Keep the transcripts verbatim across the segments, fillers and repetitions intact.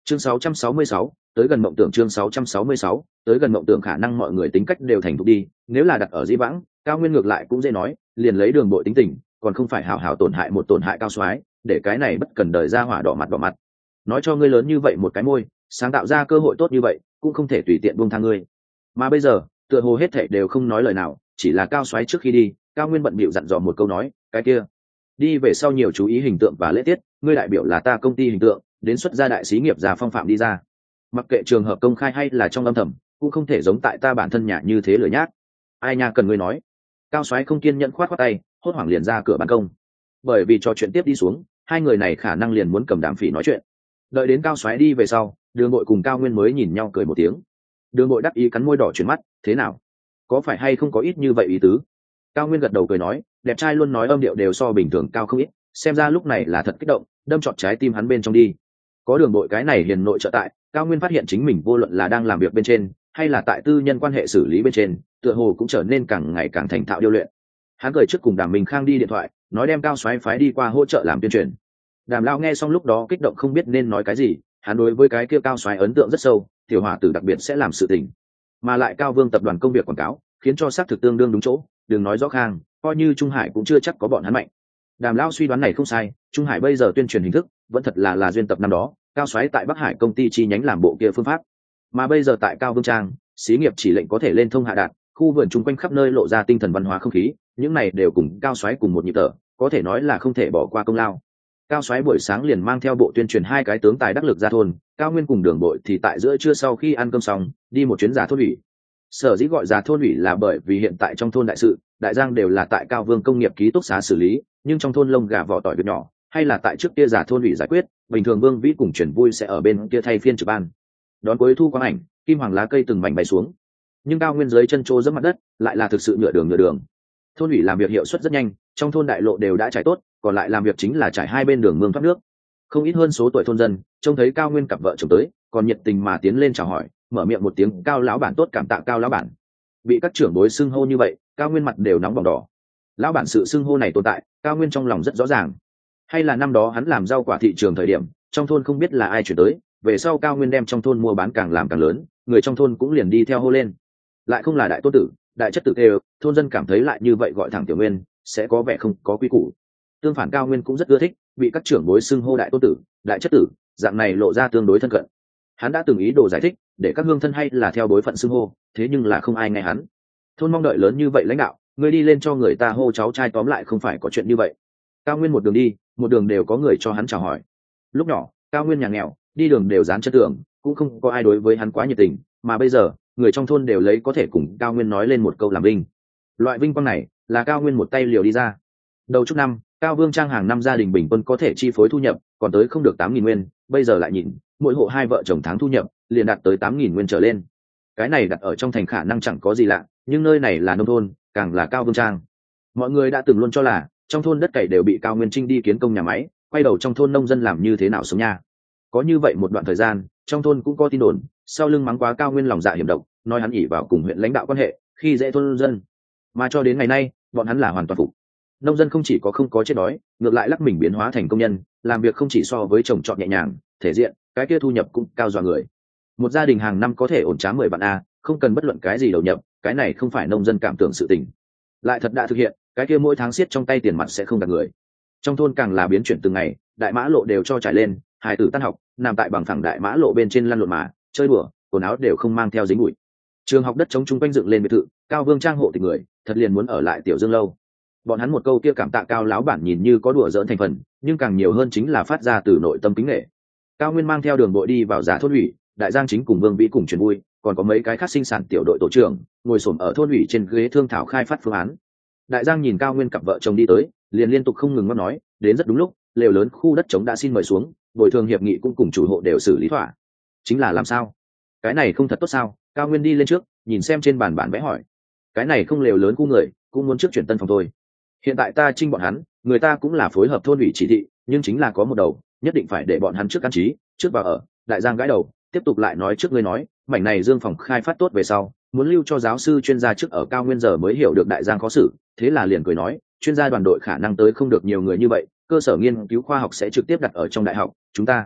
chương sáu trăm sáu mươi sáu, tới gần mộng tưởng chương sáu trăm sáu mươi sáu, tới gần mộng tưởng khả năng mọi người tính cách đều thành thục đi, nếu là đặt ở Dĩ Vãng, Cao Nguyên ngược lại cũng dễ nói, liền lấy Đường Bội tính tình, còn không phải hảo hảo tổn hại một tổn hại Cao Soái, để cái này bất cần đời ra hỏa đỏ mặt đỏ mặt. Nói cho ngươi lớn như vậy một cái môi, sáng tạo ra cơ hội tốt như vậy, cũng không thể tùy tiện buông tha ngươi. Mà bây giờ, tựa hồ hết thảy đều không nói lời nào, chỉ là Cao Soái trước khi đi, Cao Nguyên bận bịu dặn dò một câu nói, cái kia, đi về sau nhiều chú ý hình tượng và lễ tiết, ngươi đại biểu là ta công ty hình tượng, đến xuất gia đại xí nghiệp già phong phạm đi ra. Mặc kệ trường hợp công khai hay là trong âm thầm, cũng không thể giống tại ta bản thân nhà như thế lửa nhác. Ai nha cần ngươi nói. Cao Soái không kiên nhẫn khoát khoát tay, hốt hoảng liền ra cửa ban công. Bởi vì trò chuyện tiếp đi xuống, hai người này khả năng liền muốn cầm đàm phỉ nói chuyện. Đợi đến Cao Soái đi về sau, Đường Bội cùng Cao Nguyên mới nhìn nhau cười một tiếng. Đường Bội đắc ý cắn môi đỏ chuyển mắt, thế nào? Có phải hay không có ít như vậy ý tứ? Cao Nguyên gật đầu cười nói, đẹp trai luôn nói âm điệu đều so bình thường cao không ít, xem ra lúc này là thật kích động, đâm trọt trái tim hắn bên trong đi. Có Đường Bội cái này hiền nội trợ tại, Cao Nguyên phát hiện chính mình vô luận là đang làm việc bên trên, hay là tại tư nhân quan hệ xử lý bên trên, tựa hồ cũng trở nên càng ngày càng thành thạo điêu luyện. Hắn cười trước cùng Đàm Minh Khang đi điện thoại, nói đem Cao Soái phái đi qua hỗ trợ làm tuyên truyền. Đàm Lao nghe xong lúc đó kích động không biết nên nói cái gì, hắn đối với cái kia Cao Soái ấn tượng rất sâu, tiểu hỏa tử đặc biệt sẽ làm sự tình, mà lại Cao Vương tập đoàn công việc quảng cáo, khiến cho xác thực tương đương đúng chỗ, đừng nói rõ Khang, coi như Trung Hải cũng chưa chắc có bọn hắn mạnh. Đàm Lao suy đoán này không sai, Trung Hải bây giờ tuyên truyền hình thức vẫn thật là là duyên tập năm đó, Cao Soái tại Bắc Hải công ty chi nhánh làm bộ kia phương pháp, mà bây giờ tại Cao Vương Trang, xí nghiệp chỉ lệnh có thể lên thông hạ đạt, khu vườn chung quanh khắp nơi lộ ra tinh thần văn hóa không khí, những này đều cùng Cao Soái cùng một nhịp thở, có thể nói là không thể bỏ qua công lao. Cao Soái buổi sáng liền mang theo bộ tuyên truyền hai cái tướng tài đắc lực ra thôn, Cao Nguyên cùng Đường Bội thì tại giữa trưa sau khi ăn cơm xong, đi một chuyến giả thôn ủy. Sở dĩ gọi giả thôn ủy là bởi vì hiện tại trong thôn đại sự, đại giang đều là tại Cao Vương công nghiệp ký túc xá xử lý, nhưng trong thôn lông gà vỏ tỏi việc nhỏ, hay là tại trước kia giả thôn ủy giải quyết, bình thường Vương Vĩ cùng chuyển vui sẽ ở bên kia thay phiên trực ban. Đón cuối thu quang ảnh, kim hoàng lá cây từng mảnh bay xuống, nhưng Cao Nguyên dưới chân trô dẫm mặt đất, lại là thực sự nhựa đường nhựa đường. Thôn ủy làm việc hiệu suất rất nhanh, trong thôn đại lộ đều đã trải tốt, còn lại làm việc chính là trải hai bên đường mương thoát nước. Không ít hơn số tuổi thôn dân trông thấy Cao Nguyên cặp vợ chồng tới, còn nhiệt tình mà tiến lên chào hỏi, mở miệng một tiếng Cao lão bản tốt, cảm tạ Cao lão bản. Bị các trưởng bối xưng hô như vậy, Cao Nguyên mặt đều nóng bỏng đỏ. Lão bản sự xưng hô này tồn tại, Cao Nguyên trong lòng rất rõ ràng. Hay là năm đó hắn làm rau quả thị trường thời điểm, trong thôn không biết là ai chuyển tới, về sau Cao Nguyên đem trong thôn mua bán càng làm càng lớn, người trong thôn cũng liền đi theo hô lên. Lại không là đại tôn tử, đại chất tử đều, thôn dân cảm thấy lại như vậy gọi thẳng tiểu Nguyên, sẽ có vẻ không có quy củ. Tương phản Cao Nguyên cũng rất ưa thích bị các trưởng bối xưng hô đại tôn tử, đại chất tử, dạng này lộ ra tương đối thân cận. Hắn đã từng ý đồ giải thích để các hương thân hay là theo bối phận xưng hô, thế nhưng là không ai nghe hắn. Thôn mong đợi lớn như vậy lãnh đạo, người đi lên cho người ta hô cháu trai tóm lại không phải có chuyện như vậy. Cao Nguyên một đường đi, một đường đều có người cho hắn chào hỏi. Lúc nhỏ, Cao Nguyên nhà nghèo, đi đường đều dán chân tường, cũng không có ai đối với hắn quá nhiệt tình, mà bây giờ, người trong thôn đều lấy có thể cùng Cao Nguyên nói lên một câu làm vinh. Loại vinh quang này, là Cao Nguyên một tay liều đi ra. Đầu chút năm, Cao Vương Trang hàng năm gia đình bình quân có thể chi phối thu nhập, còn tới không được tám nghìn nguyên, bây giờ lại nhìn, mỗi hộ hai vợ chồng tháng thu nhập liền đạt tới tám nghìn nguyên trở lên. Cái này đặt ở trong thành khả năng chẳng có gì lạ, nhưng nơi này là nông thôn, càng là Cao Vương Trang. Mọi người đã từng luôn cho là trong thôn đất cày đều bị Cao Nguyên Trinh đi kiến công nhà máy, quay đầu trong thôn nông dân làm như thế nào sống nha. Có như vậy một đoạn thời gian, trong thôn cũng có tin đồn, sau lưng mắng quá Cao Nguyên lòng dạ hiểm độc, nói hắn ỷ vào cùng huyện lãnh đạo quan hệ, khi dễ thôn dân. Mà cho đến ngày nay, bọn hắn là hoàn toàn phục. Nông dân không chỉ có không có chết đói, ngược lại lắc mình biến hóa thành công nhân, làm việc không chỉ so với trồng trọt nhẹ nhàng, thể diện, cái kia thu nhập cũng cao dọa người. Một gia đình hàng năm có thể ổn trá mười vạn a, không cần bất luận cái gì đầu nhập, cái này không phải nông dân cảm tưởng sự tình. Lại thật đã thực hiện, cái kia mỗi tháng siết trong tay tiền mặt sẽ không gạt người. Trong thôn càng là biến chuyển từng ngày, đại mã lộ đều cho trải lên, hài tử tan học, nằm tại bằng phẳng đại mã lộ bên trên lăn lộn mà, chơi đùa, quần áo đều không mang theo dính bụi. Trường học đất trống chung quanh dựng lên biệt thự, Cao Vương Trang hộ tịch người, thật liền muốn ở lại Tiểu Dương lâu. Bọn hắn một câu kia cảm tạ Cao lão bản nhìn như có đùa giỡn thành phần, nhưng càng nhiều hơn chính là phát ra từ nội tâm kính nể. Cao Nguyên mang theo Đường Bội đi vào giả thôn ủy, đại giang chính cùng Vương Vĩ cùng truyền vui, còn có mấy cái khác sinh sản tiểu đội tổ trưởng ngồi xổm ở thôn ủy trên ghế thương thảo khai phát phương án. Đại giang nhìn Cao Nguyên cặp vợ chồng đi tới, liền liên tục không ngừng ngắt nói, đến rất đúng lúc, lều lớn khu đất trống đã xin mời xuống, bồi thường hiệp nghị cũng cùng chủ hộ đều xử lý thỏa. Chính là làm sao? Cái này không thật tốt sao? Cao Nguyên đi lên trước, nhìn xem trên bàn bản vẽ hỏi. Cái này không lều lớn khu người, cũng muốn trước chuyển tân phòng thôi. Hiện tại ta trinh bọn hắn, người ta cũng là phối hợp thôn ủy chỉ thị, nhưng chính là có một đầu, nhất định phải để bọn hắn trước căn trí, trước vào ở. Đại giang gãi đầu, tiếp tục lại nói trước ngươi nói, mảnh này Dương phòng khai phát tốt về sau, muốn lưu cho giáo sư chuyên gia trước ở Cao Nguyên giờ mới hiểu được đại giang khó xử, thế là liền cười nói, chuyên gia đoàn đội khả năng tới không được nhiều người như vậy, cơ sở nghiên cứu khoa học sẽ trực tiếp đặt ở trong đại học, chúng ta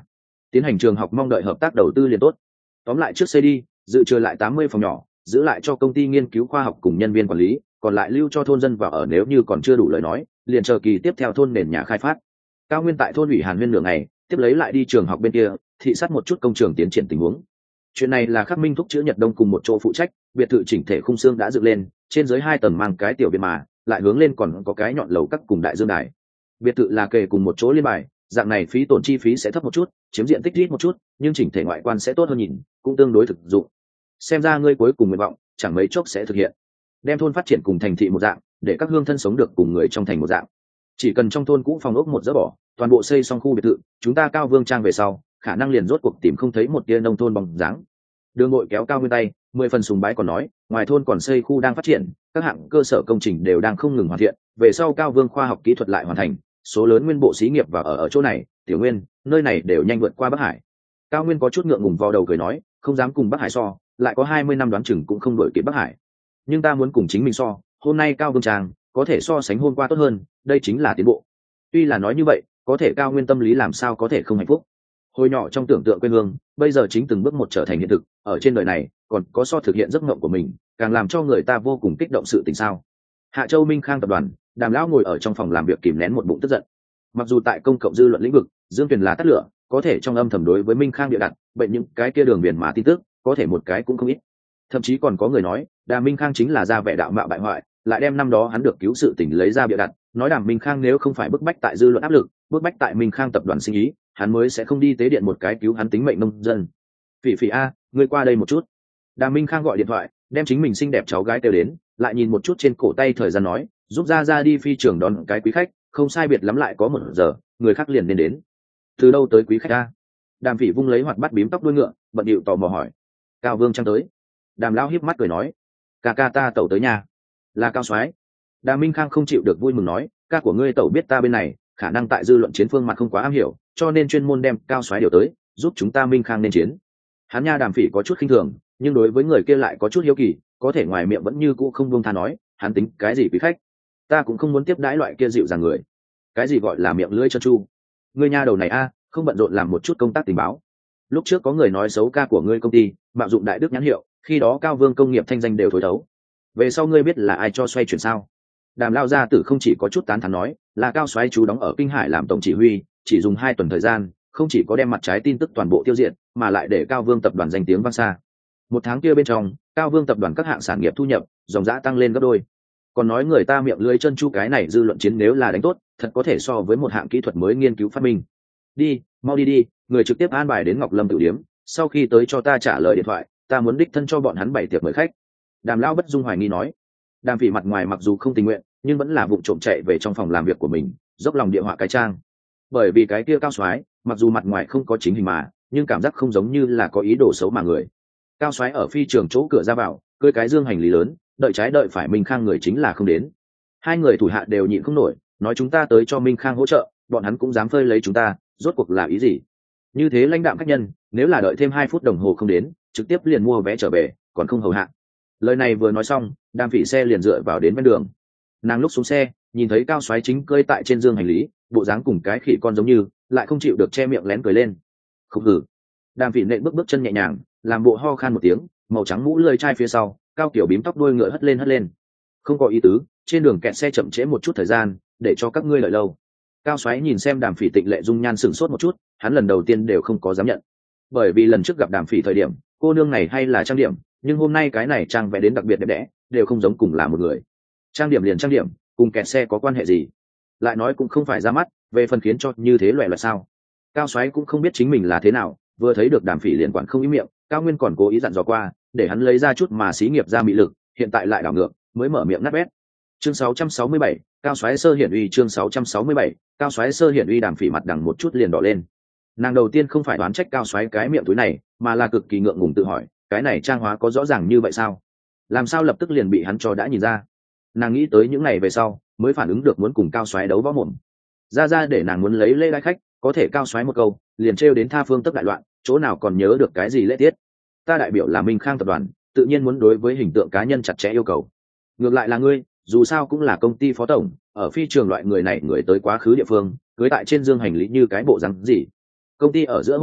tiến hành trường học mong đợi hợp tác đầu tư liền tốt. Tóm lại trước xây đi, dự trừ lại tám mươi phòng nhỏ, giữ lại cho công ty nghiên cứu khoa học cùng nhân viên quản lý, còn lại lưu cho thôn dân vào ở, nếu như còn chưa đủ lời nói liền chờ kỳ tiếp theo thôn nền nhà khai phát. Cao Nguyên tại thôn ủy Hàn Huyên nửa ngày, tiếp lấy lại đi trường học bên kia thị sát một chút công trường tiến triển tình huống. Chuyện này là Khắc Minh thúc chữ Nhật Đông cùng một chỗ phụ trách, biệt thự chỉnh thể khung xương đã dựng lên, trên dưới hai tầng mang cái tiểu biệt mà lại hướng lên còn có cái nhọn lầu các cùng đại dương đài. Biệt thự là kề cùng một chỗ liên bài, dạng này phí tổn chi phí sẽ thấp một chút, chiếm diện tích ít một chút, nhưng chỉnh thể ngoại quan sẽ tốt hơn nhìn, cũng tương đối thực dụng. Xem ra ngươi cuối cùng nguyện vọng chẳng mấy chốc sẽ thực hiện, đem thôn phát triển cùng thành thị một dạng, để các hương thân sống được cùng người trong thành một dạng. Chỉ cần trong thôn cũ phòng ốc một dỡ bỏ, toàn bộ xây xong khu biệt thự, chúng ta Cao Vương Trang về sau khả năng liền rốt cuộc tìm không thấy một tia nông thôn bóng dáng. Đường Bội kéo Cao Nguyên tay, mười phần sùng bái còn nói, ngoài thôn còn xây khu đang phát triển, các hạng cơ sở công trình đều đang không ngừng hoàn thiện, về sau Cao Vương khoa học kỹ thuật lại hoàn thành, số lớn nguyên bộ xí nghiệp và ở ở chỗ này, Tiểu Nguyên, nơi này đều nhanh vượt qua Bắc Hải. Cao Nguyên có chút ngượng ngùng vò đầu cười nói, không dám cùng Bắc Hải so, lại có hai mươi năm đoán chừng cũng không đổi kịp Bắc Hải. Nhưng ta muốn cùng chính mình so, hôm nay Cao Vương Trang có thể so sánh hôm qua tốt hơn, đây chính là tiến bộ. Tuy là nói như vậy, có thể Cao Nguyên tâm lý làm sao có thể không hạnh phúc. Hồi nhỏ trong tưởng tượng quê hương, bây giờ chính từng bước một trở thành hiện thực, ở trên đời này còn có so thực hiện giấc mộng của mình, càng làm cho người ta vô cùng kích động sự tình sao. Hạ Châu Minh Khang tập đoàn, Đàm lão ngồi ở trong phòng làm việc kìm nén một bụng tức giận. Mặc dù tại công cộng dư luận lĩnh vực, Dương Tuyền là tắt lửa, có thể trong âm thầm đối với Minh Khang bịa đặt bệnh những cái kia đường biển mà tin tức, có thể một cái cũng không ít. Thậm chí còn có người nói, Đàm Minh Khang chính là ra vẻ đạo mạo bại hoại, lại đem năm đó hắn được cứu sự tình lấy ra bịa đặt, nói Đàm Minh Khang nếu không phải bức bách tại dư luận áp lực, bức bách tại Minh Khang tập đoàn sinh ý, hắn mới sẽ không đi tế điện một cái cứu hắn tính mệnh nông dân. Phỉ Phỉ a, ngươi qua đây một chút. Đàm Minh Khang gọi điện thoại, đem chính mình xinh đẹp cháu gái kêu đến, lại nhìn một chút trên cổ tay thời gian nói, giúp ra ra đi phi trường đón cái quý khách, không sai biệt lắm lại có một giờ, người khác liền nên đến. Từ đâu tới quý khách a? Đàm Phỉ vung lấy hoạt bát bím tóc đuôi ngựa, bận điệu tò mò hỏi. Cao Vương Trang tới. Đàm lão híp mắt cười nói, ca ca ta tẩu tới nhà. Là Cao soái. Đàm Minh Khang không chịu được vui mừng nói, ca của ngươi tẩu biết ta bên này khả năng tại dư luận chiến phương mặt không quá am hiểu, cho nên chuyên môn đem Cao soái điều tới giúp chúng ta Minh Khang nên chiến. Hắn nha Đàm Phỉ có chút khinh thường, nhưng đối với người kia lại có chút hiếu kỳ, có thể ngoài miệng vẫn như cũ không buông tha nói, hắn tính cái gì quý khách, ta cũng không muốn tiếp đãi loại kia dịu dàng người. Cái gì gọi là miệng lưỡi trơn tru? Ngươi nha đầu này a, không bận rộn làm một chút công tác tình báo. Lúc trước có người nói xấu ca của ngươi công ty mạo dụng đại đức nhãn hiệu, khi đó Cao Vương công nghiệp thanh danh đều thối thấu, về sau ngươi biết là ai cho xoay chuyển sao? Đàm lao gia tử không chỉ có chút tán thán nói, là Cao soái chú đóng ở Kinh Hải làm tổng chỉ huy, chỉ dùng hai tuần thời gian, không chỉ có đem mặt trái tin tức toàn bộ tiêu diệt, mà lại để Cao Vương tập đoàn danh tiếng vang xa. Một tháng kia bên trong, Cao Vương tập đoàn các hạng sản nghiệp thu nhập dòng dã tăng lên gấp đôi. Còn nói người ta miệng lưỡi chân chu, cái này dư luận chiến nếu là đánh tốt, thật có thể so với một hạng kỹ thuật mới nghiên cứu phát minh. Đi, mau đi đi, người trực tiếp an bài đến Ngọc Lâm Tử Điếm, sau khi tới cho ta trả lời điện thoại, ta muốn đích thân cho bọn hắn bày tiệc mời khách. Đàm lão bất dung hoài nghi nói. Đàm Phỉ mặt ngoài mặc dù không tình nguyện, nhưng vẫn là vụng trộm chạy về trong phòng làm việc của mình, dốc lòng địa họa cái trang. Bởi vì cái kia Cao soái, mặc dù mặt ngoài không có chính hình mà, nhưng cảm giác không giống như là có ý đồ xấu mà người. Cao soái ở phi trường chỗ cửa ra vào, cưỡi cái dương hành lý lớn, đợi trái đợi phải Minh Khang người chính là không đến. Hai người thủ hạ đều nhịn không nổi, nói chúng ta tới cho Minh Khang hỗ trợ, bọn hắn cũng dám phơi lấy chúng ta, rốt cuộc là ý gì? Như thế lãnh đạm khách nhân, nếu là đợi thêm hai phút đồng hồ không đến, trực tiếp liền mua vé trở về, còn không hầu hạ. Lời này vừa nói xong, Đàm Phỉ xe liền dựa vào đến bên đường. Nàng lúc xuống xe, nhìn thấy Cao soái chính cơi tại trên dương hành lý, bộ dáng cùng cái khỉ con giống như, lại không chịu được che miệng lén cười lên. Không hử. Đàm Phỉ nện bước bước chân nhẹ nhàng, làm bộ ho khan một tiếng, màu trắng mũ lưỡi chai phía sau, cao kiểu bím tóc đuôi ngựa hất lên hất lên. Không có ý tứ, trên đường kẹt xe chậm trễ một chút thời gian, để cho các ngươi đợi lâu. Cao soái nhìn xem Đàm Phỉ tịnh lệ dung nhan sửng sốt một chút, hắn lần đầu tiên đều không có dám nhận. Bởi vì lần trước gặp Đàm Phỉ thời điểm, cô nương này hay là trang điểm, nhưng hôm nay cái này trang vẽ đến đặc biệt đẹp đẽ, đều không giống cùng là một người. Trang điểm liền trang điểm, cùng kẹt xe có quan hệ gì? Lại nói cũng không phải ra mắt, về phần khiến cho như thế loẻ loẹt sao? Cao soái cũng không biết chính mình là thế nào, vừa thấy được Đàm Phỉ liền quản không ý miệng, Cao Nguyên còn cố ý dặn dò qua, để hắn lấy ra chút mà xí nghiệp ra mị lực, hiện tại lại đảo ngược, mới mở miệng nát bét. Chương sáu trăm sáu mươi bảy, Cao soái sơ hiển uy. Chương sáu trăm sáu mươi bảy, Cao soái sơ hiển uy. Đàm Phỉ mặt đằng một chút liền đỏ lên. Nàng đầu tiên không phải đoán trách Cao soái cái miệng túi này, mà là cực kỳ ngượng ngùng tự hỏi, cái này trang hóa có rõ ràng như vậy sao? Làm sao lập tức liền bị hắn cho đã nhìn ra? Nàng nghĩ tới những ngày về sau, mới phản ứng được muốn cùng Cao soái đấu võ mồm. Ra ra để nàng muốn lấy lễ đãi khách, có thể Cao soái một câu, liền trêu đến tha phương tức đại loạn, chỗ nào còn nhớ được cái gì lễ tiết. Ta đại biểu là Minh Khang tập đoàn, tự nhiên muốn đối với hình tượng cá nhân chặt chẽ yêu cầu. Ngược lại là ngươi, dù sao cũng là công ty phó tổng, ở phi trường loại người này người tới quá khứ địa phương, cưới tại trên dương hành lý như cái bộ rắn gì? Công ty ở giữa hội nghị,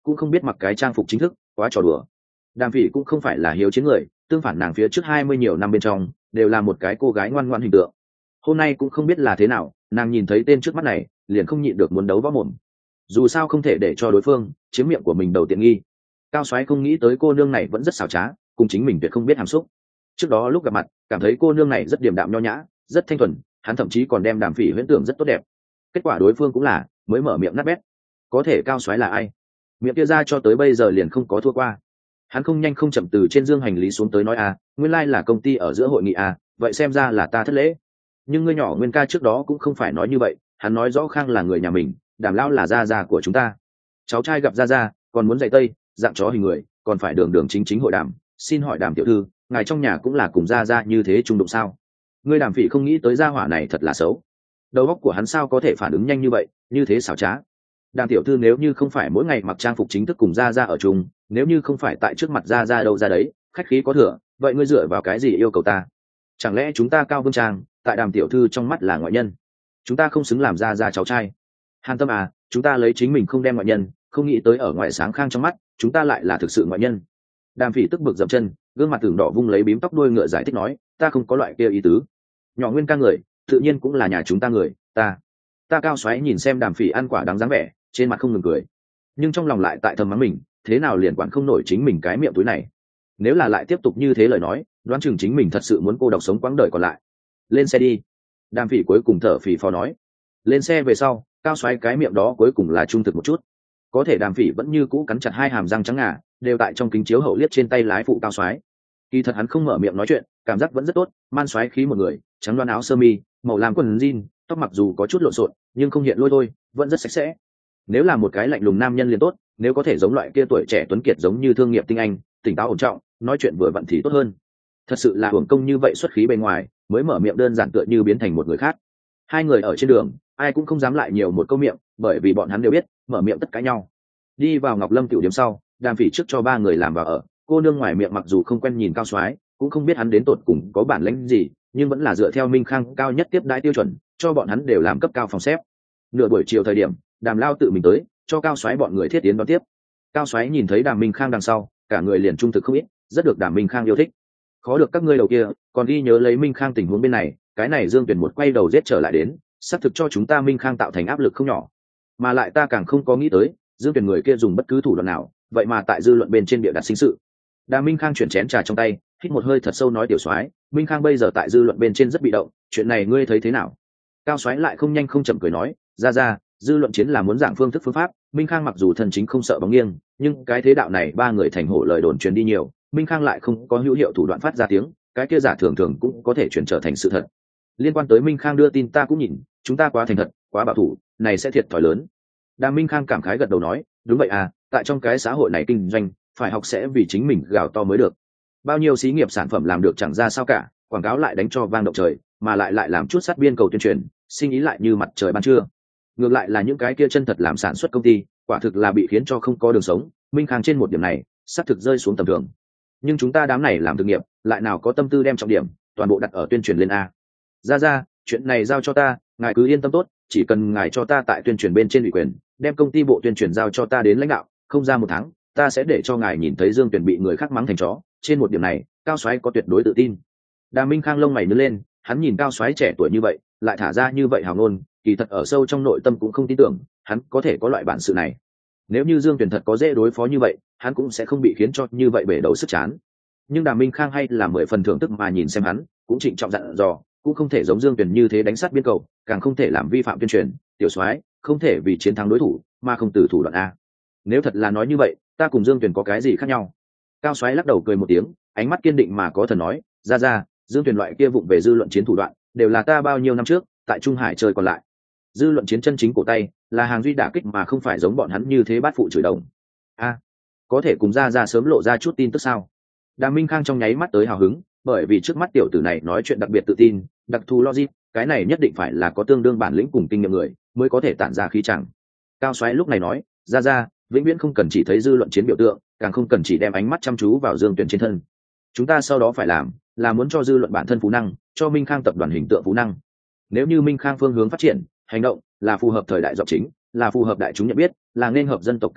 cũng không biết mặc cái trang phục chính thức, quá trò đùa. Đàm Phỉ cũng không phải là hiếu chiến người, tương phản nàng phía trước hai mươi nhiều năm bên trong đều là một cái cô gái ngoan ngoãn hình tượng. Hôm nay cũng không biết là thế nào, nàng nhìn thấy tên trước mắt này liền không nhịn được muốn đấu võ mồm. Dù sao không thể để cho đối phương chiếm miệng của mình đầu tiện nghi. Cao Soái không nghĩ tới cô nương này vẫn rất xảo trá, cùng chính mình tuyệt không biết hàm xúc. Trước đó lúc gặp mặt cảm thấy cô nương này rất điềm đạm nho nhã, rất thanh thuần, hắn thậm chí còn đem Đàm Phỉ huyễn tưởng rất tốt đẹp. Kết quả đối phương cũng là mới mở miệng nát bét. Có thể Cao Soái là ai? Miệng kia ra cho tới bây giờ liền không có thua qua. Hắn không nhanh không chậm từ trên dương hành lý xuống tới nói à, nguyên lai là công ty ở giữa hội nghị à, vậy xem ra là ta thất lễ. Nhưng ngươi nhỏ Nguyên ca trước đó cũng không phải nói như vậy, hắn nói rõ Khang là người nhà mình, Đàm lão là gia gia của chúng ta. Cháu trai gặp gia gia, còn muốn dạy tây, dạng chó hình người, còn phải đường đường chính chính hội đàm, xin hỏi Đàm tiểu thư, ngài trong nhà cũng là cùng gia gia như thế trung đụng sao? Ngươi Đàm Phỉ không nghĩ tới gia hỏa này thật là xấu. Đầu óc của hắn sao có thể phản ứng nhanh như vậy, như thế xảo trá. Đàm tiểu thư nếu như không phải mỗi ngày mặc trang phục chính thức cùng gia gia ở chung, nếu như không phải tại trước mặt gia gia đâu ra đấy, khách khí có thừa, vậy ngươi dựa vào cái gì yêu cầu ta? Chẳng lẽ chúng ta Cao Vương Trang, tại Đàm tiểu thư trong mắt là ngoại nhân? Chúng ta không xứng làm gia gia cháu trai. Hàn Tâm à, chúng ta lấy chính mình không đem ngoại nhân, không nghĩ tới ở ngoại sáng Khang trong mắt, chúng ta lại là thực sự ngoại nhân. Đàm Phỉ tức bực dậm chân, gương mặt tưởng đỏ vung lấy bím tóc đuôi ngựa giải thích nói, ta không có loại kia ý tứ. Nhỏ Nguyên ca người, tự nhiên cũng là nhà chúng ta người, ta. Ta Cao Soái nhìn xem Đàm Phỉ ăn quả đáng dáng vẻ, trên mặt không ngừng cười, nhưng trong lòng lại tại thầm mắng mình, thế nào liền quản không nổi chính mình cái miệng túi này. Nếu là lại tiếp tục như thế lời nói, đoán chừng chính mình thật sự muốn cô độc sống quãng đời còn lại. Lên xe đi. Đàm Phỉ cuối cùng thở phì phò nói. Lên xe về sau, Cao Soái cái miệng đó cuối cùng là trung thực một chút. Có thể Đàm Phỉ vẫn như cũ cắn chặt hai hàm răng trắng ngà, đều tại trong kính chiếu hậu liếc trên tay lái phụ Cao Soái. Kỳ thật hắn không mở miệng nói chuyện, cảm giác vẫn rất tốt, man soái khí một người, trắng đoan áo sơ mi, màu lam quần jean, tóc mặc dù có chút lộn xộn, nhưng không hiện lôi thôi, vẫn rất sạch sẽ. Nếu là một cái lạnh lùng nam nhân liền tốt, nếu có thể giống loại kia tuổi trẻ tuấn kiệt giống như thương nghiệp tinh anh, tỉnh táo ổn trọng, nói chuyện vừa vặn thì tốt hơn. Thật sự là hưởng công như vậy xuất khí bề ngoài, mới mở miệng đơn giản tựa như biến thành một người khác. Hai người ở trên đường, ai cũng không dám lại nhiều một câu miệng, bởi vì bọn hắn đều biết, mở miệng tất cãi nhau. Đi vào Ngọc Lâm tiểu điểm sau, Đàm Phỉ trước cho ba người làm vào ở, cô nương ngoài miệng mặc dù không quen nhìn Cao Soái, cũng không biết hắn đến tột cùng có bản lĩnh gì, nhưng vẫn là dựa theo Minh Khang cao nhất tiếp đãi tiêu chuẩn, cho bọn hắn đều làm cấp cao phòng xếp. Nửa buổi chiều thời điểm, Đàm Lao tự mình tới, cho Cao Soái bọn người thiết tiến đón tiếp. Cao Soái nhìn thấy Đàm Minh Khang đằng sau, cả người liền trung thực không ít, rất được Đàm Minh Khang yêu thích. Khó được các ngươi đầu kia, còn đi nhớ lấy Minh Khang tình huống bên này, cái này Dương Tuyển một quay đầu giết trở lại đến, sắp thực cho chúng ta Minh Khang tạo thành áp lực không nhỏ. Mà lại ta càng không có nghĩ tới, Dương Tuyển người kia dùng bất cứ thủ đoạn nào, vậy mà tại dư luận bên trên địa đặt sinh sự. Đàm Minh Khang chuyển chén trà trong tay, hít một hơi thật sâu nói tiểu soái, Minh Khang bây giờ tại dư luận bên trên rất bị động, chuyện này ngươi thấy thế nào? Cao Soái lại không nhanh không chậm cười nói, ra ra, dư luận chiến là muốn dạng phương thức phương pháp, Minh Khang mặc dù thần chính không sợ bóng nghiêng, nhưng cái thế đạo này ba người thành hổ lời đồn truyền đi nhiều, Minh Khang lại không có hữu hiệu thủ đoạn phát ra tiếng, cái kia giả thường thường cũng có thể chuyển trở thành sự thật. Liên quan tới Minh Khang đưa tin ta cũng nhìn, chúng ta quá thành thật, quá bảo thủ, này sẽ thiệt thòi lớn. Đàm Minh Khang cảm khái gật đầu nói, đúng vậy à, tại trong cái xã hội này kinh doanh, phải học sẽ vì chính mình gào to mới được. Bao nhiêu xí nghiệp sản phẩm làm được chẳng ra sao cả, quảng cáo lại đánh cho vang động trời, mà lại lại làm chút sát biên cầu tuyên truyền, sinh ý lại như mặt trời ban trưa. Ngược lại là những cái kia chân thật làm sản xuất công ty, quả thực là bị khiến cho không có đường sống. Minh Khang trên một điểm này, xác thực rơi xuống tầm thường. Nhưng chúng ta đám này làm thực nghiệp, lại nào có tâm tư đem trọng điểm toàn bộ đặt ở tuyên truyền lên a. Ra ra, chuyện này giao cho ta, ngài cứ yên tâm tốt, chỉ cần ngài cho ta tại tuyên truyền bên trên ủy quyền, đem công ty bộ tuyên truyền giao cho ta đến lãnh đạo, không ra một tháng, ta sẽ để cho ngài nhìn thấy Dương Tuyển bị người khác mắng thành chó. Trên một điểm này, Cao Soái có tuyệt đối tự tin. Đàm Minh Khang lông mày nhướng lên, hắn nhìn Cao Soái trẻ tuổi như vậy, lại thả ra như vậy hào ngôn, kỳ thật ở sâu trong nội tâm cũng không tin tưởng hắn có thể có loại bản sự này. Nếu như Dương Tuyển thật có dễ đối phó như vậy, hắn cũng sẽ không bị khiến cho như vậy bể đầu sức chán. Nhưng Đàm Minh Khang hay là mười phần thưởng thức mà nhìn xem hắn, cũng trịnh trọng dặn dò, cũng không thể giống Dương Tuyển như thế đánh sát biên cầu, càng không thể làm vi phạm tuyên truyền. Tiểu soái, không thể vì chiến thắng đối thủ mà không từ thủ đoạn a. Nếu thật là nói như vậy, ta cùng Dương Tuyển có cái gì khác nhau? Cao Soái lắc đầu cười một tiếng, ánh mắt kiên định mà có thần nói, ra ra, Dương Tuyển loại kia vụng về dư luận chiến thủ đoạn, đều là ta bao nhiêu năm trước tại Trung Hải chơi còn lại. Dư luận chiến chân chính cổ tay, là hàng duy đả kích mà không phải giống bọn hắn như thế bát phụ chửi đồng. A, có thể cùng ra ra sớm lộ ra chút tin tức sao? Đàm Minh Khang trong nháy mắt tới hào hứng, bởi vì trước mắt tiểu tử này nói chuyện đặc biệt tự tin, đặc thù logic, cái này nhất định phải là có tương đương bản lĩnh cùng kinh nghiệm người mới có thể tản ra khí chẳng. Cao Soái lúc này nói, ra ra, vĩnh viễn không cần chỉ thấy dư luận chiến biểu tượng, càng không cần chỉ đem ánh mắt chăm chú vào Dương Tuyển trên thân. Chúng ta sau đó phải làm là muốn cho dư luận bản thân phú năng, cho Minh Khang tập đoàn hình tượng phú năng. Nếu như Minh Khang phương hướng phát triển, hành động là phù hợp thời đại giọng chính, là phù hợp đại chúng nhận biết, là nên hợp dân tộc cảm xúc,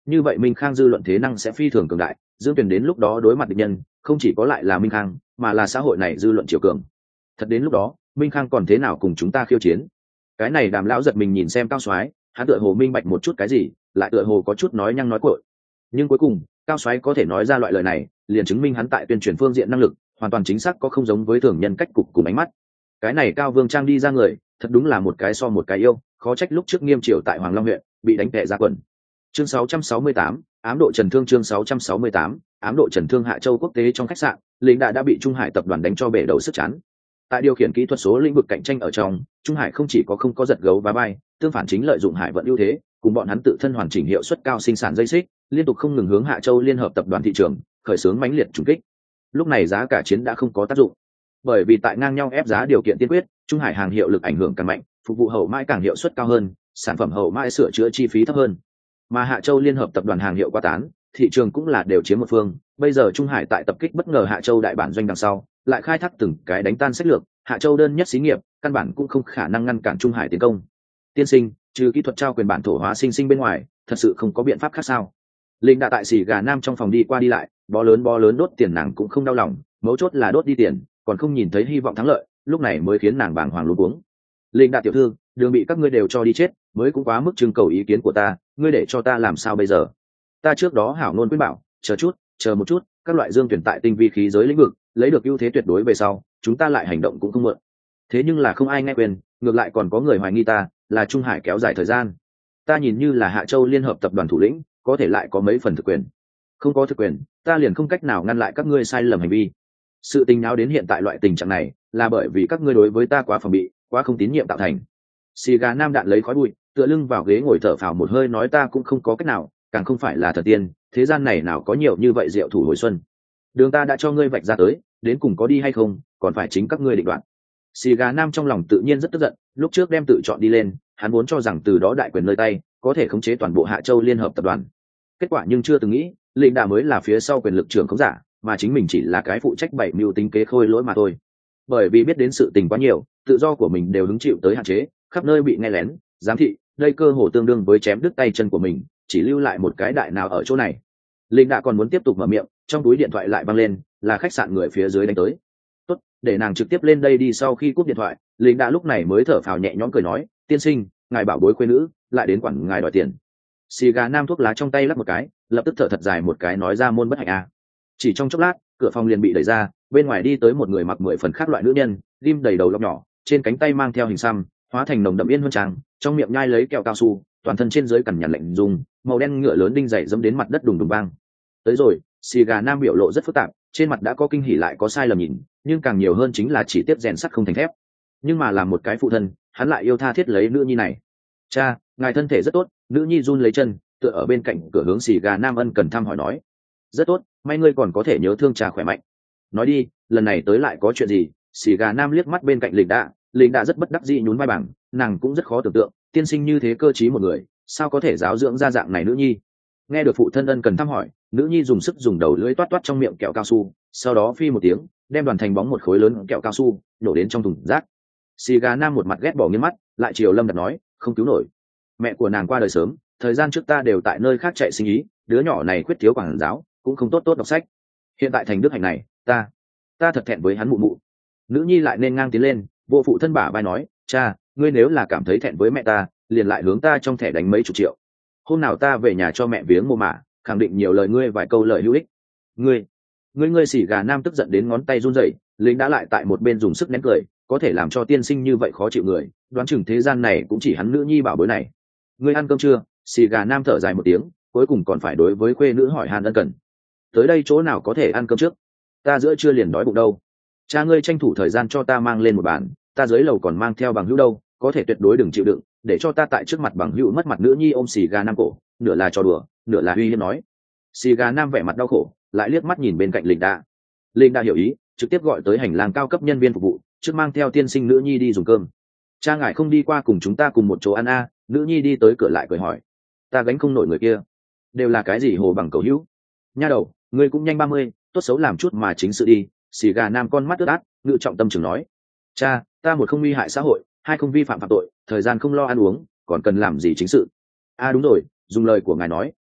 như vậy Minh Khang dư luận thế năng sẽ phi thường cường đại, Dương Tuyền đến lúc đó đối mặt địch nhân không chỉ có lại là Minh Khang mà là xã hội này dư luận chiều cường. Thật đến lúc đó Minh Khang còn thế nào cùng chúng ta khiêu chiến? Cái này Đàm lão giật mình nhìn xem Cao Soái, hắn tựa hồ minh bạch một chút cái gì, lại tựa hồ có chút nói nhăng nói cội. Nhưng cuối cùng Cao Soái có thể nói ra loại lời này, liền chứng minh hắn tại tuyên truyền phương diện năng lực hoàn toàn chính xác có không giống với thường nhân cách cục cùng ánh mắt. Cái này Cao Vương Trang đi ra người thật đúng là một cái so một cái yêu, khó trách lúc trước Nghiêm Triều tại Hoàng Long huyện bị đánh tệ ra quần. Chương sáu trăm sáu mươi tám, ám độ Trần Thương. Chương sáu trăm sáu mươi tám, ám độ Trần Thương. Hạ Châu quốc tế trong khách sạn, lính đã đã bị Trung Hải tập đoàn đánh cho bể đầu sức chán. Tại điều khiển kỹ thuật số lĩnh vực cạnh tranh ở trong, Trung Hải không chỉ có không có giật gấu và bay, tương phản chính lợi dụng hải vận ưu thế, cùng bọn hắn tự thân hoàn chỉnh hiệu suất cao sinh sản dây xích, liên tục không ngừng hướng Hạ Châu liên hợp tập đoàn thị trường khởi xướng mãnh liệt trùng kích. Lúc này giá cả chiến đã không có tác dụng, bởi vì tại ngang nhau ép giá điều kiện tiên quyết, Trung Hải hàng hiệu lực ảnh hưởng càng mạnh, phục vụ hậu mãi càng hiệu suất cao hơn, sản phẩm hậu mãi sửa chữa chi phí thấp hơn. Mà Hạ Châu liên hợp tập đoàn hàng hiệu quá tán, thị trường cũng là đều chiếm một phương. Bây giờ Trung Hải tại tập kích bất ngờ Hạ Châu đại bản doanh đằng sau, lại khai thác từng cái đánh tan sách lược, Hạ Châu đơn nhất xí nghiệp căn bản cũng không khả năng ngăn cản Trung Hải tiến công. Tiên sinh, trừ kỹ thuật trao quyền bản thổ hóa sinh sinh bên ngoài, thật sự không có biện pháp khác sao? Linh đã tại xỉ gà nam trong phòng đi qua đi lại, bó lớn bó lớn đốt tiền nàng cũng không đau lòng, mấu chốt là đốt đi tiền, còn không nhìn thấy hy vọng thắng lợi, lúc này mới khiến nàng bàng hoàng luống cuống. Linh đại tiểu thư, đường bị các ngươi đều cho đi chết, mới cũng quá mức trưng cầu ý kiến của ta, ngươi để cho ta làm sao bây giờ? Ta trước đó hảo ngôn quyết bảo, chờ chút, chờ một chút, các loại Dương tuyển tại tinh vi khí giới lĩnh vực, lấy được ưu thế tuyệt đối về sau, chúng ta lại hành động cũng không muộn. Thế nhưng là không ai nghe quyền, ngược lại còn có người hoài nghi ta, là Trung Hải kéo dài thời gian. Ta nhìn như là Hạ Châu liên hợp tập đoàn thủ lĩnh, có thể lại có mấy phần thực quyền. Không có thực quyền, ta liền không cách nào ngăn lại các ngươi sai lầm hành vi. Sự tình nào đến hiện tại loại tình trạng này, là bởi vì các ngươi đối với ta quá phòng bị, quá không tín nhiệm tạo thành. Xì gà nam đạn lấy khói bụi, tựa lưng vào ghế ngồi thở phào một hơi nói ta cũng không có cách nào, càng không phải là thần tiên, thế gian này nào có nhiều như vậy diệu thủ hồi xuân. Đường ta đã cho ngươi vạch ra tới, đến cùng có đi hay không, còn phải chính các ngươi định đoạt. Xì gà nam trong lòng tự nhiên rất tức giận, lúc trước đem tự chọn đi lên, hắn muốn cho rằng từ đó đại quyền nơi tay, có thể khống chế toàn bộ Hạ Châu liên hợp tập đoàn. Kết quả nhưng chưa từng nghĩ, lĩnh đà mới là phía sau quyền lực trưởng khống giả, mà chính mình chỉ là cái phụ trách bảy mưu tính kế khôi lỗi mà thôi. Bởi vì biết đến sự tình quá nhiều, tự do của mình đều hứng chịu tới hạn chế, khắp nơi bị nghe lén, giám thị, đây cơ hồ tương đương với chém đứt tay chân của mình, chỉ lưu lại một cái đại nào ở chỗ này. Linh đã còn muốn tiếp tục mở miệng, trong túi điện thoại lại văng lên, là khách sạn người phía dưới đánh tới. Tốt, để nàng trực tiếp lên đây đi. Sau khi cúp điện thoại, Linh đã lúc này mới thở phào nhẹ nhõm cười nói, tiên sinh, ngài bảo bối khuê nữ, lại đến quản ngài đòi tiền. Xì gà nam thuốc lá trong tay lắc một cái, lập tức thở thật dài một cái nói ra môn bất hạnh a. Chỉ trong chốc lát, cửa phòng liền bị đẩy ra, bên ngoài đi tới một người mặc mười phần khác loại nữ nhân, rim đầy đầu lóc nhỏ, trên cánh tay mang theo hình xăm, hóa thành nồng đậm yên huân tràng, trong miệng nhai lấy kẹo cao su, toàn thân trên dưới cằn nhằn lạnh dùng, màu đen ngựa lớn đinh dày dẫm đến mặt đất đùng đùng vang. Tới rồi, xì gà nam biểu lộ rất phức tạp, trên mặt đã có kinh hỉ lại có sai lầm nhìn, nhưng càng nhiều hơn chính là chỉ tiếp rèn sắt không thành thép. Nhưng mà làm một cái phụ thân, hắn lại yêu tha thiết lấy nữ nhi này. Cha, ngài thân thể rất tốt. Nữ nhi run lấy chân, tựa ở bên cạnh cửa hướng xì gà nam ân cần thăm hỏi nói, rất tốt, may ngươi còn có thể nhớ thương cha khỏe mạnh. Nói đi, lần này tới lại có chuyện gì? Xì gà nam liếc mắt bên cạnh Lịch Đạ, Lịch Đạ rất bất đắc dĩ nhún vai bằng, nàng cũng rất khó tưởng tượng, tiên sinh như thế cơ trí một người, sao có thể giáo dưỡng ra dạng này nữ nhi. Nghe được phụ thân ân cần thăm hỏi, nữ nhi dùng sức dùng đầu lưỡi toát toát trong miệng kẹo cao su, sau đó phi một tiếng, đem đoàn thành bóng một khối lớn kẹo cao su nhổ đến trong thùng rác. Xì gà nam một mặt ghét bỏ nghiêng mắt, lại chiều Lâm Đạt nói, không cứu nổi. Mẹ của nàng qua đời sớm, thời gian trước ta đều tại nơi khác chạy sinh ý, đứa nhỏ này khuyết thiếu quản giáo, cũng không tốt tốt đọc sách. Hiện tại thành đức hạnh này, ta ta thật thẹn với hắn mụ mụ. Nữ nhi lại nên ngang tiến lên, vô phụ thân bả vai nói, cha, ngươi nếu là cảm thấy thẹn với mẹ ta, liền lại hướng ta trong thẻ đánh mấy chục triệu. Hôm nào ta về nhà cho mẹ viếng mồ mả, khẳng định nhiều lời ngươi vài câu lời hữu ích. Ngươi, ngươi ngươi xỉ gà nam tức giận đến ngón tay run rẩy, lính đã lại tại một bên dùng sức nén cười, có thể làm cho tiên sinh như vậy khó chịu người, đoán chừng thế gian này cũng chỉ hắn nữ nhi bảo bối này. Ngươi ăn cơm chưa? Xì gà nam thở dài một tiếng, cuối cùng còn phải đối với khuê nữ hỏi han ân cần. Tới đây chỗ nào có thể ăn cơm trước? Ta giữa trưa liền đói bụng đâu. Cha ngươi tranh thủ thời gian cho ta mang lên một bàn, ta dưới lầu còn mang theo bằng hữu đâu, có thể tuyệt đối đừng chịu đựng, để cho ta tại trước mặt bằng hữu mất mặt. Nữ nhi ôm xì gà nam cổ, nửa là trò đùa, nửa là uy hiếp nói. Xì gà nam vẻ mặt đau khổ, lại liếc mắt nhìn bên cạnh Linh Đa. Linh Đa hiểu ý, trực tiếp gọi tới hành lang cao cấp nhân viên phục vụ, trước mang theo tiên sinh nữ nhi đi dùng cơm. Cha ngài không đi qua cùng chúng ta cùng một chỗ ăn a? Nữ nhi đi tới cửa lại cười hỏi. Ta gánh không nổi người kia, đều là cái gì hồ bằng cầu hữu. Nha đầu, ngươi cũng nhanh ba mươi, tốt xấu làm chút mà chính sự đi. Xì gà nam con mắt ướt át, ngự trọng tâm trường nói, cha, ta một không nguy hại xã hội, hai không vi phạm phạm tội, thời gian không lo ăn uống, còn cần làm gì chính sự. A đúng rồi, dùng lời của ngài nói,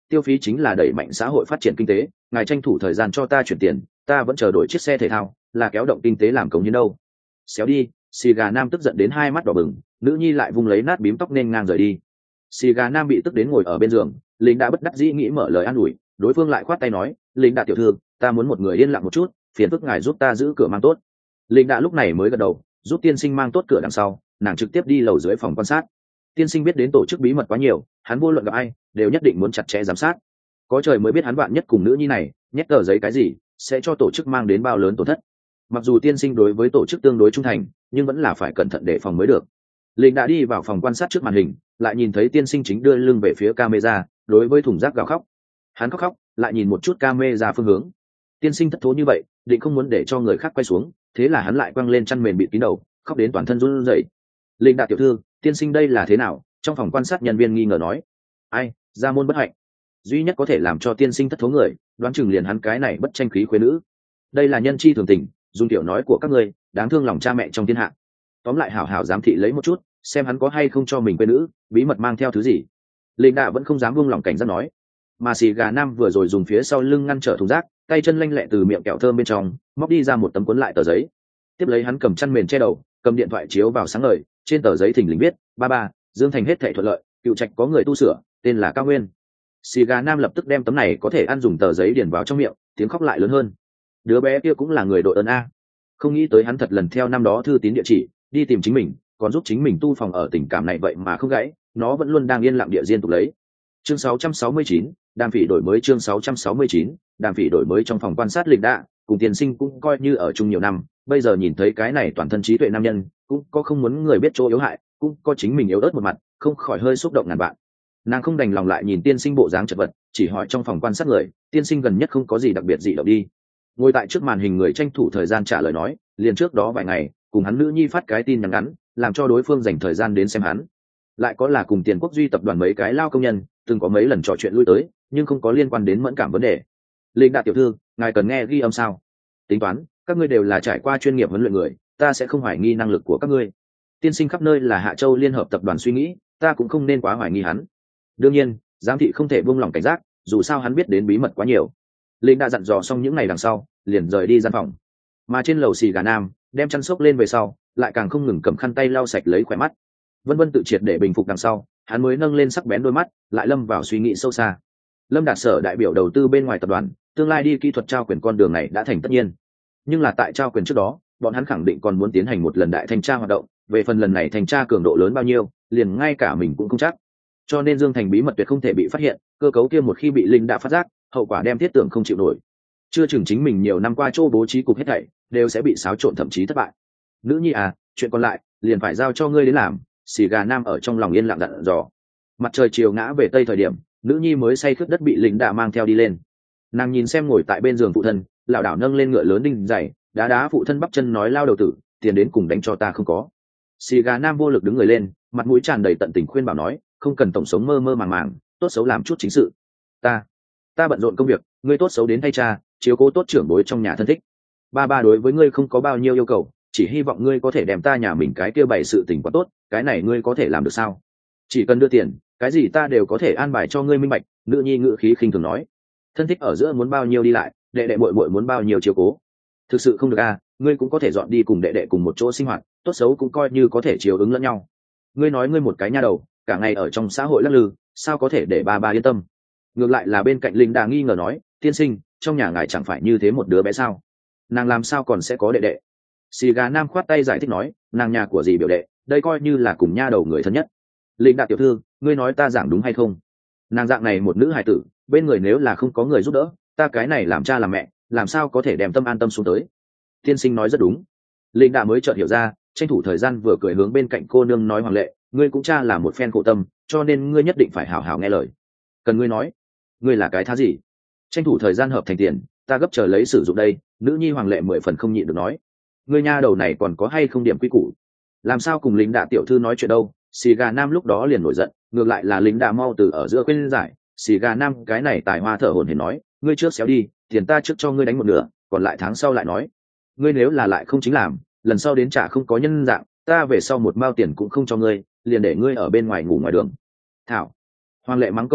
tiêu phí chính là đẩy mạnh xã hội phát triển kinh tế, ngài tranh thủ thời gian cho ta chuyển tiền, ta vẫn chờ đổi chiếc xe thể thao, là kéo động kinh tế làm cống hiến đâu. Xéo đi. Xì gà nam tức giận đến hai mắt đỏ bừng, nữ nhi lại vung lấy nát bím tóc nên ngang rời đi. Xì gà nam bị tức đến ngồi ở bên giường, lính đã bất đắc dĩ nghĩ mở lời an ủi, đối phương lại khoát tay nói, lính đã tiểu thư, ta muốn một người yên lặng một chút, phiền phức ngài giúp ta giữ cửa mang tốt. Lính đã lúc này mới gật đầu, giúp tiên sinh mang tốt cửa đằng sau, nàng trực tiếp đi lầu dưới phòng quan sát. Tiên sinh biết đến tổ chức bí mật quá nhiều, hắn vô luận gặp ai đều nhất định muốn chặt chẽ giám sát. Có trời mới biết hắn bạn nhất cùng nữ nhi này nhét tờ giấy cái gì sẽ cho tổ chức mang đến bao lớn tổn thất. Mặc dù tiên sinh đối với tổ chức tương đối trung thành, nhưng vẫn là phải cẩn thận đề phòng mới được. Lính đã đi vào phòng quan sát trước màn hình, lại nhìn thấy tiên sinh chính đưa lưng về phía camera, đối với thùng rác gào khóc. Hắn khóc khóc, lại nhìn một chút camera phương hướng. Tiên sinh thất thố như vậy, định không muốn để cho người khác quay xuống, thế là hắn lại quăng lên chăn mền bịt kín đầu, khóc đến toàn thân run rẩy. Linh đại tiểu thư, tiên sinh đây là thế nào? Trong phòng quan sát nhân viên nghi ngờ nói. Ai, gia môn bất hạnh. Duy nhất có thể làm cho tiên sinh thất thố người, đoán chừng liền hắn cái này bất tranh khí khuê nữ. Đây là nhân chi thường tình, dùng tiểu nói của các ngươi, đáng thương lòng cha mẹ trong thiên hạ. Tóm lại hảo hảo giám thị lấy một chút, xem hắn có hay không cho mình quê nữ bí mật mang theo thứ gì. Linh đạ vẫn không dám buông lòng cảnh giác nói, mà xì gà nam vừa rồi dùng phía sau lưng ngăn trở thùng rác, tay chân lanh lẹ từ miệng kẹo thơm bên trong móc đi ra một tấm cuốn lại tờ giấy, tiếp lấy hắn cầm chăn mền che đầu, cầm điện thoại chiếu vào sáng ngời, trên tờ giấy thình lình viết ba ba Dương Thành hết thảy thuận lợi, cựu trạch có người tu sửa, tên là Cao Nguyên. Xì gà nam lập tức đem tấm này có thể ăn dùng tờ giấy điền vào trong miệng, tiếng khóc lại lớn hơn. Đứa bé kia cũng là người đội ơn a, không nghĩ tới hắn thật lần theo năm đó thư tín địa chỉ đi tìm chính mình, còn giúp chính mình tu phòng ở tình cảm này vậy mà không gãy, nó vẫn luôn đang yên lặng địa diên tục lấy. Chương sáu trăm sáu mươi chín, đàm phỉ đổi mới. Chương sáu trăm sáu mươi chín, đàm phỉ đổi mới. Trong phòng quan sát lịch đạ cùng tiên sinh cũng coi như ở chung nhiều năm, bây giờ nhìn thấy cái này toàn thân trí tuệ nam nhân, cũng có không muốn người biết chỗ yếu hại, cũng có chính mình yếu ớt một mặt, không khỏi hơi xúc động ngàn vạn. Nàng không đành lòng lại nhìn tiên sinh bộ dáng chật vật, chỉ hỏi trong phòng quan sát người, tiên sinh gần nhất không có gì đặc biệt gì đâu đi. Ngồi tại trước màn hình người tranh thủ thời gian trả lời nói, liền trước đó vài ngày cùng hắn nữ nhi phát cái tin nhắn ngắn, làm cho đối phương dành thời gian đến xem hắn. Lại có là cùng Tiền Quốc Duy tập đoàn mấy cái lao công nhân, từng có mấy lần trò chuyện lui tới, nhưng không có liên quan đến mẫn cảm vấn đề. Linh đại tiểu thư, ngài cần nghe ghi âm sao? Tính toán, các ngươi đều là trải qua chuyên nghiệp huấn luyện người, ta sẽ không hoài nghi năng lực của các ngươi. Tiên sinh khắp nơi là Hạ Châu Liên hợp tập đoàn suy nghĩ, ta cũng không nên quá hoài nghi hắn. Đương nhiên, giám thị không thể buông lỏng cảnh giác, dù sao hắn biết đến bí mật quá nhiều. Linh đã dặn dò xong những ngày đằng sau, liền rời đi gian phòng. Mà trên lầu xì gà nam, đem chăn xốc lên về sau, lại càng không ngừng cầm khăn tay lau sạch lấy khỏe mắt. Vân Vân tự triệt để bình phục đằng sau, hắn mới nâng lên sắc bén đôi mắt, lại lâm vào suy nghĩ sâu xa. Lâm Đạt Sở đại biểu đầu tư bên ngoài tập đoàn, tương lai đi kỹ thuật trao quyền con đường này đã thành tất nhiên. Nhưng là tại trao quyền trước đó, bọn hắn khẳng định còn muốn tiến hành một lần đại thanh tra hoạt động, về phần lần này thanh tra cường độ lớn bao nhiêu, liền ngay cả mình cũng không chắc. Cho nên Dương Thành bí mật tuyệt không thể bị phát hiện, cơ cấu kia một khi bị Linh đã phát giác, hậu quả đem thiết tưởng không chịu nổi. Chưa chừng chính mình nhiều năm qua chỗ bố trí cục hết thảy đều sẽ bị xáo trộn, thậm chí thất bại. Nữ nhi à, chuyện còn lại liền phải giao cho ngươi đến làm. Xì gà nam ở trong lòng yên lặng dặn dò. Mặt trời chiều ngã về tây thời điểm, nữ nhi mới say khướt đất bị Linh đã mang theo đi lên. Nàng nhìn xem ngồi tại bên giường phụ thân, lảo đảo nâng lên ngựa lớn đinh dày, đá đá phụ thân bắp chân nói lao đầu tử, tiền đến cùng đánh cho ta không có. Xì gà nam vô lực đứng người lên, mặt mũi tràn đầy tận tình khuyên bảo nói, không cần tổng sống mơ mơ màng màng, tốt xấu làm chút chính sự. Ta, ta bận rộn công việc, ngươi tốt xấu đến thay cha, chiếu cố tốt trưởng bối trong nhà thân thích. Ba ba đối với ngươi không có bao nhiêu yêu cầu, chỉ hy vọng ngươi có thể đem ta nhà mình cái kia bày sự tình quá tốt, cái này ngươi có thể làm được sao? Chỉ cần đưa tiền, cái gì ta đều có thể an bài cho ngươi minh bạch. Nữ nhi ngữ khí khinh thường nói. Thân thích ở giữa muốn bao nhiêu đi lại, đệ đệ muội muội muốn bao nhiêu chiếu cố. Thực sự không được à, ngươi cũng có thể dọn đi cùng đệ đệ cùng một chỗ sinh hoạt, tốt xấu cũng coi như có thể chiếu ứng lẫn nhau. Ngươi nói ngươi một cái nha đầu, cả ngày ở trong xã hội lắc lư, sao có thể để ba ba yên tâm? Ngược lại là bên cạnh Linh Đà nghi ngờ nói, tiên sinh, trong nhà ngài chẳng phải như thế một đứa bé sao? Nàng làm sao còn sẽ có đệ đệ? Xì gà nam khoát tay giải thích nói, nàng nhà của dì biểu đệ, đây coi như là cùng nha đầu người thân nhất. Linh đại tiểu thư, ngươi nói ta giảng đúng hay không? Nàng dạng này một nữ hài tử, bên người nếu là không có người giúp đỡ, ta cái này làm cha làm mẹ, làm sao có thể đem tâm an tâm xuống tới? Tiên sinh nói rất đúng. Linh đã mới chợt hiểu ra, tranh thủ thời gian vừa cười hướng bên cạnh cô nương nói, hoàng lệ, ngươi cũng cha là một phen khổ tâm, cho nên ngươi nhất định phải hảo hảo nghe lời. Cần ngươi nói, ngươi là cái thá gì? Tranh thủ thời gian hợp thành tiền, ta gấp chờ lấy sử dụng đây. Nữ nhi hoàng lệ mười phần không nhịn được nói, ngươi nha đầu này còn có hay không điểm quy củ? Làm sao cùng lính đạ tiểu thư nói chuyện đâu? Xì gà nam lúc đó liền nổi giận, ngược lại là lính đạ mau từ ở giữa quên giải. Xì gà nam cái này tài hoa thở hổn hển nói, ngươi trước xéo đi, tiền ta trước cho ngươi đánh một nửa, còn lại tháng sau lại nói. Ngươi nếu là lại không chính làm, lần sau đến trả không có nhân dạng, ta về sau một mao tiền cũng không cho ngươi, liền để ngươi ở bên ngoài ngủ ngoài đường. Thảo. Hoàng lệ mắng câu thô tục,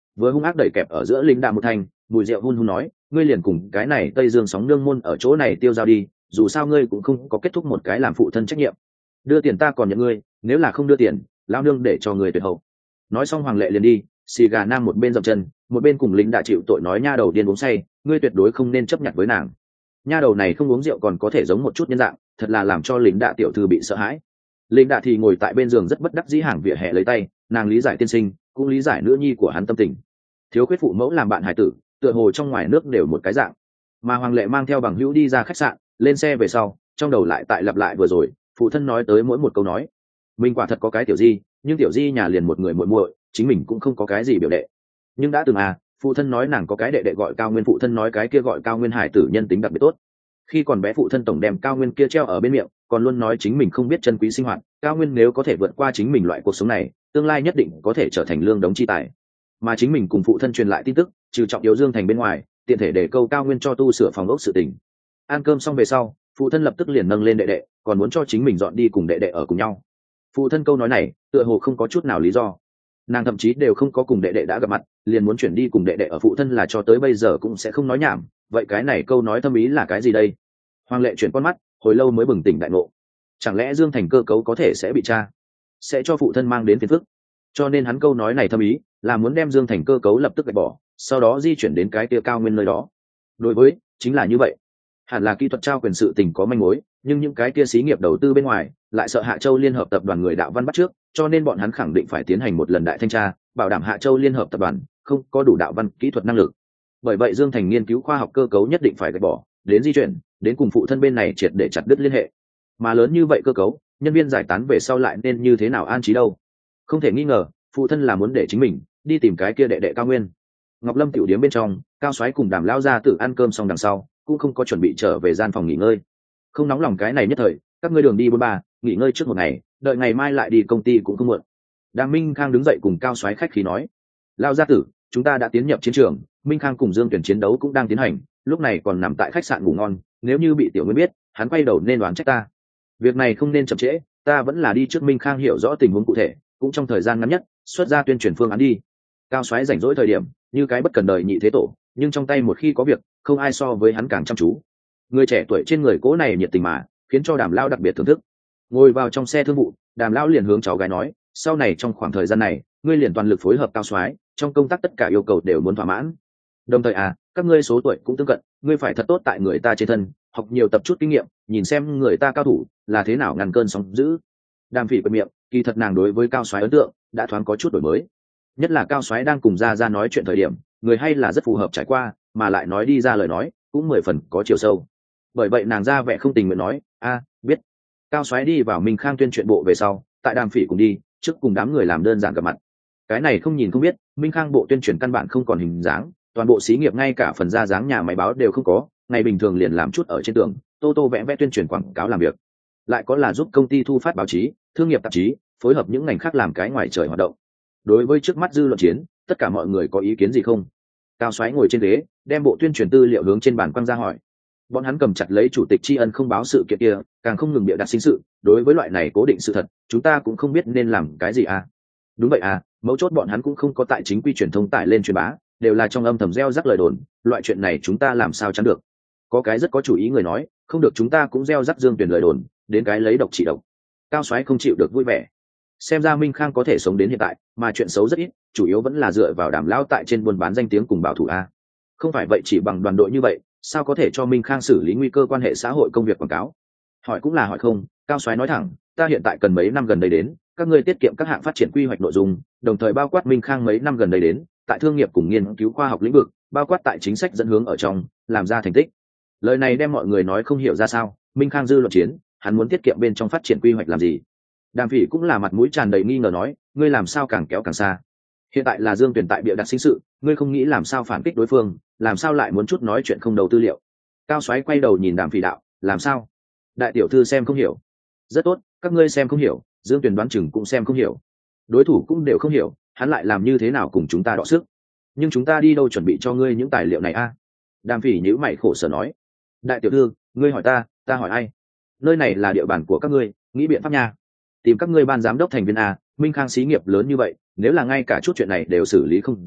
vừa hung ác đẩy kẹp ở giữa lính đạ một thành, mùi rượu hun hun nói, ngươi liền cùng cái này tây dương sóng nương môn ở chỗ này tiêu dao đi, dù sao ngươi cũng không có kết thúc một cái làm phụ thân trách nhiệm. Đưa tiền ta còn nhận ngươi, nếu là không đưa tiền, lao nương để cho người tuyệt hậu. Nói xong Hoàng Lệ liền đi, xì gà nam một bên dậm chân, một bên cùng lính đã chịu tội nói nha đầu điên uống say, ngươi tuyệt đối không nên chấp nhận với nàng. Nha đầu này không uống rượu còn có thể giống một chút nhân dạng, thật là làm cho lính đạ tiểu thư bị sợ hãi. Lính đạ thì ngồi tại bên giường rất bất đắc dĩ hàng vỉa hè lấy tay, nàng lý giải tiên sinh, cũng lý giải nữ nhi của hắn tâm tình. Thiếu khuyết phụ mẫu làm bạn hải tử, tựa hồ trong ngoài nước đều một cái dạng. Mà Hoàng Lệ mang theo bằng hữu đi ra khách sạn, lên xe về sau, trong đầu lại tại lặp lại vừa rồi, phụ thân nói tới mỗi một câu nói. Mình quả thật có cái tiểu di, nhưng tiểu di nhà liền một người muội muội, chính mình cũng không có cái gì biểu đệ. Nhưng đã từng à, phụ thân nói nàng có cái đệ đệ gọi Cao Nguyên, phụ thân nói cái kia gọi Cao Nguyên hải tử nhân tính đặc biệt tốt. Khi còn bé phụ thân tổng đem Cao Nguyên kia treo ở bên miệng, còn luôn nói chính mình không biết chân quý sinh hoạt, Cao Nguyên nếu có thể vượt qua chính mình loại cuộc sống này, tương lai nhất định có thể trở thành lương đống chi tài. Mà chính mình cùng phụ thân truyền lại tin tức, trừ trọng yếu Dương Thành bên ngoài, tiện thể để câu Cao Nguyên cho tu sửa phòng ốc sự tình. Ăn cơm xong về sau, phụ thân lập tức liền nâng lên đệ đệ, còn muốn cho chính mình dọn đi cùng đệ đệ ở cùng nhau. Phụ thân câu nói này, tựa hồ không có chút nào lý do. Nàng thậm chí đều không có cùng đệ đệ đã gặp mặt, liền muốn chuyển đi cùng đệ đệ ở, phụ thân là cho tới bây giờ cũng sẽ không nói nhảm, vậy cái này câu nói thâm ý là cái gì đây? Hoàng Lệ chuyển con mắt, hồi lâu mới bừng tỉnh đại ngộ. Chẳng lẽ Dương Thành cơ cấu có thể sẽ bị tra, sẽ cho phụ thân mang đến phiền phức, cho nên hắn câu nói này thâm ý là muốn đem Dương Thành cơ cấu lập tức gạch bỏ, sau đó di chuyển đến cái kia Cao Nguyên nơi đó. Đối với chính là như vậy, hẳn là kỹ thuật trao quyền sự tình có manh mối, nhưng những cái kia xí nghiệp đầu tư bên ngoài lại sợ Hạ Châu Liên Hợp tập đoàn người đạo văn bắt trước, cho nên bọn hắn khẳng định phải tiến hành một lần đại thanh tra, bảo đảm Hạ Châu Liên Hợp tập đoàn không có đủ đạo văn kỹ thuật năng lực. Bởi vậy Dương Thành nghiên cứu khoa học cơ cấu nhất định phải gạch bỏ, đến di chuyển, đến cùng phụ thân bên này triệt để chặt đứt liên hệ. Mà lớn như vậy cơ cấu, nhân viên giải tán về sau lại nên như thế nào an trí đâu? Không thể nghi ngờ, phụ thân là muốn để chính mình đi tìm cái kia đệ đệ Cao Nguyên. Ngọc Lâm tiểu điếm bên trong, Cao Soái cùng Đàm lão gia tử ăn cơm xong đằng sau, cũng không có chuẩn bị trở về gian phòng nghỉ ngơi. Không nóng lòng cái này nhất thời, các ngươi đường đi bốn ba, nghỉ ngơi trước một ngày, đợi ngày mai lại đi công ty cũng không muộn. Đàm Minh Khang đứng dậy cùng Cao Soái khách khí nói: "Lão gia tử, chúng ta đã tiến nhập chiến trường, Minh Khang cùng Dương Tuyển chiến đấu cũng đang tiến hành, lúc này còn nằm tại khách sạn ngủ ngon, nếu như bị tiểu Nguyên biết, hắn quay đầu nên đoán trách ta. Việc này không nên chậm trễ, ta vẫn là đi trước Minh Khang hiểu rõ tình huống cụ thể, cũng trong thời gian ngắn nhất, xuất ra tuyên truyền phương án đi." Cao Soái rảnh rỗi thời điểm, như cái bất cần đời nhị thế tổ, nhưng trong tay một khi có việc, không ai so với hắn càng chăm chú. Người trẻ tuổi trên người cố này nhiệt tình mà, khiến cho Đàm lão đặc biệt thưởng thức. Ngồi vào trong xe thương vụ, Đàm lão liền hướng cháu gái nói: "Sau này trong khoảng thời gian này, ngươi liền toàn lực phối hợp Cao Soái, trong công tác tất cả yêu cầu đều muốn thỏa mãn. Đồng thời à, các ngươi số tuổi cũng tương cận, ngươi phải thật tốt tại người ta trên thân, học nhiều tập chút kinh nghiệm, nhìn xem người ta cao thủ là thế nào ngăn cơn sóng dữ." Đàm Phỉ bật miệng, kỳ thật nàng đối với Cao Soái ấn tượng đã thoáng có chút đổi mới. Nhất là Cao Soái đang cùng Gia Gia nói chuyện thời điểm, người hay là rất phù hợp trải qua, mà lại nói đi ra lời nói cũng mười phần có chiều sâu. Bởi vậy nàng ra vẻ không tình nguyện nói: "A, biết." Cao Soái đi vào Minh Khang tuyên truyện bộ về sau, tại Đàm Phỉ cùng đi, trước cùng đám người làm đơn giản gặp mặt. Cái này không nhìn không biết, Minh Khang bộ tuyên truyền căn bản không còn hình dáng, toàn bộ xí nghiệp ngay cả phần ra dáng nhà máy báo đều không có, ngày bình thường liền làm chút ở trên tường, tô tô vẽ vẽ tuyên truyền quảng cáo làm việc. Lại có là giúp công ty thu phát báo chí, thương nghiệp tạp chí, phối hợp những ngành khác làm cái ngoài trời hoạt động. Đối với trước mắt dư luận chiến, tất cả mọi người có ý kiến gì không? Cao Soái ngồi trên ghế, đem bộ tuyên truyền tư liệu hướng trên bàn quăng ra hỏi. Bọn hắn cầm chặt lấy chủ tịch tri ân không báo sự kiện kia, càng không ngừng bịa đặt sinh sự, đối với loại này cố định sự thật, chúng ta cũng không biết nên làm cái gì à? Đúng vậy à, mấu chốt bọn hắn cũng không có tại chính quy truyền thông tải lên truyền bá, đều là trong âm thầm gieo rắc lời đồn, loại chuyện này chúng ta làm sao chắn được? Có cái rất có chủ ý người nói, không được chúng ta cũng gieo rắc Dương Tuyển lời đồn, đến cái lấy độc trị độc. Cao Soái không chịu được vui vẻ. Xem ra Minh Khang có thể sống đến hiện tại, mà chuyện xấu rất ít, chủ yếu vẫn là dựa vào Đàm lão tại trên buôn bán danh tiếng cùng bảo thủ a. Không phải vậy chỉ bằng đoàn đội như vậy, sao có thể cho Minh Khang xử lý nguy cơ quan hệ xã hội công việc quảng cáo? Hỏi cũng là hỏi không, Cao Soái nói thẳng, ta hiện tại cần mấy năm gần đây đến, các ngươi tiết kiệm các hạng phát triển quy hoạch nội dung, đồng thời bao quát Minh Khang mấy năm gần đây đến, tại thương nghiệp cùng nghiên cứu khoa học lĩnh vực, bao quát tại chính sách dẫn hướng ở trong, làm ra thành tích. Lời này đem mọi người nói không hiểu ra sao, Minh Khang dư luận chiến, hắn muốn tiết kiệm bên trong phát triển quy hoạch làm gì? Đàm Phỉ cũng là mặt mũi tràn đầy nghi ngờ nói, ngươi làm sao càng kéo càng xa? Hiện tại là Dương Tuyển tại bịa đặt sinh sự, ngươi không nghĩ làm sao phản kích đối phương, làm sao lại muốn chút nói chuyện không đầu tư liệu? Cao Soái quay đầu nhìn Đàm Phỉ đạo, làm sao? Đại tiểu thư xem không hiểu. Rất tốt, các ngươi xem không hiểu, Dương Tuyển đoán chừng cũng xem không hiểu. Đối thủ cũng đều không hiểu, hắn lại làm như thế nào cùng chúng ta đọ sức? Nhưng chúng ta đi đâu chuẩn bị cho ngươi những tài liệu này a? À? Đàm Phỉ nhíu mày khổ sở nói, đại tiểu thư, ngươi hỏi ta, ta hỏi ai? Nơi này là địa bàn của các ngươi, nghĩ biện pháp nha. Tìm các ngươi ban giám đốc thành viên a, Minh Khang xí nghiệp lớn như vậy, nếu là ngay cả chút chuyện này đều xử lý không rõ,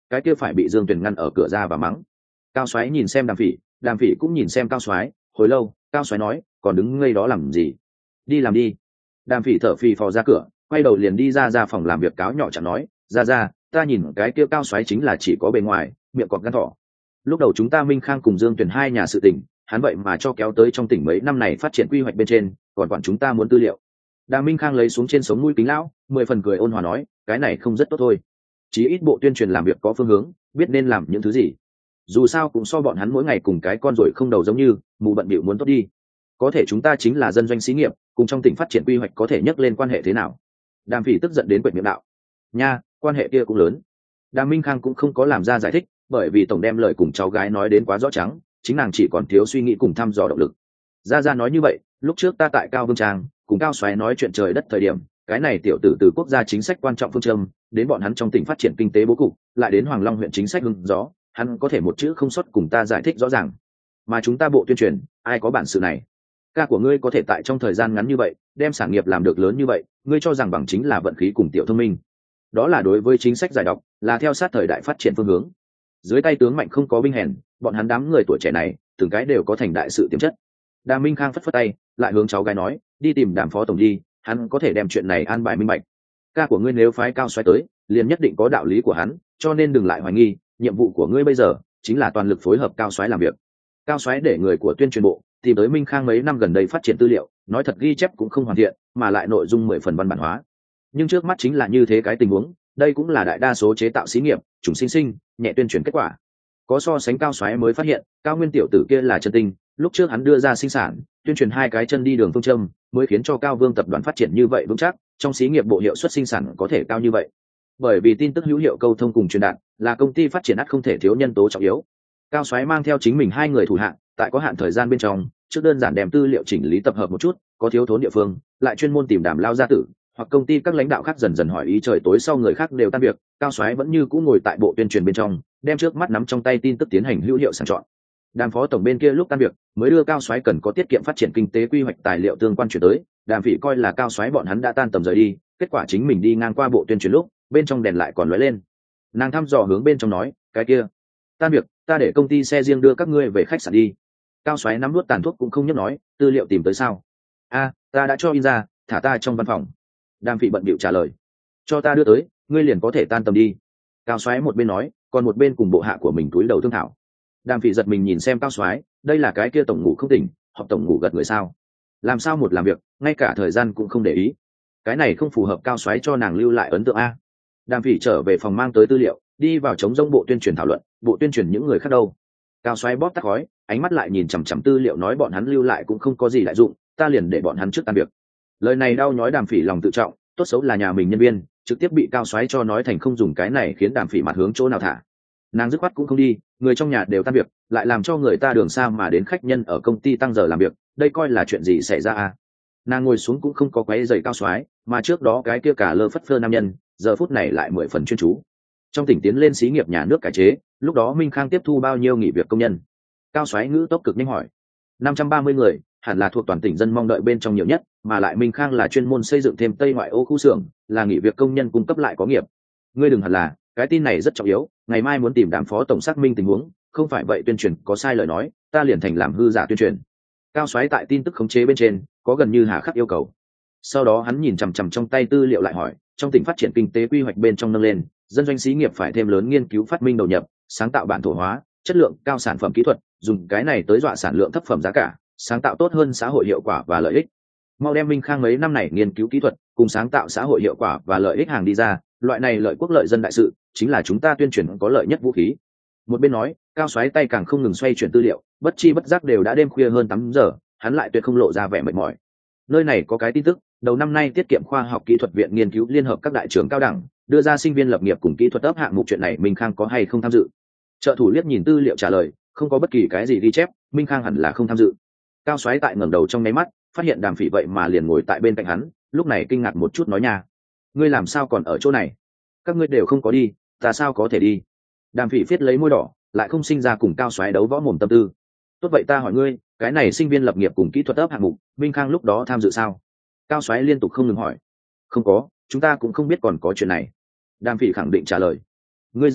cái kia phải bị Dương Tuyền ngăn ở cửa ra và mắng. Cao Soái nhìn xem Đàm Phỉ, Đàm Phỉ cũng nhìn xem Cao Soái, hồi lâu Cao Soái nói, còn đứng ngây đó làm gì, đi làm đi. Đàm Phỉ thở phì phò ra cửa, quay đầu liền đi ra ra phòng làm việc, cáo nhỏ chẳng nói, ra ra ta nhìn cái kia Cao Soái chính là chỉ có bề ngoài miệng cọp gan thỏ. Lúc đầu chúng ta Minh Khang cùng Dương Tuyền hai nhà sự tình, hắn vậy mà cho kéo tới trong tỉnh mấy năm này phát triển quy hoạch bên trên, còn quản chúng ta muốn tư liệu. Đàm Minh Khang lấy xuống trên sống mũi kính lão, mười phần cười ôn hòa nói, cái này không rất tốt thôi, chí ít bộ tuyên truyền làm việc có phương hướng, biết nên làm những thứ gì. Dù sao cũng so bọn hắn mỗi ngày cùng cái con ruồi không đầu giống như mù bận bịu muốn tốt đi. Có thể chúng ta chính là dân doanh xí nghiệp, cùng trong tỉnh phát triển quy hoạch có thể nhắc lên quan hệ thế nào? Đàm Phỉ tức giận đến quệt miệng đạo, nha, quan hệ kia cũng lớn. Đàm Minh Khang cũng không có làm ra giải thích, bởi vì tổng đem lời cùng cháu gái nói đến quá rõ trắng, chính nàng chỉ còn thiếu suy nghĩ cùng thăm dò động lực. Gia Gia nói như vậy, lúc trước ta tại Cao Vương Trang cùng Cao Soái nói chuyện trời đất thời điểm, cái này tiểu tử từ quốc gia chính sách quan trọng phương châm đến bọn hắn trong tỉnh phát triển kinh tế bố cục, lại đến Hoàng Long huyện chính sách hưng gió, hắn có thể một chữ không sót cùng ta giải thích rõ ràng. Mà chúng ta bộ tuyên truyền, ai có bản sự này? Ca của ngươi có thể tại trong thời gian ngắn như vậy đem sản nghiệp làm được lớn như vậy, ngươi cho rằng bằng chính là vận khí cùng tiểu thông minh? Đó là đối với chính sách giải độc, là theo sát thời đại phát triển phương hướng. Dưới tay tướng mạnh không có binh hèn, bọn hắn đám người tuổi trẻ này từng cái đều có thành đại sự tiềm chất. Đàm Minh Khang phất phất tay, lại hướng cháu gái nói, đi tìm Đàm phó tổng đi, hắn có thể đem chuyện này an bài minh bạch. Ca của ngươi nếu phái Cao Soái tới, liền nhất định có đạo lý của hắn, cho nên đừng lại hoài nghi, nhiệm vụ của ngươi bây giờ chính là toàn lực phối hợp Cao Soái làm việc. Cao Soái để người của tuyên truyền bộ tìm tới Minh Khang mấy năm gần đây phát triển tư liệu, nói thật ghi chép cũng không hoàn thiện, mà lại nội dung mười phần văn bản hóa. Nhưng trước mắt chính là như thế cái tình huống, đây cũng là đại đa số chế tạo xí nghiệp chủng sinh sinh nhẹ tuyên truyền kết quả. Có so sánh Cao Soái mới phát hiện, Cao Nguyên tiểu tử kia là chân tinh, lúc trước hắn đưa ra sinh sản, tuyên truyền hai cái chân đi đường phương châm, mới khiến cho Cao Vương tập đoàn phát triển như vậy vững chắc, trong xí nghiệp bộ hiệu suất sinh sản có thể cao như vậy. Bởi vì tin tức hữu hiệu câu thông cùng truyền đạt, là công ty phát triển ắt không thể thiếu nhân tố trọng yếu. Cao Soái mang theo chính mình hai người thủ hạ, tại có hạn thời gian bên trong, trước đơn giản đem tư liệu chỉnh lý tập hợp một chút, có thiếu thốn địa phương, lại chuyên môn tìm Đàm lao gia tử, hoặc công ty các lãnh đạo khác dần dần hỏi ý trời tối sau người khác đều tan việc, Cao Soái vẫn như cũ ngồi tại bộ tuyên truyền bên trong, đem trước mắt nắm trong tay tin tức tiến hành hữu hiệu sàng chọn. Đàm phó tổng bên kia lúc tan việc, mới đưa Cao Soái cần có tiết kiệm phát triển kinh tế quy hoạch tài liệu tương quan chuyển tới, Đàm Phỉ coi là Cao Soái bọn hắn đã tan tầm rời đi, kết quả chính mình đi ngang qua bộ tuyên truyền lúc, bên trong đèn lại còn lóe lên. Nàng thăm dò hướng bên trong nói, cái kia, tan việc, ta để công ty xe riêng đưa các ngươi về khách sạn đi. Cao Soái nắm nuốt tàn thuốc cũng không nhấc nói, tư liệu tìm tới sao? A, ta đã cho in ra, thả ta trong văn phòng. Đàm Phỉ bận bịu trả lời, cho ta đưa tới, ngươi liền có thể tan tầm đi. Cao Soái một bên nói, còn một bên cùng bộ hạ của mình cúi đầu thương thảo. Đàm Phỉ giật mình nhìn xem Cao Soái, đây là cái kia tổng ngủ không tỉnh, hoặc tổng ngủ gật người sao? Làm sao một làm việc, ngay cả thời gian cũng không để ý. Cái này không phù hợp Cao Soái cho nàng lưu lại ấn tượng a. Đàm Phỉ trở về phòng mang tới tư liệu, đi vào chống rông bộ tuyên truyền thảo luận, bộ tuyên truyền những người khác đâu? Cao Soái bóp tắt khói, ánh mắt lại nhìn chằm chằm tư liệu nói bọn hắn lưu lại cũng không có gì đại dụng, ta liền để bọn hắn trước tan việc. Lời này đau nhói Đàm Phỉ lòng tự trọng, tốt xấu là nhà mình nhân viên, trực tiếp bị Cao Soái cho nói thành không dùng cái này khiến Đàm Phỉ mặt hướng chỗ nào thả. Nàng dứt khoát cũng không đi, người trong nhà đều tan việc, lại làm cho người ta đường xa mà đến khách nhân ở công ty tăng giờ làm việc, đây coi là chuyện gì xảy ra à? Nàng ngồi xuống cũng không có quấy rầy Cao Soái, mà trước đó cái kia cả lơ phất phơ nam nhân, giờ phút này lại mười phần chuyên chú. Trong tỉnh tiến lên xí nghiệp nhà nước cải chế, lúc đó Minh Khang tiếp thu bao nhiêu nghỉ việc công nhân? Cao Soái ngữ tốc cực nhanh hỏi. năm trăm ba mươi người, hẳn là thuộc toàn tỉnh dân mong đợi bên trong nhiều nhất, mà lại Minh Khang là chuyên môn xây dựng thêm Tây ngoại ô khu xưởng, là nghỉ việc công nhân cung cấp lại có nghiệp. Ngươi đừng hẳn là, cái tin này rất trọng yếu, ngày mai muốn tìm Đàm phó tổng xác minh tình huống, không phải vậy tuyên truyền có sai lời nói, ta liền thành làm hư giả tuyên truyền. Cao Soái tại tin tức khống chế bên trên, có gần như hà khắc yêu cầu. Sau đó hắn nhìn chằm chằm trong tay tư liệu lại hỏi, trong tỉnh phát triển kinh tế quy hoạch bên trong nâng lên, dân doanh xí nghiệp phải thêm lớn nghiên cứu phát minh đầu nhập, sáng tạo bản thổ hóa, chất lượng cao sản phẩm kỹ thuật, dùng cái này tới dọa sản lượng thấp phẩm giá cả, sáng tạo tốt hơn xã hội hiệu quả và lợi ích. Mau đem Minh Khang mấy năm này nghiên cứu kỹ thuật cùng sáng tạo xã hội hiệu quả và lợi ích hàng đi ra, loại này lợi quốc lợi dân đại sự, chính là chúng ta tuyên truyền có lợi nhất vũ khí. Một bên nói, Cao Soái tay càng không ngừng xoay chuyển tư liệu, bất chi bất giác đều đã đêm khuya hơn tám giờ, hắn lại tuyệt không lộ ra vẻ mệt mỏi. Nơi này có cái tin tức, đầu năm nay tiết kiệm khoa học kỹ thuật viện nghiên cứu liên hợp các đại trường cao đẳng, đưa ra sinh viên lập nghiệp cùng kỹ thuật ấp hạng mục, chuyện này Minh Khang có hay không tham dự? Trợ thủ liếc nhìn tư liệu trả lời, không có bất kỳ cái gì ghi chép, Minh Khang hẳn là không tham dự. Cao Soái tại ngẩng đầu trong nháy mắt, phát hiện Đàm Phỉ vậy mà liền ngồi tại bên cạnh hắn, lúc này kinh ngạc một chút nói nha, ngươi làm sao còn ở chỗ này? Các ngươi đều không có đi, ta sao có thể đi? Đàm Phỉ viết lấy môi đỏ, lại không sinh ra cùng Cao Soái đấu võ mồm tâm tư. Tốt vậy ta hỏi ngươi, cái này sinh viên lập nghiệp cùng kỹ thuật ấp hạng mục, Minh Khang lúc đó tham dự sao? Cao Soái liên tục không ngừng hỏi. Không có, chúng ta cũng không biết còn có chuyện này. Đàm Phỉ khẳng định trả lời. Ngươi dạng này,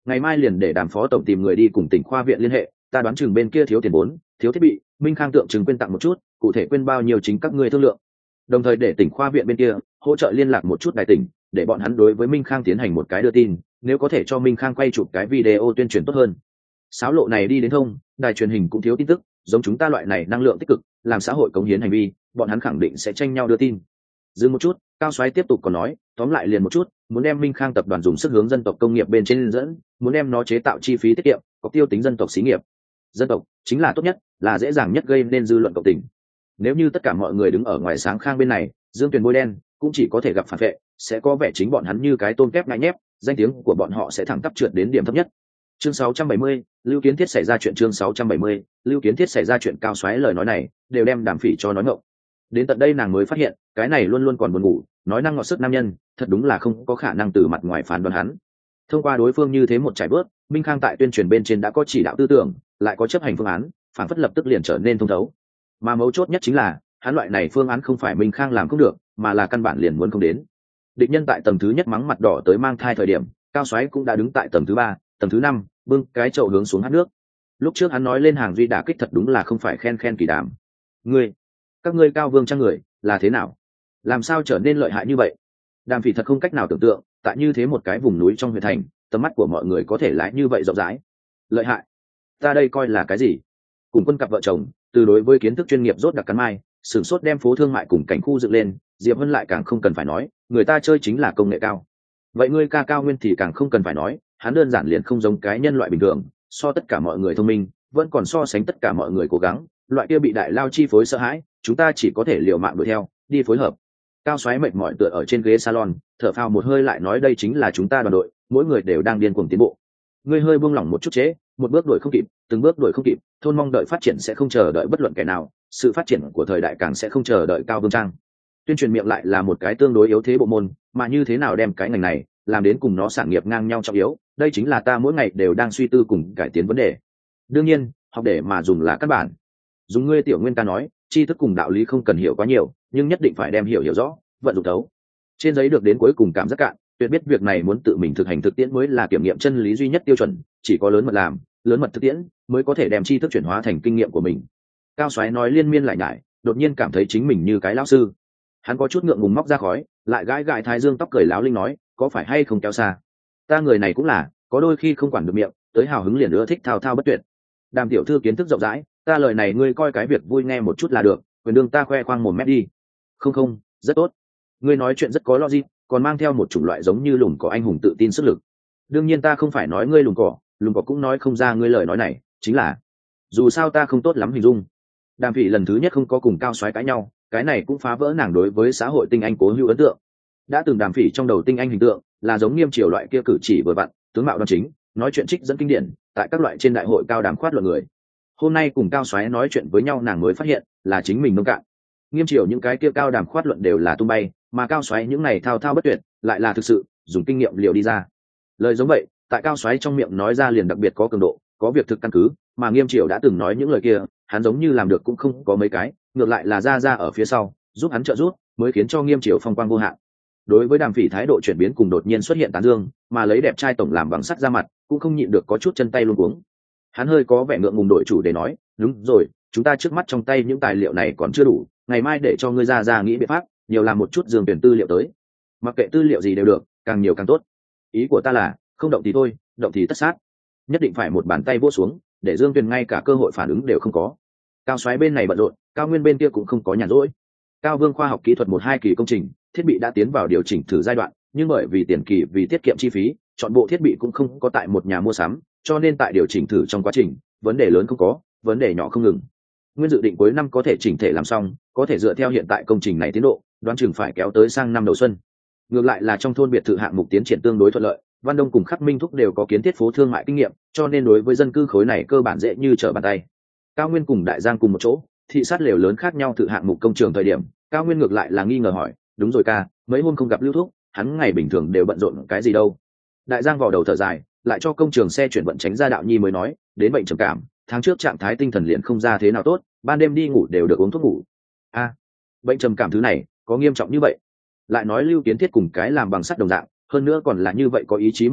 ngày mai liền để đàm phó tổng tìm người đi cùng tỉnh khoa viện liên hệ, ta đoán chừng bên kia thiếu tiền vốn, thiếu thiết bị, Minh Khang tượng trưng quên tặng một chút, cụ thể quên bao nhiêu chính các ngươi thương lượng. Đồng thời để tỉnh khoa viện bên kia hỗ trợ liên lạc một chút đài tỉnh, để bọn hắn đối với Minh Khang tiến hành một cái đưa tin, nếu có thể cho Minh Khang quay chụp cái video tuyên truyền tốt hơn. Sáo lộ này đi đến thông, đài truyền hình cũng thiếu tin tức, giống chúng ta loại này năng lượng tích cực, làm xã hội cống hiến hành vi, bọn hắn khẳng định sẽ tranh nhau đưa tin. Dừng một chút, Cao Soái tiếp tục còn nói, tóm lại liền một chút, muốn đem Minh Khang tập đoàn dùng sức hướng dân tộc công nghiệp bên trên dẫn, muốn đem nó chế tạo chi phí tiết kiệm, có tiêu tính dân tộc xí nghiệp. Dân tộc chính là tốt nhất, là dễ dàng nhất gây nên dư luận cộng tình. Nếu như tất cả mọi người đứng ở ngoài sáng khang bên này, dương tuyền bôi đen, cũng chỉ có thể gặp phản vệ, sẽ có vẻ chính bọn hắn như cái tôm kép ngại nhép, danh tiếng của bọn họ sẽ thẳng tắp trượt đến điểm thấp nhất. Chương sáu trăm bảy mươi, Lưu Kiến Thiết xảy ra chuyện chương sáu trăm bảy mươi, Lưu Kiến Thiết xảy ra chuyện. Cao Soái lời nói này đều đem Đàm Phỉ cho nói ngộng. Đến tận đây nàng mới phát hiện, cái này luôn luôn còn buồn ngủ, nói năng ngọt sức nam nhân, thật đúng là không có khả năng từ mặt ngoài phán đoán hắn. Thông qua đối phương như thế một trải bước, Minh Khang tại tuyên truyền bên trên đã có chỉ đạo tư tưởng, lại có chấp hành phương án, phản phất lập tức liền trở nên thông thấu. Mà mấu chốt nhất chính là, hắn loại này phương án không phải Minh Khang làm không được, mà là căn bản liền muốn không đến. Địch nhân tại tầng thứ nhất mắng mặt đỏ tới mang thai thời điểm, Cao Soái cũng đã đứng tại tầng thứ ba, tầng thứ năm, bưng cái chậu hướng xuống hát nước. Lúc trước hắn nói lên hàng duy đả kích thật đúng là không phải khen khen kỳ đàm. Ngươi, các ngươi Cao Vương trang người, là thế nào? Làm sao trở nên lợi hại như vậy? Đàm Phỉ thật không cách nào tưởng tượng, tại như thế một cái vùng núi trong huyện thành, tầm mắt của mọi người có thể lại như vậy rộng rãi. Lợi hại? Ta đây coi là cái gì? Cùng Quân cặp vợ chồng, từ đối với kiến thức chuyên nghiệp rốt đặc cắn mai, sửng sốt đem phố thương mại cùng cảnh khu dựng lên, Diệp Vân lại càng không cần phải nói, người ta chơi chính là công nghệ cao. Vậy ngươi ca Cao Nguyên thì càng không cần phải nói, hắn đơn giản liền không giống cái nhân loại bình thường, so tất cả mọi người thông minh, vẫn còn so sánh tất cả mọi người cố gắng, loại kia bị đại lao chi phối sợ hãi, chúng ta chỉ có thể liều mạng đuổi theo, đi phối hợp. Cao Soái mệt mỏi tựa ở trên ghế salon, thở phào một hơi lại nói đây chính là chúng ta đoàn đội, mỗi người đều đang điên cuồng tiến bộ. Ngươi hơi buông lỏng một chút chế, một bước đuổi không kịp, từng bước đuổi không kịp, thôn mong đợi phát triển sẽ không chờ đợi bất luận kẻ nào, sự phát triển của thời đại càng sẽ không chờ đợi Cao Vương trang. Tuyên truyền miệng lại là một cái tương đối yếu thế bộ môn, mà như thế nào đem cái ngành này làm đến cùng nó sản nghiệp ngang nhau trọng yếu, đây chính là ta mỗi ngày đều đang suy tư cùng cải tiến vấn đề. Đương nhiên, học để mà dùng là căn bản. Dùng ngươi Tiểu Nguyên ca nói, tri thức cùng đạo lý không cần hiểu quá nhiều, nhưng nhất định phải đem hiểu hiểu rõ, vận dụng thấu. Trên giấy được đến cuối cùng cảm giác cạn, tuyệt biết việc này muốn tự mình thực hành thực tiễn mới là kiểm nghiệm chân lý duy nhất tiêu chuẩn, chỉ có lớn mật làm, lớn mật thực tiễn mới có thể đem tri thức chuyển hóa thành kinh nghiệm của mình. Cao Soái nói liên miên lại nhải, đột nhiên cảm thấy chính mình như cái lão sư. Hắn có chút ngượng ngùng móc ra khói, lại gãi gãi thái dương tóc cười láo linh nói, có phải hay không kéo xa? Ta người này cũng là, có đôi khi không quản được miệng, tới hào hứng liền ưa thích thao thao bất tuyệt. Đàm tiểu thư kiến thức rộng rãi, ta lời này ngươi coi cái việc vui nghe một chút là được, quyền đương ta khoe khoang một mét đi. Không không, rất tốt. Ngươi nói chuyện rất có logic, còn mang theo một chủng loại giống như lùn cỏ anh hùng tự tin sức lực. Đương nhiên ta không phải nói ngươi lùn cỏ, lùn cỏ cũng nói không ra ngươi lời nói này, chính là dù sao ta không tốt lắm hình dung. Đàm Phỉ lần thứ nhất không có cùng Cao Soái cãi nhau, cái này cũng phá vỡ nàng đối với xã hội tinh anh cố hữu ấn tượng. Đã từng Đàm Phỉ trong đầu tinh anh hình tượng là giống Nghiêm Triều loại kia cử chỉ vừa vặn, tướng mạo đoan chính, nói chuyện trích dẫn kinh điển, tại các loại trên đại hội cao đàm khoát luận người. Hôm nay cùng Cao Soái nói chuyện với nhau nàng mới phát hiện là chính mình nông cạn. Nghiêm Triều những cái kia cao đàm khoát luận đều là tung bay, mà Cao Soái những này thao thao bất tuyệt lại là thực sự dùng kinh nghiệm liệu đi ra. Lời giống vậy, tại Cao Soái trong miệng nói ra liền đặc biệt có cường độ, có việc thực căn cứ, mà Nghiêm Triều đã từng nói những lời kia, hắn giống như làm được cũng không có mấy cái, ngược lại là ra ra ở phía sau giúp hắn trợ giúp, mới khiến cho Nghiêm Triều phong quang vô hạn. Đối với Đàm Phỉ thái độ chuyển biến cùng đột nhiên xuất hiện tán dương, mà lấy đẹp trai tổng làm bằng sắt ra mặt, cũng không nhịn được có chút chân tay luống cuống. Hắn hơi có vẻ ngượng ngùng đổi chủ để nói, đúng rồi, chúng ta trước mắt trong tay những tài liệu này còn chưa đủ, ngày mai để cho ngươi ra ra nghĩ biện pháp, nhiều làm một chút dường tuyển tư liệu tới. Mặc kệ tư liệu gì đều được, càng nhiều càng tốt. Ý của ta là, không động thì thôi, động thì tất sát. Nhất định phải một bàn tay vỗ xuống, để Dương Tuyền ngay cả cơ hội phản ứng đều không có. Cao Soái bên này bận rộn, Cao Nguyên bên kia cũng không có nhàn rỗi. Cao Vương khoa học kỹ thuật một hai kỳ công trình, thiết bị đã tiến vào điều chỉnh thử giai đoạn, nhưng bởi vì tiền kỳ vì tiết kiệm chi phí, chọn bộ thiết bị cũng không có tại một nhà mua sắm, cho nên tại điều chỉnh thử trong quá trình, vấn đề lớn không có, vấn đề nhỏ không ngừng. Nguyên dự định cuối năm có thể chỉnh thể làm xong, có thể dựa theo hiện tại công trình này tiến độ, đoán chừng phải kéo tới sang năm đầu xuân. Ngược lại là trong thôn biệt thự hạng mục tiến triển tương đối thuận lợi, Văn Đông cùng Khắc Minh Thúc đều có kiến thiết phố thương mại kinh nghiệm, cho nên đối với dân cư khối này cơ bản dễ như trở bàn tay. Cao Nguyên cùng Đại Giang cùng một chỗ, thị sát lều lớn khác nhau thử hạng mục công trường thời điểm, Cao Nguyên ngược lại là nghi ngờ hỏi, đúng rồi ca, mấy hôm không gặp Lưu Thúc, hắn ngày bình thường đều bận rộn cái gì đâu? Đại Giang vào đầu thở dài, lại cho công trường xe chuyển vận tránh ra đạo nhi mới nói, đến bệnh trầm cảm, tháng trước trạng thái tinh thần liền không ra thế nào tốt, ban đêm đi ngủ đều được uống thuốc ngủ. A, à, bệnh trầm cảm thứ này có nghiêm trọng như vậy? Lại nói Lưu Kiến Thiết cùng cái làm bằng sắt đồng dạng, hơn nữa còn là như vậy có ý chí một người,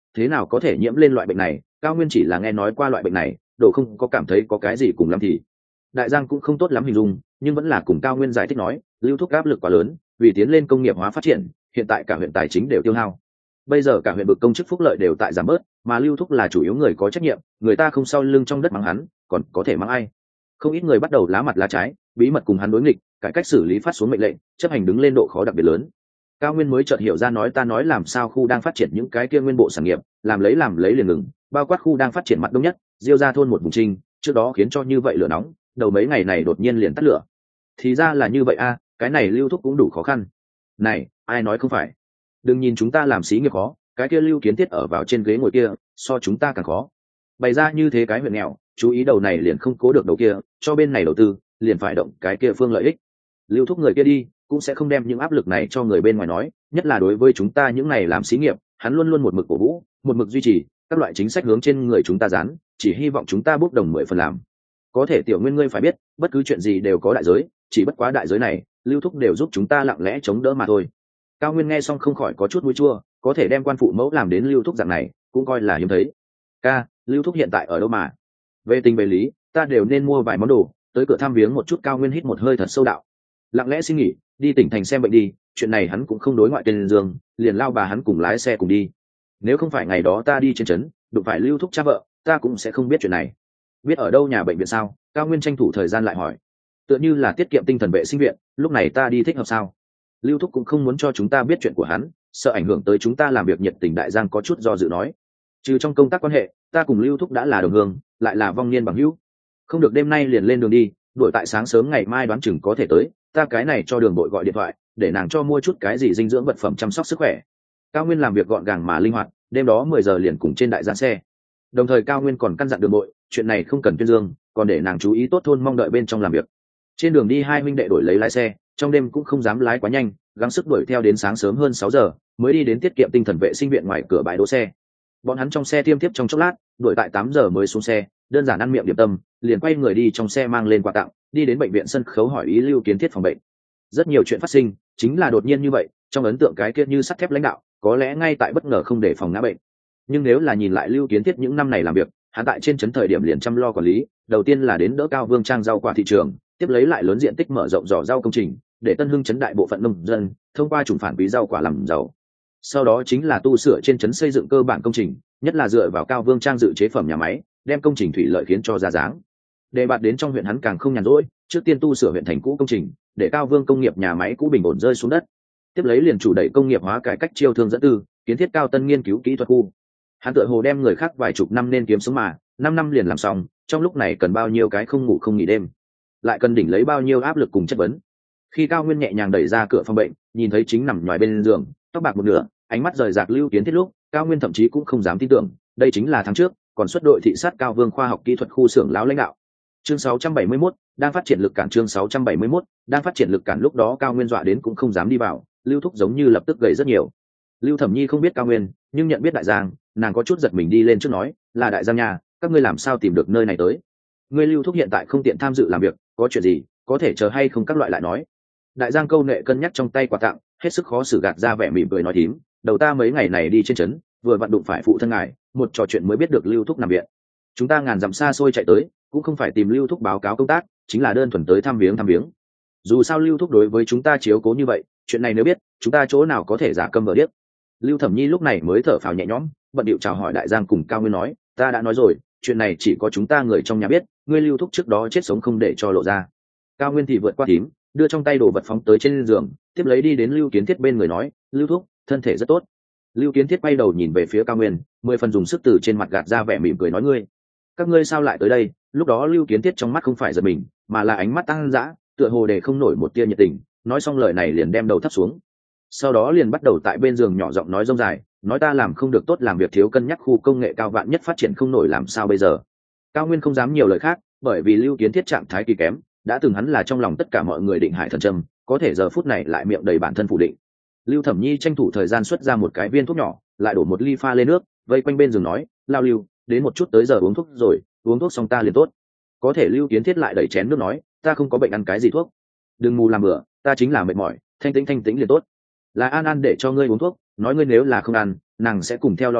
thế nào có thể nhiễm lên loại bệnh này, Cao Nguyên chỉ là nghe nói qua loại bệnh này, đồ không có cảm thấy có cái gì cùng lắm thì. Đại Giang cũng không tốt lắm hình dung, nhưng vẫn là cùng Cao Nguyên giải thích nói, lưu thúc áp lực quá lớn, vì tiến lên công nghiệp hóa phát triển, hiện tại cả huyện tài chính đều tiêu hao. Bây giờ cả huyện bực công chức phúc lợi đều tại giảm bớt, mà lưu thúc là chủ yếu người có trách nhiệm, người ta không sau lưng trong đất mắng hắn, còn có thể mắng ai? Không ít người bắt đầu lá mặt lá trái, bí mật cùng hắn đối nghịch, cải cách xử lý phát xuống mệnh lệnh, chấp hành đứng lên độ khó đặc biệt lớn. Cao Nguyên mới chợt hiểu ra nói ta nói làm sao khu đang phát triển những cái kia nguyên bộ sản nghiệp, làm lấy làm lấy liền ngừng, bao quát khu đang phát triển mặt đông nhất, diêu ra thôn một vùng trinh, trước đó khiến cho như vậy lửa nóng, đầu mấy ngày này đột nhiên liền tắt lửa. Thì ra là như vậy a, cái này lưu thúc cũng đủ khó khăn. Này, ai nói không phải? Đừng nhìn chúng ta làm xí nghiệp khó, cái kia Lưu Kiến Thiết ở vào trên ghế ngồi kia, so chúng ta càng khó. Bày ra như thế cái huyện nghèo, chú ý đầu này liền không cố được đầu kia, cho bên này đầu tư, liền phải động cái kia phương lợi ích. Lưu thúc người kia đi, cũng sẽ không đem những áp lực này cho người bên ngoài nói, nhất là đối với chúng ta những này làm xí nghiệp, hắn luôn luôn một mực cổ vũ, một mực duy trì các loại chính sách hướng trên người chúng ta dán, chỉ hy vọng chúng ta bốc đồng mười phần làm. Có thể tiểu Nguyên ngươi phải biết, bất cứ chuyện gì đều có đại giới, chỉ bất quá đại giới này, Lưu thúc đều giúp chúng ta lặng lẽ chống đỡ mà thôi. Cao Nguyên nghe xong không khỏi có chút mũi chua, có thể đem quan phụ mẫu làm đến Lưu thúc dạng này, cũng coi là hiếm thấy. Ca, Lưu thúc hiện tại ở đâu mà? Về tình về lý, ta đều nên mua vài món đồ, tới cửa thăm viếng một chút. Cao Nguyên hít một hơi thật sâu đạo. Lặng lẽ xin nghỉ, đi tỉnh thành xem bệnh đi, chuyện này hắn cũng không đối ngoại tên dương, liền lao bà hắn cùng lái xe cùng đi. Nếu không phải ngày đó ta đi trên trấn, đụng phải Lưu thúc cha vợ, ta cũng sẽ không biết chuyện này. Biết ở đâu nhà bệnh viện sao? Cao Nguyên tranh thủ thời gian lại hỏi. Tựa như là tiết kiệm tinh thần vệ sinh viện, lúc này ta đi thích hợp sao? Lưu thúc cũng không muốn cho chúng ta biết chuyện của hắn, sợ ảnh hưởng tới chúng ta làm việc nhiệt tình. Đại Giang có chút do dự nói. Trừ trong công tác quan hệ, ta cùng Lưu thúc đã là đồng hương, lại là vong niên bằng hữu. Không được đêm nay liền lên đường đi, đuổi tại sáng sớm ngày mai đoán chừng có thể tới, ta cái này cho đường đội gọi điện thoại, để nàng cho mua chút cái gì dinh dưỡng vật phẩm chăm sóc sức khỏe. Cao Nguyên làm việc gọn gàng mà linh hoạt, đêm đó mười giờ liền cùng trên đại giang xe. Đồng thời Cao Nguyên còn căn dặn đường đội, chuyện này không cần tuyên dương, còn để nàng chú ý tốt thôn mong đợi bên trong làm việc. Trên đường đi hai huynh đệ đổi lấy lái xe, trong đêm cũng không dám lái quá nhanh, gắng sức đuổi theo đến sáng sớm hơn sáu giờ mới đi đến tiết kiệm tinh thần vệ sinh viện ngoài cửa bãi đỗ xe. Bọn hắn trong xe tiêm tiếp trong chốc lát, đuổi tại tám giờ mới xuống xe, đơn giản ăn miệng điểm tâm, liền quay người đi trong xe mang lên quà tặng, đi đến bệnh viện sân khấu hỏi ý Lưu Kiến Thiết phòng bệnh. Rất nhiều chuyện phát sinh, chính là đột nhiên như vậy, trong ấn tượng cái kia như sắt thép lãnh đạo, có lẽ ngay tại bất ngờ không để phòng ngã bệnh. Nhưng nếu là nhìn lại Lưu Kiến Thiết những năm này làm việc, hắn tại trên trấn thời điểm liền chăm lo quản lý, đầu tiên là đến đỡ Cao Vương trang rau quả thị trường, tiếp lấy lại lớn diện tích mở rộng giỏ rau công trình, để Tân Hưng trấn đại bộ phận nông dân thông qua trùng phản quý rau quả làm giàu. Sau đó chính là tu sửa trên trấn xây dựng cơ bản công trình, nhất là dựa vào Cao Vương trang dự chế phẩm nhà máy, đem công trình thủy lợi khiến cho ra dáng. Để bạt đến trong huyện hắn càng không nhàn rỗi, trước tiên tu sửa huyện thành cũ công trình, để Cao Vương công nghiệp nhà máy cũ bình ổn rơi xuống đất. Tiếp lấy liền chủ đẩy công nghiệp hóa cải cách chiêu thương dẫn tư, kiến thiết Cao Tân nghiên cứu kỹ thuật khu. Hắn tựa hồ đem người khác vài chục năm nên kiếm sống mà, năm năm liền làm xong, trong lúc này cần bao nhiêu cái không ngủ không nghỉ đêm, lại cần đỉnh lấy bao nhiêu áp lực cùng chất vấn. Khi Cao Nguyên nhẹ nhàng đẩy ra cửa phòng bệnh, nhìn thấy chính nằm ngoài bên giường, tóc bạc một nửa, ánh mắt rời rạc Lưu Kiến Thiết lúc, Cao Nguyên thậm chí cũng không dám tin tưởng, đây chính là tháng trước, còn xuất đội thị sát Cao Vương khoa học kỹ thuật khu xưởng lão lãnh đạo. Chương sáu trăm bảy mươi mốt, đang phát triển lực cản. Chương sáu trăm bảy mươi mốt, đang phát triển lực cản. Lúc đó Cao Nguyên dọa đến cũng không dám đi vào, Lưu thúc giống như lập tức gầy rất nhiều. Lưu Thẩm Nhi không biết Cao Nguyên, nhưng nhận biết Đại Giang, nàng có chút giật mình đi lên trước nói, là Đại Giang nhà, các ngươi làm sao tìm được nơi này tới? Ngươi Lưu thúc hiện tại không tiện tham dự làm việc, có chuyện gì, có thể chờ hay không các loại lại nói. Đại Giang câu nệ cân nhắc trong tay quà tặng, hết sức khó xử gạt ra vẻ mỉm cười nói thím, đầu ta mấy ngày này đi trên trấn, vừa vặn đụng phải phụ thân ngài, một trò chuyện mới biết được Lưu thúc nằm viện. Chúng ta ngàn dặm xa xôi chạy tới, cũng không phải tìm Lưu thúc báo cáo công tác, chính là đơn thuần tới thăm viếng thăm viếng. Dù sao Lưu thúc đối với chúng ta chiếu cố như vậy, chuyện này nếu biết, chúng ta chỗ nào có thể giả câm vờ điếc. Lưu Thẩm Nhi lúc này mới thở phào nhẹ nhõm, bận điệu chào hỏi Đại Giang cùng Cao Nguyên nói, ta đã nói rồi, chuyện này chỉ có chúng ta người trong nhà biết, ngươi Lưu thúc trước đó chết sống không để cho lộ ra. Cao Nguyên thì vượt qua thím, đưa trong tay đồ vật phóng tới trên giường, tiếp lấy đi đến Lưu Kiến Thiết bên người nói, Lưu thúc, thân thể rất tốt. Lưu Kiến Thiết quay đầu nhìn về phía Cao Nguyên, mười phần dùng sức từ trên mặt gạt ra vẻ mỉm cười nói, ngươi, các ngươi sao lại tới đây? Lúc đó Lưu Kiến Thiết trong mắt không phải giật mình, mà là ánh mắt tăng dã, tựa hồ để không nổi một tia nhiệt tình. Nói xong lời này liền đem đầu thấp xuống, sau đó liền bắt đầu tại bên giường nhỏ giọng nói rông dài, nói ta làm không được tốt, làm việc thiếu cân nhắc, khu công nghệ cao vạn nhất phát triển không nổi làm sao bây giờ. Cao Nguyên không dám nhiều lời khác, bởi vì Lưu Kiến Thiết trạng thái kỳ kém, đã từng hắn là trong lòng tất cả mọi người định hải thần trâm, có thể giờ phút này lại miệng đầy bản thân phủ định. Lưu Thẩm Nhi tranh thủ thời gian xuất ra một cái viên thuốc nhỏ, lại đổ một ly pha lên nước, vây quanh bên giường nói, lao Lưu, đến một chút tới giờ uống thuốc rồi, uống thuốc xong ta liền tốt. Có thể Lưu Kiến Thiết lại đẩy chén nước nói, ta không có bệnh ăn cái gì thuốc, đừng mù làm bừa, ta chính là mệt mỏi, thanh tĩnh thanh tĩnh liền tốt. Là An An để cho ngươi uống thuốc, nói ngươi nếu là không ăn, nàng sẽ cùng theo lo lắng,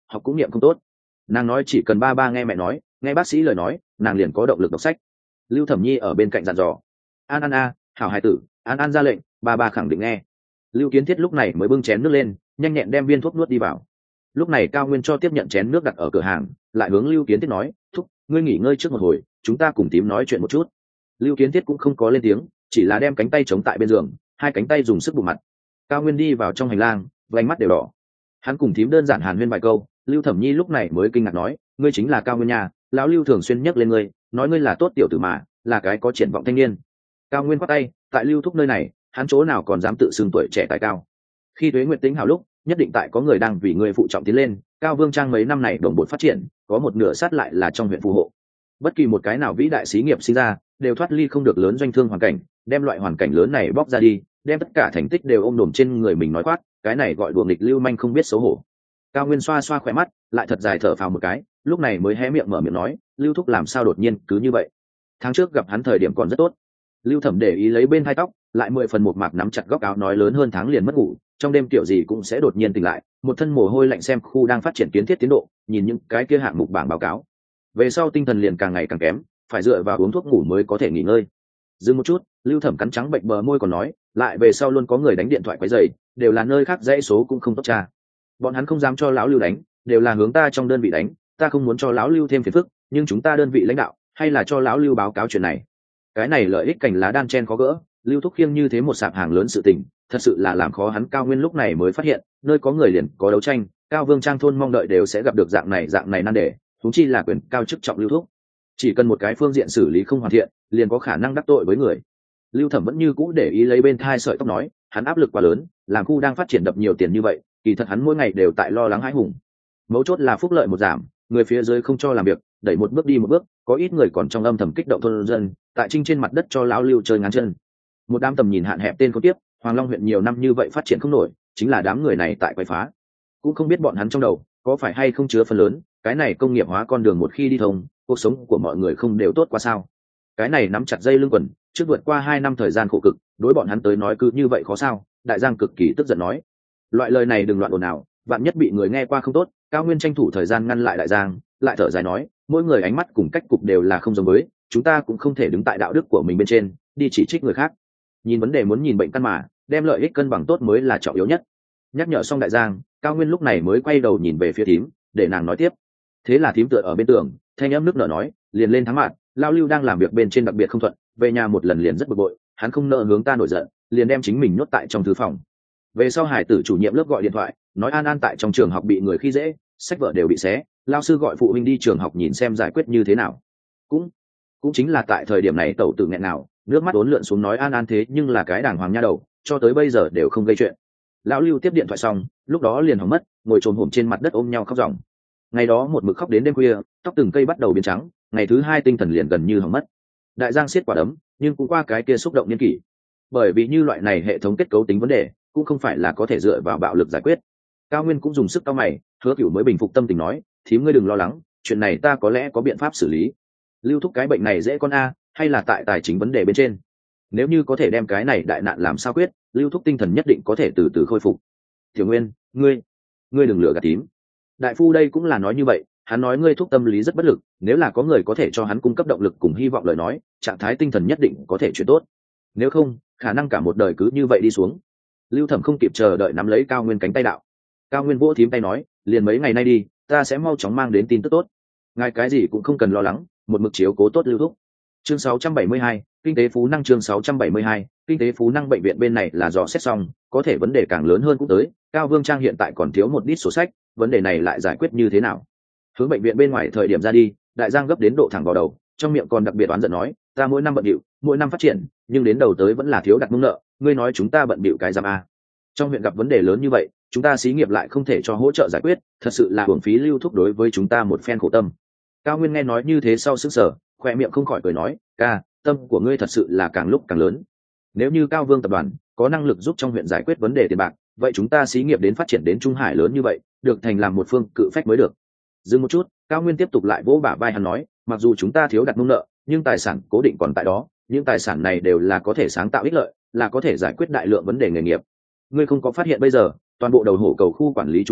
học cũng niệm không tốt. Nàng nói chỉ cần ba ba nghe mẹ nói, nghe bác sĩ lời nói, nàng liền có động lực đọc sách. Lưu Thẩm Nhi ở bên cạnh dặn dò. An An a, hảo hài tử, An An ra lệnh, ba ba khẳng định nghe. Lưu Kiến Thiết lúc này mới bưng chén nước lên, nhanh nhẹn đem viên thuốc nuốt đi vào. Lúc này Cao Nguyên cho tiếp nhận chén nước đặt ở cửa hàng, lại hướng Lưu Kiến Thiết nói, thúc, ngươi nghỉ ngơi trước một hồi, chúng ta cùng tím nói chuyện một chút. Lưu Kiến Thiết cũng không có lên tiếng, chỉ là đem cánh tay chống tại bên giường, hai cánh tay dùng sức bụng mặt. Cao Nguyên đi vào trong hành lang, vành mắt đều đỏ. Hắn cùng thím đơn giản hàn huyên vài câu, Lưu Thẩm Nhi lúc này mới kinh ngạc nói, ngươi chính là Cao Nguyên nhà, lão Lưu thường xuyên nhắc lên ngươi, nói ngươi là tốt tiểu tử mà, là cái có triển vọng thanh niên. Cao Nguyên quát tay, tại Lưu thúc nơi này, hắn chỗ nào còn dám tự xưng tuổi trẻ tài cao. Khi Tuế Nguyệt tính hào lúc, nhất định tại có người đang vì ngươi phụ trọng tiến lên, Cao Vương Trang mấy năm này đồng bộ phát triển, có một nửa sát lại là trong huyện phù hộ. Bất kỳ một cái nào vĩ đại xí nghiệp sinh ra, đều thoát ly không được lớn doanh thương hoàn cảnh, đem loại hoàn cảnh lớn này bóc ra đi, đem tất cả thành tích đều ôm đồm trên người mình nói quát, cái này gọi đùa nghịch lưu manh không biết xấu hổ. Cao Nguyên xoa xoa khỏe mắt, lại thật dài thở phào một cái, lúc này mới hé miệng mở miệng nói, Lưu thúc làm sao đột nhiên cứ như vậy? Tháng trước gặp hắn thời điểm còn rất tốt. Lưu Thẩm để ý lấy bên hai tóc, lại mười phần một mạc nắm chặt góc áo nói lớn hơn tháng liền mất ngủ, trong đêm kiểu gì cũng sẽ đột nhiên tỉnh lại, một thân mồ hôi lạnh xem khu đang phát triển kiến thiết tiến độ, nhìn những cái kia hạng mục bảng báo cáo. Về sau tinh thần liền càng ngày càng kém, phải dựa vào uống thuốc ngủ mới có thể nghỉ ngơi. Dừng một chút, Lưu Thẩm cắn trắng bệnh bờ môi còn nói, lại về sau luôn có người đánh điện thoại quấy rầy, đều là nơi khác dãy số cũng không tốt tra. Bọn hắn không dám cho lão Lưu đánh, đều là hướng ta trong đơn vị đánh, ta không muốn cho lão Lưu thêm phiền phức, nhưng chúng ta đơn vị lãnh đạo hay là cho lão Lưu báo cáo chuyện này. Cái này lợi ích cành lá đan chen khó gỡ, Lưu thúc khiêng như thế một sạp hàng lớn sự tình, thật sự là làm khó hắn. Cao Nguyên lúc này mới phát hiện, nơi có người liền có đấu tranh, Cao Vương Trang thôn mong đợi đều sẽ gặp được dạng này dạng này nan đề, huống chi là quyền cao chức trọng Lưu thúc. Chỉ cần một cái phương diện xử lý không hoàn thiện, liền có khả năng đắc tội với người. Lưu Thẩm vẫn như cũ để ý lấy bên thai sợi tóc nói, hắn áp lực quá lớn, làm khu đang phát triển đập nhiều tiền như vậy, kỳ thật hắn mỗi ngày đều tại lo lắng hãi hùng. Mấu chốt là phúc lợi một giảm, người phía dưới không cho làm việc, đẩy một bước đi một bước, có ít người còn trong âm thầm kích động thôn dân, tại trinh trên mặt đất cho lão Lưu chơi ngắn chân. Một đám tầm nhìn hạn hẹp tên có tiếp, Hoàng Long huyện nhiều năm như vậy phát triển không nổi, chính là đám người này tại quậy phá. Cũng không biết bọn hắn trong đầu có phải hay không chứa phần lớn, cái này công nghiệp hóa con đường một khi đi thông, cuộc sống của mọi người không đều tốt quá sao? Cái này nắm chặt dây lưng quần, trước vượt qua hai năm thời gian khổ cực, đối bọn hắn tới nói cứ như vậy khó sao? Đại Giang cực kỳ tức giận nói, loại lời này đừng loạn ồn ào, vạn nhất bị người nghe qua không tốt. Cao Nguyên tranh thủ thời gian ngăn lại Đại Giang, lại thở dài nói, mỗi người ánh mắt cùng cách cục đều là không giống với, chúng ta cũng không thể đứng tại đạo đức của mình bên trên đi chỉ trích người khác. Nhìn vấn đề muốn nhìn bệnh căn mà, đem lợi ích cân bằng tốt mới là trọng yếu nhất. Nhắc nhở xong Đại Giang, Cao Nguyên lúc này mới quay đầu nhìn về phía thím, để nàng nói tiếp. Thế là thím tựa ở bên tường, thanh âm nước nở nói, liền lên tháng mạn, lao Lưu đang làm việc bên trên đặc biệt không thuận, về nhà một lần liền rất bực bội, hắn không nợ hướng ta nổi giận, liền đem chính mình nhốt tại trong thư phòng. Về sau hải tử chủ nhiệm lớp gọi điện thoại, nói An An tại trong trường học bị người khi dễ, sách vở đều bị xé, lao sư gọi phụ huynh đi trường học nhìn xem giải quyết như thế nào. Cũng cũng chính là tại thời điểm này tẩu tử nghẹn nào, nước mắt uốn lượn xuống nói An An thế nhưng là cái đàng hoàng nha đầu, cho tới bây giờ đều không gây chuyện. Lão Lưu tiếp điện thoại xong, lúc đó liền hỏng mất, ngồi trồm hổm trên mặt đất ôm nhau khóc ròng. Ngày đó một mực khóc đến đêm khuya, tóc từng cây bắt đầu biến trắng, ngày thứ hai tinh thần liền gần như hỏng mất. Đại Giang siết quả đấm, nhưng cũng qua cái kia xúc động niên kỷ. Bởi vì như loại này hệ thống kết cấu tính vấn đề, cũng không phải là có thể dựa vào bạo lực giải quyết. Cao Nguyên cũng dùng sức cau mày, Hứa Cửu mới bình phục tâm tình nói, thím ngươi đừng lo lắng, chuyện này ta có lẽ có biện pháp xử lý. Lưu thúc cái bệnh này dễ con a, hay là tại tài chính vấn đề bên trên. Nếu như có thể đem cái này đại nạn làm sao quyết, Lưu thúc tinh thần nhất định có thể từ từ khôi phục. Tiểu Nguyên, ngươi, ngươi đừng lừa gạt thím. Đại phu đây cũng là nói như vậy, hắn nói ngươi thúc tâm lý rất bất lực, nếu là có người có thể cho hắn cung cấp động lực cùng hy vọng lời nói, trạng thái tinh thần nhất định có thể chuyển tốt. Nếu không, khả năng cả một đời cứ như vậy đi xuống. Lưu Thẩm không kịp chờ đợi nắm lấy Cao Nguyên cánh tay đạo. Cao Nguyên vỗ thím tay nói, liền mấy ngày nay đi, ta sẽ mau chóng mang đến tin tức tốt. Ngài cái gì cũng không cần lo lắng, một mực chiếu cố tốt Lưu thúc. Chương sáu trăm bảy mươi hai, kinh tế phú năng. Chương sáu trăm bảy mươi hai, kinh tế phú năng. Bệnh viện bên này là dò xét xong, có thể vấn đề càng lớn hơn cũng tới. Cao Vương Trang hiện tại còn thiếu một ít sổ sách, vấn đề này lại giải quyết như thế nào? Hướng bệnh viện bên ngoài thời điểm ra đi, Đại Giang gấp đến độ thẳng vào đầu, trong miệng còn đặc biệt oán giận nói, ta mỗi năm bận bịu, mỗi năm phát triển, nhưng đến đầu tới vẫn là thiếu đặt mông nợ, ngươi nói chúng ta bận bịu cái giam a? Trong huyện gặp vấn đề lớn như vậy, chúng ta xí nghiệp lại không thể cho hỗ trợ giải quyết, thật sự là hưởng phí Lưu thúc đối với chúng ta một phen khổ tâm. Cao Nguyên nghe nói như thế sau sững sờ, khoe miệng không khỏi cười nói, ca, tâm của ngươi thật sự là càng lúc càng lớn. Nếu như Cao Vương tập đoàn có năng lực giúp trong huyện giải quyết vấn đề tiền bạc, vậy chúng ta xí nghiệp đến phát triển đến Trung Hải lớn như vậy, được thành làm một phương cự phách mới được. Dừng một chút, Cao Nguyên tiếp tục lại vỗ bả vai hắn nói, mặc dù chúng ta thiếu đặt mông nợ, nhưng tài sản cố định còn tại đó, những tài sản này đều là có thể sáng tạo ích lợi, là có thể giải quyết đại lượng vấn đề nghề nghiệp. Ngươi không có phát hiện bây giờ toàn bộ đầu hổ cầu khu quản lý trung quanh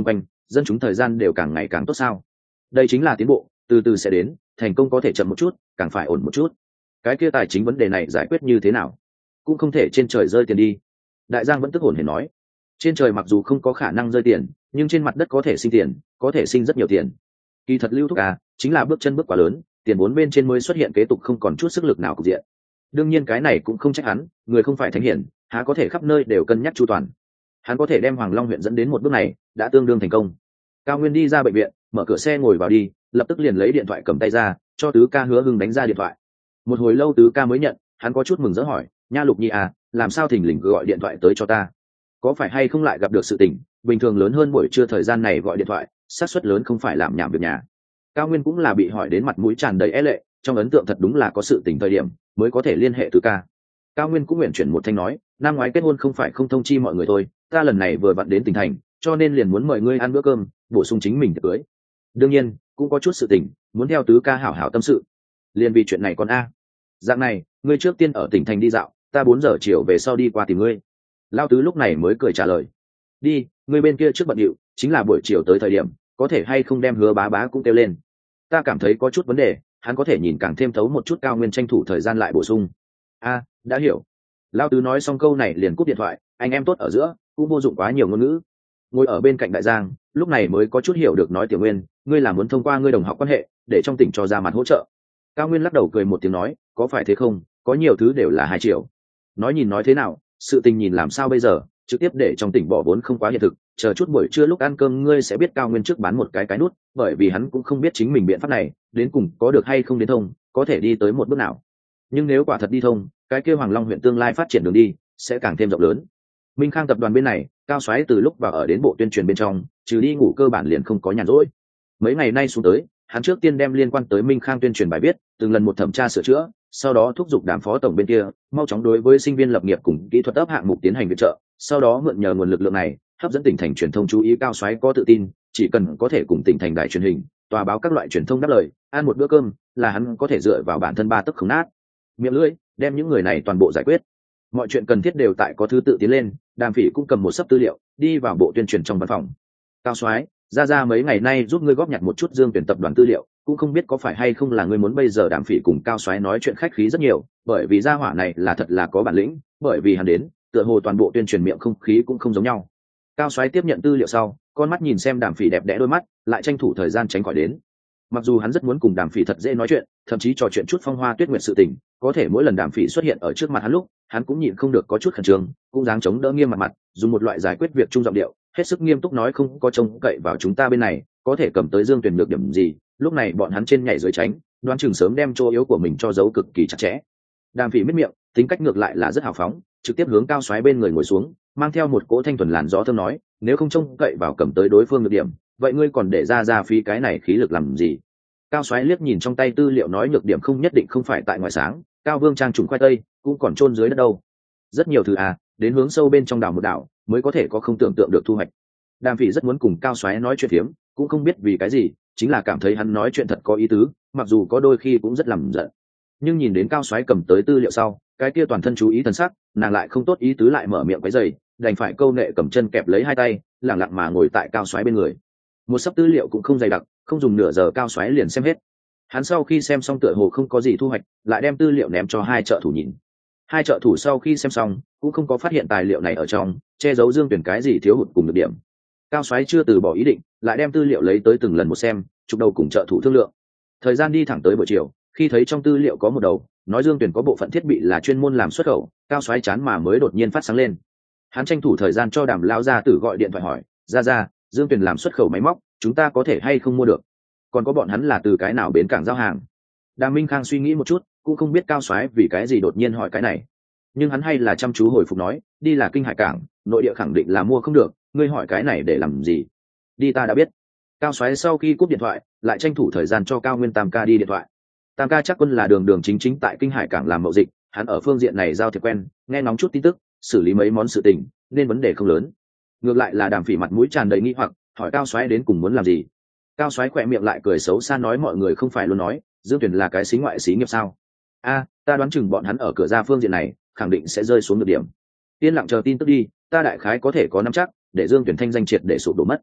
dân chúng thời gian đều càng ngày càng tốt sao? Đây chính là tiến bộ, từ từ sẽ đến, thành công có thể chậm một chút, càng phải ổn một chút. Cái kia tài chính vấn đề này giải quyết như thế nào? Cũng không thể trên trời rơi tiền đi. Đại Giang vẫn tức hồn hển nói, trên trời mặc dù không có khả năng rơi tiền, nhưng trên mặt đất có thể sinh tiền, có thể sinh rất nhiều tiền. Kỳ thật Lưu Thúc à, chính là bước chân bước quá lớn, tiền vốn bên trên mới xuất hiện kế tục không còn chút sức lực nào cục diện. Đương nhiên cái này cũng không trách hắn, người không phải thánh hiển, há có thể khắp nơi đều cân nhắc chu toàn. Hắn có thể đem Hoàng Long huyện dẫn đến một bước này, đã tương đương thành công. Cao Nguyên đi ra bệnh viện, mở cửa xe ngồi vào đi, lập tức liền lấy điện thoại cầm tay ra, cho Tứ Ca Hứa Hưng đánh ra điện thoại. Một hồi lâu Tứ Ca mới nhận, hắn có chút mừng rỡ hỏi, nha Lục Nhi à, làm sao thình lình gọi điện thoại tới cho ta? Có phải hay không lại gặp được sự tình? Bình thường lớn hơn buổi trưa thời gian này gọi điện thoại, xác suất lớn không phải làm nhảm việc nhà. Cao Nguyên cũng là bị hỏi đến mặt mũi tràn đầy é lệ, trong ấn tượng thật đúng là có sự tình thời điểm mới có thể liên hệ Tứ Ca. Cao Nguyên cũng nguyện chuyển một thanh nói, năm ngoái kết hôn không phải không thông chi mọi người thôi, ta lần này vừa vặn đến tỉnh thành, cho nên liền muốn mời ngươi ăn bữa cơm, bổ sung chính mình tiệc cưới. Đương nhiên cũng có chút sự tình muốn theo Tứ Ca hảo hảo tâm sự. Liền vì chuyện này con a. Dạng này, ngươi trước tiên ở tỉnh thành đi dạo, ta bốn giờ chiều về sau đi qua tìm ngươi. Lao Tứ lúc này mới cười trả lời, đi, ngươi bên kia trước bận điệu, chính là buổi chiều tới thời điểm có thể hay không đem Hứa bá bá cũng kêu lên. Ta cảm thấy có chút vấn đề, hắn có thể nhìn càng thêm thấu một chút. Cao Nguyên tranh thủ thời gian lại bổ sung, a, đã hiểu. Lao Tứ nói xong câu này liền cúp điện thoại, anh em tốt ở giữa cũng vô dụng quá nhiều ngôn ngữ. Ngồi ở bên cạnh Đại Giang lúc này mới có chút hiểu được, nói Tiểu Nguyên, ngươi là muốn thông qua ngươi đồng học quan hệ để trong tỉnh cho ra mặt hỗ trợ. Cao Nguyên lắc đầu cười một tiếng nói, có phải thế không, có nhiều thứ đều là hai triệu. Nói nhìn nói thế nào, sự tình nhìn làm sao bây giờ, trực tiếp để trong tỉnh bỏ vốn không quá hiện thực, chờ chút buổi trưa lúc ăn cơm ngươi sẽ biết Cao Nguyên trước bán một cái cái nút, bởi vì hắn cũng không biết chính mình biện pháp này đến cùng có được hay không đến thông, có thể đi tới một bước nào. Nhưng nếu quả thật đi thông, cái kêu Hoàng Long huyện tương lai phát triển đường đi sẽ càng thêm rộng lớn. Minh Khang tập đoàn bên này, Cao Soái từ lúc vào ở đến bộ tuyên truyền bên trong, trừ đi ngủ cơ bản liền không có nhàn rỗi. Mấy ngày nay xuống tới, hắn trước tiên đem liên quan tới Minh Khang tuyên truyền bài viết, từng lần một thẩm tra sửa chữa, sau đó thúc giục đám phó tổng bên kia mau chóng đối với sinh viên lập nghiệp cùng kỹ thuật ấp hạng mục tiến hành viện trợ, sau đó mượn nhờ nguồn lực lượng này hấp dẫn tỉnh thành truyền thông chú ý. Cao Soái có tự tin, chỉ cần có thể cùng tỉnh thành đài truyền hình, tòa báo các loại truyền thông đáp lời, ăn một bữa cơm là hắn có thể dựa vào bản thân ba tấc không nát miệng lưỡi đem những người này toàn bộ giải quyết. Mọi chuyện cần thiết đều tại có thứ tự tiến lên. Đàm Phỉ cũng cầm một sấp tư liệu đi vào bộ tuyên truyền trong văn phòng. Cao Soái, ra ra mấy ngày nay giúp ngươi góp nhặt một chút Dương Tuyển tập đoàn tư liệu, cũng không biết có phải hay không là ngươi muốn. Bây giờ Đàm Phỉ cùng Cao Soái nói chuyện khách khí rất nhiều, bởi vì gia hỏa này là thật là có bản lĩnh, bởi vì hắn đến tựa hồ toàn bộ tuyên truyền miệng không khí cũng không giống nhau. Cao Soái tiếp nhận tư liệu sau, con mắt nhìn xem Đàm Phỉ đẹp đẽ đôi mắt, lại tranh thủ thời gian tránh khỏi đến. Mặc dù hắn rất muốn cùng Đàm Phỉ thật dễ nói chuyện, thậm chí trò chuyện chút phong hoa tuyết nguyệt sự tình, có thể mỗi lần Đàm Phỉ xuất hiện ở trước mặt hắn lúc, hắn cũng nhịn không được có chút khẩn trương, cũng dáng chống đỡ nghiêm mặt mặt, dùng một loại giải quyết việc trung giọng điệu, hết sức nghiêm túc nói, không có trông cậy vào chúng ta bên này có thể cầm tới Dương Tuyển được điểm gì. Lúc này bọn hắn trên nhảy dưới tránh, đoán chừng sớm đem chỗ yếu của mình cho giấu cực kỳ chặt chẽ. Đàm Phỉ miết miệng, tính cách ngược lại là rất hào phóng, trực tiếp hướng Cao Soái bên người ngồi xuống, mang theo một cỗ thanh thuần làn gió thơm nói, nếu không trông cậy vào cầm tới đối phương được điểm, vậy ngươi còn để ra ra phí cái này khí lực làm gì? Cao Soái liếc nhìn trong tay tư liệu nói, nhược điểm không nhất định không phải tại ngoài sáng, Cao Vương trang trùng khoai tây cũng còn chôn dưới đất đâu. Rất nhiều thứ à, đến hướng sâu bên trong đảo một đảo mới có thể có không tưởng tượng được thu hoạch. Đàm Phỉ rất muốn cùng Cao Soái nói chuyện phiếm, cũng không biết vì cái gì, chính là cảm thấy hắn nói chuyện thật có ý tứ, mặc dù có đôi khi cũng rất làm giận. Nhưng nhìn đến Cao Soái cầm tới tư liệu sau, cái kia toàn thân chú ý thần sắc, nàng lại không tốt ý tứ lại mở miệng quấy rầy, đành phải câu nệ cầm chân kẹp lấy hai tay, lẳng lặng mà ngồi tại Cao Soái bên người. Một sấp tư liệu cũng không dày đặc, không dùng nửa giờ Cao Soái liền xem hết. Hắn sau khi xem xong tựa hồ không có gì thu hoạch, lại đem tư liệu ném cho hai trợ thủ nhìn. Hai trợ thủ sau khi xem xong cũng không có phát hiện tài liệu này ở trong che giấu Dương Tuyển cái gì thiếu hụt cùng được điểm. Cao Soái chưa từ bỏ ý định, lại đem tư liệu lấy tới từng lần một xem, chụp đầu cùng trợ thủ thương lượng. Thời gian đi thẳng tới buổi chiều, khi thấy trong tư liệu có một đầu nói Dương Tuyển có bộ phận thiết bị là chuyên môn làm xuất khẩu, Cao Soái chán mà mới đột nhiên phát sáng lên. Hắn tranh thủ thời gian cho Đàm lão gia tử gọi điện thoại hỏi, ra ra, Dương Tuyển làm xuất khẩu máy móc, chúng ta có thể hay không mua được? Còn có bọn hắn là từ cái nào bến cảng giao hàng? Đàm Minh Khang suy nghĩ một chút, cũng không biết Cao Soái vì cái gì đột nhiên hỏi cái này, nhưng hắn hay là chăm chú hồi phục nói, đi là Kinh Hải cảng, nội địa khẳng định là mua không được, ngươi hỏi cái này để làm gì? Đi, ta đã biết. Cao Soái sau khi cúp điện thoại, lại tranh thủ thời gian cho Cao Nguyên Tam ca đi điện thoại. Tam ca chắc quân là đường đường chính chính tại Kinh Hải cảng làm mậu dịch, hắn ở phương diện này giao thiệp quen, nghe nóng chút tin tức, xử lý mấy món sự tình, nên vấn đề không lớn. Ngược lại là Đàm Phỉ mặt mũi tràn đầy nghi hoặc, hỏi Cao Soái đến cùng muốn làm gì. Cao Soái khỏe miệng lại cười xấu xa nói, mọi người không phải luôn nói Dương Tuyển là cái xí ngoại xí nghiệp sao? A, ta đoán chừng bọn hắn ở cửa ra phương diện này khẳng định sẽ rơi xuống được điểm. Yên lặng chờ tin tức đi, ta đại khái có thể có nắm chắc để Dương Tuyển thanh danh triệt để sụp đổ mất.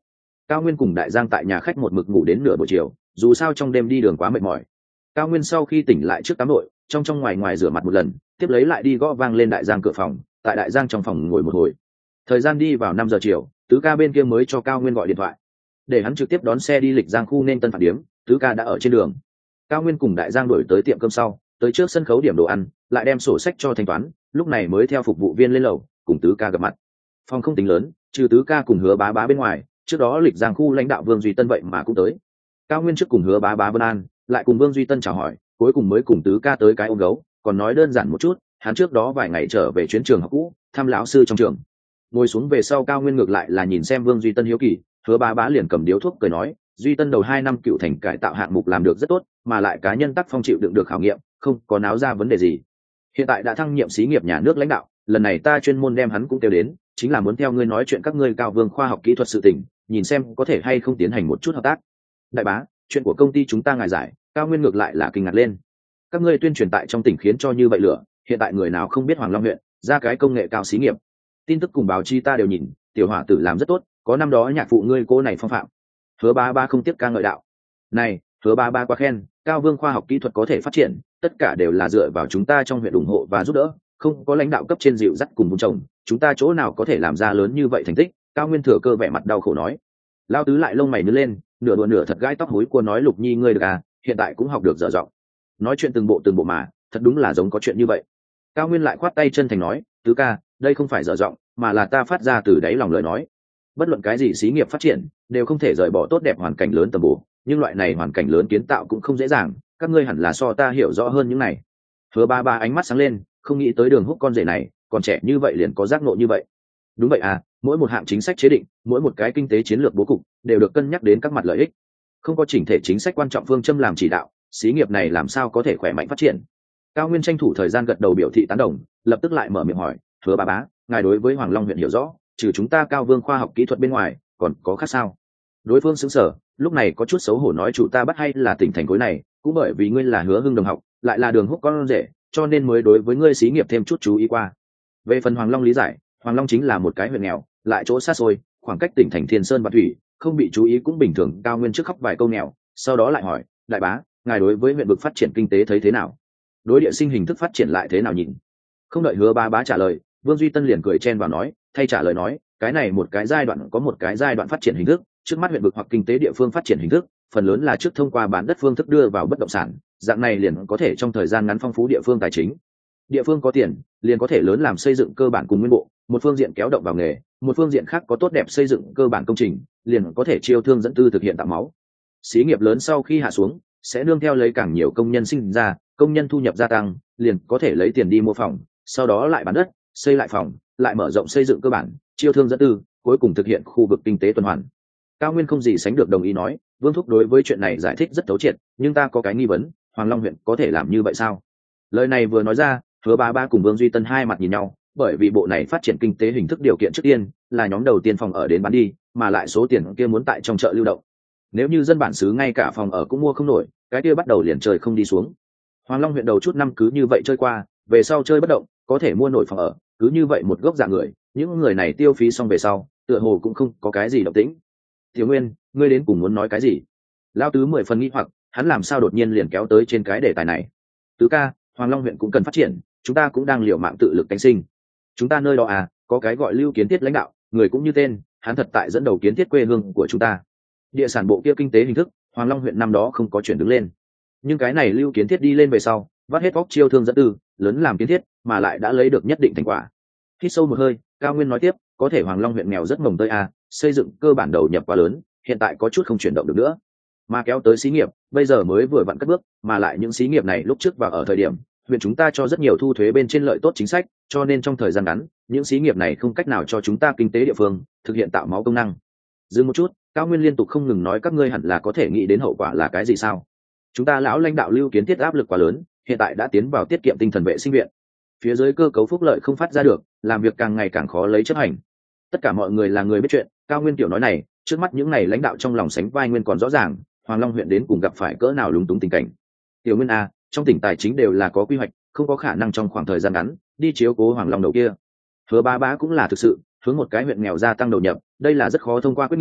Cao Nguyên cùng Đại Giang tại nhà khách một mực ngủ đến nửa buổi chiều, dù sao trong đêm đi đường quá mệt mỏi. Cao Nguyên sau khi tỉnh lại trước tắm đội, trong trong ngoài ngoài rửa mặt một lần, tiếp lấy lại đi gõ vang lên Đại Giang cửa phòng, tại Đại Giang trong phòng ngồi một hồi. Thời gian đi vào năm giờ chiều, Tứ ca bên kia mới cho Cao Nguyên gọi điện thoại, để hắn trực tiếp đón xe đi Lịch Giang khu nên Tân Phạt Điếm. Tứ ca đã ở trên đường. Cao Nguyên cùng Đại Giang đổi tới tiệm cơm sau, tới trước sân khấu điểm đồ ăn, lại đem sổ sách cho thanh toán, lúc này mới theo phục vụ viên lên lầu, cùng Tứ ca gặp mặt. Phòng không tính lớn, trừ Tứ ca cùng Hứa Bá Bá bên ngoài, trước đó Lịch Giang khu lãnh đạo Vương Duy Tân vậy mà cũng tới. Cao Nguyên trước cùng Hứa Bá Bá vân an, lại cùng Vương Duy Tân chào hỏi, cuối cùng mới cùng Tứ ca tới cái ôm gấu, còn nói đơn giản một chút, hắn trước đó vài ngày trở về chuyến trường học cũ, thăm lão sư trong trường. Ngồi xuống về sau, Cao Nguyên ngược lại là nhìn xem Vương Duy Tân hiếu kỳ, Hứa Bá Bá liền cầm điếu thuốc cười nói, Duy Tân đầu hai năm cựu thành cải tạo hạng mục làm được rất tốt, mà lại cá nhân tác phong chịu đựng được khảo nghiệm, không có náo ra vấn đề gì. Hiện tại đã thăng nhiệm xí nghiệp nhà nước lãnh đạo, lần này ta chuyên môn đem hắn cũng kêu đến, chính là muốn theo ngươi nói chuyện các ngươi Cao Vương khoa học kỹ thuật sự tình, nhìn xem có thể hay không tiến hành một chút hợp tác. Đại bá, chuyện của công ty chúng ta ngài giải. Cao Nguyên ngược lại là kinh ngạc lên. Các ngươi tuyên truyền tại trong tỉnh khiến cho như vậy lửa, hiện tại người nào không biết Hoàng Long huyện ra cái công nghệ cao xí nghiệp. Tin tức cùng báo chí ta đều nhìn, tiểu hỏa tử làm rất tốt, có năm đó nhạc phụ ngươi cô này phong phạm. Hứa Bá Bá không tiếc ca ngợi đạo. Này, Hứa Bá Bá quá khen, Cao Vương khoa học kỹ thuật có thể phát triển, tất cả đều là dựa vào chúng ta trong huyện ủng hộ và giúp đỡ, không có lãnh đạo cấp trên dịu dắt cùng vun trồng, chúng ta chỗ nào có thể làm ra lớn như vậy thành tích. Cao Nguyên thừa cơ vẻ mặt đau khổ nói. Lao Tứ lại lông mày nhướng lên, nửa đùa nửa thật gãi tóc hối cua nói, Lục Nhi ngươi được à, hiện tại cũng học được dở giọng, nói chuyện từng bộ từng bộ mà, thật đúng là giống có chuyện như vậy. Cao Nguyên lại khoát tay chân thành nói, Tứ ca, đây không phải dở giọng, mà là ta phát ra từ đáy lòng lời nói. Bất luận cái gì xí nghiệp phát triển đều không thể rời bỏ tốt đẹp hoàn cảnh lớn tầm bổ, nhưng loại này hoàn cảnh lớn kiến tạo cũng không dễ dàng, các ngươi hẳn là so ta hiểu rõ hơn những này. Hứa Ba Ba ánh mắt sáng lên, không nghĩ tới Đường Húc con rể này còn trẻ như vậy liền có giác ngộ như vậy. Đúng vậy à, mỗi một hạng chính sách chế định, mỗi một cái kinh tế chiến lược bố cục đều được cân nhắc đến các mặt lợi ích, không có chỉnh thể chính sách quan trọng phương châm làm chỉ đạo, xí nghiệp này làm sao có thể khỏe mạnh phát triển. Cao Nguyên tranh thủ thời gian gật đầu biểu thị tán đồng, lập tức lại mở miệng hỏi, Hứa Ba Bá, ngài đối với Hoàng Long huyện hiểu rõ, trừ chúng ta Cao Vương khoa học kỹ thuật bên ngoài còn có khác sao? Đối phương sững sờ, lúc này có chút xấu hổ nói, chủ ta bắt hay là tỉnh thành khối này, cũng bởi vì ngươi là Hứa Hưng đồng học, lại là Đường Húc con rể, cho nên mới đối với ngươi xí nghiệp thêm chút chú ý qua. Về phần Hoàng Long lý giải, Hoàng Long chính là một cái huyện nghèo, lại chỗ xa xôi, khoảng cách tỉnh thành Thiên Sơn và Thủy, không bị chú ý cũng bình thường. Cao Nguyên trước khóc vài câu nghèo, sau đó lại hỏi, đại bá, ngài đối với huyện vực phát triển kinh tế thấy thế nào? Đối địa sinh hình thức phát triển lại thế nào nhìn? Không đợi Hứa Ba Bá trả lời, Vương Duy Tân liền cười chen vào nói, thay trả lời nói, cái này một cái giai đoạn có một cái giai đoạn phát triển hình thức, trước mắt huyện vực hoặc kinh tế địa phương phát triển hình thức, phần lớn là trước thông qua bán đất phương thức đưa vào bất động sản, dạng này liền có thể trong thời gian ngắn phong phú địa phương tài chính. Địa phương có tiền, liền có thể lớn làm xây dựng cơ bản cùng nguyên bộ, một phương diện kéo động vào nghề, một phương diện khác có tốt đẹp xây dựng cơ bản công trình, liền có thể chiêu thương dẫn tư thực hiện tạo máu. Xí nghiệp lớn sau khi hạ xuống, sẽ nương theo lấy càng nhiều công nhân sinh ra, công nhân thu nhập gia tăng, liền có thể lấy tiền đi mua phòng, sau đó lại bán đất, xây lại phòng, lại mở rộng xây dựng cơ bản, chiêu thương dẫn tư, cuối cùng thực hiện khu vực kinh tế tuần hoàn. Cao Nguyên không gì sánh được đồng ý nói, Vương Thúc đối với chuyện này giải thích rất thấu triệt, nhưng ta có cái nghi vấn, Hoàng Long huyện có thể làm như vậy sao? Lời này vừa nói ra, Hứa Ba Ba cùng Vương Duy Tân hai mặt nhìn nhau, bởi vì bộ này phát triển kinh tế hình thức điều kiện trước tiên là nhóm đầu tiên phòng ở đến bán đi, mà lại số tiền kia muốn tại trong chợ lưu động. Nếu như dân bản xứ ngay cả phòng ở cũng mua không nổi, cái kia bắt đầu liền trời không đi xuống. Hoàng Long huyện đầu chút năm cứ như vậy chơi qua, về sau chơi bất động, có thể mua nổi phòng ở, cứ như vậy một gốc dạng người, những người này tiêu phí xong về sau, tựa hồ cũng không có cái gì động tĩnh. Tiểu Nguyên, ngươi đến cùng muốn nói cái gì? Lão Tứ mười phần nghi hoặc, hắn làm sao đột nhiên liền kéo tới trên cái đề tài này? Tứ ca, Hoàng Long huyện cũng cần phát triển, chúng ta cũng đang liều mạng tự lực cánh sinh. Chúng ta nơi đó à, có cái gọi Lưu Kiến Thiết lãnh đạo, người cũng như tên, hắn thật tại dẫn đầu kiến thiết quê hương của chúng ta. Địa sản bộ kia kinh tế hình thức, Hoàng Long huyện năm đó không có chuyển đứng lên, nhưng cái này Lưu Kiến Thiết đi lên về sau, vắt hết óc chiêu thương dẫn tư, lớn làm kiến thiết, mà lại đã lấy được nhất định thành quả. Hít sâu một hơi, Cao Nguyên nói tiếp, có thể Hoàng Long huyện nghèo rất mồng tơi à, xây dựng cơ bản đầu nhập quá lớn, hiện tại có chút không chuyển động được nữa, mà kéo tới xí nghiệp, bây giờ mới vừa vặn cất bước, mà lại những xí nghiệp này lúc trước vào ở thời điểm huyện chúng ta cho rất nhiều thu thuế bên trên lợi tốt chính sách, cho nên trong thời gian ngắn những xí nghiệp này không cách nào cho chúng ta kinh tế địa phương thực hiện tạo máu công năng. Dừng một chút, Cao Nguyên liên tục không ngừng nói, các ngươi hẳn là có thể nghĩ đến hậu quả là cái gì sao? Chúng ta lão lãnh đạo Lưu Kiến Thiết áp lực quá lớn, hiện tại đã tiến vào tiết kiệm tinh thần vệ sinh viện, phía dưới cơ cấu phúc lợi không phát ra được, làm việc càng ngày càng khó lấy chấp hành. Tất cả mọi người là người biết chuyện, Cao Nguyên tiểu nói này, trước mắt những này lãnh đạo trong lòng sánh vai Nguyên còn rõ ràng, Hoàng Long huyện đến cùng gặp phải cỡ nào lúng túng tình cảnh. Tiểu Nguyên a, trong tỉnh tài chính đều là có quy hoạch, không có khả năng trong khoảng thời gian ngắn đi chiếu cố Hoàng Long đầu kia. Hứa Ba Bá cũng là thực sự hướng một cái huyện nghèo gia tăng đầu nhập, đây là rất khó thông qua quyết nghị,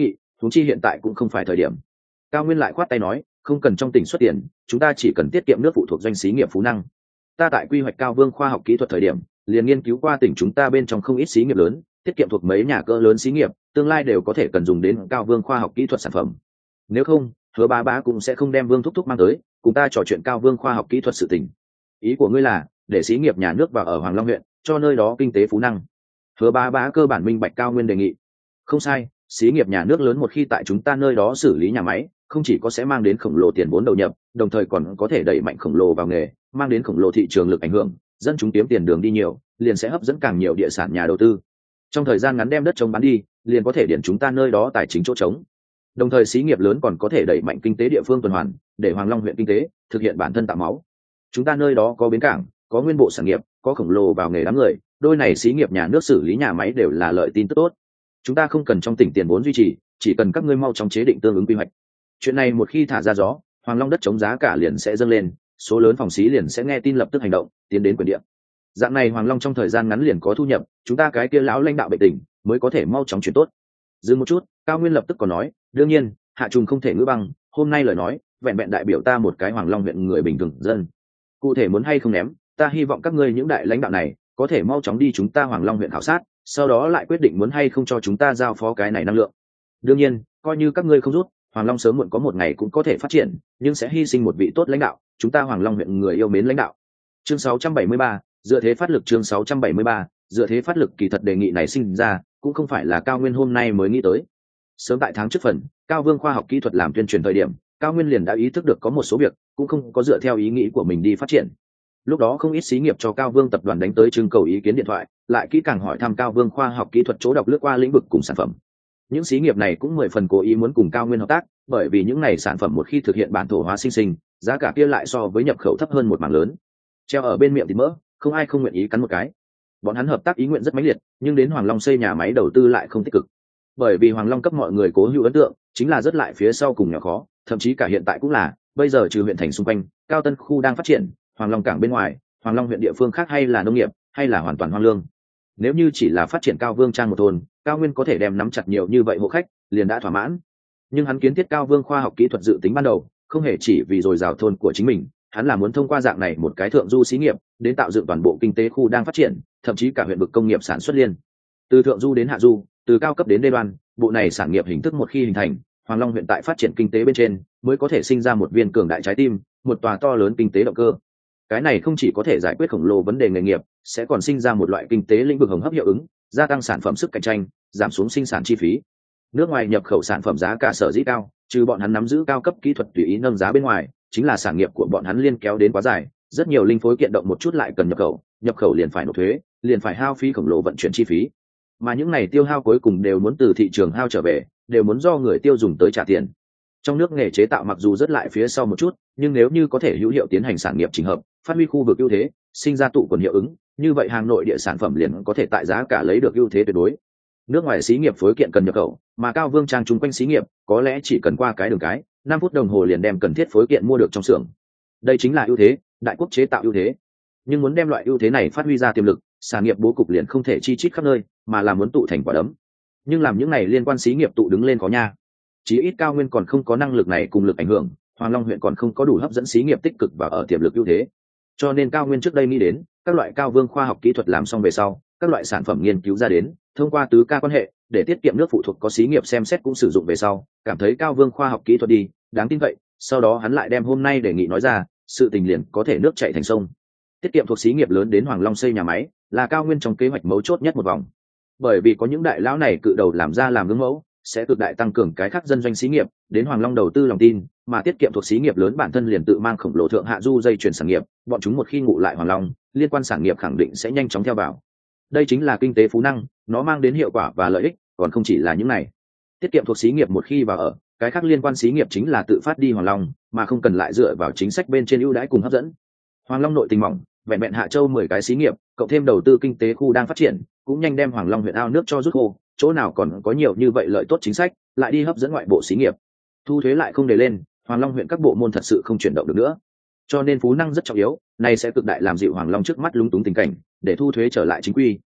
huống chi hiện tại cũng không phải thời điểm. Cao Nguyên lại khoát tay nói, không cần trong tỉnh xuất tiền, chúng ta chỉ cần tiết kiệm nước phụ thuộc doanh xí nghiệp Phú Năng. Ta tại quy hoạch Cao Vương khoa học kỹ thuật thời điểm, liền nghiên cứu qua tỉnh chúng ta bên trong không ít xí nghiệp lớn, tiết kiệm thuộc mấy nhà cỡ lớn xí nghiệp, tương lai đều có thể cần dùng đến Cao Vương khoa học kỹ thuật sản phẩm. Nếu không, Hứa Bá Bá cũng sẽ không đem Vương thúc thúc mang tới, cùng ta trò chuyện Cao Vương khoa học kỹ thuật sự tình. Ý của ngươi là để xí nghiệp nhà nước vào ở Hoàng Long huyện, cho nơi đó kinh tế Phú Năng. Hứa Bá Bá cơ bản minh bạch Cao Nguyên đề nghị. Không sai, xí nghiệp nhà nước lớn một khi tại chúng ta nơi đó xử lý nhà máy, không chỉ có sẽ mang đến khổng lồ tiền vốn đầu nhập, đồng thời còn có thể đẩy mạnh khổng lồ vào nghề, mang đến khổng lồ thị trường lực ảnh hưởng, dân chúng kiếm tiền đường đi nhiều, liền sẽ hấp dẫn càng nhiều địa sản nhà đầu tư. Trong thời gian ngắn đem đất trống bán đi, liền có thể điển chúng ta nơi đó tài chính chỗ trống. Đồng thời xí nghiệp lớn còn có thể đẩy mạnh kinh tế địa phương tuần hoàn, để Hoàng Long huyện kinh tế thực hiện bản thân tạo máu. Chúng ta nơi đó có bến cảng, có nguyên bộ sản nghiệp, có khổng lồ vào nghề đám người, đôi này xí nghiệp nhà nước xử lý nhà máy đều là lợi tin tức tốt. Chúng ta không cần trong tỉnh tiền vốn duy trì, chỉ cần các ngươi mau chóng chế định tương ứng quy hoạch. Chuyện này một khi thả ra gió, Hoàng Long đất chống giá cả liền sẽ dâng lên, số lớn phòng xí liền sẽ nghe tin lập tức hành động, tiến đến quyền địa. Dạng này Hoàng Long trong thời gian ngắn liền có thu nhập, chúng ta cái kia lão lãnh đạo bệnh tình mới có thể mau chóng chuyển tốt. Dừng một chút, Cao Nguyên lập tức còn nói, đương nhiên, hạ trùng không thể ngữ băng, hôm nay lời nói, vẹn vẹn đại biểu ta một cái Hoàng Long huyện người bình thường dân. Cụ thể muốn hay không ném, ta hy vọng các ngươi những đại lãnh đạo này có thể mau chóng đi chúng ta Hoàng Long huyện khảo sát, sau đó lại quyết định muốn hay không cho chúng ta giao phó cái này năng lượng. Đương nhiên, coi như các ngươi không rút, Hoàng Long sớm muộn có một ngày cũng có thể phát triển, nhưng sẽ hy sinh một vị tốt lãnh đạo, chúng ta Hoàng Long huyện người yêu mến lãnh đạo. Chương sáu trăm bảy mươi ba, dựa thế phát lực chương sáu trăm bảy mươi ba, dựa thế phát lực kỳ thật đề nghị này sinh ra, cũng không phải là Cao Nguyên hôm nay mới nghĩ tới. Sớm tại tháng trước phần, Cao Vương khoa học kỹ thuật làm tuyên truyền thời điểm, Cao Nguyên liền đã ý thức được có một số việc cũng không có dựa theo ý nghĩ của mình đi phát triển. Lúc đó không ít xí nghiệp cho Cao Vương tập đoàn đánh tới trưng cầu ý kiến điện thoại, lại kỹ càng hỏi thăm Cao Vương khoa học kỹ thuật chỗ đọc lướt qua lĩnh vực cùng sản phẩm. Những xí nghiệp này cũng mười phần cố ý muốn cùng Cao Nguyên hợp tác, bởi vì những này sản phẩm một khi thực hiện bản thổ hóa sinh sinh, giá cả kia lại so với nhập khẩu thấp hơn một mảng lớn. Treo ở bên miệng thì mỡ, không ai không nguyện ý cắn một cái. Bọn hắn hợp tác ý nguyện rất mãnh liệt, nhưng đến Hoàng Long xây nhà máy đầu tư lại không tích cực. Bởi vì Hoàng Long cấp mọi người cố hữu ấn tượng, chính là rất lại phía sau cùng nhỏ khó, thậm chí cả hiện tại cũng là, bây giờ trừ huyện thành xung quanh, Cao Tân khu đang phát triển, Hoàng Long cảng bên ngoài, Hoàng Long huyện địa phương khác hay là nông nghiệp, hay là hoàn toàn hoang lương. Nếu như chỉ là phát triển Cao Vương trang một thôn, Cao Nguyên có thể đem nắm chặt nhiều như vậy hộ khách, liền đã thỏa mãn. Nhưng hắn kiến thiết Cao Vương khoa học kỹ thuật dự tính ban đầu, không hề chỉ vì dồi dào thôn của chính mình, hắn là muốn thông qua dạng này một cái thượng du xí nghiệp, đến tạo dựng toàn bộ kinh tế khu đang phát triển, thậm chí cả huyện vực công nghiệp sản xuất liên. Từ thượng du đến hạ du, từ cao cấp đến đê đoan, bộ này sản nghiệp hình thức một khi hình thành, Hoàng Long huyện tại phát triển kinh tế bên trên, mới có thể sinh ra một viên cường đại trái tim, một tòa to lớn kinh tế động cơ. Cái này không chỉ có thể giải quyết khổng lồ vấn đề nghề nghiệp, sẽ còn sinh ra một loại kinh tế lĩnh vực hồng hấp hiệu ứng, gia tăng sản phẩm sức cạnh tranh, giảm xuống sinh sản chi phí. Nước ngoài nhập khẩu sản phẩm giá cả sở dĩ cao, trừ bọn hắn nắm giữ cao cấp kỹ thuật tùy ý nâng giá bên ngoài, chính là sản nghiệp của bọn hắn liên kéo đến quá dài, rất nhiều linh phối kiện động một chút lại cần nhập khẩu, nhập khẩu liền phải nộp thuế, liền phải hao phí khổng lồ vận chuyển chi phí. Mà những này tiêu hao cuối cùng đều muốn từ thị trường hao trở về, đều muốn do người tiêu dùng tới trả tiền. Trong nước nghề chế tạo mặc dù rất lại phía sau một chút, nhưng nếu như có thể hữu hiệu tiến hành sản nghiệp chỉnh hợp, phát huy khu vực ưu thế, sinh ra tụ quần hiệu ứng, như vậy hàng nội địa sản phẩm liền có thể tại giá cả lấy được ưu thế tuyệt đối. Nước ngoài xí nghiệp phối kiện cần nhập khẩu, mà Cao Vương trang chung quanh xí nghiệp có lẽ chỉ cần qua cái đường cái, năm phút đồng hồ liền đem cần thiết phối kiện mua được trong xưởng. Đây chính là ưu thế, đại quốc chế tạo ưu thế. Nhưng muốn đem loại ưu thế này phát huy ra tiềm lực, sản nghiệp bố cục liền không thể chi chít khắp nơi, mà là muốn tụ thành quả đấm. Nhưng làm những này liên quan xí nghiệp tụ đứng lên có nha. Chí ít Cao Nguyên còn không có năng lực này cùng lực ảnh hưởng, Hoàng Long huyện còn không có đủ hấp dẫn xí nghiệp tích cực và ở tiềm lực ưu thế. Cho nên Cao Nguyên trước đây nghĩ đến, các loại Cao Vương khoa học kỹ thuật làm xong về sau, các loại sản phẩm nghiên cứu ra đến, thông qua tứ ca quan hệ, để tiết kiệm nước phụ thuộc có xí nghiệp xem xét cũng sử dụng về sau, cảm thấy Cao Vương khoa học kỹ thuật đi, đáng tin cậy, sau đó hắn lại đem hôm nay đề nghị nói ra, sự tình liền có thể nước chảy thành sông. Tiết kiệm thuộc xí nghiệp lớn đến Hoàng Long xây nhà máy, là Cao Nguyên trong kế hoạch mấu chốt nhất một vòng. Bởi vì có những đại lão này cự đầu làm ra làm gương mẫu, sẽ cực đại tăng cường cái khác dân doanh xí nghiệp đến Hoàng Long đầu tư lòng tin, mà tiết kiệm thuộc xí nghiệp lớn bản thân liền tự mang khổng lồ thượng hạ du dây chuyển sản nghiệp, bọn chúng một khi ngụ lại Hoàng Long, liên quan sản nghiệp khẳng định sẽ nhanh chóng theo vào. Đây chính là kinh tế phú năng, nó mang đến hiệu quả và lợi ích, còn không chỉ là những này. Tiết kiệm thuộc xí nghiệp một khi vào ở, cái khác liên quan xí nghiệp chính là tự phát đi Hoàng Long, mà không cần lại dựa vào chính sách bên trên ưu đãi cùng hấp dẫn. Hoàng Long nội tình mỏng, vẹn vẹn Hạ Châu mười cái xí nghiệp, cộng thêm đầu tư kinh tế khu đang phát triển, cũng nhanh đem Hoàng Long huyện ao nước cho rút khô, chỗ nào còn có nhiều như vậy lợi tốt chính sách, lại đi hấp dẫn ngoại bộ xí nghiệp. Thu thuế lại không đề lên, Hoàng Long huyện các bộ môn thật sự không chuyển động được nữa. Cho nên phú năng rất trọng yếu, này sẽ cực đại làm dịu Hoàng Long trước mắt lúng túng tình cảnh, để thu thuế trở lại chính quy,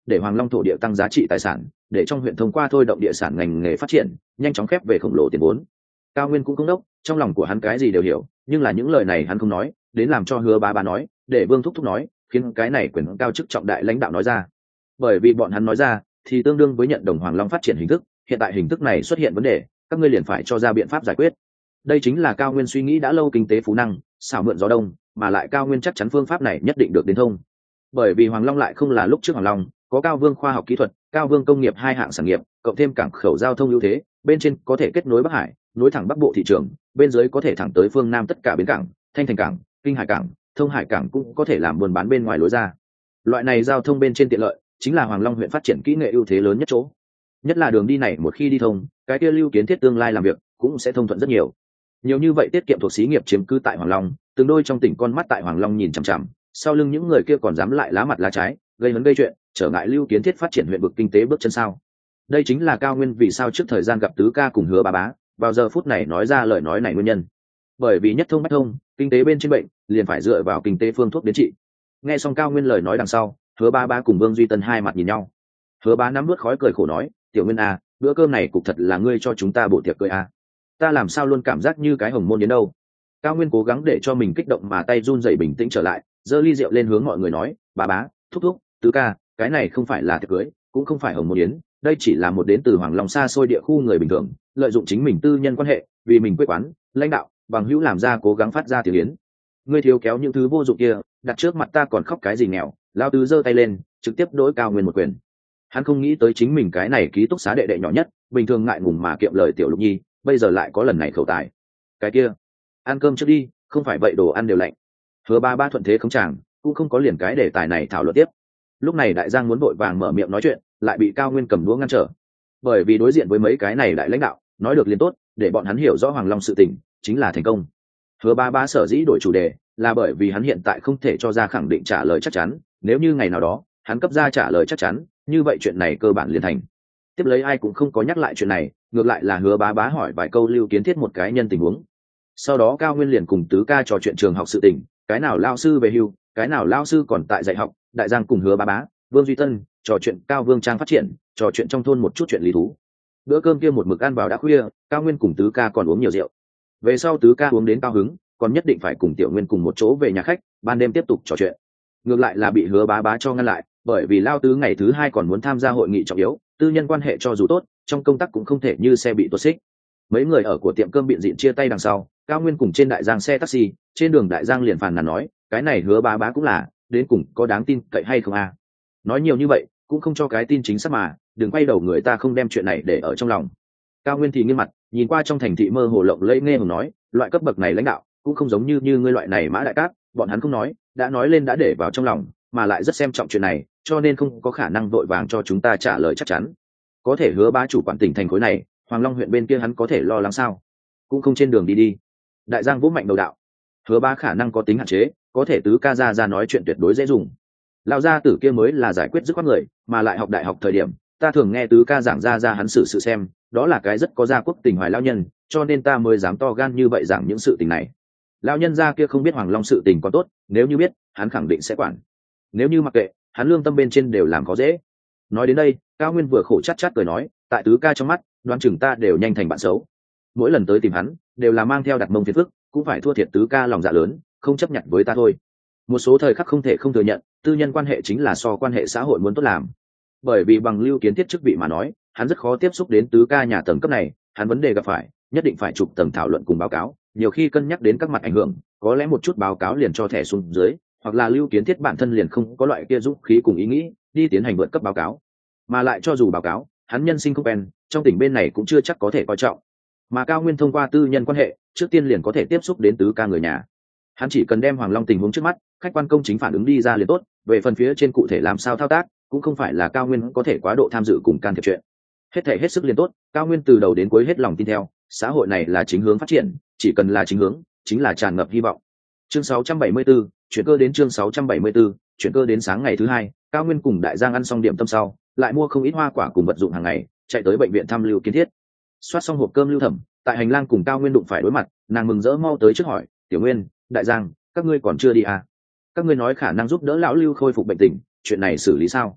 để Hoàng Long thổ địa tăng giá trị tài sản, để trong huyện thông qua thôi động địa sản ngành nghề phát triển, nhanh chóng khép về khổng lồ tiền vốn. Cao Nguyên cũng không đốc, trong lòng của hắn cái gì đều hiểu, nhưng là những lời này hắn không nói, đến làm cho Hứa Bá Bá nói, để Vương Thúc Thúc nói, khiến cái này quyền cao chức trọng đại lãnh đạo nói ra. Bởi vì bọn hắn nói ra, thì tương đương với nhận đồng Hoàng Long phát triển hình thức, hiện tại hình thức này xuất hiện vấn đề, các ngươi liền phải cho ra biện pháp giải quyết. Đây chính là Cao Nguyên suy nghĩ đã lâu kinh tế phú năng, xảo mượn gió đông, mà lại Cao Nguyên chắc chắn phương pháp này nhất định được đến thông. Bởi vì Hoàng Long lại không là lúc trước Hoàng Long, có Cao Vương khoa học kỹ thuật, Cao Vương công nghiệp hai hạng sản nghiệp, cộng thêm cảng khẩu giao thông ưu thế, bên trên có thể kết nối Bắc Hải, nối thẳng Bắc Bộ thị trường, bên dưới có thể thẳng tới phương Nam tất cả bến cảng, Thanh Thành cảng, Kinh Hải cảng, Thông Hải cảng cũng có thể làm buôn bán bên ngoài lối ra. Loại này giao thông bên trên tiện lợi, chính là Hoàng Long huyện phát triển kỹ nghệ ưu thế lớn nhất chỗ. Nhất là đường đi này một khi đi thông, cái kia Lưu Kiến Thiết tương lai làm việc cũng sẽ thông thuận rất nhiều. Nhiều như vậy tiết kiệm thuộc xí nghiệp chiếm cứ tại Hoàng Long, từng đôi trong tỉnh con mắt tại Hoàng Long nhìn chằm chằm, sau lưng những người kia còn dám lại lá mặt lá trái, gây hấn gây chuyện, trở ngại Lưu Kiến Thiết phát triển huyện vực kinh tế bước chân sao. Đây chính là Cao Nguyên vì sao trước thời gian gặp Tứ Ca cùng Hứa Bá Bá, vào giờ phút này nói ra lời nói này nguyên nhân. Bởi vì nhất thông bách thông, kinh tế bên trên bệnh liền phải dựa vào kinh tế phương thuốc đến trị. Nghe xong Cao Nguyên lời nói đằng sau, Hứa Bá Bá cùng Vương Duy Tân hai mặt nhìn nhau. Hứa Bá nắm nuốt khói cười khổ nói, tiểu Nguyên à, bữa cơm này cục thật là ngươi cho chúng ta bổ tiệc cười à. Ta làm sao luôn cảm giác như cái hồng môn đến đâu. Cao Nguyên cố gắng để cho mình kích động mà tay run rẩy bình tĩnh trở lại, giơ ly rượu lên hướng mọi người nói, Bá Bá, Thúc Thúc, Tứ Ca, cái này không phải là tiệc cưới, cũng không phải hồng môn yến, đây chỉ là một đến từ Hoàng Long xa xôi địa khu người bình thường, lợi dụng chính mình tư nhân quan hệ, vì mình quê quán, lãnh đạo, bằng hữu làm ra cố gắng phát ra tiếng yến. Ngươi thiếu kéo những thứ vô dụng kia, đặt trước mặt ta còn khóc cái gì nghèo. Lao Tứ giơ tay lên, trực tiếp đối Cao Nguyên một quyền. Hắn không nghĩ tới chính mình cái này ký túc xá đệ đệ nhỏ nhất, bình thường ngại ngùng mà kiệm lời tiểu Lục Nhi, bây giờ lại có lần này khẩu tài. Cái kia, ăn cơm trước đi, không phải vậy đồ ăn đều lạnh. Hứa Ba Ba thuận thế không chàng, cũng không có liền cái đề tài này thảo luận tiếp. Lúc này Đại Giang muốn vội vàng mở miệng nói chuyện, lại bị Cao Nguyên cầm đũa ngăn trở. Bởi vì đối diện với mấy cái này đại lãnh đạo, nói được liền tốt, để bọn hắn hiểu rõ Hoàng Long sự tình, chính là thành công. Hứa Ba Ba sở dĩ đổi chủ đề, là bởi vì hắn hiện tại không thể cho ra khẳng định trả lời chắc chắn, nếu như ngày nào đó hắn cấp ra trả lời chắc chắn, như vậy chuyện này cơ bản liền thành. Tiếp lấy ai cũng không có nhắc lại chuyện này, ngược lại là Hứa Bá Bá hỏi vài câu Lưu Kiến Thiết một cái nhân tình huống. Sau đó Cao Nguyên liền cùng Tứ Ca trò chuyện trường học sự tình, cái nào lao sư về hưu, cái nào lao sư còn tại dạy học. Đại Giang cùng Hứa Bá Bá, Vương Duy Tân trò chuyện Cao Vương Trang phát triển, trò chuyện trong thôn một chút chuyện lý thú. Bữa cơm kia một mực ăn vào đã khuya, Cao Nguyên cùng Tứ Ca còn uống nhiều rượu. Về sau Tứ Ca uống đến cao hứng, còn nhất định phải cùng Tiểu Nguyên cùng một chỗ về nhà khách, ban đêm tiếp tục trò chuyện. Ngược lại là bị Hứa Bá Bá cho ngăn lại, bởi vì Lao Tứ ngày thứ hai còn muốn tham gia hội nghị trọng yếu, tư nhân quan hệ cho dù tốt, trong công tác cũng không thể như xe bị tuột xích. Mấy người ở của tiệm cơm biện dịn chia tay đằng sau, Cao Nguyên cùng trên Đại Giang xe taxi, trên đường Đại Giang liền phàn nàn nói, cái này Hứa Bá Bá cũng là, đến cùng có đáng tin cậy hay không à? Nói nhiều như vậy, cũng không cho cái tin chính xác mà, đừng quay đầu người ta không đem chuyện này để ở trong lòng. Cao Nguyên thì nghiêm mặt, nhìn qua trong thành thị mơ hồ lộng lẫy nghe hùng nói, loại cấp bậc này lãnh đạo, cũng không giống như như ngươi loại này Mã Đại Cát, bọn hắn không nói, đã nói lên đã để vào trong lòng, mà lại rất xem trọng chuyện này, cho nên không có khả năng vội vàng cho chúng ta trả lời chắc chắn. Có thể Hứa Bá chủ quản tỉnh thành khối này, Hoàng Long huyện bên kia hắn có thể lo lắng sao? Cũng không trên đường đi đi. Đại Giang vỗ mạnh đầu đạo. Hứa Bá khả năng có tính hạn chế, có thể Tứ Ca ra ra nói chuyện tuyệt đối dễ dùng. Lão gia tử kia mới là giải quyết dứt khoát người, mà lại học đại học thời điểm, ta thường nghe Tứ Ca giảng ra ra hắn xử sự xem, đó là cái rất có gia quốc tình hoài lão nhân, cho nên ta mới dám to gan như vậy giảng những sự tình này. Lão nhân gia kia không biết Hoàng Long sự tình có tốt, nếu như biết, hắn khẳng định sẽ quản. Nếu như mặc kệ, hắn lương tâm bên trên đều làm khó dễ. Nói đến đây, Cao Nguyên vừa khổ chát chát cười nói, tại Tứ Ca trong mắt, đoán chừng ta đều nhanh thành bạn xấu. Mỗi lần tới tìm hắn, đều là mang theo đặt mông phiền phức, cũng phải thua thiệt Tứ Ca lòng dạ lớn, không chấp nhận với ta thôi. Một số thời khắc không thể không thừa nhận, tư nhân quan hệ chính là so quan hệ xã hội muốn tốt làm. Bởi vì bằng Lưu Kiến Thiết chức vị mà nói, hắn rất khó tiếp xúc đến Tứ Ca nhà tầng cấp này, hắn vấn đề gặp phải, nhất định phải chụp tầng thảo luận cùng báo cáo, nhiều khi cân nhắc đến các mặt ảnh hưởng, có lẽ một chút báo cáo liền cho thẻ xuống dưới, hoặc là Lưu Kiến Thiết bản thân liền không có loại kia dũng khí cùng ý nghĩ đi tiến hành vượt cấp báo cáo. Mà lại cho dù báo cáo, hắn nhân sinh không quen, trong tỉnh bên này cũng chưa chắc có thể coi trọng. Mà Cao Nguyên thông qua tư nhân quan hệ, trước tiên liền có thể tiếp xúc đến Tứ Ca người nhà. Hắn chỉ cần đem Hoàng Long tình huống trước mắt, khách quan công chính phản ứng đi ra liền tốt, về phần phía trên cụ thể làm sao thao tác, cũng không phải là Cao Nguyên có thể quá độ tham dự cùng can thiệp chuyện. Hết thể hết sức liền tốt, Cao Nguyên từ đầu đến cuối hết lòng tin theo, xã hội này là chính hướng phát triển, chỉ cần là chính hướng, chính là tràn ngập hy vọng. Chương sáu trăm bảy mươi 74, chuyển cơ đến chương sáu trăm bảy mươi 74, chuyển cơ đến sáng ngày thứ hai, Cao Nguyên cùng Đại Giang ăn xong điểm tâm sau, lại mua không ít hoa quả cùng vật dụng hàng ngày, chạy tới bệnh viện thăm Lưu Kiến Thiết. Soát xong hộp cơm Lưu Thẩm, tại hành lang cùng Cao Nguyên đụng phải đối mặt, nàng mừng rỡ mau tới trước hỏi, "Tiểu Nguyên, Đại Giang, các ngươi còn chưa đi à? Các ngươi nói khả năng giúp đỡ lão Lưu khôi phục bệnh tình, chuyện này xử lý sao?"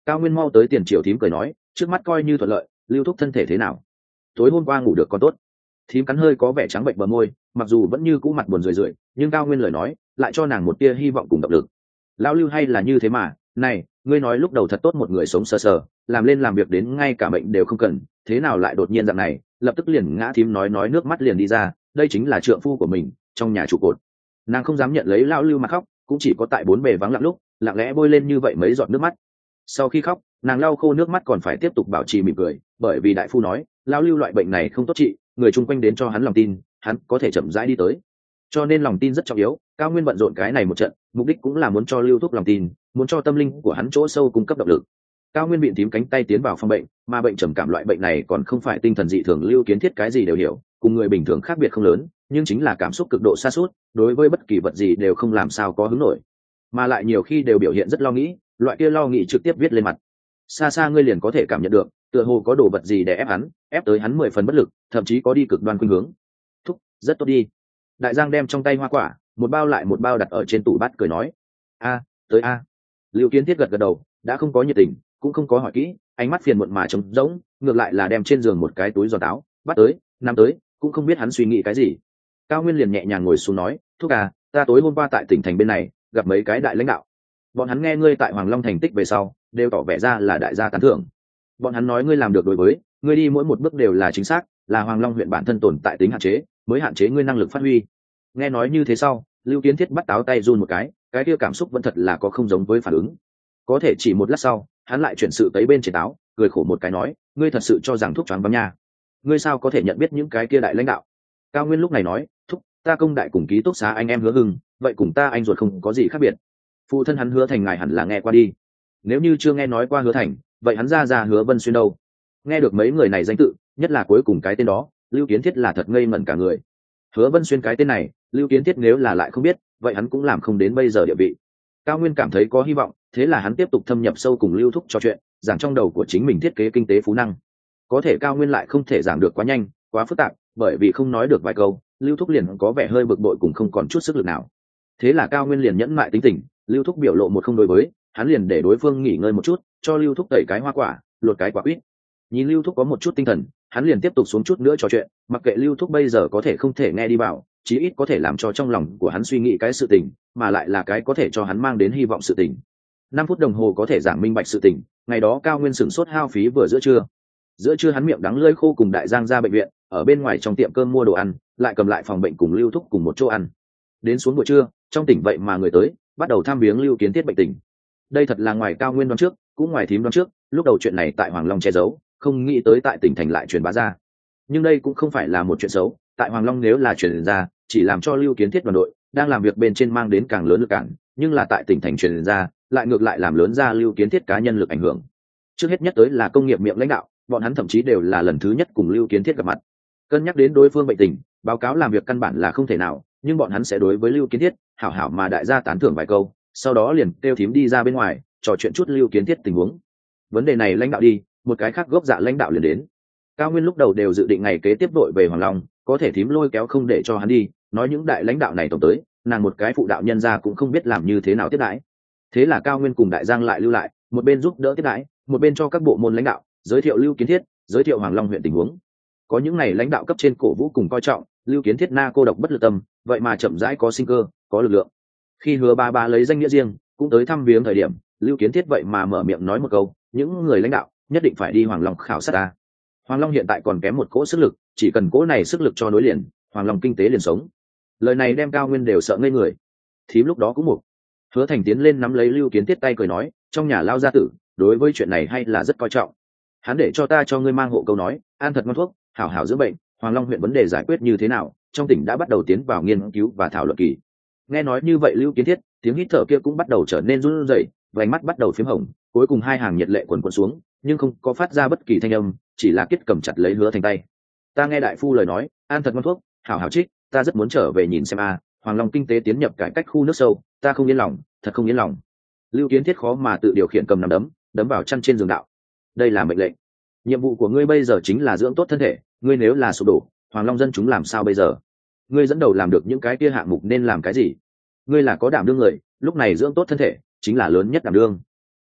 Cao Nguyên mau tới tiền triều thím cười nói, trước mắt coi như thuận lợi, Lưu Thúc thân thể thế nào? Tối hôm qua ngủ được còn tốt. Thím cắn hơi có vẻ trắng bệnh bờ môi, mặc dù vẫn như cũ mặt buồn rười rượi, nhưng Cao Nguyên lời nói lại cho nàng một tia hy vọng cùng động lực. Lão Lưu hay là như thế mà, này, ngươi nói lúc đầu thật tốt một người sống sờ sờ, làm lên làm việc đến ngay cả bệnh đều không cần, thế nào lại đột nhiên dạng này, lập tức liền ngã thím nói nói nước mắt liền đi ra, đây chính là trượng phu của mình, trong nhà trụ cột. Nàng không dám nhận lấy Lão Lưu mà khóc, cũng chỉ có tại bốn bề vắng lặng lúc, lặng lẽ bôi lên như vậy mấy giọt nước mắt. Sau khi khóc, nàng lau khô nước mắt còn phải tiếp tục bảo trì mỉm cười, bởi vì đại phu nói, Lão Lưu loại bệnh này không tốt trị, người chung quanh đến cho hắn lòng tin, hắn có thể chậm rãi đi tới. Cho nên lòng tin rất trọng yếu, Cao Nguyên bận rộn cái này một trận, mục đích cũng là muốn cho Lưu Thúc lòng tin, muốn cho tâm linh của hắn chỗ sâu cung cấp động lực. Cao Nguyên bịn tím cánh tay tiến vào phòng bệnh, mà bệnh trầm cảm loại bệnh này còn không phải tinh thần dị thường. Lưu Kiến Thiết cái gì đều hiểu, cùng người bình thường khác biệt không lớn, nhưng chính là cảm xúc cực độ sa sút, đối với bất kỳ vật gì đều không làm sao có hứng nổi, mà lại nhiều khi đều biểu hiện rất lo nghĩ, loại kia lo nghĩ trực tiếp viết lên mặt. Xa xa ngươi liền có thể cảm nhận được, tựa hồ có đồ vật gì để ép hắn, ép tới hắn mười phần bất lực, thậm chí có đi cực đoan khuynh hướng. Thúc, rất tốt đi. Đại Giang đem trong tay hoa quả, một bao lại một bao đặt ở trên tủ bát cười nói, a, tới a. Lưu Kiến Thiết gật gật đầu, đã không có nhiệt tình, cũng không có hỏi kỹ, ánh mắt phiền muộn mà trống rỗng, ngược lại là đem trên giường một cái túi giò táo bắt tới, nằm tới, cũng không biết hắn suy nghĩ cái gì. Cao Nguyên liền nhẹ nhàng ngồi xuống nói, thúc à, ta tối hôm qua tại tỉnh thành bên này gặp mấy cái đại lãnh đạo, bọn hắn nghe ngươi tại Hoàng Long thành tích về sau, đều tỏ vẻ ra là đại gia tán thưởng. Bọn hắn nói ngươi làm được đối với, ngươi đi mỗi một bước đều là chính xác, là Hoàng Long huyện bản thân tồn tại tính hạn chế, mới hạn chế ngươi năng lực phát huy. Nghe nói như thế sau, Lưu Kiến Thiết bắt táo tay run một cái, cái kia cảm xúc vẫn thật là có không giống với phản ứng. Có thể chỉ một lát sau, hắn lại chuyển sự tới bên trên táo, cười khổ một cái nói, ngươi thật sự cho rằng thuốc choáng váng nha? Ngươi sao có thể nhận biết những cái kia đại lãnh đạo? Cao Nguyên lúc này nói, thúc, ta công đại cùng ký túc xá anh em Hứa Hưng, vậy cùng ta anh ruột không có gì khác biệt. Phụ thân hắn Hứa Thành ngài hẳn là nghe qua đi. Nếu như chưa nghe nói qua Hứa Thành, vậy hắn ra ra Hứa Vân Xuyên đâu? Nghe được mấy người này danh tự, nhất là cuối cùng cái tên đó, Lưu Kiến Thiết là thật ngây ngẩn cả người. Hứa Vân Xuyên cái tên này, Lưu Kiến Thiết nếu là lại không biết, vậy hắn cũng làm không đến bây giờ địa vị. Cao Nguyên cảm thấy có hy vọng, thế là hắn tiếp tục thâm nhập sâu cùng Lưu Thúc trò chuyện, giảng trong đầu của chính mình thiết kế kinh tế phú năng. Có thể Cao Nguyên lại không thể giảng được quá nhanh, quá phức tạp, bởi vì không nói được vài câu, Lưu Thúc liền có vẻ hơi bực bội cùng không còn chút sức lực nào. Thế là Cao Nguyên liền nhẫn mại tính tình, Lưu Thúc biểu lộ một không đối với, hắn liền để đối phương nghỉ ngơi một chút, cho Lưu Thúc tẩy cái hoa quả, lột cái quả quýt. Nhìn Lưu Thúc có một chút tinh thần, hắn liền tiếp tục xuống chút nữa trò chuyện, mặc kệ Lưu Thúc bây giờ có thể không thể nghe đi vào, chí ít có thể làm cho trong lòng của hắn suy nghĩ cái sự tình, mà lại là cái có thể cho hắn mang đến hy vọng sự tình. Năm phút đồng hồ có thể giảng minh bạch sự tình, ngày đó Cao Nguyên sửng sốt hao phí vừa giữa trưa. Giữa trưa hắn miệng đắng lưỡi khô cùng Đại Giang ra bệnh viện, ở bên ngoài trong tiệm cơm mua đồ ăn, lại cầm lại phòng bệnh cùng Lưu Thúc cùng một chỗ ăn. Đến xuống buổi trưa, trong tỉnh vậy mà người tới, bắt đầu thăm viếng Lưu Kiến Thiết bệnh tình. Đây thật là ngoài Cao Nguyên đoán trước, cũng ngoài thím đoán trước, lúc đầu chuyện này tại Hoàng Long che giấu, không nghĩ tới tại tỉnh thành lại truyền bá ra. Nhưng đây cũng không phải là một chuyện xấu, tại Hoàng Long nếu là truyền ra, chỉ làm cho Lưu Kiến Thiết đoàn đội đang làm việc bên trên mang đến càng lớn lực cản, nhưng là tại tỉnh thành truyền ra, lại ngược lại làm lớn ra Lưu Kiến Thiết cá nhân lực ảnh hưởng. Trước hết nhất tới là công nghiệp miệng lãnh đạo, bọn hắn thậm chí đều là lần thứ nhất cùng Lưu Kiến Thiết gặp mặt. Cân nhắc đến đối phương bệnh tình, báo cáo làm việc căn bản là không thể nào, nhưng bọn hắn sẽ đối với Lưu Kiến Thiết hảo hảo mà đại gia tán thưởng vài câu, sau đó liền kêu thím đi ra bên ngoài trò chuyện chút Lưu Kiến Thiết tình huống. Vấn đề này lãnh đạo đi, một cái khác gốc dạ lãnh đạo liền đến. Cao Nguyên lúc đầu đều dự định ngày kế tiếp đội về Hoàng Long, có thể thím lôi kéo không để cho hắn đi, nói những đại lãnh đạo này tổng tới, nàng một cái phụ đạo nhân gia cũng không biết làm như thế nào tiếp đãi. Thế là Cao Nguyên cùng Đại Giang lại lưu lại, một bên giúp đỡ tiếp đãi, một bên cho các bộ môn lãnh đạo giới thiệu Lưu Kiến Thiết, giới thiệu Hoàng Long huyện tình huống. Có những này lãnh đạo cấp trên cổ vũ cùng coi trọng, Lưu Kiến Thiết na cô độc bất lực tâm, vậy mà chậm rãi có sinh cơ, có lực lượng. Khi Hứa Ba Ba lấy danh nghĩa riêng, cũng tới thăm viếng thời điểm, Lưu Kiến Thiết vậy mà mở miệng nói một câu, những người lãnh đạo nhất định phải đi Hoàng Long khảo sát ta. Hoàng Long hiện tại còn kém một cỗ sức lực, chỉ cần cỗ này sức lực cho nối liền, Hoàng Long kinh tế liền sống. Lời này đem Cao Nguyên đều sợ ngây người. Thím lúc đó cũng một Hứa Thành tiến lên nắm lấy Lưu Kiến Thiết tay cười nói, trong nhà lao gia tử đối với chuyện này hay là rất coi trọng. Hắn để cho ta cho ngươi mang hộ câu nói, ăn thật ngon thuốc, hảo hảo dưỡng bệnh. Hoàng Long huyện vấn đề giải quyết như thế nào, trong tỉnh đã bắt đầu tiến vào nghiên cứu và thảo luận kỳ. Nghe nói như vậy Lưu Kiến Thiết, tiếng hít thở kia cũng bắt đầu trở nên run rẩy, vành mắt bắt đầu phím hồng, cuối cùng hai hàng nhiệt lệ quần quần xuống, nhưng không có phát ra bất kỳ thanh âm, chỉ là kết cầm chặt lấy Hứa Thành tay. Ta nghe đại phu lời nói, ăn thật ngon thuốc, hảo hảo trích, ta rất muốn trở về nhìn xem a, Hoàng Long kinh tế tiến nhập cải cách khu nước sâu, ta không yên lòng, thật không yên lòng. Lưu Kiến Thiết khó mà tự điều khiển cầm nắm đấm, đấm vào chăn trên giường đạo. Đây là mệnh lệnh. Nhiệm vụ của ngươi bây giờ chính là dưỡng tốt thân thể, ngươi nếu là sụp đổ, Hoàng Long dân chúng làm sao bây giờ? Ngươi dẫn đầu làm được những cái kia hạng mục nên làm cái gì? Ngươi là có đảm đương người, lúc này dưỡng tốt thân thể chính là lớn nhất đảm đương.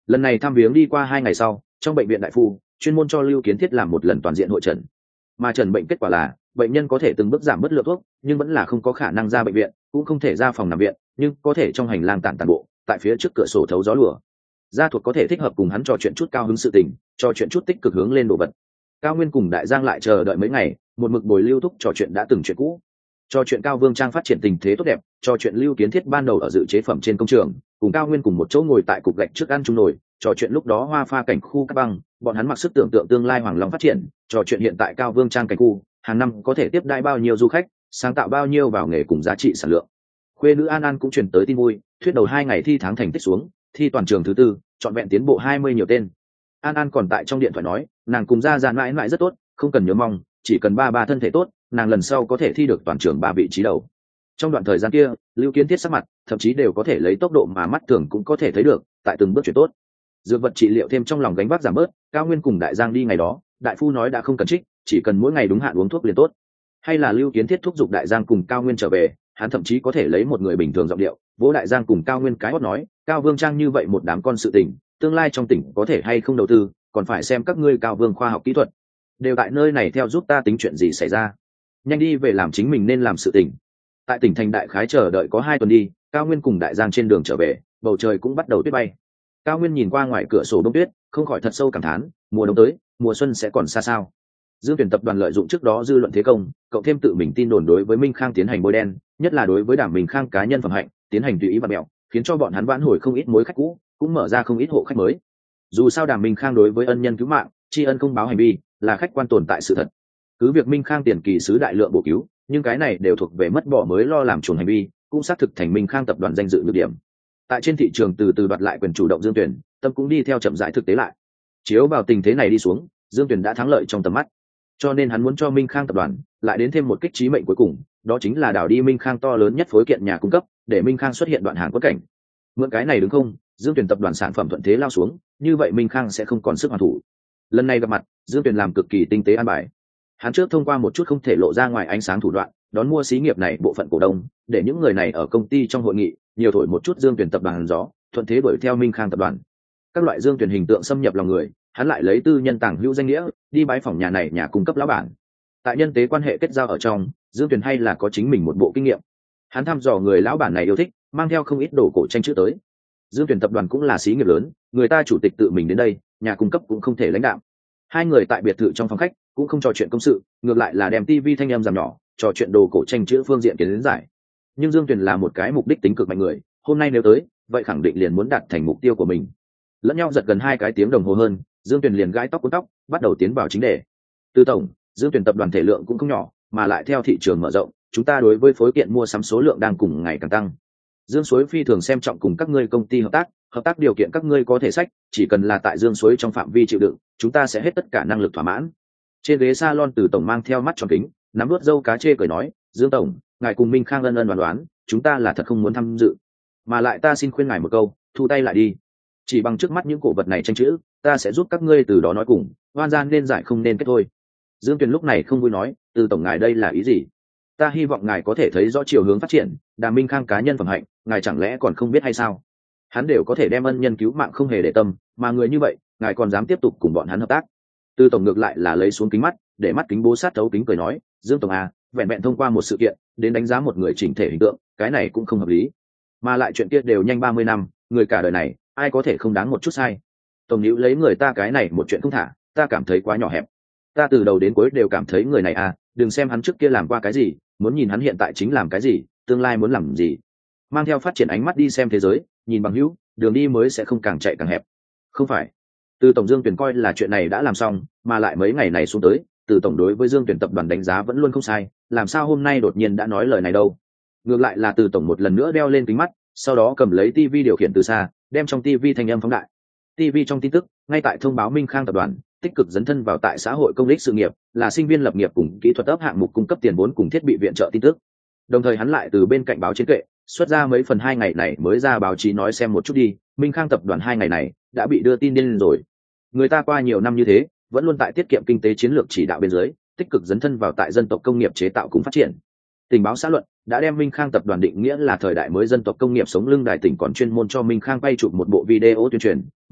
Lần này thăm viếng đi qua hai ngày sau, trong bệnh viện đại phu chuyên môn cho Lưu Kiến Thiết làm một lần toàn diện hội trần, mà trần bệnh kết quả là bệnh nhân có thể từng bước giảm bớt lượng thuốc, nhưng vẫn là không có khả năng ra bệnh viện, cũng không thể ra phòng nằm viện, nhưng có thể trong hành lang tản tản bộ, tại phía trước cửa sổ thấu gió lùa. Gia thuộc có thể thích hợp cùng hắn trò chuyện chút cao hứng sự tình, trò chuyện chút tích cực hướng lên đồ vật. Cao Nguyên cùng Đại Giang lại chờ đợi mấy ngày, một mực bồi Lưu Thúc trò chuyện đã từng chuyện cũ. Trò chuyện Cao Vương Trang phát triển tình thế tốt đẹp, trò chuyện Lưu Kiến Thiết ban đầu ở dự chế phẩm trên công trường, cùng Cao Nguyên cùng một chỗ ngồi tại cục gạch trước ăn chung nồi, trò chuyện lúc đó hoa pha cảnh khu các băng, bọn hắn mặc sức tưởng tượng tương lai Hoàng Long phát triển, trò chuyện hiện tại Cao Vương Trang cảnh khu, hàng năm có thể tiếp đãi bao nhiêu du khách, sáng tạo bao nhiêu vào nghề cùng giá trị sản lượng. Khuê nữ An An cũng truyền tới tin vui, thuyết đầu hai ngày thi tháng thành tích xuống, thi toàn trường thứ tư, chọn vẹn tiến bộ hai mươi nhiều tên. An An còn tại trong điện thoại nói, nàng cùng gia giàn mãi mãi rất tốt, không cần nhớ mong, chỉ cần ba ba thân thể tốt, nàng lần sau có thể thi được toàn trường ba vị trí đầu. Trong đoạn thời gian kia, Lưu Kiến Thiết sắc mặt, thậm chí đều có thể lấy tốc độ mà mắt thường cũng có thể thấy được, tại từng bước chuyển tốt. Dược vật trị liệu thêm trong lòng gánh vác giảm bớt, Cao Nguyên cùng Đại Giang đi ngày đó, đại phu nói đã không cần trích, chỉ cần mỗi ngày đúng hạn uống thuốc liền tốt. Hay là Lưu Kiến Thiết thúc giục Đại Giang cùng Cao Nguyên trở về, hắn thậm chí có thể lấy một người bình thường giọng điệu, vỗ Đại Giang cùng Cao Nguyên cái hót nói, Cao Vương Trang như vậy một đám con sự tình, tương lai trong tỉnh có thể hay không đầu tư, còn phải xem các ngươi Cao Vương khoa học kỹ thuật, đều tại nơi này theo giúp ta tính chuyện gì xảy ra. Nhanh đi về làm chính mình nên làm sự tình. Tại tỉnh thành đại khái chờ đợi có hai tuần đi, Cao Nguyên cùng Đại Giang trên đường trở về, bầu trời cũng bắt đầu tuyết bay. Cao Nguyên nhìn qua ngoài cửa sổ bông tuyết, không khỏi thật sâu cảm thán, mùa đông tới, mùa xuân sẽ còn xa sao. Dương Tuyển tập đoàn lợi dụng trước đó dư luận thế công, cộng thêm tự mình tin đồn đối với Minh Khang tiến hành bôi đen, nhất là đối với Đàm Minh Khang cá nhân phẩm hạnh, tiến hành tùy ý và mẹo, khiến cho bọn hắn vãn hồi không ít mối khách cũ, cũng mở ra không ít hộ khách mới. Dù sao Đàm Minh Khang đối với ân nhân cứu mạng, tri ân không báo hành vi, là khách quan tồn tại sự thật. Cứ việc Minh Khang tiền kỳ sứ đại lượng bổ cứu, nhưng cái này đều thuộc về mất bỏ mới lo làm chuồng hành vi, cũng xác thực thành Minh Khang tập đoàn danh dự nhược điểm. Tại trên thị trường từ từ đoạt lại quyền chủ động Dương Tuyển, tâm cũng đi theo chậm rãi thực tế lại. Chiếu vào tình thế này đi xuống, Dương Tuyển đã thắng lợi trong tầm mắt, cho nên hắn muốn cho Minh Khang tập đoàn lại đến thêm một kích trí mệnh cuối cùng, đó chính là đào đi Minh Khang to lớn nhất phối kiện nhà cung cấp, để Minh Khang xuất hiện đoạn hàng quất cảnh. Mượn cái này đúng không? Dương Tuyển tập đoàn sản phẩm thuận thế lao xuống, như vậy Minh Khang sẽ không còn sức hoàn thủ. Lần này gặp mặt, Dương Tuyển làm cực kỳ tinh tế an bài. Hắn trước thông qua một chút không thể lộ ra ngoài ánh sáng thủ đoạn, đón mua xí nghiệp này bộ phận cổ đông, để những người này ở công ty trong hội nghị nhiều thổi một chút Dương Tuyển tập đoàn gió, thuận thế đuổi theo Minh Khang tập đoàn. Các loại Dương Tuyển hình tượng xâm nhập lòng người, hắn lại lấy tư nhân tàng hữu danh nghĩa đi bái phỏng nhà này nhà cung cấp lão bản. Tại nhân tế quan hệ kết giao ở trong, Dương Tuyển hay là có chính mình một bộ kinh nghiệm. Hắn thăm dò người lão bản này yêu thích, mang theo không ít đồ cổ tranh chữ tới. Dương Tuyển tập đoàn cũng là xí nghiệp lớn, người ta chủ tịch tự mình đến đây, nhà cung cấp cũng không thể lãnh đạo. Hai người tại biệt thự trong phòng khách cũng không trò chuyện công sự, ngược lại là đem tivi thanh âm giảm nhỏ, trò chuyện đồ cổ tranh chữ phương diện kiến giải. Nhưng Dương Tuyển là một cái mục đích tính cực mạnh người, hôm nay nếu tới, vậy khẳng định liền muốn đạt thành mục tiêu của mình. Lẫn nhau giật gần hai cái tiếng đồng hồ hơn, Dương Tuyển liền gãi tóc cuốn tóc, bắt đầu tiến vào chính đề. Từ tổng, Dương Tuyển tập đoàn thể lượng cũng không nhỏ, mà lại theo thị trường mở rộng, chúng ta đối với phối kiện mua sắm số lượng đang cùng ngày càng tăng. Dương Suối phi thường xem trọng cùng các ngươi công ty hợp tác, hợp tác điều kiện các ngươi có thể sách, chỉ cần là tại Dương Suối trong phạm vi chịu đựng, chúng ta sẽ hết tất cả năng lực thỏa mãn. Trên ghế salon Từ tổng mang theo mắt tròn kính, nắm vuốt râu cá chê cười nói, Dương tổng, ngài cùng Minh Khang ân ân đoán đoán, chúng ta là thật không muốn tham dự, mà lại ta xin khuyên ngài một câu, thu tay lại đi. Chỉ bằng trước mắt những cổ vật này tranh chữ, ta sẽ giúp các ngươi từ đó nói cùng, oan gian nên giải không nên kết thôi. Dương Tuyền lúc này không vui nói, Từ tổng ngài đây là ý gì? Ta hy vọng ngài có thể thấy rõ chiều hướng phát triển, Đàm Minh Khang cá nhân phẩm hạnh, ngài chẳng lẽ còn không biết hay sao? Hắn đều có thể đem ân nhân cứu mạng không hề để tâm, mà người như vậy, ngài còn dám tiếp tục cùng bọn hắn hợp tác? Từ tổng ngược lại là lấy xuống kính mắt, để mắt kính bố sát thấu kính cười nói, Dương tổng à, vẹn vẹn thông qua một sự kiện đến đánh giá một người chỉnh thể hình tượng, cái này cũng không hợp lý. Mà lại chuyện kia đều nhanh ba mươi năm, người cả đời này, ai có thể không đáng một chút sai? Tổng nữ lấy người ta cái này một chuyện không thả, ta cảm thấy quá nhỏ hẹp. Ta từ đầu đến cuối đều cảm thấy người này à, đừng xem hắn trước kia làm qua cái gì, muốn nhìn hắn hiện tại chính làm cái gì, tương lai muốn làm gì. Mang theo phát triển ánh mắt đi xem thế giới, nhìn bằng hữu, đường đi mới sẽ không càng chạy càng hẹp. Không phải. Từ tổng Dương Tuyển coi là chuyện này đã làm xong, mà lại mấy ngày này xuống tới, từ tổng đối với Dương Tuyển tập đoàn đánh giá vẫn luôn không sai, làm sao hôm nay đột nhiên đã nói lời này đâu? Ngược lại là từ tổng một lần nữa đeo lên kính mắt, sau đó cầm lấy tivi điều khiển từ xa, đem trong tivi thanh âm phóng đại. Tivi trong tin tức, ngay tại thông báo Minh Khang tập đoàn tích cực dấn thân vào tại xã hội công ích sự nghiệp, là sinh viên lập nghiệp cùng kỹ thuật ấp hạng mục cung cấp tiền vốn cùng thiết bị viện trợ tin tức. Đồng thời hắn lại từ bên cạnh báo trên kệ xuất ra mấy phần hai ngày này mới ra báo chí nói xem một chút đi, Minh Khang tập đoàn hai ngày này đã bị đưa tin lên rồi. Người ta qua nhiều năm như thế, vẫn luôn tại tiết kiệm kinh tế chiến lược chỉ đạo bên dưới, tích cực dấn thân vào tại dân tộc công nghiệp chế tạo cùng phát triển. Tình báo xã luận đã đem Minh Khang tập đoàn định nghĩa là thời đại mới dân tộc công nghiệp sống lưng đài tỉnh, còn chuyên môn cho Minh Khang quay chụp một bộ video tuyên truyền,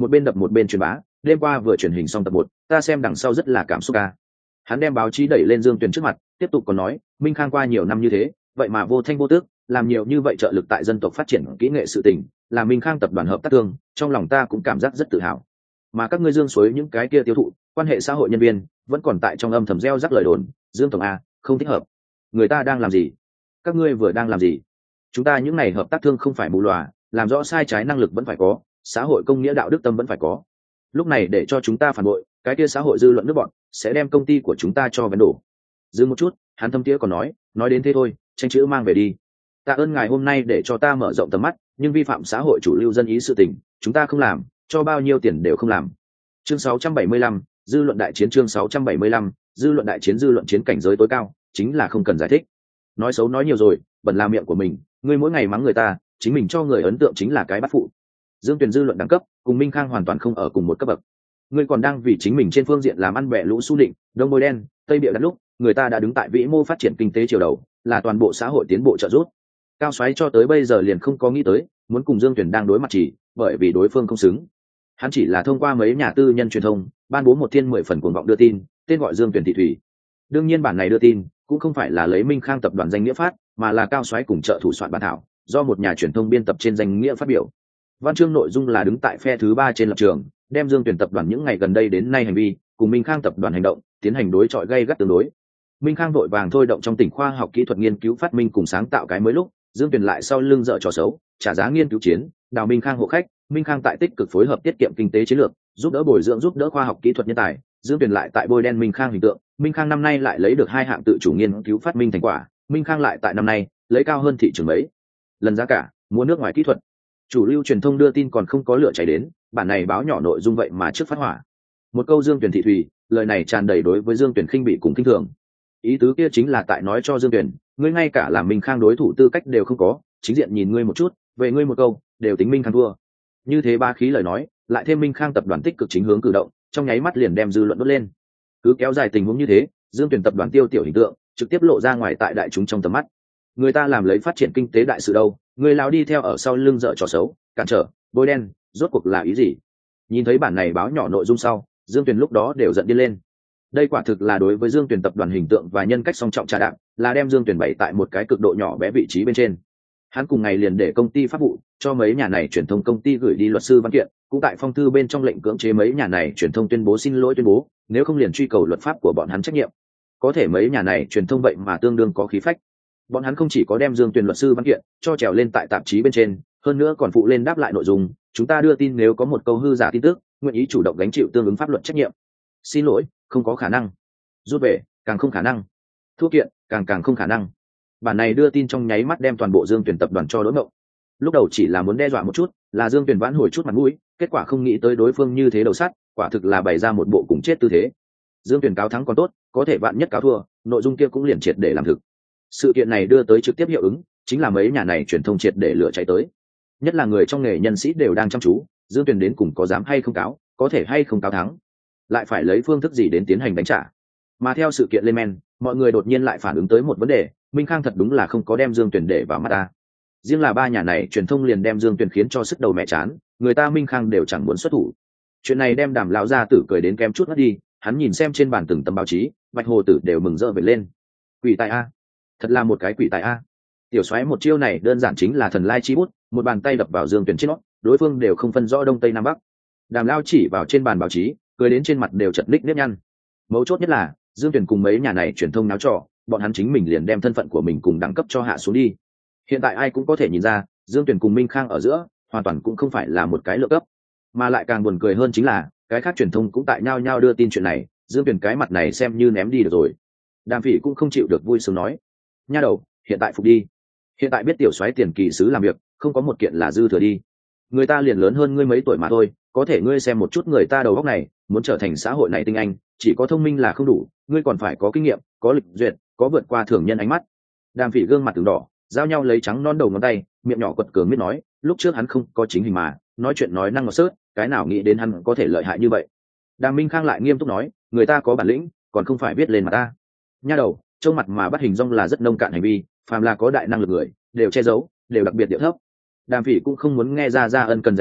một bên đập một bên truyền bá. Đêm qua vừa truyền hình xong tập một, ta xem đằng sau rất là cảm xúc ca. Hắn đem báo chí đẩy lên Dương Tuyền trước mặt, tiếp tục còn nói, Minh Khang qua nhiều năm như thế, vậy mà vô thanh vô tước, làm nhiều như vậy trợ lực tại dân tộc phát triển kỹ nghệ sự tình, là Minh Khang tập đoàn hợp tác thương, trong lòng ta cũng cảm giác rất tự hào. Mà các ngươi Dương Suối những cái kia tiêu thụ, quan hệ xã hội nhân viên, vẫn còn tại trong âm thầm gieo rắc lời đồn, Dương tổng a, không thích hợp. Người ta đang làm gì? Các ngươi vừa đang làm gì? Chúng ta những này hợp tác thương không phải mù lòa, làm rõ sai trái năng lực vẫn phải có, xã hội công nghĩa đạo đức tâm vẫn phải có. Lúc này để cho chúng ta phản bội, cái kia xã hội dư luận nước bọn sẽ đem công ty của chúng ta cho vén đổ. Dừng một chút, hắn thâm tía còn nói, nói đến thế thôi, tranh chữ mang về đi. Tạ ơn ngài hôm nay để cho ta mở rộng tầm mắt, nhưng vi phạm xã hội chủ lưu dân ý sự tình, chúng ta không làm, cho bao nhiêu tiền đều không làm. Chương sáu trăm bảy mươi lăm, dư luận đại chiến. Chương sáu trăm bảy mươi lăm, dư luận đại chiến. Dư luận chiến cảnh giới tối cao, chính là không cần giải thích. Nói xấu nói nhiều rồi, bẩn là miệng của mình, ngươi mỗi ngày mắng người ta, chính mình cho người ấn tượng chính là cái bắt phụ. Dương Tuyền dư luận đẳng cấp, cùng Minh Khang hoàn toàn không ở cùng một cấp bậc. Ngươi còn đang vì chính mình trên phương diện làm ăn bẻ lũ su định, đông bôi đen, tây bịa đặt lúc, người ta đã đứng tại vĩ mô phát triển kinh tế chiều đầu, là toàn bộ xã hội tiến bộ trợ giúp. Cao Soái cho tới bây giờ liền không có nghĩ tới muốn cùng Dương Tuyền đang đối mặt chỉ bởi vì đối phương không xứng. Hắn chỉ là thông qua mấy nhà tư nhân truyền thông ban bố một thiên mười phần cuồng vọng đưa tin, tên gọi Dương Tuyền thị thủy. Đương nhiên bản này đưa tin cũng không phải là lấy Minh Khang tập đoàn danh nghĩa phát, mà là Cao Soái cùng trợ thủ soạn bản thảo, do một nhà truyền thông biên tập trên danh nghĩa phát biểu. Văn chương nội dung là đứng tại phe thứ ba trên lập trường, đem Dương Tuyền tập đoàn những ngày gần đây đến nay hành vi cùng Minh Khang tập đoàn hành động tiến hành đối chọi gay gắt tương đối. Minh Khang vội vàng thôi động trong tỉnh khoa học kỹ thuật nghiên cứu phát minh cùng sáng tạo cái mới lúc, Dương Tuyền lại sau lưng dở trò xấu, trả giá nghiên cứu chiến, đào Minh Khang hộ khách. Minh Khang tại tích cực phối hợp tiết kiệm kinh tế chiến lược, giúp đỡ bồi dưỡng giúp đỡ khoa học kỹ thuật nhân tài. Dương Tuyền lại tại bôi đen Minh Khang hình tượng. Minh Khang năm nay lại lấy được hai hạng tự chủ nghiên cứu phát minh thành quả. Minh Khang lại tại năm nay lấy cao hơn thị trường mấy lần giá cả, mua nước ngoài kỹ thuật. Chủ lưu truyền thông đưa tin còn không có lửa cháy đến, bản này báo nhỏ nội dung vậy mà trước phát hỏa. Một câu Dương Tuyền thị thủy, lời này tràn đầy đối với Dương Tuyền khinh bị cùng khinh thường. Ý tứ kia chính là tại nói cho Dương Tuyền, ngươi ngay cả làm Minh Khang đối thủ tư cách đều không có, chính diện nhìn ngươi một chút, về ngươi một câu, đều tính Minh Khang thua. Như thế ba khí lời nói, lại thêm Minh Khang tập đoàn tích cực chính hướng cử động, trong nháy mắt liền đem dư luận đốt lên. Cứ kéo dài tình huống như thế, Dương Tuyền tập đoàn tiêu tiểu hình tượng trực tiếp lộ ra ngoài tại đại chúng trong tầm mắt. Người ta làm lấy phát triển kinh tế đại sự đâu, người lao đi theo ở sau lưng dở trò xấu, cản trở, bôi đen, rốt cuộc là ý gì? Nhìn thấy bản này báo nhỏ nội dung sau, Dương Tuyền lúc đó đều giận điên lên. Đây quả thực là đối với Dương Tuyền tập đoàn hình tượng và nhân cách song trọng trà đạp, là đem Dương Tuyền bày tại một cái cực độ nhỏ bé vị trí bên trên. Hắn cùng ngày liền để công ty pháp vụ cho mấy nhà này truyền thông công ty gửi đi luật sư văn kiện, cũng tại phong thư bên trong lệnh cưỡng chế mấy nhà này truyền thông tuyên bố xin lỗi tuyên bố, nếu không liền truy cầu luật pháp của bọn hắn trách nhiệm. Có thể mấy nhà này truyền thông vậy mà tương đương có khí phách. Bọn hắn không chỉ có đem Dương Tuyền luật sư văn kiện cho trèo lên tại tạp chí bên trên, hơn nữa còn phụ lên đáp lại nội dung, chúng ta đưa tin nếu có một câu hư giả tin tức, nguyện ý chủ động gánh chịu tương ứng pháp luật trách nhiệm. Xin lỗi, không có khả năng. Rút về, càng không khả năng. Thua kiện, càng càng không khả năng. Bản này đưa tin trong nháy mắt đem toàn bộ Dương Tuyền tập đoàn cho đối mộng. Lúc đầu chỉ là muốn đe dọa một chút, là Dương Tuyền vãn hồi chút mặt mũi, kết quả không nghĩ tới đối phương như thế đầu sắt, quả thực là bày ra một bộ cùng chết tư thế. Dương Tuyền cáo thắng còn tốt, có thể vạn nhất cáo thua, nội dung kia cũng liền triệt để làm thực. Sự kiện này đưa tới trực tiếp hiệu ứng, chính là mấy nhà này truyền thông triệt để lửa cháy tới. Nhất là người trong nghề nhân sĩ đều đang chăm chú, Dương Tuyền đến cùng có dám hay không cáo, có thể hay không cáo thắng, lại phải lấy phương thức gì đến tiến hành đánh trả. Mà theo sự kiện lên men, mọi người đột nhiên lại phản ứng tới một vấn đề, Minh Khang thật đúng là không có đem Dương Tuyền để vào mắt ta. Riêng là ba nhà này truyền thông liền đem Dương Tuyền khiến cho sức đầu mẹ chán, người ta Minh Khang đều chẳng muốn xuất thủ. Chuyện này đem Đàm lão gia tử cười đến kém chút mất đi, hắn nhìn xem trên bàn từng tấm báo chí, Bạch Hồ tử đều mừng rỡ về lên. Quỷ tài a, thật là một cái quỷ tài a. Tiểu soái một chiêu này đơn giản chính là thần lai chi bút, một bàn tay đập vào Dương Tuyền trên nó, đối phương đều không phân rõ đông tây nam bắc. Đàm lao chỉ vào trên bàn báo chí, cười đến trên mặt đều chật ních nếp nhăn. Mấu chốt nhất là Dương Tuyền cùng mấy nhà này truyền thông náo trò, bọn hắn chính mình liền đem thân phận của mình cùng đẳng cấp cho hạ xuống đi. Hiện tại ai cũng có thể nhìn ra, Dương Tuyền cùng Minh Khang ở giữa hoàn toàn cũng không phải là một cái lựa cấp, mà lại càng buồn cười hơn chính là cái khác truyền thông cũng tại nhau nhau đưa tin chuyện này, Dương Tuyền cái mặt này xem như ném đi được rồi. Đàm Phỉ cũng không chịu được vui sướng nói, nha đầu, hiện tại phục đi, hiện tại biết tiểu soái tiền kỳ sứ làm việc không có một kiện là dư thừa đi. Người ta liền lớn hơn ngươi mấy tuổi mà thôi, có thể ngươi xem một chút người ta đầu óc này, muốn trở thành xã hội này tinh anh, chỉ có thông minh là không đủ, ngươi còn phải có kinh nghiệm, có lịch duyệt, có vượt qua thường nhân ánh mắt. Đàm Phỉ gương mặt từng đỏ, giao nhau lấy trắng non đầu ngón tay, miệng nhỏ quật cường biết nói, lúc trước hắn không có chính hình mà, nói chuyện nói năng ngọt sớt, cái nào nghĩ đến hắn có thể lợi hại như vậy. Đàm Minh Khang lại nghiêm túc nói, người ta có bản lĩnh, còn không phải biết lên mặt ta. Nha đầu, trông mặt mà bắt hình dong là rất nông cạn hành vi, phàm là có đại năng lực người, đều che giấu, đều đặc biệt điệu thấp. Đàm Phỉ cũng không muốn nghe ra ra ân cần dạy bảo,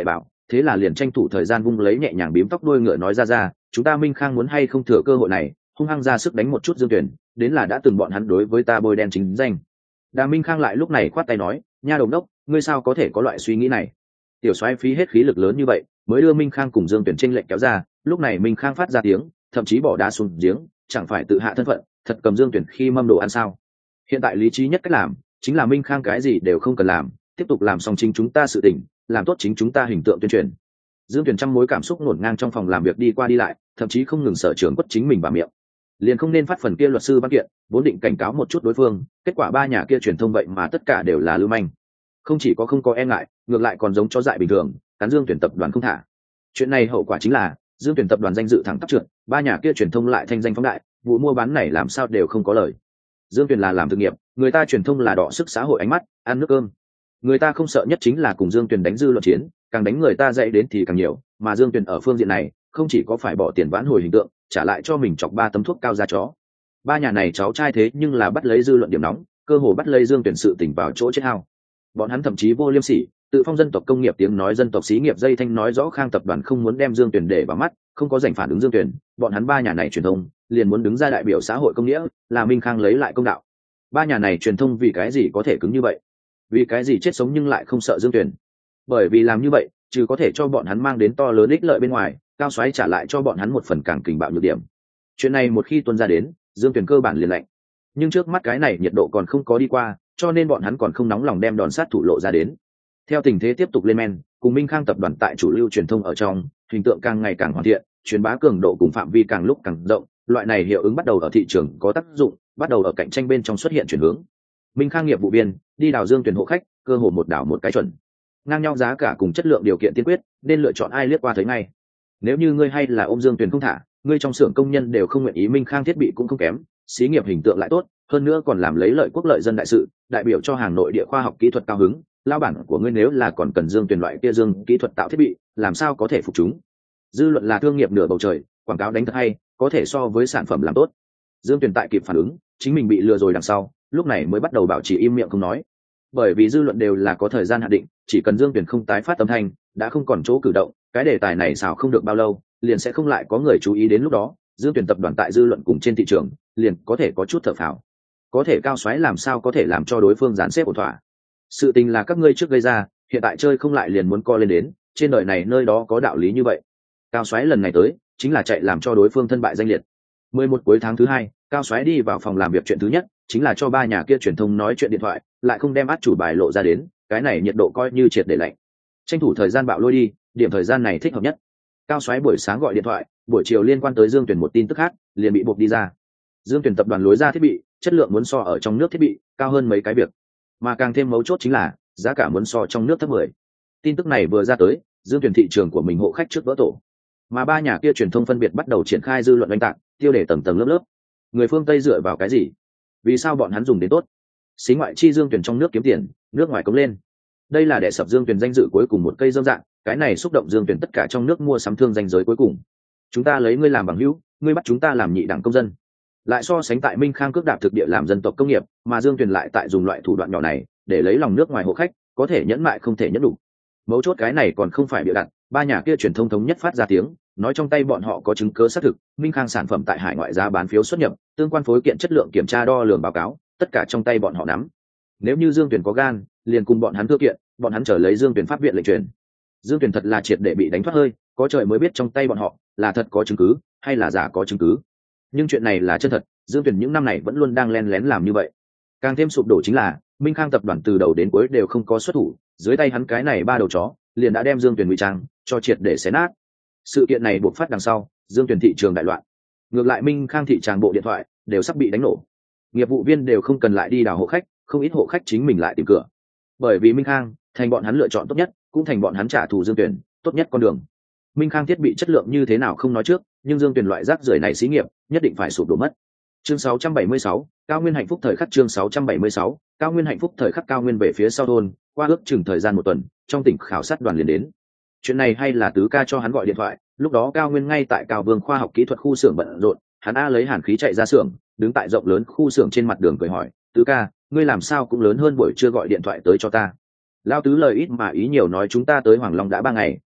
thế là liền tranh thủ thời gian vung lấy nhẹ nhàng bím tóc đuôi ngựa nói ra ra chúng ta Minh Khang muốn hay không thừa cơ hội này hung hăng ra sức đánh một chút Dương Tuyển, đến là đã từng bọn hắn đối với ta bôi đen chính danh. Đà Minh Khang lại lúc này khoát tay nói, nha đồng đốc, ngươi sao có thể có loại suy nghĩ này? Tiểu soái phí hết khí lực lớn như vậy, mới đưa Minh Khang cùng Dương Tuyển tranh lệnh kéo ra, lúc này Minh Khang phát ra tiếng, thậm chí bỏ đá xuống giếng, chẳng phải tự hạ thân phận, thật cầm Dương Tuyển khi mâm đồ ăn sao? Hiện tại lý trí nhất cách làm, chính là Minh Khang cái gì đều không cần làm, tiếp tục làm xong chính chúng ta sự tình, làm tốt chính chúng ta hình tượng tuyên truyền. Dương Tuyển trăm mối cảm xúc ngổn ngang trong phòng làm việc đi qua đi lại, thậm chí không ngừng sở trường quất chính mình vào miệng. Liền không nên phát phần kia luật sư văn kiện, vốn định cảnh cáo một chút đối phương, kết quả ba nhà kia truyền thông vậy mà tất cả đều là lưu manh. Không chỉ có không có e ngại, ngược lại còn giống chó dại bình thường, cắn Dương Tuyển tập đoàn không thả. Chuyện này hậu quả chính là Dương Tuyển tập đoàn danh dự thẳng tắp trượt, ba nhà kia truyền thông lại thanh danh phóng đại, vụ mua bán này làm sao đều không có lời. Dương Tuyển là làm thực nghiệp, người ta truyền thông là đọ sức xã hội ánh mắt, ăn nước cơm. Người ta không sợ nhất chính là cùng Dương Tuyển đánh dư luận chiến, càng đánh người ta dạy đến thì càng nhiều, mà Dương Tuyển ở phương diện này, không chỉ có phải bỏ tiền vãn hồi hình tượng, trả lại cho mình chọc ba tấm thuốc cao ra chó. Ba nhà này cháu trai thế nhưng là bắt lấy dư luận điểm nóng, cơ hồ bắt lấy Dương Tuyển sự tỉnh vào chỗ chết hao. Bọn hắn thậm chí vô liêm sỉ, tự phong dân tộc công nghiệp tiếng nói dân tộc xí nghiệp dây thanh nói rõ Khang tập đoàn không muốn đem Dương Tuyển để vào mắt, không có giành phản ứng Dương Tuyển, bọn hắn ba nhà này truyền thông liền muốn đứng ra đại biểu xã hội công nghĩa, là Minh Khang lấy lại công đạo. Ba nhà này truyền thông vì cái gì có thể cứng như vậy? Vì cái gì chết sống nhưng lại không sợ Dương Tuyển? Bởi vì làm như vậy, trừ có thể cho bọn hắn mang đến to lớn ích lợi bên ngoài, Cao Soái trả lại cho bọn hắn một phần càng kình bạo nhược điểm. Chuyện này một khi tuôn ra đến, Dương Tuyển cơ bản liền lạnh. Nhưng trước mắt cái này nhiệt độ còn không có đi qua, cho nên bọn hắn còn không nóng lòng đem đòn sát thủ lộ ra đến. Theo tình thế tiếp tục lên men, cùng Minh Khang tập đoàn tại chủ lưu truyền thông ở trong, hình tượng càng ngày càng hoàn thiện, truyền bá cường độ cùng phạm vi càng lúc càng rộng, loại này hiệu ứng bắt đầu ở thị trường có tác dụng, bắt đầu ở cạnh tranh bên trong xuất hiện chuyển hướng. Minh Khang nghiệp vụ viên đi đào Dương Tuyển hộ khách, cơ hồ một đảo một cái chuẩn. Ngang nhau giá cả cùng chất lượng điều kiện tiên quyết, nên lựa chọn ai liếc qua thấy ngay. Nếu như ngươi hay là ôm Dương Tuyển không thả, ngươi trong xưởng công nhân đều không nguyện ý. Minh Khang thiết bị cũng không kém, xí nghiệp hình tượng lại tốt, hơn nữa còn làm lấy lợi quốc lợi dân đại sự, đại biểu cho hàng nội địa khoa học kỹ thuật cao hứng. Lao bản của ngươi nếu là còn cần Dương Tuyển loại kia Dương kỹ thuật tạo thiết bị, làm sao có thể phục chúng? Dư luận là thương nghiệp nửa bầu trời, quảng cáo đánh thật hay, có thể so với sản phẩm làm tốt. Dương Tuyển tại kịp phản ứng, chính mình bị lừa rồi đằng sau, lúc này mới bắt đầu bảo trì im miệng không nói. Bởi vì dư luận đều là có thời gian hạn định, chỉ cần Dương Tuyển không tái phát âm thanh, đã không còn chỗ cử động, cái đề tài này xào không được bao lâu, liền sẽ không lại có người chú ý đến. Lúc đó Dương Tuyển tập đoàn tại dư luận cùng trên thị trường liền có thể có chút thở phào. Có thể Cao Soái làm sao có thể làm cho đối phương dán xếp ổn thỏa? Sự tình là các ngươi trước gây ra, hiện tại chơi không lại liền muốn co lên đến, trên đời này nơi đó có đạo lý như vậy. Cao Soái lần này tới chính là chạy làm cho đối phương thân bại danh liệt. mười một cuối tháng thứ hai, Cao Soái đi vào phòng làm việc, chuyện thứ nhất chính là cho ba nhà kia truyền thông nói chuyện điện thoại, lại không đem át chủ bài lộ ra đến, cái này nhiệt độ coi như triệt để lạnh. Tranh thủ thời gian bạo lôi đi, điểm thời gian này thích hợp nhất. Cao Soái buổi sáng gọi điện thoại, buổi chiều liên quan tới Dương Tuyển một tin tức khác, liền bị buộc đi ra. Dương Tuyển tập đoàn lối ra thiết bị, chất lượng muốn so ở trong nước thiết bị cao hơn mấy cái việc, mà càng thêm mấu chốt chính là giá cả muốn so trong nước thấp mười. Tin tức này vừa ra tới, Dương Tuyển thị trường của mình hộ khách trước vỡ tổ, mà ba nhà kia truyền thông phân biệt bắt đầu triển khai dư luận oanh tạc, tiêu đề tầng tầng lớp lớp. Người phương Tây dựa vào cái gì? Vì sao bọn hắn dùng đến tốt? Xí ngoại chi Dương Tuyển trong nước kiếm tiền, nước ngoài cống lên. Đây là để sập Dương Tuyển danh dự cuối cùng một cây dâm dạng, cái này xúc động Dương Tuyển tất cả trong nước mua sắm thương danh giới cuối cùng. Chúng ta lấy ngươi làm bằng hữu, ngươi bắt chúng ta làm nhị đẳng công dân. Lại so sánh tại Minh Khang cước đạp thực địa làm dân tộc công nghiệp, mà Dương Tuyển lại tại dùng loại thủ đoạn nhỏ này để lấy lòng nước ngoài hộ khách, có thể nhẫn mại không thể nhẫn đủ. Mấu chốt cái này còn không phải bịa đặt, ba nhà kia truyền thông thống nhất phát ra tiếng, nói trong tay bọn họ có chứng cứ xác thực, Minh Khang sản phẩm tại hải ngoại giá bán phiếu xuất nhập, tương quan phối kiện chất lượng kiểm tra đo lường báo cáo, tất cả trong tay bọn họ nắm. Nếu như Dương Tuyển có gan, liền cùng bọn hắn thư kiện, bọn hắn trở lấy Dương Tuyển pháp viện lệnh truyền. Dương Tuyển thật là triệt để bị đánh thoát hơi, có trời mới biết trong tay bọn họ là thật có chứng cứ hay là giả có chứng cứ. Nhưng chuyện này là chân thật, Dương Tuyển những năm này vẫn luôn đang len lén làm như vậy. Càng thêm sụp đổ chính là Minh Khang tập đoàn từ đầu đến cuối đều không có xuất thủ, dưới tay hắn cái này ba đầu chó liền đã đem Dương Tuyển ngụy trang cho triệt để xé nát. Sự kiện này buộc phát đằng sau, Dương Tuyển thị trường đại loạn. Ngược lại Minh Khang thị tràng bộ điện thoại đều sắp bị đánh nổ, nghiệp vụ viên đều không cần lại đi đào hộ khách, không ít hộ khách chính mình lại tìm cửa. Bởi vì Minh Khang thành bọn hắn lựa chọn tốt nhất, cũng thành bọn hắn trả thù Dương Tuyển tốt nhất con đường. Minh Khang thiết bị chất lượng như thế nào không nói trước, nhưng Dương Tuyển loại rác rưởi này xí nghiệp nhất định phải sụp đổ mất. Chương sáu trăm bảy mươi sáu, Cao Nguyên hạnh phúc thời khắc. Chương sáu trăm bảy mươi sáu, Cao Nguyên hạnh phúc thời khắc. Cao Nguyên về phía sau thôn, qua ước chừng thời gian một tuần, trong tỉnh khảo sát đoàn liền đến. Chuyện này hay là Tứ ca cho hắn gọi điện thoại, lúc đó Cao Nguyên ngay tại Cao Vương khoa học kỹ thuật khu xưởng bận rộn, hắn a lấy hàn khí chạy ra xưởng, đứng tại rộng lớn khu xưởng trên mặt đường cười hỏi, Tứ ca, ngươi làm sao cũng lớn hơn buổi trưa gọi điện thoại tới cho ta? Lao Tứ lời ít mà ý nhiều nói, chúng ta tới Hoàng Long đã ba ngày,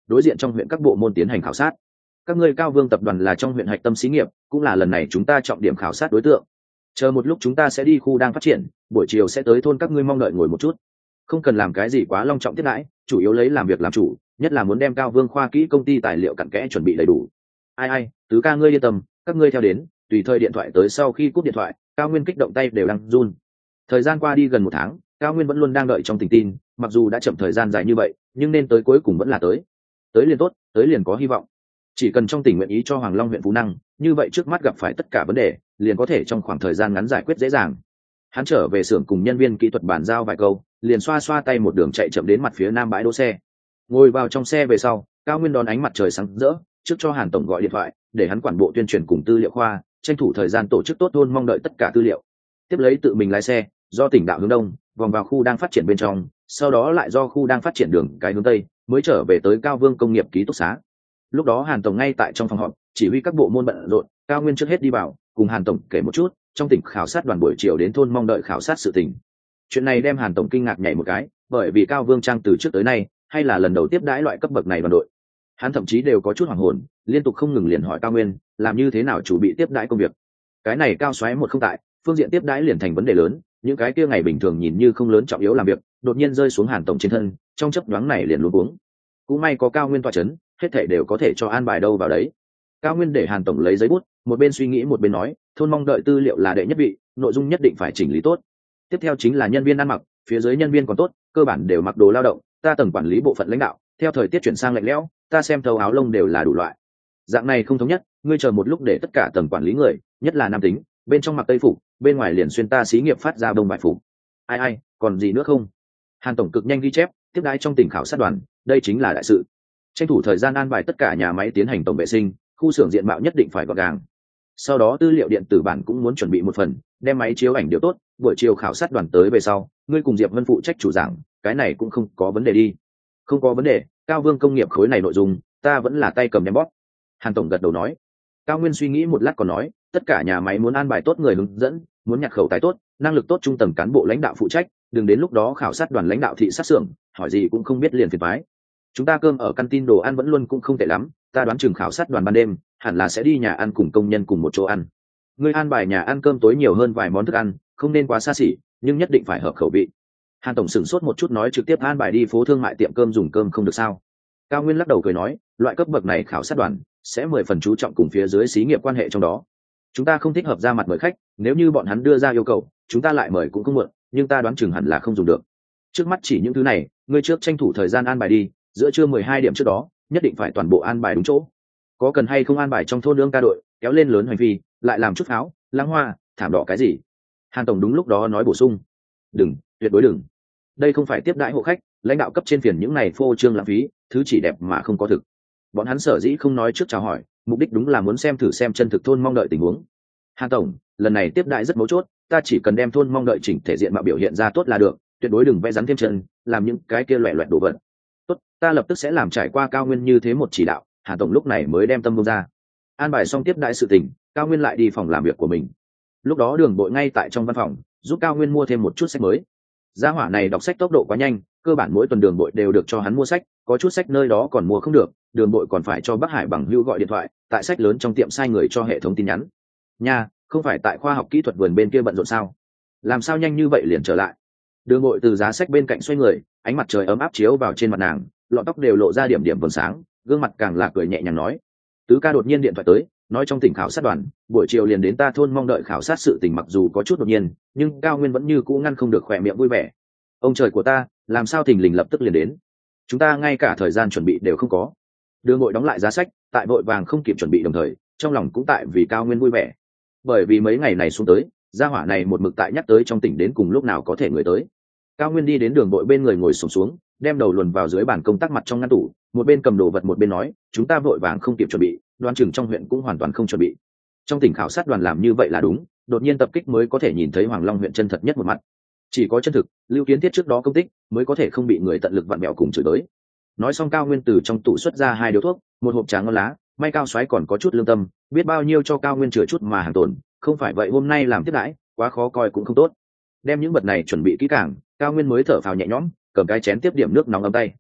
đối diện trong huyện các bộ môn tiến hành khảo sát. Các ngươi Cao Vương tập đoàn là trong huyện hạch tâm xí nghiệp, cũng là lần này chúng ta trọng điểm khảo sát đối tượng. Chờ một lúc chúng ta sẽ đi khu đang phát triển, buổi chiều sẽ tới thôn các ngươi, mong đợi ngồi một chút. Không cần làm cái gì quá long trọng tiếp đãi, chủ yếu lấy làm việc làm chủ, nhất là muốn đem Cao Vương khoa kỹ công ty tài liệu cặn kẽ chuẩn bị đầy đủ. Ai ai, tứ ca ngươi yên tâm, các ngươi theo đến, tùy thời điện thoại tới. Sau khi cúp điện thoại, Cao Nguyên kích động tay đều đang run. Thời gian qua đi gần một tháng, Cao Nguyên vẫn luôn đang đợi trong tình tin, mặc dù đã chậm thời gian dài như vậy, nhưng nên tới cuối cùng vẫn là tới. Tới liền tốt, tới liền có hy vọng. Chỉ cần trong tỉnh nguyện ý cho Hoàng Long huyện Phú Năng, như vậy trước mắt gặp phải tất cả vấn đề, liền có thể trong khoảng thời gian ngắn giải quyết dễ dàng. Hắn trở về xưởng cùng nhân viên kỹ thuật bàn giao vài câu, liền xoa xoa tay một đường chạy chậm đến mặt phía nam bãi đỗ xe. Ngồi vào trong xe về sau, Cao Nguyên đón ánh mặt trời sáng rỡ, trước cho Hàn tổng gọi điện thoại, để hắn quản bộ tuyên truyền cùng tư liệu khoa, tranh thủ thời gian tổ chức tốt thôn, mong đợi tất cả tư liệu. Tiếp lấy tự mình lái xe, do tỉnh đạo hướng đông, vòng vào khu đang phát triển bên trong, sau đó lại do khu đang phát triển đường cái hướng tây, mới trở về tới Cao Vương công nghiệp ký túc xá. Lúc đó Hàn tổng ngay tại trong phòng họp, chỉ huy các bộ môn bận rộn. Cao Nguyên trước hết đi vào, cùng Hàn tổng kể một chút trong tỉnh khảo sát đoàn buổi chiều đến thôn mong đợi khảo sát sự tình. Chuyện này đem Hàn tổng kinh ngạc nhảy một cái, bởi vì Cao Vương Trang từ trước tới nay hay là lần đầu tiếp đãi loại cấp bậc này đoàn đội. Hắn thậm chí đều có chút hoảng hồn, liên tục không ngừng liền hỏi Cao Nguyên làm như thế nào chủ bị tiếp đãi công việc. Cái này Cao xoáy một không tại, phương diện tiếp đãi liền thành vấn đề lớn, những cái kia ngày bình thường nhìn như không lớn trọng yếu làm việc, đột nhiên rơi xuống Hàn tổng trên thân, trong chấp đoán này liền luống cuống. Cũng may có Cao Nguyên tọa chấn, hết thảy đều có thể cho an bài đâu vào đấy. Cao Nguyên để Hàn tổng lấy giấy bút, một bên suy nghĩ một bên nói, thôn mong đợi tư liệu là đệ nhất vị, nội dung nhất định phải chỉnh lý tốt. Tiếp theo chính là nhân viên ăn mặc, phía dưới nhân viên còn tốt, cơ bản đều mặc đồ lao động, ta tầng quản lý bộ phận lãnh đạo, theo thời tiết chuyển sang lạnh lẽo, ta xem thấu áo lông đều là đủ loại. Dạng này không thống nhất, ngươi chờ một lúc để tất cả tầng quản lý người, nhất là nam tính, bên trong mặc tây phục, bên ngoài liền xuyên ta xí nghiệp phát ra đông bại phục. Ai ai, còn gì nữa không? Hàn tổng cực nhanh ghi chép, tiếp đái trong tỉnh khảo sát đoàn, đây chính là đại sự. Tranh thủ thời gian an bài tất cả nhà máy tiến hành tổng vệ sinh, khu xưởng diện mạo nhất định phải gọn gàng. Sau đó tư liệu điện tử bản cũng muốn chuẩn bị một phần, đem máy chiếu ảnh điều tốt, buổi chiều khảo sát đoàn tới về sau, ngươi cùng Diệp Vân phụ trách chủ giảng, cái này cũng không có vấn đề đi. Không có vấn đề, Cao Vương công nghiệp khối này nội dung, ta vẫn là tay cầm đem bóp. Hàn tổng gật đầu nói. Cao Nguyên suy nghĩ một lát còn nói, tất cả nhà máy muốn an bài tốt người hướng dẫn, muốn nhặt khẩu tài tốt, năng lực tốt trung tầng cán bộ lãnh đạo phụ trách, đừng đến lúc đó khảo sát đoàn lãnh đạo thị sát xưởng, hỏi gì cũng không biết liền phiền toái. Chúng ta cơm ở căn tin đồ ăn vẫn luôn cũng không tệ lắm, ta đoán chừng khảo sát đoàn ban đêm hẳn là sẽ đi nhà ăn cùng công nhân cùng một chỗ ăn. Ngươi an bài nhà ăn cơm tối nhiều hơn vài món thức ăn, không nên quá xa xỉ, nhưng nhất định phải hợp khẩu vị. Hàn tổng sửng sốt một chút nói, trực tiếp an bài đi phố thương mại tiệm cơm dùng cơm không được sao? Cao Nguyên lắc đầu cười nói, loại cấp bậc này khảo sát đoàn sẽ mười phần chú trọng cùng phía dưới xí nghiệp quan hệ trong đó. Chúng ta không thích hợp ra mặt mời khách, nếu như bọn hắn đưa ra yêu cầu, chúng ta lại mời cũng không muộn, nhưng ta đoán chừng hẳn là không dùng được. Trước mắt chỉ những thứ này, ngươi trước tranh thủ thời gian an bài đi, giữa trưa mười hai điểm trước đó, nhất định phải toàn bộ an bài đúng chỗ. Có cần hay không an bài trong thôn lương ca đội, kéo lên lớn hành vi, lại làm chút pháo, lãng hoa, thảm đỏ cái gì? Hàn tổng đúng lúc đó nói bổ sung, đừng, tuyệt đối đừng. Đây không phải tiếp đãi hộ khách, lãnh đạo cấp trên phiền những này phô trương lãng phí, thứ chỉ đẹp mà không có thực. Bọn hắn sở dĩ không nói trước chào hỏi, mục đích đúng là muốn xem thử xem chân thực thôn mong đợi tình huống. Hàn tổng, lần này tiếp đãi rất mấu chốt, ta chỉ cần đem thôn mong đợi chỉnh thể diện mạo biểu hiện ra tốt là được, tuyệt đối đừng vẽ rắn thêm chân, làm những cái kia loẻ loẹt đổ vật. Tốt, ta lập tức sẽ làm trải qua Cao Nguyên như thế một chỉ đạo. Hàn tổng lúc này mới đem tâm buông ra. An bài xong tiếp đại sự tình, Cao Nguyên lại đi phòng làm việc của mình. Lúc đó Đường Bội ngay tại trong văn phòng, giúp Cao Nguyên mua thêm một chút sách mới. Gia hỏa này đọc sách tốc độ quá nhanh, cơ bản mỗi tuần Đường Bội đều được cho hắn mua sách, có chút sách nơi đó còn mua không được, Đường Bội còn phải cho Bắc Hải bằng hữu gọi điện thoại, tại sách lớn trong tiệm sai người cho hệ thống tin nhắn. Nha, không phải tại khoa học kỹ thuật vườn bên kia bận rộn sao? Làm sao nhanh như vậy liền trở lại? Đường Bội từ giá sách bên cạnh xoay người, ánh mặt trời ấm áp chiếu vào trên mặt nàng, lọn tóc đều lộ ra điểm điểm vầng sáng, gương mặt càng là cười nhẹ nhàng nói, tứ ca đột nhiên điện thoại tới, nói trong tỉnh khảo sát đoàn buổi chiều liền đến ta thôn mong đợi khảo sát sự tình, mặc dù có chút đột nhiên, nhưng Cao Nguyên vẫn như cũ ngăn không được khỏe miệng vui vẻ. Ông trời của ta, làm sao thình lình lập tức liền đến, chúng ta ngay cả thời gian chuẩn bị đều không có. Đường Bội đóng lại giá sách, tại vội vàng không kịp chuẩn bị, đồng thời trong lòng cũng tại vì Cao Nguyên vui vẻ, bởi vì mấy ngày này xuống tới, gia hỏa này một mực tại nhắc tới trong tỉnh đến cùng lúc nào có thể người tới. Cao Nguyên đi đến Đường Bội bên người ngồi xổm xuống, đem đầu luồn vào dưới bàn công tác mặt trong ngăn tủ, một bên cầm đồ vật một bên nói, chúng ta vội vàng không kịp chuẩn bị, đoán chừng trong huyện cũng hoàn toàn không chuẩn bị. Trong tỉnh khảo sát đoàn làm như vậy là đúng, đột nhiên tập kích mới có thể nhìn thấy Hoàng Long huyện chân thật nhất một mặt. Chỉ có chân thực, Lưu Kiến Thiết trước đó công tích, mới có thể không bị người tận lực vặn bẹo cùng chửi tới. Nói xong, Cao Nguyên từ trong tủ xuất ra hai điếu thuốc, một hộp trà ngon lá, may Cao Soái còn có chút lương tâm, biết bao nhiêu cho Cao Nguyên chừa chút mà hàng tồn, không phải vậy hôm nay làm tiếp đãi, quá khó coi cũng không tốt. Đem những vật này chuẩn bị kỹ càng, Cao Nguyên mới thở phào nhẹ nhõm, cầm cái chén tiếp điểm nước nóng ấm tay.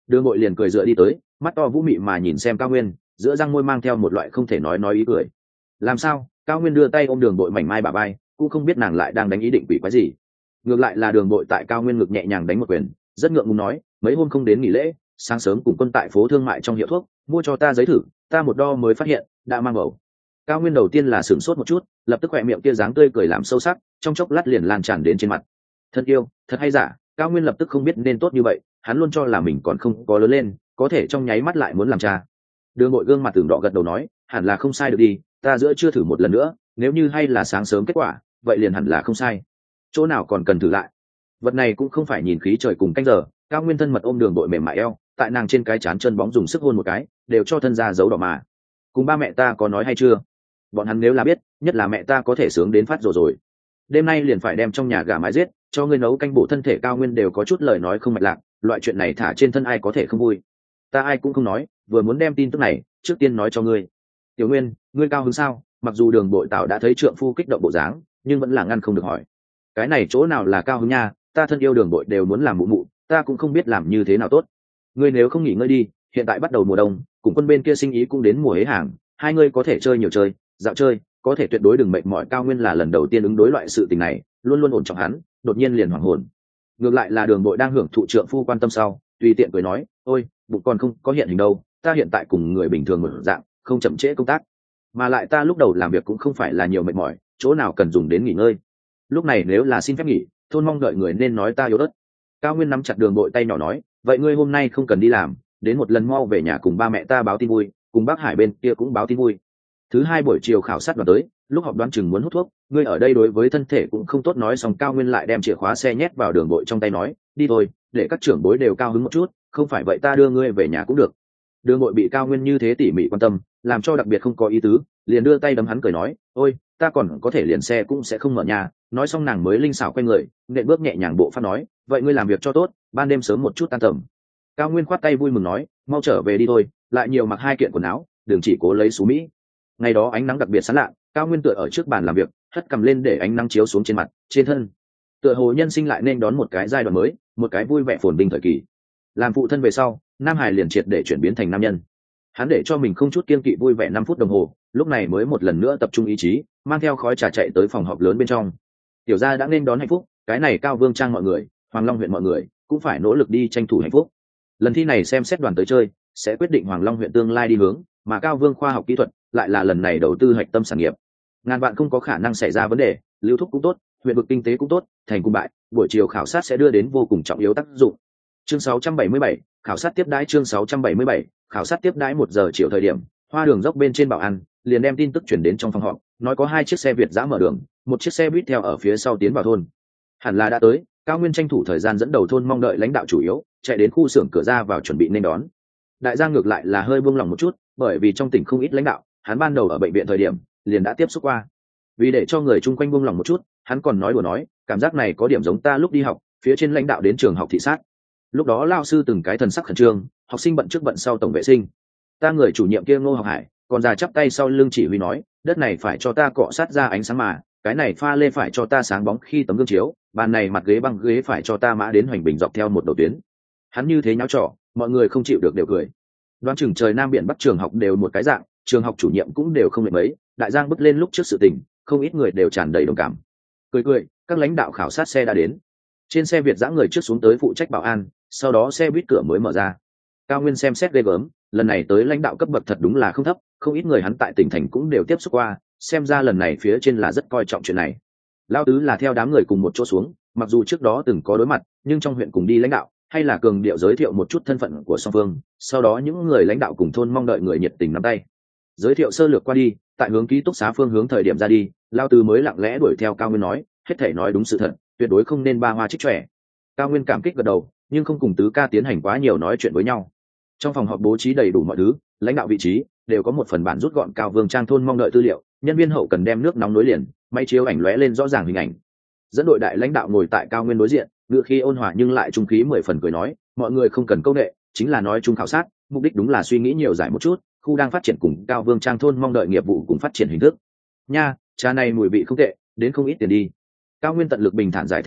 Đường Bội liền cười dựa đi tới, mắt to vũ mị mà nhìn xem Cao Nguyên, giữa răng môi mang theo một loại không thể nói nói ý cười. Làm sao? Cao Nguyên đưa tay ôm Đường Bội mảnh mai bả vai, cũng không biết nàng lại đang đánh ý định quỷ quái gì. Ngược lại là Đường Bội tại Cao Nguyên ngực nhẹ nhàng đánh một quyền, rất ngượng ngùng nói, mấy hôm không đến nghỉ lễ, sáng sớm cùng quân tại phố thương mại trong hiệu thuốc mua cho ta giấy thử, ta một đo mới phát hiện đã mang bầu. Cao Nguyên đầu tiên là sửng sốt một chút, lập tức khỏe miệng kia dáng tươi cười làm sâu sắc, trong chốc lát liền lan tràn đến trên mặt. Thân yêu, thật hay giả? Cao Nguyên lập tức không biết nên tốt như vậy, hắn luôn cho là mình còn không có lớn lên, có thể trong nháy mắt lại muốn làm cha. Đường Bội gương mặt tưởng đỏ gật đầu nói, hẳn là không sai được đi, ta giữa chưa thử một lần nữa, nếu như hay là sáng sớm kết quả, vậy liền hẳn là không sai. Chỗ nào còn cần thử lại? Vật này cũng không phải nhìn khí trời cùng canh giờ. Cao Nguyên thân mật ôm Đường Bội mềm mại eo, tại nàng trên cái trán chân bóng dùng sức hôn một cái, đều cho thân ra dấu đỏ mà. Cùng ba mẹ ta có nói hay chưa? Bọn hắn nếu là biết, nhất là mẹ ta có thể sướng đến phát rồi rồi. Đêm nay liền phải đem trong nhà gà mái giết, cho ngươi nấu canh bổ thân thể. Cao Nguyên đều có chút lời nói không mạch lạc, loại chuyện này thả trên thân ai có thể không vui. Ta ai cũng không nói, vừa muốn đem tin tức này trước tiên nói cho ngươi. Tiểu Nguyên, ngươi cao hứng sao? Mặc dù Đường Bội Tảo đã thấy trượng phu kích động bộ dáng, nhưng vẫn là ngăn không được hỏi. Cái này chỗ nào là cao hứng nha, ta thân yêu Đường Bội đều muốn làm mụ mụ, ta cũng không biết làm như thế nào tốt. Ngươi nếu không nghỉ ngơi đi, hiện tại bắt đầu mùa đông, cùng quân bên kia sinh ý cũng đến mùa hế hàng, hai ngươi có thể chơi nhiều chơi, dạo chơi, có thể tuyệt đối đừng mệt mỏi. Cao Nguyên là lần đầu tiên ứng đối loại sự tình này, luôn luôn ổn trọng hắn, đột nhiên liền hoảng hồn. Ngược lại là Đường Bội đang hưởng thụ trượng phu quan tâm sau, tùy tiện cười nói, ôi, bụng còn không có hiện hình đâu, ta hiện tại cùng người bình thường một dạng, không chậm trễ công tác, mà lại ta lúc đầu làm việc cũng không phải là nhiều mệt mỏi, chỗ nào cần dùng đến nghỉ ngơi. Lúc này nếu là xin phép nghỉ, thôn mong đợi người nên nói ta yếu ớt. Cao Nguyên nắm chặt Đường Bội tay nhỏ nói, vậy ngươi hôm nay không cần đi làm, đến một lần mau về nhà cùng ba mẹ ta báo tin vui, cùng bác Hải bên kia cũng báo tin vui. Thứ hai buổi chiều khảo sát đoàn tới, lúc họp đoán chừng muốn hút thuốc, ngươi ở đây đối với thân thể cũng không tốt. Nói xong Cao Nguyên lại đem chìa khóa xe nhét vào Đường Bội trong tay nói, đi thôi, để các trưởng bối đều cao hứng một chút, không phải vậy ta đưa ngươi về nhà cũng được. Đường Bội bị Cao Nguyên như thế tỉ mỉ quan tâm, làm cho đặc biệt không có ý tứ, liền đưa tay đấm hắn cười nói, ôi, ta còn có thể liền xe cũng sẽ không mở nhà. Nói xong nàng mới linh xảo quay người, nện bước nhẹ nhàng bộ pháp nói, vậy ngươi làm việc cho tốt, ban đêm sớm một chút tan tầm. Cao Nguyên khoát tay vui mừng nói, mau trở về đi thôi, lại nhiều mặc hai kiện quần áo, đừng chỉ cố lấy xú mỹ. Ngày đó ánh nắng đặc biệt sáng lạ, Cao Nguyên tựa ở trước bàn làm việc, hất cầm lên để ánh nắng chiếu xuống trên mặt, trên thân. Tựa hồ nhân sinh lại nên đón một cái giai đoạn mới, một cái vui vẻ phồn vinh thời kỳ. Làm phụ thân về sau, Nam Hải liền triệt để chuyển biến thành nam nhân. Hắn để cho mình không chút kiên kỵ vui vẻ năm phút đồng hồ, lúc này mới một lần nữa tập trung ý chí, mang theo khói trà chạy tới phòng họp lớn bên trong. Tiểu gia đã nên đón hạnh phúc, cái này Cao Vương Trang mọi người, Hoàng Long huyện mọi người cũng phải nỗ lực đi tranh thủ hạnh phúc. Lần thi này xem xét đoàn tới chơi, sẽ quyết định Hoàng Long huyện tương lai đi hướng, mà Cao Vương khoa học kỹ thuật lại là lần này đầu tư hạch tâm sản nghiệp. Ngàn vạn không có khả năng xảy ra vấn đề, lưu thúc cũng tốt, huyện vực kinh tế cũng tốt, thành cung bại, buổi chiều khảo sát sẽ đưa đến vô cùng trọng yếu tác dụng. Chương sáu trăm bảy mươi bảy, khảo sát tiếp đãi. Chương sáu trăm bảy mươi bảy, khảo sát tiếp đãi. Một giờ chiều thời điểm, Hoa Đường dốc bên trên bảo an liền đem tin tức chuyển đến trong phòng họp, nói có hai chiếc xe Việt giã mở đường, một chiếc xe buýt theo ở phía sau tiến vào thôn. Hẳn là đã tới. Cao Nguyên tranh thủ thời gian dẫn đầu thôn mong đợi lãnh đạo chủ yếu, chạy đến khu xưởng cửa ra vào chuẩn bị nên đón. Đại gia ngược lại là hơi buông lòng một chút, bởi vì trong tỉnh không ít lãnh đạo, hắn ban đầu ở bệnh viện thời điểm liền đã tiếp xúc qua. Vì để cho người chung quanh buông lòng một chút, hắn còn nói đùa nói, cảm giác này có điểm giống ta lúc đi học, phía trên lãnh đạo đến trường học thị sát. Lúc đó lao sư từng cái thần sắc khẩn trương, học sinh bận trước bận sau tổng vệ sinh. Ta người chủ nhiệm kia Ngô Học Hải, còn già chắp tay sau lưng chỉ huy nói, đất này phải cho ta cọ sát ra ánh sáng mà, cái này pha lê phải cho ta sáng bóng khi tấm gương chiếu, bàn này mặt ghế băng ghế phải cho ta mã đến hoành bình dọc theo một đầu tuyến. Hắn như thế nháo trò, mọi người không chịu được đều cười. Đoán chừng trời Nam biển Bắc trường học đều một cái dạng, trường học chủ nhiệm cũng đều không lệ mấy, đại giang bước lên lúc trước sự tình, không ít người đều tràn đầy đồng cảm. Cười cười, các lãnh đạo khảo sát xe đã đến. Trên xe Việt giã người trước xuống tới phụ trách bảo an, sau đó xe buýt cửa mới mở ra. Cao Nguyên xem xét ghê gớm, lần này tới lãnh đạo cấp bậc thật đúng là không thấp, không ít người hắn tại tỉnh thành cũng đều tiếp xúc qua, xem ra lần này phía trên là rất coi trọng chuyện này. Lao tứ là theo đám người cùng một chỗ xuống, mặc dù trước đó từng có đối mặt, nhưng trong huyện cùng đi lãnh đạo, hay là cường điệu giới thiệu một chút thân phận của song phương, sau đó những người lãnh đạo cùng thôn mong đợi người nhiệt tình nắm tay. Giới thiệu sơ lược qua đi, tại hướng ký túc xá phương hướng thời điểm ra đi, Lao tứ mới lặng lẽ đuổi theo Cao Nguyên nói, hết thể nói đúng sự thật, tuyệt đối không nên ba hoa trích trẻ. Cao Nguyên cảm kích gật đầu, nhưng không cùng tứ ca tiến hành quá nhiều nói chuyện với nhau. Trong phòng họp bố trí đầy đủ mọi thứ, lãnh đạo vị trí đều có một phần bản rút gọn Cao Vương Trang thôn mong đợi tư liệu, nhân viên hậu cần đem nước nóng nối liền, máy chiếu ảnh lóe lên rõ ràng hình ảnh. Dẫn đội đại lãnh đạo ngồi tại Cao Nguyên đối diện, ngựa khí ôn hòa nhưng lại trung khí mười phần cười nói, mọi người không cần câu nệ, chính là nói chung khảo sát, mục đích đúng là suy nghĩ nhiều giải một chút, khu đang phát triển cùng Cao Vương Trang thôn mong đợi nghiệp vụ cùng phát triển hình thức. Nha, trà này mùi vị không tệ, đến không ít tiền đi. Cao Nguyên tận lực bình thản giải thích nói,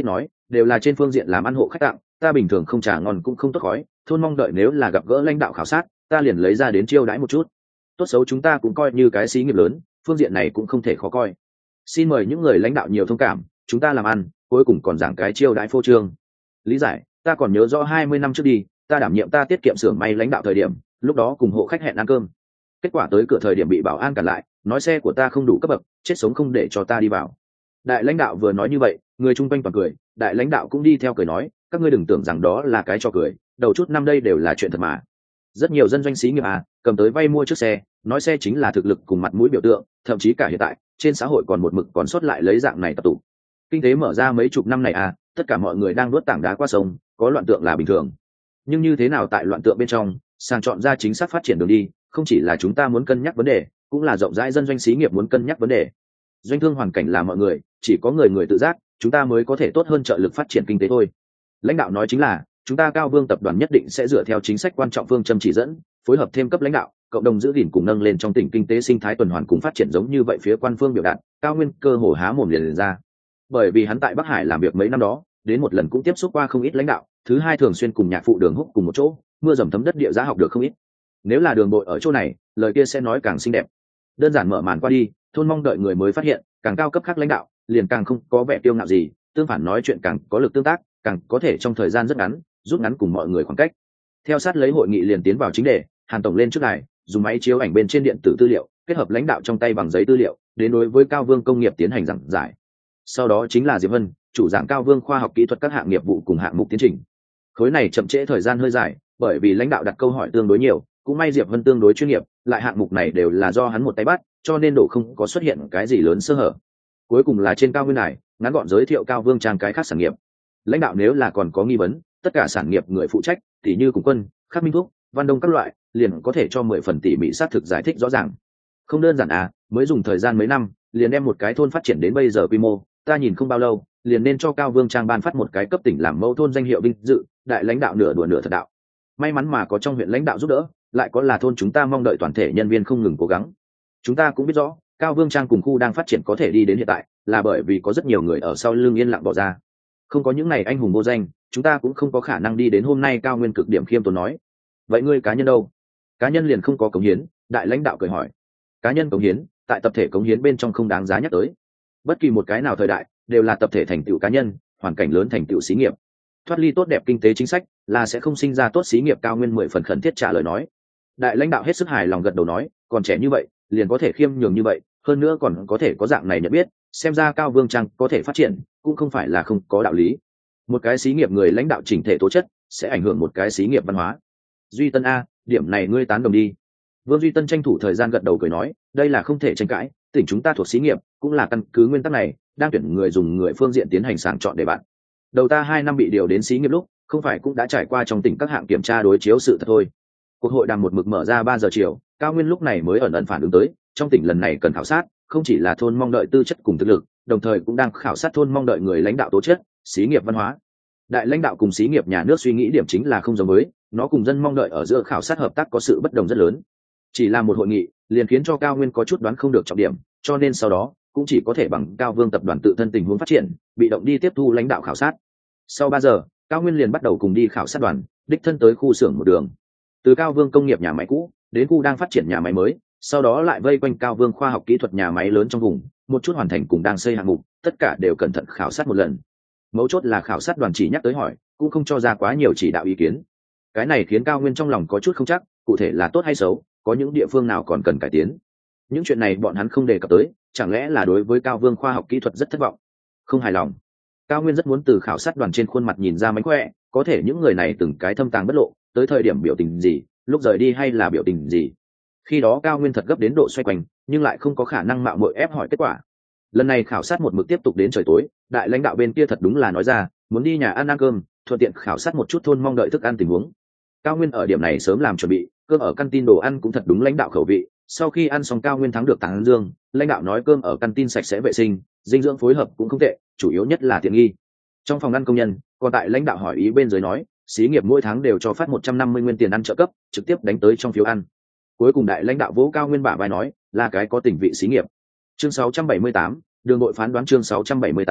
đều là trên phương diện làm ăn hộ khách tặng, ta bình thường không trả ngon cũng không tốt khói, thôn mong đợi nếu là gặp gỡ lãnh đạo khảo sát, ta liền lấy ra đến chiêu đãi một chút. Tốt xấu chúng ta cũng coi như cái xí nghiệp lớn, phương diện này cũng không thể khó coi. Xin mời những người lãnh đạo nhiều thông cảm, chúng ta làm ăn cuối cùng còn giảng cái chiêu đãi phô trương. Lý giải, ta còn nhớ rõ hai mươi năm trước đi, ta đảm nhiệm ta tiết kiệm xưởng may lãnh đạo thời điểm, lúc đó cùng hộ khách hẹn ăn cơm. Kết quả tới cửa thời điểm bị bảo an cản lại, nói xe của ta không đủ cấp bậc, chết sống không để cho ta đi vào. Đại lãnh đạo vừa nói như vậy, người chung quanh toàn cười, đại lãnh đạo cũng đi theo cười nói, các ngươi đừng tưởng rằng đó là cái trò cười, đầu chút năm đây đều là chuyện thật mà. Rất nhiều dân doanh xí nghiệp à, cầm tới vay mua chiếc xe, nói xe chính là thực lực cùng mặt mũi biểu tượng, thậm chí cả hiện tại trên xã hội còn một mực còn sót lại lấy dạng này tập tụ. Kinh tế mở ra mấy chục năm này à, tất cả mọi người đang nuốt tảng đá qua sông, có loạn tượng là bình thường. Nhưng như thế nào tại loạn tượng bên trong sàng chọn ra chính xác phát triển đường đi, không chỉ là chúng ta muốn cân nhắc vấn đề, cũng là rộng rãi dân doanh xí nghiệp muốn cân nhắc vấn đề. Doanh thương hoàn cảnh là mọi người, chỉ có người người tự giác, chúng ta mới có thể tốt hơn trợ lực phát triển kinh tế thôi. Lãnh đạo nói chính là, chúng ta Cao Vương tập đoàn nhất định sẽ dựa theo chính sách quan trọng phương châm chỉ dẫn, phối hợp thêm cấp lãnh đạo, cộng đồng giữ gìn cùng nâng lên trong tỉnh kinh tế sinh thái tuần hoàn cùng phát triển giống như vậy. Phía quan phương biểu đạt, Cao Nguyên cơ hồ há mồm liền, liền ra. Bởi vì hắn tại Bắc Hải làm việc mấy năm đó, đến một lần cũng tiếp xúc qua không ít lãnh đạo, thứ hai thường xuyên cùng nhạc phụ Đường Húc cùng một chỗ, mưa dầm thấm đất địa giá học được không ít. Nếu là Đường Bội ở chỗ này, lời kia sẽ nói càng xinh đẹp. Đơn giản mở màn qua đi, thôn mong đợi người mới phát hiện, càng cao cấp khác lãnh đạo, liền càng không có vẻ kiêu ngạo gì, tương phản nói chuyện càng có lực tương tác, càng có thể trong thời gian rất ngắn, rút ngắn cùng mọi người khoảng cách. Theo sát lấy hội nghị liền tiến vào chính đề, Hàn tổng lên trước này, dùng máy chiếu ảnh bên trên điện tử tư liệu, kết hợp lãnh đạo trong tay bằng giấy tư liệu, đến đối với Cao Vương công nghiệp tiến hành giảng giải. Sau đó chính là Diệp Vân, chủ giảng Cao Vương khoa học kỹ thuật các hạng nghiệp vụ cùng hạng mục tiến trình. Khối này chậm trễ thời gian hơi dài, bởi vì lãnh đạo đặt câu hỏi tương đối nhiều, cũng may Diệp Vân tương đối chuyên nghiệp, lại hạng mục này đều là do hắn một tay bắt, cho nên độ không có xuất hiện cái gì lớn sơ hở. Cuối cùng là trên Cao Nguyên này, ngắn gọn giới thiệu Cao Vương trang cái khác sản nghiệp. Lãnh đạo nếu là còn có nghi vấn, tất cả sản nghiệp người phụ trách, tỉ như cùng quân, Khắc Minh Thuốc, Văn Đông các loại, liền có thể cho mười phần tỉ mỉ xác thực giải thích rõ ràng. Không đơn giản à, mới dùng thời gian mấy năm, liền đem một cái thôn phát triển đến bây giờ quy mô, ta nhìn không bao lâu, liền nên cho Cao Vương trang ban phát một cái cấp tỉnh làm mẫu thôn danh hiệu vinh dự, đại lãnh đạo nửa đùa nửa thật đạo. May mắn mà có trong huyện lãnh đạo giúp đỡ, lại có là thôn chúng ta mong đợi toàn thể nhân viên không ngừng cố gắng. Chúng ta cũng biết rõ, Cao Vương trang cùng khu đang phát triển có thể đi đến hiện tại, là bởi vì có rất nhiều người ở sau lưng yên lặng bỏ ra. Không có những này anh hùng vô danh, chúng ta cũng không có khả năng đi đến hôm nay. Cao Nguyên cực điểm khiêm tốn nói. Vậy ngươi cá nhân đâu? Cá nhân liền không có cống hiến, đại lãnh đạo cười hỏi. Cá nhân cống hiến, tại tập thể cống hiến bên trong không đáng giá nhắc tới. Bất kỳ một cái nào thời đại, đều là tập thể thành tựu cá nhân, hoàn cảnh lớn thành tựu xí nghiệp. Thoát ly tốt đẹp kinh tế chính sách, là sẽ không sinh ra tốt xí nghiệp. Cao Nguyên mười phần khẩn thiết trả lời nói. Đại lãnh đạo hết sức hài lòng gật đầu nói, còn trẻ như vậy, liền có thể khiêm nhường như vậy, hơn nữa còn có thể có dạng này nhận biết, xem ra Cao Vương trang có thể phát triển, cũng không phải là không có đạo lý. Một cái xí nghiệp người lãnh đạo chỉnh thể tố chất, sẽ ảnh hưởng một cái xí nghiệp văn hóa. Duy Tân a, điểm này ngươi tán đồng đi. Vương Duy Tân tranh thủ thời gian gật đầu cười nói, đây là không thể tranh cãi, tỉnh chúng ta thuộc xí nghiệp, cũng là căn cứ nguyên tắc này, đang tuyển người dùng người phương diện tiến hành sàng chọn để bạn. Đầu ta hai năm bị điều đến xí nghiệp lúc, không phải cũng đã trải qua trong tỉnh các hạng kiểm tra đối chiếu sự thật thôi. Cuộc hội đàm một mực mở ra ba giờ chiều, Cao Nguyên lúc này mới ẩn ẩn phản ứng tới, trong tỉnh lần này cần khảo sát, không chỉ là thôn mong đợi tư chất cùng thực lực, đồng thời cũng đang khảo sát thôn mong đợi người lãnh đạo tố chất, xí nghiệp văn hóa. Đại lãnh đạo cùng xí nghiệp nhà nước suy nghĩ điểm chính là không giống với, nó cùng dân mong đợi ở giữa khảo sát hợp tác có sự bất đồng rất lớn. Chỉ là một hội nghị, liền khiến cho Cao Nguyên có chút đoán không được trọng điểm, cho nên sau đó cũng chỉ có thể bằng Cao Vương tập đoàn tự thân tình huống phát triển, bị động đi tiếp thu lãnh đạo khảo sát. Sau ba giờ, Cao Nguyên liền bắt đầu cùng đi khảo sát đoàn, đích thân tới khu xưởng một đường. Từ Cao Vương công nghiệp nhà máy cũ đến khu đang phát triển nhà máy mới, sau đó lại vây quanh Cao Vương khoa học kỹ thuật nhà máy lớn trong vùng, một chút hoàn thành cùng đang xây hạng mục, tất cả đều cẩn thận khảo sát một lần. Mấu chốt là khảo sát đoàn chỉ nhắc tới hỏi, cũng không cho ra quá nhiều chỉ đạo ý kiến. Cái này khiến Cao Nguyên trong lòng có chút không chắc, cụ thể là tốt hay xấu, có những địa phương nào còn cần cải tiến. Những chuyện này bọn hắn không đề cập tới, chẳng lẽ là đối với Cao Vương khoa học kỹ thuật rất thất vọng, không hài lòng. Cao Nguyên rất muốn từ khảo sát đoàn trên khuôn mặt nhìn ra mánh khỏe, có thể những người này từng cái thâm tàng bất lộ, tới thời điểm biểu tình gì, lúc rời đi hay là biểu tình gì. Khi đó Cao Nguyên thật gấp đến độ xoay quanh, nhưng lại không có khả năng mạo muội ép hỏi kết quả. Lần này khảo sát một mực tiếp tục đến trời tối, đại lãnh đạo bên kia thật đúng là nói ra, muốn đi nhà ăn ăn cơm, thuận tiện khảo sát một chút thôn mong đợi thức ăn tình huống. Cao Nguyên ở điểm này sớm làm chuẩn bị, cơm ở căn tin đồ ăn cũng thật đúng lãnh đạo khẩu vị. Sau khi ăn xong, Cao Nguyên thắng được tán dương, lãnh đạo nói cơm ở căn tin sạch sẽ vệ sinh, dinh dưỡng phối hợp cũng không tệ, chủ yếu nhất là tiện nghi. Trong phòng ăn công nhân, còn tại lãnh đạo hỏi ý bên dưới nói, xí nghiệp mỗi tháng đều cho phát một trăm năm mươi nguyên tiền ăn trợ cấp, trực tiếp đánh tới trong phiếu ăn. Cuối cùng đại lãnh đạo vỗ Cao Nguyên bả vai nói, là cái có tình vị xí nghiệp. Chương sáu trăm bảy mươi tám, đường đội phán đoán chương sáu trăm bảy mươi tám,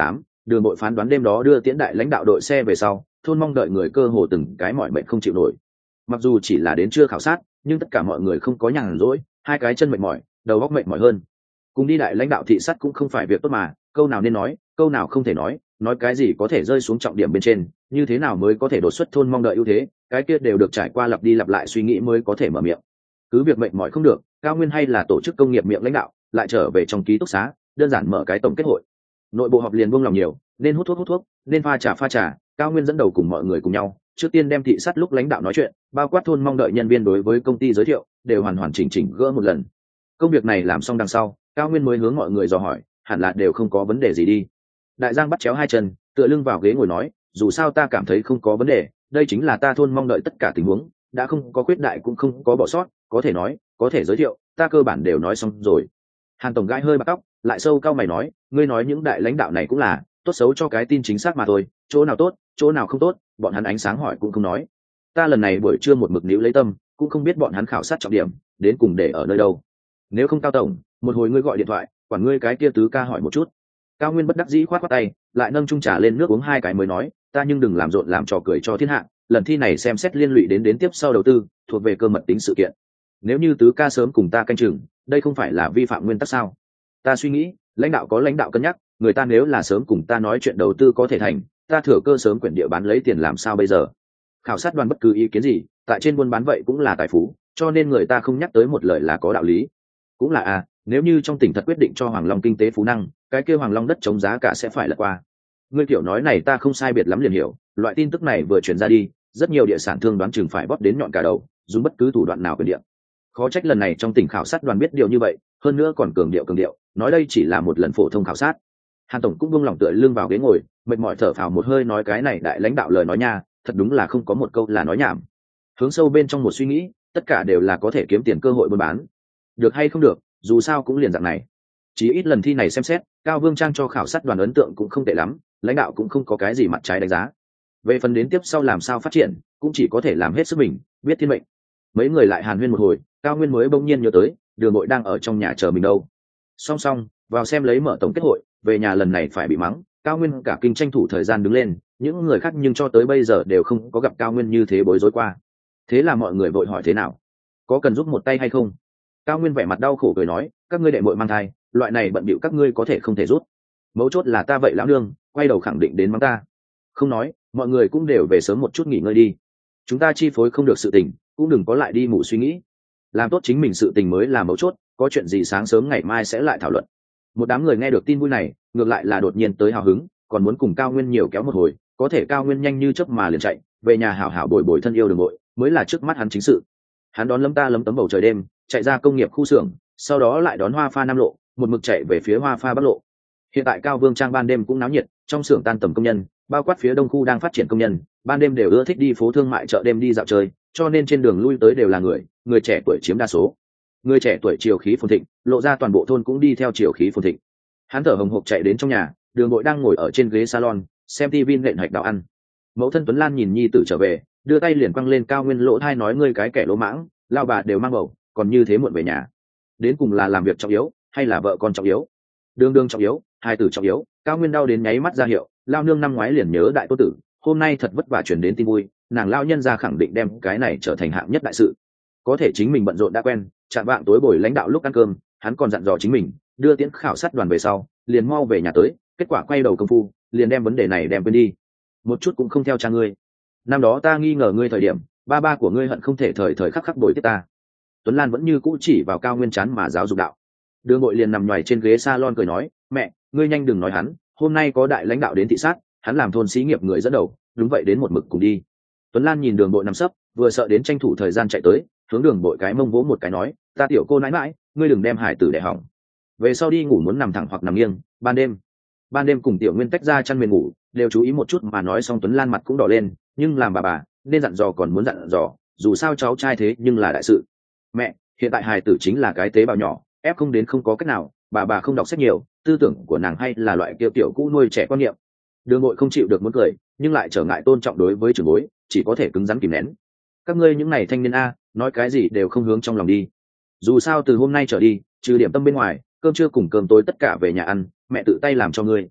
đường bộ phán đoán đêm đó đưa tiễn đại lãnh đạo đội xe về sau, thôn mong đợi người cơ hồ từng cái mọi mệnh không chịu nổi. Mặc dù chỉ là đến trưa khảo sát, nhưng tất cả mọi người không có nhàn rỗi, hai cái chân mệt mỏi, đầu óc mệt mỏi hơn. Cùng đi đại lãnh đạo thị sát cũng không phải việc tốt mà, câu nào nên nói, câu nào không thể nói, nói cái gì có thể rơi xuống trọng điểm bên trên, như thế nào mới có thể đột xuất thôn mong đợi ưu thế, cái kia đều được trải qua lặp đi lặp lại suy nghĩ mới có thể mở miệng. Cứ việc mệt mỏi không được, Cao Nguyên hay là tổ chức công nghiệp miệng lãnh đạo, lại trở về trong ký túc xá, đơn giản mở cái tổng kết hội. Nội bộ họp liền buông lòng nhiều, nên hút thuốc hút thuốc, nên pha trà pha trà, Cao Nguyên dẫn đầu cùng mọi người cùng nhau, trước tiên đem thị sát lúc lãnh đạo nói chuyện, bao quát thôn mong đợi nhân viên đối với công ty giới thiệu, đều hoàn hoàn chỉnh chỉnh gỡ một lần. Công việc này làm xong đằng sau, Cao Nguyên mới hướng mọi người dò hỏi, hẳn là đều không có vấn đề gì đi. Đại Giang bắt chéo hai chân, tựa lưng vào ghế ngồi nói, dù sao ta cảm thấy không có vấn đề, đây chính là ta thôn mong đợi tất cả tình huống, đã không có khuyết đại cũng không có bỏ sót, có thể nói, có thể giới thiệu, ta cơ bản đều nói xong rồi. Hàn tổng gãi hơi bạc tóc, lại sâu cao mày nói, ngươi nói những đại lãnh đạo này cũng là tốt xấu cho cái tin chính xác mà thôi, chỗ nào tốt, chỗ nào không tốt, bọn hắn ánh sáng hỏi cũng không nói. Ta lần này buổi trưa một mực níu lấy tâm, cũng không biết bọn hắn khảo sát trọng điểm đến cùng để ở nơi đâu. Nếu không Cao tổng, một hồi ngươi gọi điện thoại, quản ngươi cái kia tứ ca hỏi một chút. Cao Nguyên bất đắc dĩ khoát khoát tay, lại nâng chung trà lên nước uống hai cái mới nói, ta nhưng đừng làm rộn làm trò cười cho thiên hạ, lần thi này xem xét liên lụy đến đến tiếp sau đầu tư, thuộc về cơ mật tính sự kiện. Nếu như tứ ca sớm cùng ta canh chừng, đây không phải là vi phạm nguyên tắc sao? Ta suy nghĩ, lãnh đạo có lãnh đạo cân nhắc, người ta nếu là sớm cùng ta nói chuyện đầu tư có thể thành, ta thừa cơ sớm quyển địa bán lấy tiền làm sao bây giờ? Khảo sát đoàn bất cứ ý kiến gì, tại trên buôn bán vậy cũng là tài phú, cho nên người ta không nhắc tới một lời là có đạo lý. Cũng là à, nếu như trong tỉnh thật quyết định cho Hoàng Long kinh tế phú năng, cái kia Hoàng Long đất chống giá cả sẽ phải lật qua. Ngươi kiểu nói này ta không sai biệt lắm liền hiểu, loại tin tức này vừa truyền ra đi, rất nhiều địa sản thương đoán chừng phải bóp đến nhọn cả đầu, dùng bất cứ thủ đoạn nào quyền địa. Khó trách lần này trong tỉnh khảo sát đoàn biết điều như vậy, hơn nữa còn cường điệu cường điệu, nói đây chỉ là một lần phổ thông khảo sát. Hàn tổng cũng buông lòng tựa lưng vào ghế ngồi, mệt mỏi thở phào một hơi nói cái này đại lãnh đạo lời nói nha, thật đúng là không có một câu là nói nhảm. Hướng sâu bên trong một suy nghĩ, tất cả đều là có thể kiếm tiền cơ hội buôn bán. Được hay không được, dù sao cũng liền dạng này. Chỉ ít lần thi này xem xét, Cao Vương Trang cho khảo sát đoàn ấn tượng cũng không tệ lắm, lãnh đạo cũng không có cái gì mặt trái đánh giá. Về phần đến tiếp sau làm sao phát triển, cũng chỉ có thể làm hết sức mình, biết thiên mệnh. Mấy người lại hàn huyên một hồi, Cao Nguyên mới bỗng nhiên nhớ tới, Đường Bội đang ở trong nhà chờ mình đâu. Song song, vào xem lấy mở tổng kết hội, về nhà lần này phải bị mắng, Cao Nguyên cả kinh tranh thủ thời gian đứng lên, những người khác nhưng cho tới bây giờ đều không có gặp Cao Nguyên như thế bối rối qua. Thế là mọi người vội hỏi thế nào, có cần giúp một tay hay không? Cao Nguyên vẻ mặt đau khổ cười nói, các ngươi đệ muội mang thai, loại này bận bịu các ngươi có thể không thể rút. Mấu chốt là ta vậy lão nương, quay đầu khẳng định đến mắng ta. Không nói, mọi người cũng đều về sớm một chút nghỉ ngơi đi. Chúng ta chi phối không được sự tình, cũng đừng có lại đi mù suy nghĩ. Làm tốt chính mình sự tình mới là mấu chốt, có chuyện gì sáng sớm ngày mai sẽ lại thảo luận. Một đám người nghe được tin vui này, ngược lại là đột nhiên tới hào hứng, còn muốn cùng Cao Nguyên nhiều kéo một hồi, có thể Cao Nguyên nhanh như chớp mà liền chạy, về nhà hảo hảo bồi bồi thân yêu Đường Bội, mới là trước mắt hắn chính sự. Hắn đón lấm ta lấm tấm bầu trời đêm, chạy ra công nghiệp khu xưởng, sau đó lại đón Hoa Pha Nam lộ, một mực chạy về phía Hoa Pha Bắc lộ. Hiện tại Cao Vương Trang ban đêm cũng náo nhiệt, trong xưởng tan tầm công nhân, bao quát phía đông khu đang phát triển công nhân, ban đêm đều ưa thích đi phố thương mại chợ đêm đi dạo chơi, cho nên trên đường lui tới đều là người, người trẻ tuổi chiếm đa số. Người trẻ tuổi chiều khí phồn thịnh, lộ ra toàn bộ thôn cũng đi theo chiều khí phồn thịnh. Hắn thở hồng hộc chạy đến trong nhà, Đường Bội đang ngồi ở trên ghế salon, xem tivi nện hạch đào ăn. Mẫu thân Tuấn Lan nhìn nhi tử trở về, đưa tay liền quăng lên Cao Nguyên lỗ thai nói ngươi cái kẻ lỗ mãng, lao bà đều mang bầu, còn như thế muộn về nhà. Đến cùng là làm việc trọng yếu, hay là vợ con trọng yếu? Đường đường trọng yếu, hai tử trọng yếu. Cao Nguyên đau đến nháy mắt ra hiệu, lao nương năm ngoái liền nhớ đại tô tử, hôm nay thật vất vả chuyển đến tin vui, nàng lao nhân ra khẳng định đem cái này trở thành hạng nhất đại sự. Có thể chính mình bận rộn đã quen, chạm vạng tối buổi lãnh đạo lúc ăn cơm, hắn còn dặn dò chính mình, đưa tiễn khảo sát đoàn về sau, liền mau về nhà tới, kết quả quay đầu công phu, liền đem vấn đề này đem quên đi. Một chút cũng không theo cha ngươi. Năm đó ta nghi ngờ ngươi thời điểm, ba ba của ngươi hận không thể thời thời khắc khắc bồi tiếp ta. Tuấn Lan vẫn như cũ chỉ vào Cao Nguyên chán mà giáo dục đạo. Đường Bội liền nằm nhoài trên ghế salon cười nói, mẹ, ngươi nhanh đừng nói hắn, hôm nay có đại lãnh đạo đến thị sát, hắn làm thôn xí nghiệp người dẫn đầu, đúng vậy đến một mực cùng đi. Tuấn Lan nhìn Đường Bội nằm sấp, vừa sợ đến tranh thủ thời gian chạy tới, hướng Đường Bội cái mông vỗ một cái nói, ta tiểu cô nãi mãi, ngươi đừng đem hải tử để hỏng. Về sau đi ngủ muốn nằm thẳng hoặc nằm nghiêng, ban đêm. Ban đêm cùng Tiểu Nguyên tách ra chăn mền ngủ, đều chú ý một chút mà nói xong Tuấn Lan mặt cũng đỏ lên, nhưng làm bà bà, nên dặn dò còn muốn dặn dò, dù sao cháu trai thế nhưng là đại sự. Mẹ, hiện tại hài tử chính là cái tế bào nhỏ, ép không đến không có cách nào, bà bà không đọc sách nhiều, tư tưởng của nàng hay là loại kia tiểu cũ nuôi trẻ quan niệm. Đường Bội không chịu được muốn cười, nhưng lại trở ngại tôn trọng đối với trưởng bối, chỉ có thể cứng rắn kìm nén. Các ngươi những này thanh niên a, nói cái gì đều không hướng trong lòng đi. Dù sao từ hôm nay trở đi, trừ điểm tâm bên ngoài, cơm trưa cùng cơm tối tất cả về nhà ăn, mẹ tự tay làm cho ngươi.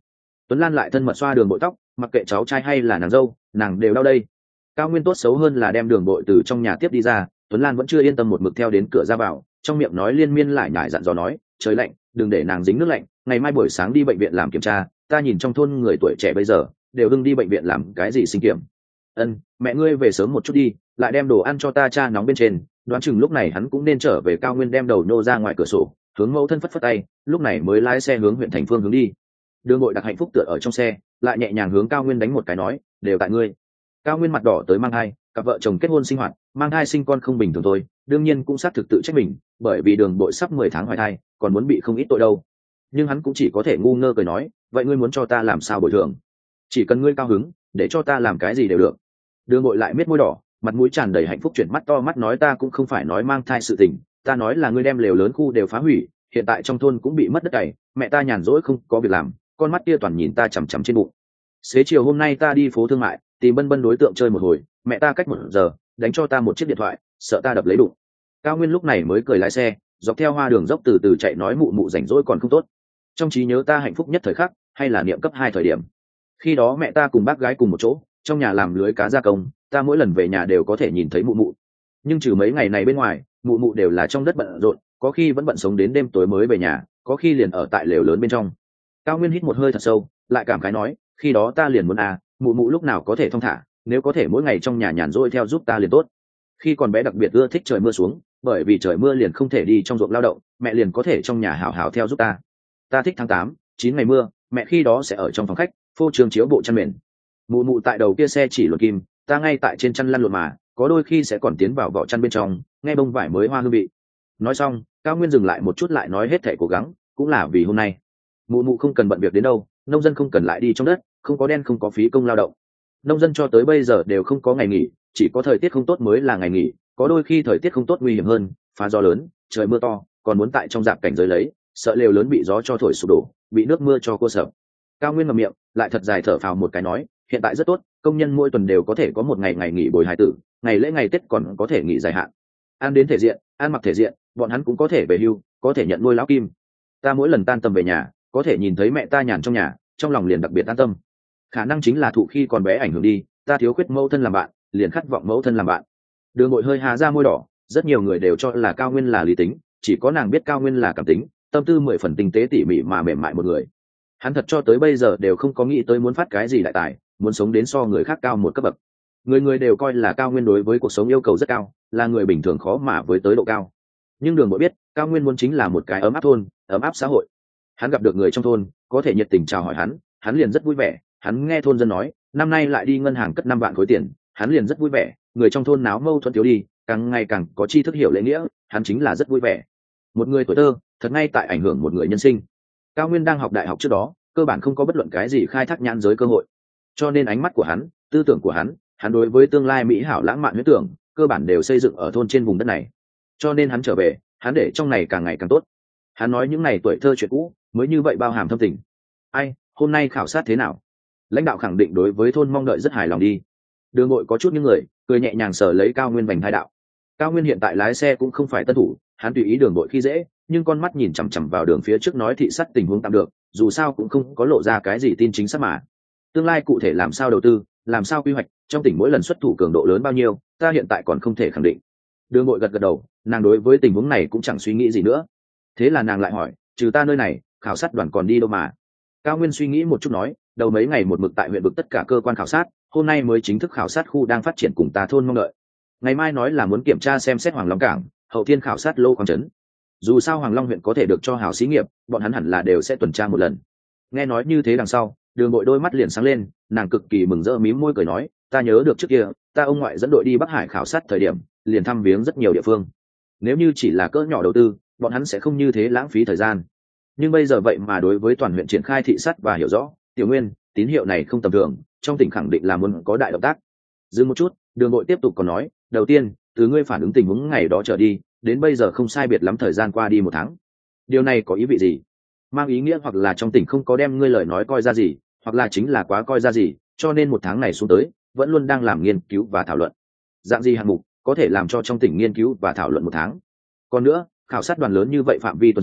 Tuấn Lan lại thân mật xoa đường bội tóc, mặc kệ cháu trai hay là nàng dâu, nàng đều đau đây. Cao Nguyên tốt xấu hơn là đem đường bội từ trong nhà tiếp đi ra, Tuấn Lan vẫn chưa yên tâm một mực theo đến cửa ra vào, trong miệng nói liên miên lại nhải dặn dò nói, trời lạnh, đừng để nàng dính nước lạnh, ngày mai buổi sáng đi bệnh viện làm kiểm tra, ta nhìn trong thôn người tuổi trẻ bây giờ đều đừng đi bệnh viện làm cái gì sinh kiểm. Ân, mẹ ngươi về sớm một chút đi, lại đem đồ ăn cho ta cha nóng bên trên, đoán chừng lúc này hắn cũng nên trở về. Cao Nguyên đem đầu nô ra ngoài cửa sổ, hướng mẫu thân phất phất tay, lúc này mới lái xe hướng huyện thành phương hướng đi. Đường Bội Đặc hạnh phúc tựa ở trong xe, lại nhẹ nhàng hướng Cao Nguyên đánh một cái nói, đều tại ngươi. Cao Nguyên mặt đỏ tới mang thai, cặp vợ chồng kết hôn sinh hoạt, mang thai sinh con không bình thường thôi, đương nhiên cũng xác thực tự trách mình, bởi vì Đường Bội sắp mười tháng hoài thai, còn muốn bị không ít tội đâu. Nhưng hắn cũng chỉ có thể ngu ngơ cười nói, vậy ngươi muốn cho ta làm sao bồi thường? Chỉ cần ngươi cao hứng, để cho ta làm cái gì đều được. Đường Bội lại miết môi đỏ, mặt mũi tràn đầy hạnh phúc, chuyển mắt to mắt nói, ta cũng không phải nói mang thai sự tình, ta nói là ngươi đem lều lớn khu đều phá hủy, hiện tại trong thôn cũng bị mất đất cày, mẹ ta nhàn rỗi không có việc làm, con mắt kia toàn nhìn ta chằm chằm trên bụng. Xế chiều hôm nay ta đi phố thương mại tìm Bân Bân đối tượng chơi một hồi, mẹ ta cách một giờ đánh cho ta một chiếc điện thoại, sợ ta đập lấy đụng. Cao Nguyên lúc này mới cười lái xe dọc theo hoa đường dốc từ từ chạy nói, mụ mụ rảnh rỗi còn không tốt, trong trí nhớ ta hạnh phúc nhất thời khắc hay là niệm cấp hai thời điểm, khi đó mẹ ta cùng bác gái cùng một chỗ trong nhà làm lưới cá gia công, ta mỗi lần về nhà đều có thể nhìn thấy mụ mụ, nhưng trừ mấy ngày này bên ngoài mụ mụ đều là trong đất bận rộn, có khi vẫn bận sống đến đêm tối mới về nhà, có khi liền ở tại lều lớn bên trong. Cao Nguyên hít một hơi thật sâu, lại cảm khái nói, khi đó ta liền muốn à, mụ mụ lúc nào có thể thong thả, nếu có thể mỗi ngày trong nhà nhàn rỗi theo giúp ta liền tốt. Khi còn bé đặc biệt ưa thích trời mưa xuống, bởi vì trời mưa liền không thể đi trong ruộng lao động, mẹ liền có thể trong nhà hào hào theo giúp ta. Ta thích tháng tám, chín ngày mưa, mẹ khi đó sẽ ở trong phòng khách phô trường chiếu bộ chăn mền, mụ mụ tại đầu kia xe chỉ luồn kim, ta ngay tại trên chăn lăn lộn, mà có đôi khi sẽ còn tiến vào vỏ chăn bên trong nghe bông vải mới hoa hương vị. Nói xong Cao Nguyên dừng lại một chút lại nói, hết thảy cố gắng cũng là vì hôm nay. Mụ mụ không cần bận việc đến đâu, nông dân không cần lại đi trong đất, không có đen không có phí công lao động. Nông dân cho tới bây giờ đều không có ngày nghỉ, chỉ có thời tiết không tốt mới là ngày nghỉ, có đôi khi thời tiết không tốt nguy hiểm hơn, phá gió lớn, trời mưa to, còn muốn tại trong dạp cảnh giới lấy, sợ lều lớn bị gió cho thổi sụp đổ, bị nước mưa cho cô sập. Cao Nguyên ngậm miệng, lại thật dài thở phào một cái nói, hiện tại rất tốt, công nhân mỗi tuần đều có thể có một ngày ngày nghỉ bồi hài tử, ngày lễ ngày Tết còn có thể nghỉ dài hạn. Ăn đến thể diện, ăn mặc thể diện, bọn hắn cũng có thể về hưu, có thể nhận nuôi lão kim. Ta mỗi lần tan tầm về nhà, có thể nhìn thấy mẹ ta nhàn trong nhà, trong lòng liền đặc biệt an tâm. Khả năng chính là thụ khi còn bé ảnh hưởng đi, ta thiếu khuyết mẫu thân làm bạn, liền khát vọng mẫu thân làm bạn. Đường Bội hơi hà ra môi đỏ, rất nhiều người đều cho là Cao Nguyên là lý tính, chỉ có nàng biết Cao Nguyên là cảm tính, tâm tư mười phần tinh tế tỉ mỉ mà mềm mại một người. Hắn thật cho tới bây giờ đều không có nghĩ tới muốn phát cái gì đại tài, muốn sống đến so người khác cao một cấp bậc. Người người đều coi là Cao Nguyên đối với cuộc sống yêu cầu rất cao, là người bình thường khó mà với tới độ cao. Nhưng Đường Bội biết, Cao Nguyên muốn chính là một cái ấm áp thôn, ấm áp xã hội. Hắn gặp được người trong thôn, có thể nhiệt tình chào hỏi hắn, hắn liền rất vui vẻ. Hắn nghe thôn dân nói, năm nay lại đi ngân hàng cất năm vạn khối tiền, hắn liền rất vui vẻ. Người trong thôn náo mâu thuẫn thiếu đi, càng ngày càng có tri thức hiểu lễ nghĩa, hắn chính là rất vui vẻ. Một người tuổi thơ, thật ngay tại ảnh hưởng một người nhân sinh. Cao Nguyên đang học đại học trước đó, cơ bản không có bất luận cái gì khai thác nhãn giới cơ hội, cho nên ánh mắt của hắn, tư tưởng của hắn, hắn đối với tương lai mỹ hảo lãng mạn huyễn tưởng, cơ bản đều xây dựng ở thôn trên vùng đất này. Cho nên hắn trở về, hắn để trong này càng ngày càng tốt. Hắn nói những ngày tuổi thơ chuyện cũ, mới như vậy bao hàm thâm tình. Ai, hôm nay khảo sát thế nào? Lãnh đạo khẳng định đối với thôn mong đợi rất hài lòng đi. Đường Bội có chút những người, cười nhẹ nhàng sờ lấy Cao Nguyên vành hai đạo. Cao Nguyên hiện tại lái xe cũng không phải tân thủ, hắn tùy ý Đường Bội khi dễ, nhưng con mắt nhìn chằm chằm vào đường phía trước nói thị sát tình huống tạm được, dù sao cũng không có lộ ra cái gì tin chính xác mà. Tương lai cụ thể làm sao đầu tư, làm sao quy hoạch, trong tỉnh mỗi lần xuất thủ cường độ lớn bao nhiêu, ta hiện tại còn không thể khẳng định. Đường Bội gật gật đầu, nàng đối với tình huống này cũng chẳng suy nghĩ gì nữa. Thế là nàng lại hỏi, trừ ta nơi này, khảo sát đoàn còn đi đâu mà? Cao Nguyên suy nghĩ một chút nói, đầu mấy ngày một mực tại huyện vực tất cả cơ quan khảo sát, hôm nay mới chính thức khảo sát khu đang phát triển cùng ta thôn mong đợi. Ngày mai nói là muốn kiểm tra xem xét Hoàng Long cảng, hậu thiên khảo sát Lô Quang trấn. Dù sao Hoàng Long huyện có thể được cho hào xí nghiệp, bọn hắn hẳn là đều sẽ tuần tra một lần. Nghe nói như thế đằng sau, Đường Bội đôi mắt liền sáng lên, nàng cực kỳ mừng rỡ mím môi cười nói, ta nhớ được trước kia, ta ông ngoại dẫn đội đi Bắc Hải khảo sát thời điểm, liền thăm viếng rất nhiều địa phương. Nếu như chỉ là cỡ nhỏ đầu tư, bọn hắn sẽ không như thế lãng phí thời gian. Nhưng bây giờ vậy mà đối với toàn huyện triển khai thị sát và hiểu rõ, Tiểu Nguyên, tín hiệu này không tầm thường, trong tỉnh khẳng định là muốn có đại động tác. Dừng một chút, Đường Bội tiếp tục còn nói, đầu tiên, từ ngươi phản ứng tình huống ngày đó trở đi, đến bây giờ không sai biệt lắm thời gian qua đi một tháng. Điều này có ý vị gì? Mang ý nghĩa hoặc là trong tỉnh không có đem ngươi lời nói coi ra gì, hoặc là chính là quá coi ra gì, cho nên một tháng này xuống tới vẫn luôn đang làm nghiên cứu và thảo luận. Dạng gì hạng mục có thể làm cho trong tỉnh nghiên cứu và thảo luận một tháng? Còn nữa, khảo sát đoàn lớn như vậy phạm vi tuần tra,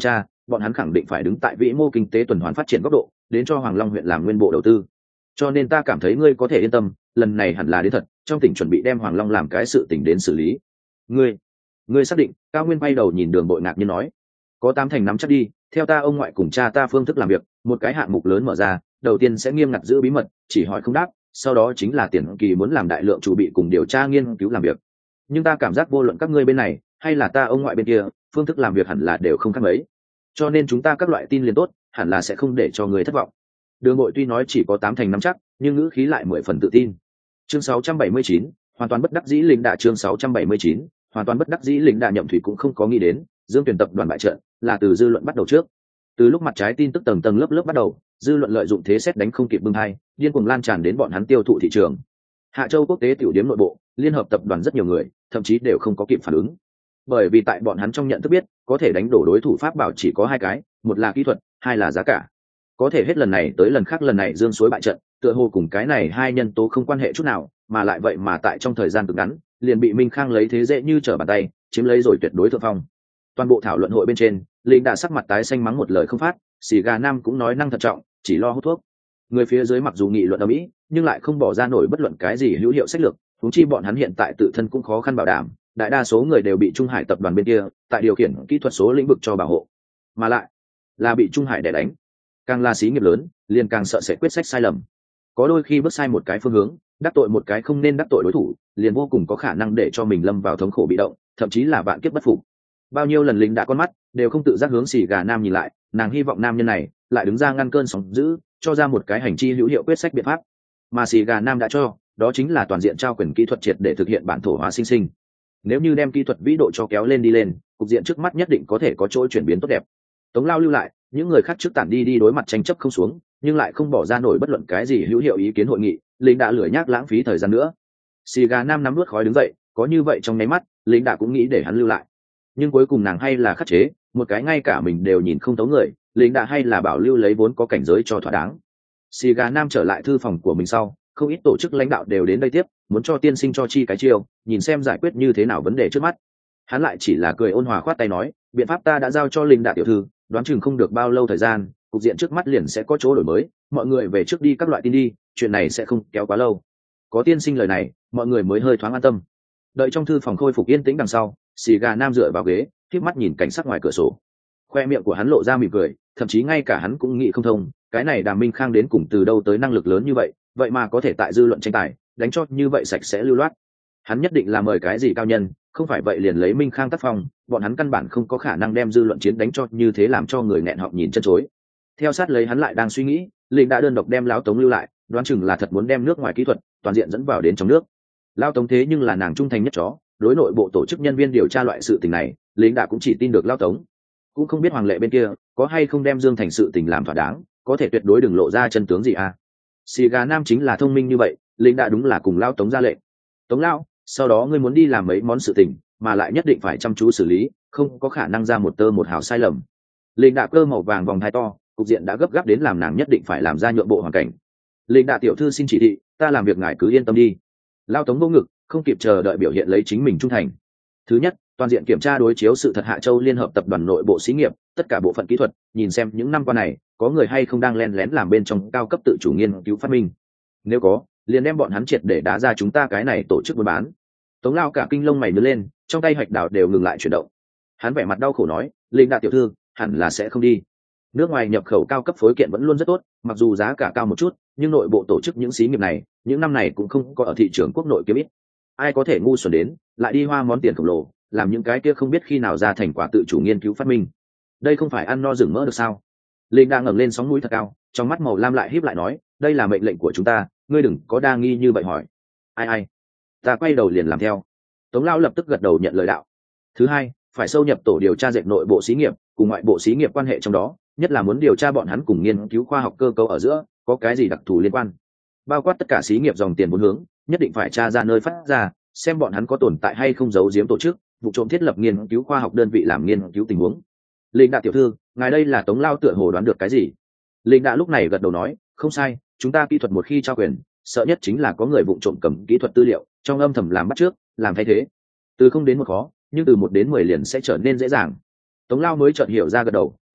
bọn hắn khẳng định phải đứng tại vĩ mô kinh tế tuần hoàn phát triển góc độ đến cho Hoàng Long huyện làm nguyên bộ đầu tư. Cho nên ta cảm thấy ngươi có thể yên tâm, lần này hẳn là đến thật, trong tỉnh chuẩn bị đem Hoàng Long làm cái sự tỉnh đến xử lý. Ngươi, ngươi xác định? Cao Nguyên bay đầu nhìn Đường Bội ngạc nhiên nói. Có tám thành nắm chắc đi, theo ta ông ngoại cùng cha ta phương thức làm việc, một cái hạng mục lớn mở ra, đầu tiên sẽ nghiêm ngặt giữ bí mật, chỉ hỏi không đáp, sau đó chính là tiền kỳ muốn làm đại lượng chuẩn bị cùng điều tra nghiên cứu làm việc. Nhưng ta cảm giác vô luận các ngươi bên này hay là ta ông ngoại bên kia, phương thức làm việc hẳn là đều không khác mấy. Cho nên chúng ta các loại tin liền tốt, hẳn là sẽ không để cho người thất vọng. Đường Bội tuy nói chỉ có tám thành nắm chắc, nhưng ngữ khí lại mười phần tự tin. Chương sáu trăm bảy mươi chín, hoàn toàn bất đắc dĩ lính đạ chương sáu trăm bảy mươi chín, hoàn toàn bất đắc dĩ lính đạ Nhậm Thủy cũng không có nghĩ đến, Dương Tuyển tập đoàn bại trận là từ dư luận bắt đầu trước. Từ lúc mặt trái tin tức tầng tầng lớp lớp bắt đầu, dư luận lợi dụng thế xét đánh không kịp bưng hai, điên cuồng lan tràn đến bọn hắn tiêu thụ thị trường. Hạ Châu quốc tế tiểu điếm nội bộ, liên hợp tập đoàn rất nhiều người, thậm chí đều không có kịp phản ứng. Bởi vì tại bọn hắn trong nhận thức biết, có thể đánh đổ đối thủ pháp bảo chỉ có hai cái, một là kỹ thuật, hai là giá cả. Có thể hết lần này tới lần khác lần này Dương Suối bại trận, tựa hồ cùng cái này hai nhân tố không quan hệ chút nào, mà lại vậy mà tại trong thời gian cực ngắn, liền bị Minh Khang lấy thế dễ như trở bàn tay, chiếm lấy rồi tuyệt đối thượng phong. Toàn bộ thảo luận hội bên trên, Linh đã sắc mặt tái xanh mắng một lời không phát, xì gà nam cũng nói năng thận trọng, chỉ lo hút thuốc. Người phía dưới mặc dù nghị luận ầm ĩ, nhưng lại không bỏ ra nổi bất luận cái gì hữu hiệu sách lược, huống chi bọn hắn hiện tại tự thân cũng khó khăn bảo đảm, đại đa số người đều bị Trung Hải tập đoàn bên kia tại điều khiển kỹ thuật số lĩnh vực cho bảo hộ, mà lại là bị Trung Hải đè đánh. Càng là xí nghiệp lớn, liền càng sợ sẽ quyết sách sai lầm. Có đôi khi bước sai một cái phương hướng, đắc tội một cái không nên đắc tội đối thủ, liền vô cùng có khả năng để cho mình lâm vào thống khổ bị động, thậm chí là vạn kiếp bất phục. Bao nhiêu lần Linh đã con mắt đều không tự giác hướng xì gà nam nhìn lại, nàng hy vọng nam nhân này lại đứng ra ngăn cơn sóng dữ, cho ra một cái hành chi hữu hiệu quyết sách biện pháp. Mà xì gà nam đã cho, đó chính là toàn diện trao quyền kỹ thuật triệt để thực hiện bản thổ hóa sinh sinh. Nếu như đem kỹ thuật vĩ độ cho kéo lên đi lên, cục diện trước mắt nhất định có thể có chỗ chuyển biến tốt đẹp. Tống Lao lưu lại, những người khác trước tản đi đi đối mặt tranh chấp không xuống, nhưng lại không bỏ ra nổi bất luận cái gì hữu hiệu ý kiến hội nghị, Linh đã lười nhác lãng phí thời gian nữa. Xì gà nam nắm nuốt khói đứng dậy, có như vậy trong nháy mắt, Linh đã cũng nghĩ để hắn lưu lại. Nhưng cuối cùng nàng hay là khắc chế, một cái ngay cả mình đều nhìn không thấu người, Linh đã hay là bảo lưu lấy vốn có cảnh giới cho thỏa đáng. Xì gà nam trở lại thư phòng của mình sau, không ít tổ chức lãnh đạo đều đến đây tiếp, muốn cho tiên sinh cho chi cái chiêu, nhìn xem giải quyết như thế nào vấn đề trước mắt. Hắn lại chỉ là cười ôn hòa khoát tay nói, biện pháp ta đã giao cho Linh đại tiểu thư, đoán chừng không được bao lâu thời gian, cục diện trước mắt liền sẽ có chỗ đổi mới, mọi người về trước đi các loại tin đi, chuyện này sẽ không kéo quá lâu. Có tiên sinh lời này, mọi người mới hơi thoáng an tâm. Đợi trong thư phòng khôi phục yên tĩnh đằng sau, xì gà nam dựa vào ghế, khép mắt nhìn cảnh sắc ngoài cửa sổ. Khoe miệng của hắn lộ ra mỉm cười, thậm chí ngay cả hắn cũng nghĩ không thông, cái này Đàm Minh Khang đến cùng từ đâu tới năng lực lớn như vậy, vậy mà có thể tại dư luận tranh tài đánh cho như vậy sạch sẽ lưu loát. Hắn nhất định là mời cái gì cao nhân, không phải vậy liền lấy Minh Khang tác phong, bọn hắn căn bản không có khả năng đem dư luận chiến đánh cho như thế, làm cho người nghẹn họng nhìn chân chối. Theo sát lấy hắn lại đang suy nghĩ, Linh đã đơn độc đem lão Tống lưu lại, đoán chừng là thật muốn đem nước ngoài kỹ thuật toàn diện dẫn vào đến trong nước. Lão Tống thế nhưng là nàng trung thành nhất chó, đối nội bộ tổ chức nhân viên điều tra loại sự tình này, Linh đã cũng chỉ tin được lão Tống. Cũng không biết Hoàng Lệ bên kia có hay không đem Dương Thành sự tình làm thỏa đáng, có thể tuyệt đối đừng lộ ra chân tướng gì à. Xì gà nam chính là thông minh như vậy, Linh đã đúng là cùng lão Tống ra lệnh. Tống lão, sau đó ngươi muốn đi làm mấy món sự tình, mà lại nhất định phải chăm chú xử lý, không có khả năng ra một tơ một hào sai lầm. Linh đạ cơ màu vàng vòng hai to, cục diện đã gấp gáp đến làm nàng nhất định phải làm ra nhượng bộ hoàn cảnh. Linh đạ tiểu thư xin chỉ thị, ta làm việc ngài cứ yên tâm đi. Lao Tống vô ngực, không kịp chờ đợi biểu hiện lấy chính mình trung thành. Thứ nhất, toàn diện kiểm tra đối chiếu sự thật Hạ Châu liên hợp tập đoàn nội bộ xí nghiệp, tất cả bộ phận kỹ thuật, nhìn xem những năm qua này có người hay không đang len lén làm bên trong cao cấp tự chủ nghiên cứu phát minh. Nếu có, liền đem bọn hắn triệt để đá ra chúng ta cái này tổ chức buôn bán. Tống Lao cả kinh lông mày nhớ lên, trong tay hoạch đảo đều ngừng lại chuyển động. Hắn vẻ mặt đau khổ nói, Linh đại tiểu thư hẳn là sẽ không đi. Nước ngoài nhập khẩu cao cấp phối kiện vẫn luôn rất tốt, mặc dù giá cả cao một chút, nhưng nội bộ tổ chức những xí nghiệp này những năm này cũng không có ở thị trường quốc nội kiếm ít. Ai có thể ngu xuẩn đến lại đi hoa món tiền khổng lồ làm những cái kia không biết khi nào ra thành quả tự chủ nghiên cứu phát minh. Đây không phải ăn no rừng mỡ được sao? Linh đang ngẩng lên sóng mũi thật cao, trong mắt màu lam lại híp lại nói, đây là mệnh lệnh của chúng ta, ngươi đừng có đa nghi như vậy hỏi. Ai ai? Ta quay đầu liền làm theo. Tống Lao lập tức gật đầu nhận lời đạo. Thứ hai, phải sâu nhập tổ điều tra dệt nội bộ xí nghiệp cùng ngoại bộ xí nghiệp quan hệ trong đó, nhất là muốn điều tra bọn hắn cùng nghiên cứu khoa học cơ cấu ở giữa có cái gì đặc thù liên quan, bao quát tất cả xí nghiệp dòng tiền vốn hướng, nhất định phải tra ra nơi phát ra, xem bọn hắn có tồn tại hay không giấu giếm tổ chức, vụ trộm thiết lập nghiên cứu khoa học đơn vị làm nghiên cứu tình huống. Linh đại tiểu thư, ngài đây là Tống Lao tựa hồ đoán được cái gì? Linh đại lúc này gật đầu nói, không sai, chúng ta kỹ thuật một khi trao quyền, sợ nhất chính là có người vụ trộm cầm kỹ thuật tư liệu trong âm thầm làm bắt trước, làm thay thế. Từ không đến một khó, nhưng từ một đến mười liền sẽ trở nên dễ dàng. Tống Lao mới chợt hiểu ra gật đầu,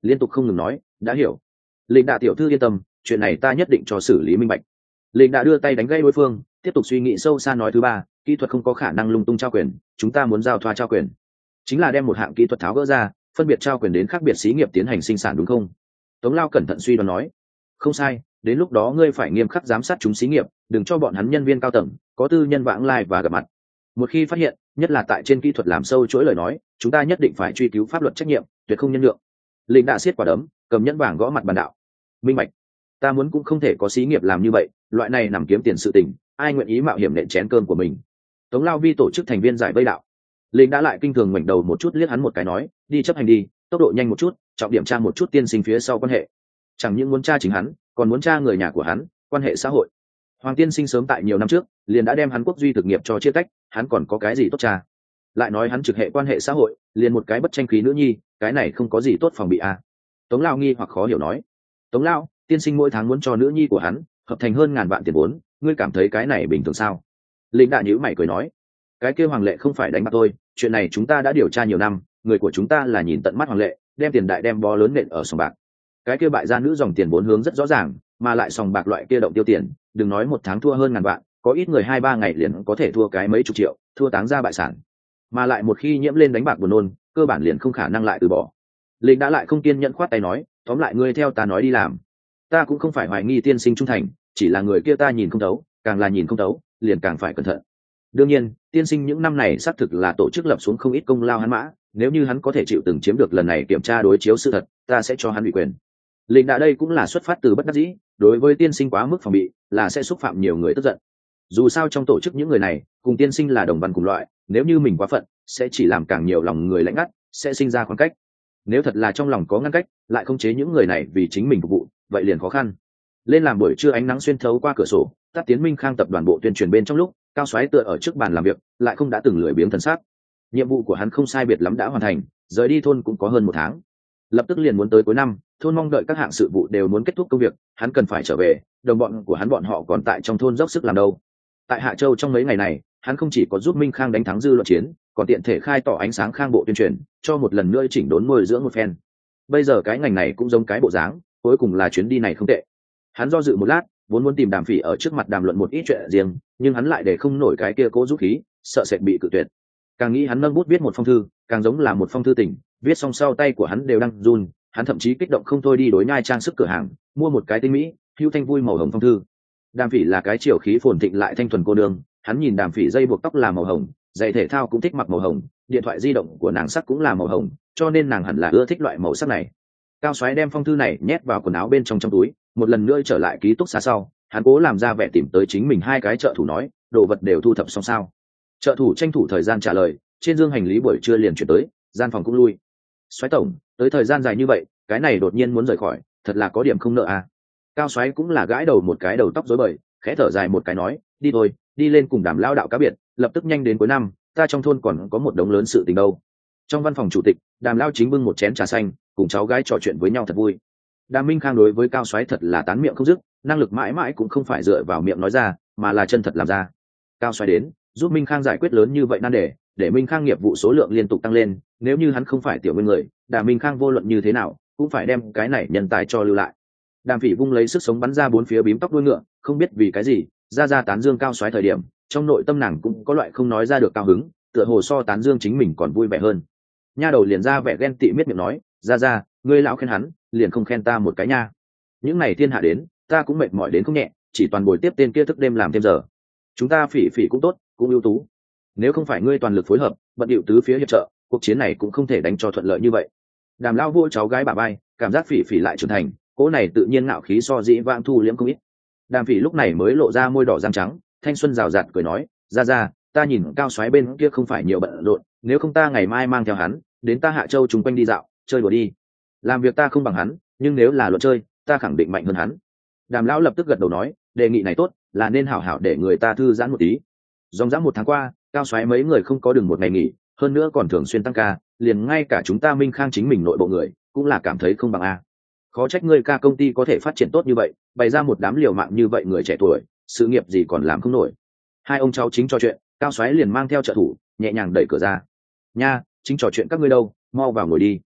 liên tục không ngừng nói đã hiểu. Lĩnh Đạ tiểu thư yên tâm, chuyện này ta nhất định cho xử lý minh bạch. Lĩnh Đạ đưa tay đánh gãy đối phương, tiếp tục suy nghĩ sâu xa nói thứ ba, kỹ thuật không có khả năng lung tung trao quyền, chúng ta muốn giao thoa trao quyền chính là đem một hạng kỹ thuật tháo gỡ ra, phân biệt trao quyền đến khác biệt xí nghiệp tiến hành sinh sản đúng không? Tống Lao cẩn thận suy đoán nói. Không sai, đến lúc đó ngươi phải nghiêm khắc giám sát chúng xí nghiệp, đừng cho bọn hắn nhân viên cao tầng có tư nhân vãng lai và gặp mặt. Một khi phát hiện, nhất là tại trên kỹ thuật làm sâu chuỗi lời nói, chúng ta nhất định phải truy cứu pháp luật trách nhiệm, tuyệt không nhân nhượng. Lĩnh Đạ siết quả đấm, cầm nhẫn vàng gõ mặt bàn đạo. Minh bạch. Ta muốn cũng không thể có xí nghiệp làm như vậy, loại này nằm kiếm tiền sự tình, ai nguyện ý mạo hiểm nện chén cơm của mình. Tống Lao Vi tổ chức thành viên giải vây đạo. Lĩnh Đạ lại kinh thường ngoảnh đầu một chút liếc hắn một cái nói, đi chấp hành đi, tốc độ nhanh một chút, trọng điểm tra một chút tiên sinh phía sau quan hệ. Chẳng những muốn tra chính hắn, còn muốn tra người nhà của hắn, quan hệ xã hội. Hoàng tiên sinh sớm tại nhiều năm trước liền đã đem hắn quốc duy thực nghiệp cho chia tách, hắn còn có cái gì tốt tra? Lại nói hắn trực hệ quan hệ xã hội, liền một cái bất tranh khí nữ nhi, cái này không có gì tốt phòng bị à? Tống Lao nghi hoặc khó hiểu nói. Tống Lao, tiên sinh mỗi tháng muốn cho nữ nhi của hắn hợp thành hơn ngàn vạn tiền vốn, ngươi cảm thấy cái này bình thường sao? Lĩnh Đạ nhíu mày cười nói, cái kia Hoàng Lệ không phải đánh bạc tôi, chuyện này chúng ta đã điều tra nhiều năm, người của chúng ta là nhìn tận mắt Hoàng Lệ đem tiền đại đem bó lớn nện ở sòng bạc. Cái kia bại gia nữ dòng tiền vốn hướng rất rõ ràng, mà lại sòng bạc loại kia động tiêu tiền, đừng nói một tháng thua hơn ngàn vạn, có ít người hai ba ngày liền có thể thua cái mấy chục triệu, thua táng ra bại sản. Mà lại một khi nhiễm lên đánh bạc buồn nôn, cơ bản liền không khả năng lại từ bỏ. Lĩnh Đạ lại không kiên nhẫn khoát tay nói, tóm lại ngươi theo ta nói đi làm. Ta cũng không phải hoài nghi tiên sinh trung thành, chỉ là người kia ta nhìn không thấu, càng là nhìn không thấu, liền càng phải cẩn thận. Đương nhiên, tiên sinh những năm này xác thực là tổ chức lập xuống không ít công lao hắn mã, nếu như hắn có thể chịu từng chiếm được lần này kiểm tra đối chiếu sự thật, ta sẽ cho hắn ủy quyền. Lĩnh Đạ đây cũng là xuất phát từ bất đắc dĩ, đối với tiên sinh quá mức phòng bị, là sẽ xúc phạm nhiều người tức giận. Dù sao trong tổ chức những người này, cùng tiên sinh là đồng văn cùng loại, nếu như mình quá phận, sẽ chỉ làm càng nhiều lòng người lạnh ngắt, sẽ sinh ra khoảng cách. Nếu thật là trong lòng có ngăn cách, lại không chế những người này vì chính mình phục vụ, vậy liền khó khăn. Lên làm buổi trưa ánh nắng xuyên thấu qua cửa sổ, Tát Tiến Minh Khang tập đoàn bộ tuyên truyền bên trong lúc, Cao Soái tựa ở trước bàn làm việc, lại không đã từng lười biếng thần sắc. Nhiệm vụ của hắn không sai biệt lắm đã hoàn thành, rời đi thôn cũng có hơn một tháng. Lập tức liền muốn tới cuối năm, thôn mong đợi các hạng sự vụ đều muốn kết thúc công việc, hắn cần phải trở về, đồng bọn của hắn bọn họ còn tại trong thôn dốc sức làm đâu. Tại Hạ Châu trong mấy ngày này, hắn không chỉ có giúp Minh Khang đánh thắng dư luận chiến, còn tiện thể khai tỏ ánh sáng Khang bộ tuyên truyền, cho một lần nữa chỉnh đốn nuôi dưỡng một phen. Bây giờ cái ngành này cũng giống cái bộ dáng, cuối cùng là chuyến đi này không tệ. Hắn do dự một lát, vốn muốn tìm Đàm Phỉ ở trước mặt đàm luận một ít chuyện riêng, nhưng hắn lại để không nổi cái kia cố dũng khí, sợ sệt bị cự tuyệt. Càng nghĩ hắn nâng bút viết một phong thư, càng giống là một phong thư tình, viết xong sau tay của hắn đều đang run, hắn thậm chí kích động không thôi đi đối nhai trang sức cửa hàng, mua một cái tinh mỹ, hưu thanh vui màu hồng phong thư. Đàm Phỉ là cái chiều khí phồn thịnh lại thanh thuần cô đương, hắn nhìn Đàm Phỉ dây buộc tóc là màu hồng, giày thể thao cũng thích mặc màu hồng, điện thoại di động của nàng sắc cũng là màu hồng, cho nên nàng hẳn là ưa thích loại màu sắc này. Cao Soái đem phong thư này nhét vào quần áo bên trong trong túi, một lần nữa trở lại ký túc xá sau, hắn cố làm ra vẻ tìm tới chính mình hai cái trợ thủ nói, đồ vật đều thu thập xong sao? Trợ thủ tranh thủ thời gian trả lời, trên dương hành lý buổi trưa liền chuyển tới, gian phòng cũng lui. Soái tổng, tới thời gian dài như vậy, cái này đột nhiên muốn rời khỏi, thật là có điểm không nợ à? Cao Soái cũng là gãi đầu một cái đầu tóc rối bời, khẽ thở dài một cái nói, đi thôi, đi lên cùng Đàm lao đạo cá biệt, lập tức nhanh đến cuối năm, ta trong thôn còn có một đống lớn sự tình đâu. Trong văn phòng chủ tịch, Đàm lao chính bưng một chén trà xanh, cùng cháu gái trò chuyện với nhau thật vui. Đàm Minh Khang đối với Cao Soái thật là tán miệng không dứt, năng lực mãi mãi cũng không phải dựa vào miệng nói ra, mà là chân thật làm ra. Cao Soái đến, giúp Minh Khang giải quyết lớn như vậy nan đề, để Minh Khang nghiệp vụ số lượng liên tục tăng lên, nếu như hắn không phải tiểu nguyên người, Đàm Minh Khang vô luận như thế nào, cũng phải đem cái này nhân tài cho lưu lại. Đàm Phỉ vung lấy sức sống bắn ra bốn phía bím tóc đuôi ngựa, không biết vì cái gì, ra ra tán dương Cao Soái thời điểm, trong nội tâm nàng cũng có loại không nói ra được cao hứng, tựa hồ so tán dương chính mình còn vui vẻ hơn. Nha đầu liền ra vẻ ghen tị miết miệng nói, ra ra, ngươi lão khen hắn, liền không khen ta một cái nha. Những này thiên hạ đến, ta cũng mệt mỏi đến không nhẹ, chỉ toàn bồi tiếp tên kia thức đêm làm thêm giờ. Chúng ta Phỉ Phỉ cũng tốt, cũng ưu tú. Nếu không phải ngươi toàn lực phối hợp, bận điệu tứ phía hiệp trợ, cuộc chiến này cũng không thể đánh cho thuận lợi như vậy. Đàm lao vỗ cháu gái bà bay, cảm giác Phỉ Phỉ lại trưởng thành, cỗ này tự nhiên ngạo khí so dĩ vãng thu liễm không ít. Đàm Phỉ lúc này mới lộ ra môi đỏ răng trắng, thanh xuân rào rạt cười nói, ra ra, ta nhìn Cao Soái bên kia không phải nhiều bận rộn, nếu không ta ngày mai mang theo hắn đến ta Hạ Châu chúng quanh đi dạo, chơi đùa đi. Làm việc ta không bằng hắn, nhưng nếu là luận chơi, ta khẳng định mạnh hơn hắn. Đàm lão lập tức gật đầu nói, đề nghị này tốt, là nên hảo hảo để người ta thư giãn một tí. Dòng dã một tháng qua, Cao Soái mấy người không có đừng một ngày nghỉ, hơn nữa còn thường xuyên tăng ca, liền ngay cả chúng ta Minh Khang chính mình nội bộ người cũng là cảm thấy không bằng a. Khó trách ngươi ca công ty có thể phát triển tốt như vậy, bày ra một đám liều mạng như vậy người trẻ tuổi, sự nghiệp gì còn làm không nổi. Hai ông cháu chính trò chuyện, Cao Soái liền mang theo trợ thủ, nhẹ nhàng đẩy cửa ra. Nha, chính trò chuyện các ngươi đâu, mau vào ngồi đi.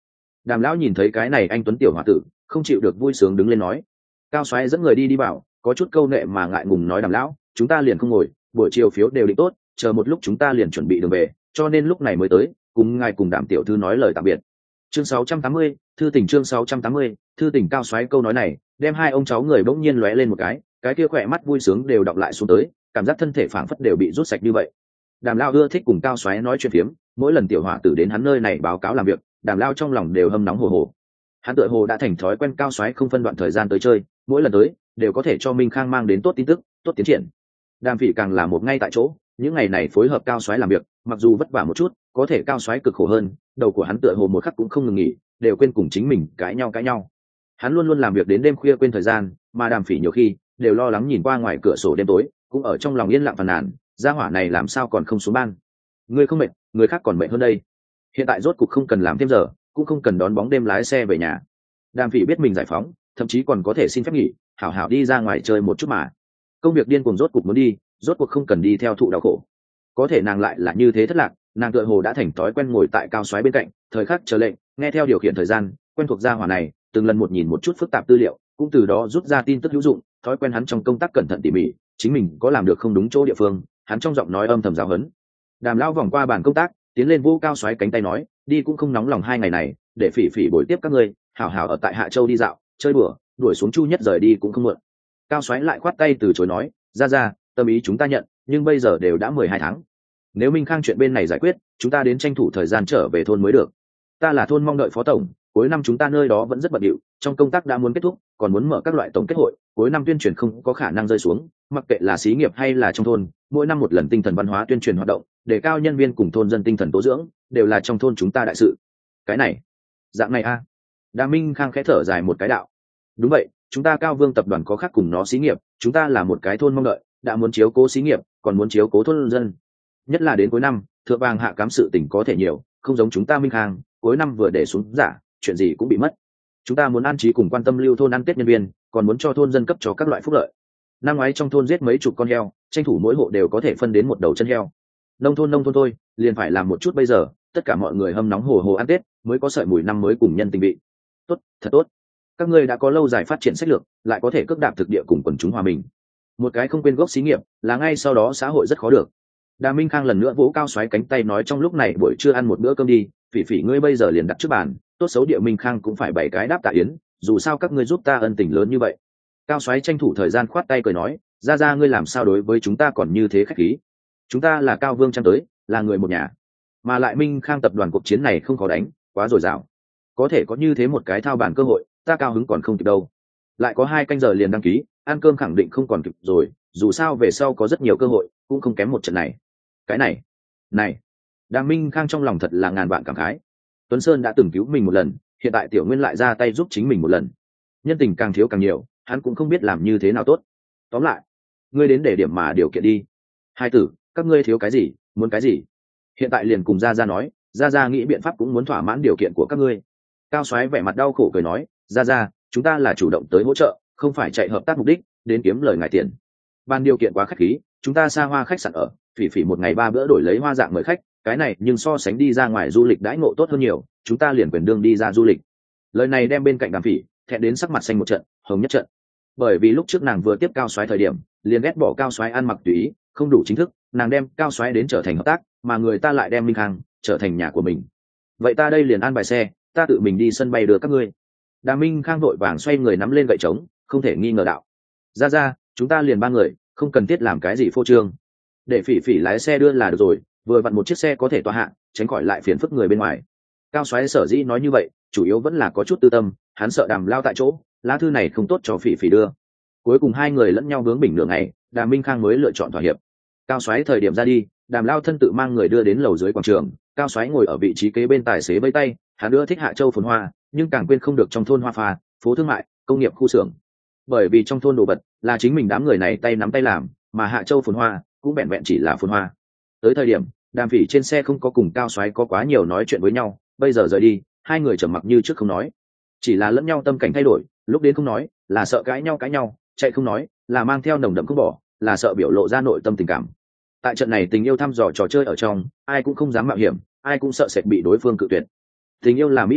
Đàm lão nhìn thấy cái này anh tuấn tiểu h o a tử không chịu được vui sướng đứng lên nói. Cao Soái dẫn người đi đi bảo, có chút câu nệ mà ngại ngùng nói Đàm lão, chúng ta liền không ngồi, buổi chiều phiếu đều định tốt, chờ một lúc chúng ta liền chuẩn bị đường về, cho nên lúc này mới tới cùng ngài cùng Đàm tiểu thư nói lời tạm biệt. Chương sáu trăm tám mươi, thư tình. Chương sáu trăm tám mươi, thư tình. Cao Soái câu nói này đem hai ông cháu người bỗng nhiên lóe lên một cái, cái kia khỏe mắt vui sướng đều đọng lại xuống tới, cảm giác thân thể phảng phất đều bị rút sạch như vậy. Đàm lão ưa thích cùng Cao Soái nói chuyện phiếm, mỗi lần tiểu hỏa tử đến hắn nơi này báo cáo làm việc, Đàm lão trong lòng đều hâm nóng hồ hồ. Hắn tựa hồ đã thành thói quen Cao Soái không phân đoạn thời gian tới chơi, mỗi lần tới đều có thể cho Minh Khang mang đến tốt tin tức, tốt tiến triển. Đàm Phỉ càng là một ngay tại chỗ, những ngày này phối hợp Cao Soái làm việc, mặc dù vất vả một chút, có thể Cao Soái cực khổ hơn, đầu của hắn tựa hồ một khắc cũng không ngừng nghỉ, đều quên cùng chính mình cãi nhau cãi nhau. Hắn luôn luôn làm việc đến đêm khuya quên thời gian, mà Đàm Phỉ nhiều khi đều lo lắng nhìn qua ngoài cửa sổ đêm tối, cũng ở trong lòng yên lặng phàn nàn, gia hỏa này làm sao còn không xuống ban. Người không mệt, người khác còn mệt hơn đây. Hiện tại rốt cục không cần làm thêm giờ, cũng không cần đón bóng đêm lái xe về nhà. Đàm Phỉ biết mình giải phóng, thậm chí còn có thể xin phép nghỉ, hảo hảo đi ra ngoài chơi một chút mà. Công việc điên cuồng rốt cục muốn đi, rốt cuộc không cần đi theo thụ đau khổ. Có thể nàng lại là như thế thất lạc, nàng tựa hồ đã thành thói quen ngồi tại Cao Soái bên cạnh, thời khắc chờ lệnh, nghe theo điều khiển thời gian, quen thuộc gia hỏa này, từng lần một nhìn một chút phức tạp tư liệu, cũng từ đó rút ra tin tức hữu dụng, thói quen hắn trong công tác cẩn thận tỉ mỉ, chính mình có làm được không đúng chỗ địa phương, hắn trong giọng nói âm thầm giáo huấn. Đàm lão vòng qua bàn công tác, tiến lên vô Cao Soái cánh tay nói, đi cũng không nóng lòng hai ngày này, để Phỉ Phỉ bồi tiếp các ngươi, hảo hảo ở tại Hạ Châu đi dạo, chơi đùa, đuổi xuống Chu Nhất rời đi cũng không muộn. Cao Soái lại khoát tay từ chối nói, ra ra, tâm ý chúng ta nhận, nhưng bây giờ đều đã mười hai tháng. Nếu Minh Khang chuyện bên này giải quyết, chúng ta đến tranh thủ thời gian trở về thôn mới được. Ta là thôn mong đợi phó tổng, cuối năm chúng ta nơi đó vẫn rất bận rộn, trong công tác đã muốn kết thúc, còn muốn mở các loại tổng kết hội, cuối năm tuyên truyền không có khả năng rơi xuống, mặc kệ là xí nghiệp hay là trong thôn, mỗi năm một lần tinh thần văn hóa tuyên truyền hoạt động, để cao nhân viên cùng thôn dân tinh thần tố dưỡng, đều là trong thôn chúng ta đại sự. Cái này, dạng này a. À. Đàm Minh Khang khẽ thở dài một cái đạo. Đúng vậy, chúng ta Cao Vương tập đoàn có khác cùng nó xí nghiệp, chúng ta là một cái thôn mong đợi, đã muốn chiếu cố xí nghiệp, còn muốn chiếu cố thôn dân. Nhất là đến cuối năm, thượng vàng hạ cám sự tình có thể nhiều, không giống chúng ta Minh Khang, cuối năm vừa để xuống giả, chuyện gì cũng bị mất. Chúng ta muốn an trí cùng quan tâm lưu thôn ăn Tết nhân viên, còn muốn cho thôn dân cấp cho các loại phúc lợi. Năm ngoái trong thôn giết mấy chục con heo, tranh thủ mỗi hộ đều có thể phân đến một đầu chân heo. Nông thôn nông thôn thôi, liền phải làm một chút bây giờ, tất cả mọi người hâm nóng hồ hồ ăn Tết, mới có sợi mùi năm mới cùng nhân tình vị. Tốt, thật tốt. Các ngươi đã có lâu dài phát triển sách lược, lại có thể cước đạp thực địa cùng quần chúng hòa mình. Một cái không quên gốc xí nghiệp, là ngay sau đó xã hội rất khó được. Đà Minh Khang lần nữa vỗ Cao Soái cánh tay nói trong lúc này buổi trưa ăn một bữa cơm đi, Phỉ Phỉ ngươi bây giờ liền đặt trước bàn, tốt xấu địa Minh Khang cũng phải bảy cái đáp tạ yến, dù sao các ngươi giúp ta ân tình lớn như vậy. Cao Soái tranh thủ thời gian khoát tay cười nói, ra ra ngươi làm sao đối với chúng ta còn như thế khách khí. Chúng ta là Cao Vương trang tới, là người một nhà, mà lại Minh Khang tập đoàn cuộc chiến này không khó đánh, quá dồi dào, có thể có như thế một cái thao bản cơ hội, ta cao hứng còn không kịp đâu. Lại có hai canh giờ liền đăng ký, ăn cơm khẳng định không còn kịp rồi, dù sao về sau có rất nhiều cơ hội, cũng không kém một trận này. Cái này, này, Đàm Minh Khang trong lòng thật là ngàn vạn cảm khái. Tuấn Sơn đã từng cứu mình một lần, hiện tại Tiểu Nguyên lại ra tay giúp chính mình một lần, nhân tình càng thiếu càng nhiều, hắn cũng không biết làm như thế nào tốt. Tóm lại, ngươi đến để điểm mà điều kiện đi. Hai tử, các ngươi thiếu cái gì, muốn cái gì, hiện tại liền cùng gia gia nói, gia gia nghĩ biện pháp cũng muốn thỏa mãn điều kiện của các ngươi. Cao Soái vẻ mặt đau khổ cười nói, gia gia, chúng ta là chủ động tới hỗ trợ, không phải chạy hợp tác mục đích, đến kiếm lời ngài tiền. Ban điều kiện quá khách khí, chúng ta xa hoa khách sạn ở, Phỉ Phỉ một ngày ba bữa đổi lấy hoa dạng mời khách, cái này nhưng so sánh đi ra ngoài du lịch đãi ngộ tốt hơn nhiều, chúng ta liền quyền đương đi ra du lịch. Lời này đem bên cạnh Đàm Phỉ thẹn đến sắc mặt xanh một trận, hồng nhất trận. Bởi vì lúc trước nàng vừa tiếp Cao Soái thời điểm, liền ghét bỏ Cao Soái ăn mặc tùy ý, không đủ chính thức, nàng đem Cao Soái đến trở thành hợp tác, mà người ta lại đem Minh Khang trở thành nhà của mình. Vậy ta đây liền an bài xe, ta tự mình đi sân bay đưa các ngươi. Đàm Minh Khang vội vàng xoay người nắm lên gậy trống, không thể nghi ngờ đạo, ra ra, chúng ta liền ba người, không cần thiết làm cái gì phô trương, để Phỉ Phỉ lái xe đưa là được rồi, vừa vặn một chiếc xe có thể tọa hạ, tránh khỏi lại phiền phức người bên ngoài. Cao Soái sở dĩ nói như vậy, chủ yếu vẫn là có chút tư tâm, hắn sợ Đàm lao tại chỗ, lá thư này không tốt cho Phỉ Phỉ đưa. Cuối cùng hai người lẫn nhau vướng bỉnh nửa ngày, Đàm Minh Khang mới lựa chọn thỏa hiệp. Cao Soái thời điểm ra đi, Đàm lao thân tự mang người đưa đến lầu dưới quảng trường, Cao Soái ngồi ở vị trí kế bên tài xế vẫy tay, hắn đưa thích Hạ Châu phồn hoa, nhưng càng quên không được trong thôn hoa pha, phố thương mại, công nghiệp khu xưởng. Bởi vì trong thôn đồ vật là chính mình đám người này tay nắm tay làm, mà Hạ Châu phồn hoa cũng vẹn vẹn chỉ là phồn hoa. Tới thời điểm Đàm Phỉ trên xe không có cùng Cao Soái có quá nhiều nói chuyện với nhau, bây giờ rời đi, hai người trầm mặc như trước không nói, chỉ là lẫn nhau tâm cảnh thay đổi, lúc đến không nói là sợ cãi nhau cãi nhau, chạy không nói là mang theo nồng đậm không bỏ, là sợ biểu lộ ra nội tâm tình cảm. Tại trận này tình yêu thăm dò trò chơi ở trong, ai cũng không dám mạo hiểm, ai cũng sợ sệt bị đối phương cự tuyệt. Tình yêu là mỹ hảo,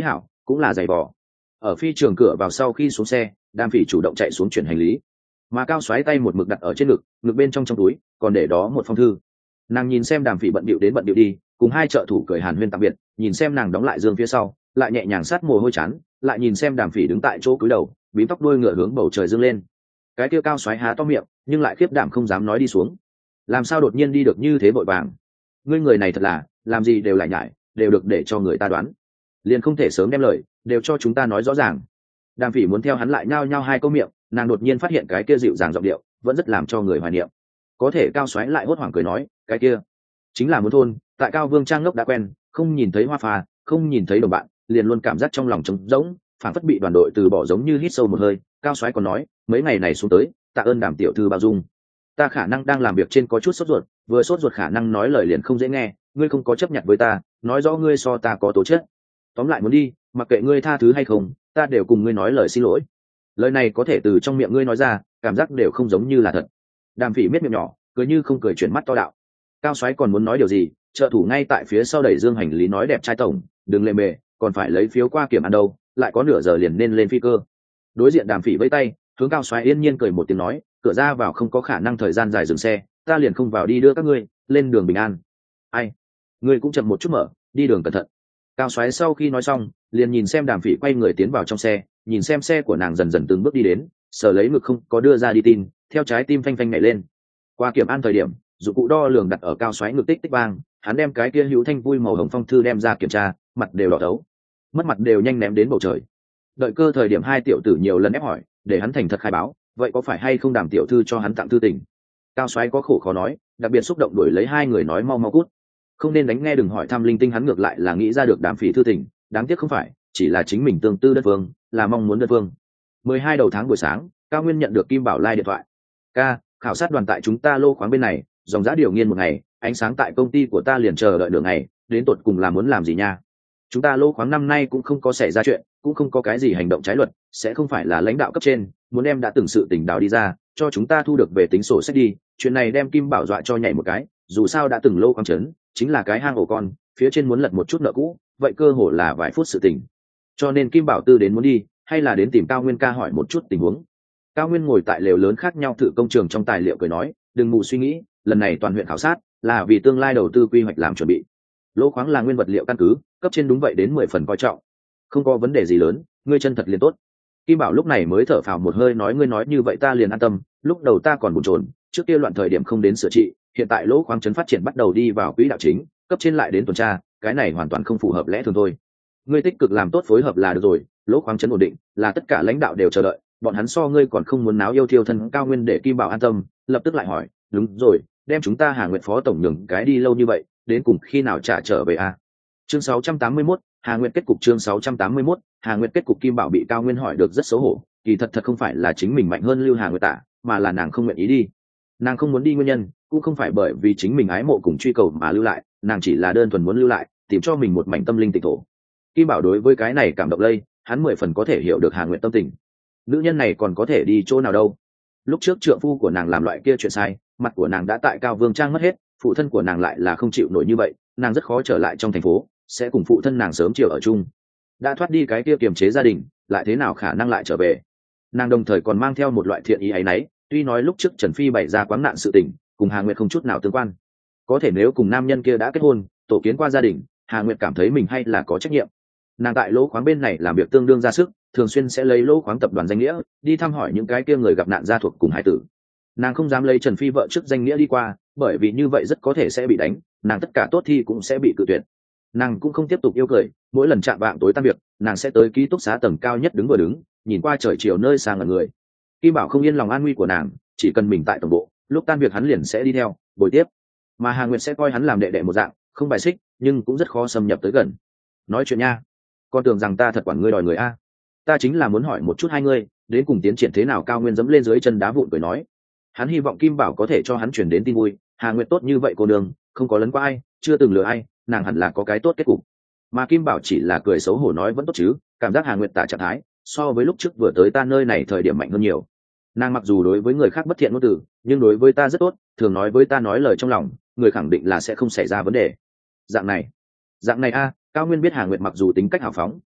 cũng là giày vò. Ở phi trường cửa vào sau khi xuống xe, Đàm Phỉ chủ động chạy xuống chuyển hành lý, mà Cao xoáy tay một mực đặt ở trên ngực, ngực bên trong trong túi còn để đó một phong thư. Nàng nhìn xem Đàm Phỉ bận bịu đến bận bịu đi, cùng hai trợ thủ cười hàn huyên tạm biệt, nhìn xem nàng đóng lại giường phía sau, lại nhẹ nhàng sát mồ hôi chán, lại nhìn xem Đàm Phỉ đứng tại chỗ cúi đầu, bím tóc đuôi ngựa hướng bầu trời dương lên. Cái kia Cao xoáy há to miệng, nhưng lại khiếp đảm không dám nói đi xuống. Làm sao đột nhiên đi được như thế vội vàng? Ngươi người này thật là, làm gì đều lại nhải, đều được để cho người ta đoán. Liền không thể sớm đem lời, đều cho chúng ta nói rõ ràng. Đàm Phỉ muốn theo hắn lại nhao nhao hai câu miệng, nàng đột nhiên phát hiện cái kia dịu dàng giọng điệu, vẫn rất làm cho người hoài niệm. Có thể Cao xoáy lại hốt hoảng cười nói, cái kia chính là muốn thôn, tại Cao Vương Trang ngốc đã quen, không nhìn thấy hoa pha, không nhìn thấy đồng bạn, liền luôn cảm giác trong lòng trống rỗng, phản phất bị đoàn đội từ bỏ, giống như hít sâu một hơi. Cao xoáy còn nói, mấy ngày này xuống tới, tạ ơn Đàm tiểu thư bao dung. Ta khả năng đang làm việc trên có chút sốt ruột, vừa sốt ruột khả năng nói lời liền không dễ nghe, ngươi không có chấp nhận với ta, nói rõ ngươi so ta có tố chất. Tóm lại muốn đi, mặc kệ ngươi tha thứ hay không, ta đều cùng ngươi nói lời xin lỗi. Lời này có thể từ trong miệng ngươi nói ra, cảm giác đều không giống như là thật. Đàm Phỉ miết miệng nhỏ, cười như không cười, chuyển mắt to đạo. Cao xoáy còn muốn nói điều gì, trợ thủ ngay tại phía sau đẩy dương hành lý nói, đẹp trai tổng, đừng lề mề, còn phải lấy phiếu qua kiểm ăn đâu, lại có nửa giờ liền nên lên phi cơ. Đối diện Đàm Phỉ vẫy tay, hướng Cao xoáy yên nhiên cười một tiếng nói, cửa ra vào không có khả năng thời gian dài dừng xe, ta liền không vào đi đưa các ngươi lên đường bình an. Ai, ngươi cũng chậm một chút mở, đi đường cẩn thận. Cao xoáy sau khi nói xong, liền nhìn xem Đàm Phỉ quay người tiến vào trong xe, nhìn xem xe của nàng dần dần từng bước đi đến, sờ lấy ngực không có đưa ra đi tin, theo trái tim phanh phanh nhảy lên. Qua kiểm an thời điểm, dụng cụ đo lường đặt ở Cao xoáy ngực tích tích vang, hắn đem cái kia hữu thanh vui màu hồng phong thư đem ra kiểm tra, mặt đều đỏ thấu, mất mặt đều nhanh ném đến bầu trời. Đợi cơ thời điểm hai tiểu tử nhiều lần ép hỏi, để hắn thành thật khai báo, vậy có phải hay không Đàm tiểu thư cho hắn tặng thư tình? Cao xoáy có khổ khó nói, đặc biệt xúc động đuổi lấy hai người nói, mau mau cút, không nên đánh nghe, đừng hỏi thăm linh tinh. Hắn ngược lại là nghĩ ra được Đàm Phỉ thư tình, đáng tiếc không phải, chỉ là chính mình tương tư đơn phương, là mong muốn đơn phương. Mười hai đầu tháng buổi sáng, Cao Nguyên nhận được Kim Bảo Lai điện thoại. Ca, khảo sát đoàn tại chúng ta lô khoáng bên này, dòng giá điều nghiên một ngày, ánh sáng tại công ty của ta liền chờ đợi đường ngày, đến tột cùng là muốn làm gì nha? Chúng ta lô khoáng năm nay cũng không có xảy ra chuyện, cũng không có cái gì hành động trái luật, sẽ không phải là lãnh đạo cấp trên muốn đem đã từng sự tình đào đi ra, cho chúng ta thu được về tính sổ sách đi. Chuyện này đem Kim Bảo dọa cho nhảy một cái, dù sao đã từng lô khoáng chấn, chính là cái hang ổ con, phía trên muốn lật một chút nợ cũ, vậy cơ hồ là vài phút sự tình. Cho nên Kim Bảo tư đến muốn đi, hay là đến tìm Cao Nguyên ca hỏi một chút tình huống. Cao Nguyên ngồi tại lều lớn khác nhau thử công trường trong tài liệu cười nói, đừng mù suy nghĩ, lần này toàn huyện khảo sát là vì tương lai đầu tư quy hoạch làm chuẩn bị. Lô khoáng là nguyên vật liệu căn cứ, cấp trên đúng vậy đến mười phần coi trọng, không có vấn đề gì lớn, ngươi chân thật liền tốt. Kim Bảo lúc này mới thở phào một hơi nói, ngươi nói như vậy ta liền an tâm, lúc đầu ta còn bồn chồn, trước kia loạn thời điểm không đến sửa trị, hiện tại lỗ khoáng trấn phát triển bắt đầu đi vào quỹ đạo chính, cấp trên lại đến tuần tra, cái này hoàn toàn không phù hợp lẽ thường thôi. Ngươi tích cực làm tốt phối hợp là được rồi, lỗ khoáng trấn ổn định là tất cả lãnh đạo đều chờ đợi, bọn hắn so ngươi còn không muốn náo yêu thiêu thân. Cao Nguyên để Kim Bảo an tâm, lập tức lại hỏi, đúng rồi, đem chúng ta Hà Nguyệt phó tổng nhường cái đi lâu như vậy, đến cùng khi nào trả trở về a? Chương sáu trăm tám mươi mốt, Hà Nguyệt kết cục. Chương sáu trăm tám mươi mốt, Hà Nguyệt kết cục. Kim Bảo bị Cao Nguyên hỏi được rất xấu hổ, kỳ thật thật không phải là chính mình mạnh hơn Lưu Hà Nguyệt tạ, mà là nàng không nguyện ý đi. Nàng không muốn đi nguyên nhân cũng không phải bởi vì chính mình ái mộ cùng truy cầu mà lưu lại, nàng chỉ là đơn thuần muốn lưu lại, tìm cho mình một mảnh tâm linh tịnh thổ. Kim Bảo đối với cái này cảm động lây, hắn mười phần có thể hiểu được Hà Nguyệt tâm tình. Nữ nhân này còn có thể đi chỗ nào đâu? Lúc trước trượng phu của nàng làm loại kia chuyện sai, mặt của nàng đã tại Cao Vương Trang mất hết, phụ thân của nàng lại là không chịu nổi như vậy, nàng rất khó trở lại trong thành phố, sẽ cùng phụ thân nàng sớm chiều ở chung. Đã thoát đi cái kia kiềm chế gia đình, lại thế nào khả năng lại trở về? Nàng đồng thời còn mang theo một loại thiện ý ấy nấy, tuy nói lúc trước Trần Phi bày ra quáng nạn sự tình, cùng Hà Nguyệt không chút nào tương quan. Có thể nếu cùng nam nhân kia đã kết hôn, tổ kiến qua gia đình, Hà Nguyệt cảm thấy mình hay là có trách nhiệm. Nàng tại lỗ khoáng bên này làm việc tương đương ra sức, thường xuyên sẽ lấy lỗ khoáng tập đoàn danh nghĩa đi thăm hỏi những cái kia người gặp nạn gia thuộc cùng hải tử. Nàng không dám lấy Trần Phi vợ trước danh nghĩa đi qua, bởi vì như vậy rất có thể sẽ bị đánh, nàng tất cả tốt thi cũng sẽ bị cự tuyệt. Nàng cũng không tiếp tục yêu cười, mỗi lần chạm vạng tối tan việc, nàng sẽ tới ký túc xá tầng cao nhất đứng vừa đứng, nhìn qua trời chiều nơi xa ngẩn người. Kim Bảo không yên lòng an nguy của nàng, chỉ cần mình tại tổng bộ, lúc tan việc hắn liền sẽ đi theo bồi tiếp, mà Hà Nguyệt sẽ coi hắn làm đệ đệ một dạng, không bài xích, nhưng cũng rất khó xâm nhập tới gần. Nói chuyện nha, con tưởng rằng ta thật quản ngươi đòi người a? Ta chính là muốn hỏi một chút hai ngươi đến cùng tiến triển thế nào. Cao Nguyên dẫm lên dưới chân đá vụn cười nói, hắn hy vọng Kim Bảo có thể cho hắn chuyển đến tin vui. Hà Nguyệt tốt như vậy cô đường, không có lấn qua ai, chưa từng lừa ai, nàng hẳn là có cái tốt kết cục. Mà Kim Bảo chỉ là cười xấu hổ nói vẫn tốt chứ, cảm giác Hà Nguyệt tả trạng thái so với lúc trước vừa tới ta nơi này thời điểm mạnh hơn nhiều. Nàng mặc dù đối với người khác bất thiện ngôn từ, nhưng đối với ta rất tốt, thường nói với ta nói lời trong lòng, người khẳng định là sẽ không xảy ra vấn đề. Dạng này, dạng này a. Cao Nguyên biết Hà Nguyệt mặc dù tính cách hào phóng,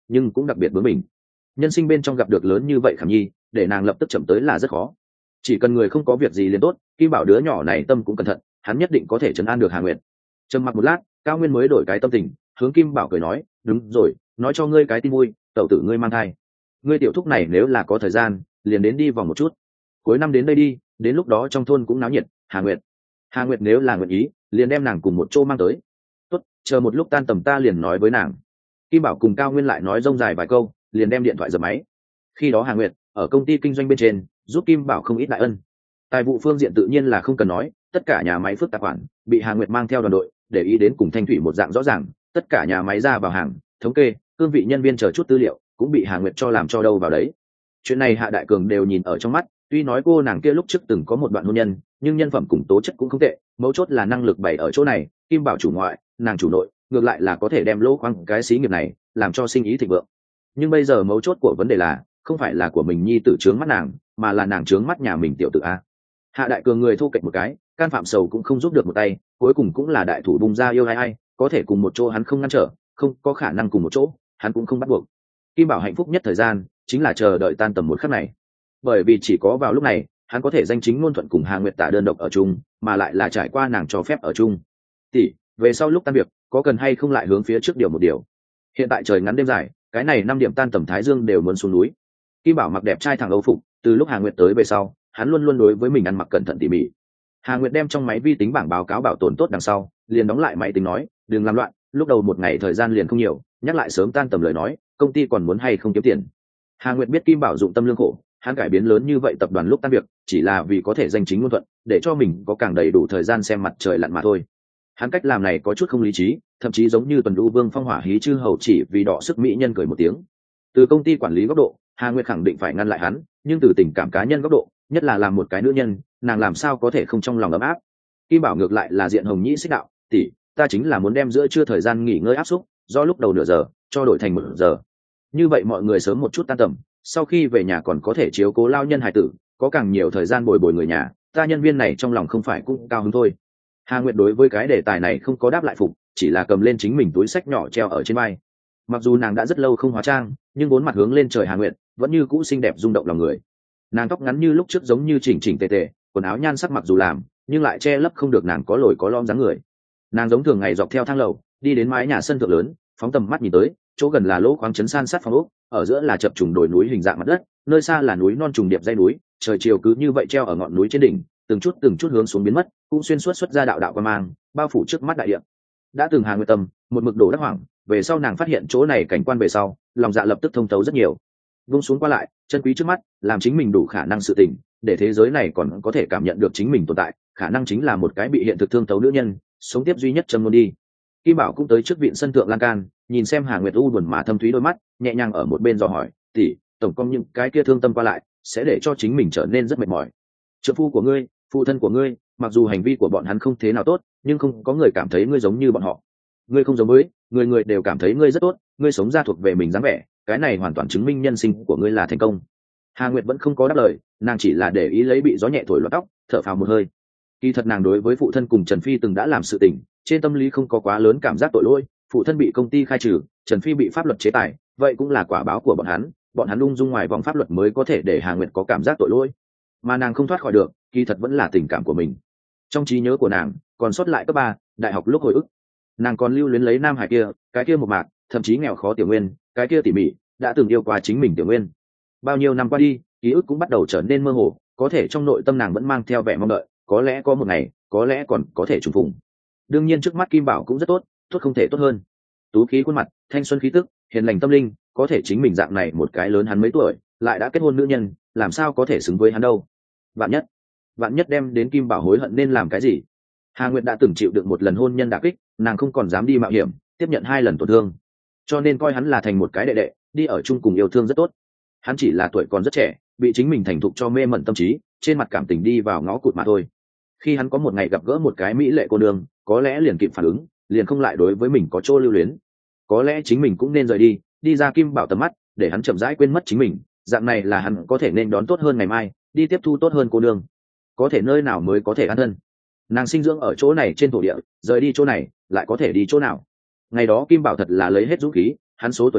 nhưng cũng đặc biệt bướng mình. Nhân sinh bên trong gặp được lớn như vậy khảm nhi, để nàng lập tức chậm tới là rất khó. Chỉ cần người không có việc gì liền tốt. Kim Bảo đứa nhỏ này tâm cũng cẩn thận, hắn nhất định có thể trấn an được Hà Nguyệt. Trầm mặc một lát, Cao Nguyên mới đổi cái tâm tình, hướng Kim Bảo cười nói, đúng rồi, nói cho ngươi cái tin vui, tẩu tử ngươi mang thai. Ngươi tiểu thúc này nếu là có thời gian, liền đến đi vòng một chút. Cuối năm đến đây đi, đến lúc đó trong thôn cũng náo nhiệt. Hà Nguyệt, Hà Nguyệt nếu là nguyện ý, liền đem nàng cùng một chỗ mang tới. Tốt, chờ một lúc tan tầm ta liền nói với nàng. Kim Bảo cùng Cao Nguyên lại nói rông dài vài câu, liền đem điện thoại dập máy. Khi đó Hà Nguyệt ở công ty kinh doanh bên trên giúp Kim Bảo không ít đại ân. Tài vụ phương diện tự nhiên là không cần nói, tất cả nhà máy phức tạp khoản bị Hà Nguyệt mang theo đoàn đội để ý đến cùng Thanh Thủy một dạng rõ ràng, tất cả nhà máy ra vào hàng, thống kê, cương vị nhân viên chờ chút tư liệu cũng bị Hà Nguyệt cho làm cho đâu vào đấy. Chuyện này Hạ Đại Cường đều nhìn ở trong mắt, tuy nói cô nàng kia lúc trước từng có một đoạn hôn nhân, nhưng nhân phẩm cùng tố chất cũng không tệ, mấu chốt là năng lực bày ở chỗ này, Kim Bảo chủ ngoại, nàng chủ nội, ngược lại là có thể đem lỗ khoang cái xí nghiệp này làm cho sinh ý thịnh vượng. Nhưng bây giờ mấu chốt của vấn đề là không phải là của mình nhi tử trướng mắt nàng, mà là nàng trướng mắt nhà mình tiểu tử a. Hạ Đại Cường người thu kệch một cái, can phạm sầu cũng không giúp được một tay, cuối cùng cũng là đại thủ bung ra yêu ai ai, có thể cùng một chỗ hắn không ngăn trở, không có khả năng cùng một chỗ, hắn cũng không bắt buộc. Kim Bảo hạnh phúc nhất thời gian chính là chờ đợi tan tầm một khắc này, bởi vì chỉ có vào lúc này hắn có thể danh chính ngôn thuận cùng Hà Nguyệt Tả đơn độc ở chung, mà lại là trải qua nàng cho phép ở chung. Tỷ, về sau lúc tan việc có cần hay không lại hướng phía trước điều một điều? Hiện tại trời ngắn đêm dài, cái này năm điểm tan tầm Thái Dương đều muốn xuống núi. Kim Bảo mặc đẹp trai thẳng Âu phục, từ lúc Hà Nguyệt tới về sau, hắn luôn luôn đối với mình ăn mặc cẩn thận tỉ mỉ. Hà Nguyệt đem trong máy vi tính bảng báo cáo bảo tồn tốt đằng sau, liền đóng lại máy tính nói, đừng làm loạn, lúc đầu một ngày thời gian liền không nhiều, nhắc lại sớm tan tầm lời nói, công ty còn muốn hay không kiếm tiền. Hà Nguyệt biết Kim Bảo dụng tâm lương khổ, hắn cải biến lớn như vậy tập đoàn lúc tan việc, chỉ là vì có thể danh chính ngôn thuận, để cho mình có càng đầy đủ thời gian xem mặt trời lặn mà thôi. Hắn cách làm này có chút không lý trí, thậm chí giống như tuần lưu vương phong hỏa hí chư hầu chỉ vì đọ sức mỹ nhân cười một tiếng. Từ công ty quản lý góc độ, Hà Nguyệt khẳng định phải ngăn lại hắn, nhưng từ tình cảm cá nhân góc độ, nhất là làm một cái nữ nhân, nàng làm sao có thể không trong lòng ấm áp. Kim Bảo ngược lại là diện hồng nhĩ xích đạo, tỷ, ta chính là muốn đem giữa trưa thời gian nghỉ ngơi áp xúc, do lúc đầu nửa giờ cho đổi thành một giờ, như vậy mọi người sớm một chút tan tầm, sau khi về nhà còn có thể chiếu cố lao nhân hài tử, có càng nhiều thời gian bồi bồi người nhà, ta nhân viên này trong lòng không phải cũng cao hứng thôi. Hà Nguyệt đối với cái đề tài này không có đáp lại phục, chỉ là cầm lên chính mình túi sách nhỏ treo ở trên vai. Mặc dù nàng đã rất lâu không hóa trang, nhưng bốn mặt hướng lên trời Hà Nguyệt vẫn như cũ xinh đẹp rung động lòng người. Nàng tóc ngắn như lúc trước giống như chỉnh chỉnh tề tề, quần áo nhan sắc mặc dù làm, nhưng lại che lấp không được nàng có lồi có lõm dáng người. Nàng giống thường ngày dọc theo thang lầu đi đến mái nhà sân thượng lớn, phóng tầm mắt nhìn tới, chỗ gần là lỗ khoáng chấn san sát phòng ốc, ở giữa là chập trùng đồi núi hình dạng mặt đất, nơi xa là núi non trùng điệp dãy núi, trời chiều cứ như vậy treo ở ngọn núi trên đỉnh, từng chút từng chút hướng xuống biến mất, cũng xuyên suốt xuất ra đạo đạo quang mang, bao phủ trước mắt đại địa. Đã từng Hà Nguyệt tâm một mực đổ đắc hoảng, về sau nàng phát hiện chỗ này cảnh quan về sau, lòng dạ lập tức thông thấu rất nhiều. Vung xuống qua lại, chân quý trước mắt, làm chính mình đủ khả năng sự tình, để thế giới này còn có thể cảm nhận được chính mình tồn tại, khả năng chính là một cái bị hiện thực thương thấu nữ nhân, sống tiếp duy nhất châm luôn đi. Kim Bảo cũng tới trước viện sân thượng lan can, nhìn xem Hà Nguyệt u buồn mà thâm thúy đôi mắt, nhẹ nhàng ở một bên dò hỏi, tỷ, tổng công những cái kia thương tâm qua lại, sẽ để cho chính mình trở nên rất mệt mỏi. Trợ phu của ngươi, phụ thân của ngươi, mặc dù hành vi của bọn hắn không thế nào tốt, nhưng không có người cảm thấy ngươi giống như bọn họ. Ngươi không giống với, người người đều cảm thấy ngươi rất tốt, ngươi sống ra thuộc về mình dáng vẻ, cái này hoàn toàn chứng minh nhân sinh của ngươi là thành công. Hà Nguyệt vẫn không có đáp lời, nàng chỉ là để ý lấy bị gió nhẹ thổi loạn tóc, thở phào một hơi. Kỳ thật nàng đối với phụ thân cùng Trần Phi từng đã làm sự tình, trên tâm lý không có quá lớn cảm giác tội lỗi. Phụ thân bị công ty khai trừ, Trần Phi bị pháp luật chế tài, vậy cũng là quả báo của bọn hắn, bọn hắn lung dung ngoài vòng pháp luật mới có thể để Hà Nguyệt có cảm giác tội lỗi, mà nàng không thoát khỏi được, kỳ thật vẫn là tình cảm của mình. Trong trí nhớ của nàng còn sót lại cấp ba, đại học lúc hồi ức, nàng còn lưu luyến lấy nam hải kia, cái kia một mạc, thậm chí nghèo khó Tiểu Nguyên, cái kia tỉ mỉ, đã từng yêu qua chính mình Tiểu Nguyên. Bao nhiêu năm qua đi, ký ức cũng bắt đầu trở nên mơ hồ, có thể trong nội tâm nàng vẫn mang theo vẻ mong đợi, có lẽ có một ngày, có lẽ còn có thể trùng phùng. Đương nhiên trước mắt Kim Bảo cũng rất tốt, tốt không thể tốt hơn. Tú khí khuôn mặt, thanh xuân khí tức, hiền lành tâm linh, có thể chính mình dạng này một cái lớn hắn mấy tuổi, lại đã kết hôn nữ nhân, làm sao có thể xứng với hắn đâu. Vạn nhất, vạn nhất đem đến Kim Bảo hối hận nên làm cái gì? Hà Nguyệt đã từng chịu đựng một lần hôn nhân đả kích, nàng không còn dám đi mạo hiểm, tiếp nhận hai lần tổn thương, cho nên coi hắn là thành một cái đệ đệ, đi ở chung cùng yêu thương rất tốt. Hắn chỉ là tuổi còn rất trẻ, bị chính mình thành thục cho mê mẩn tâm trí, trên mặt cảm tình đi vào ngõ cụt mà thôi. Khi hắn có một ngày gặp gỡ một cái mỹ lệ cô nương, có lẽ liền kịp phản ứng, liền không lại đối với mình có chỗ lưu luyến. Có lẽ chính mình cũng nên rời đi, đi ra Kim Bảo tầm mắt, để hắn chậm rãi quên mất chính mình, dạng này là hắn có thể nên đón tốt hơn ngày mai, đi tiếp thu tốt hơn cô nương. Có thể nơi nào mới có thể an thân? Nàng sinh dưỡng ở chỗ này trên thổ địa, rời đi chỗ này, lại có thể đi chỗ nào? Ngày đó Kim Bảo thật là lấy hết dũng khí, hắn số tuổi nhỏ,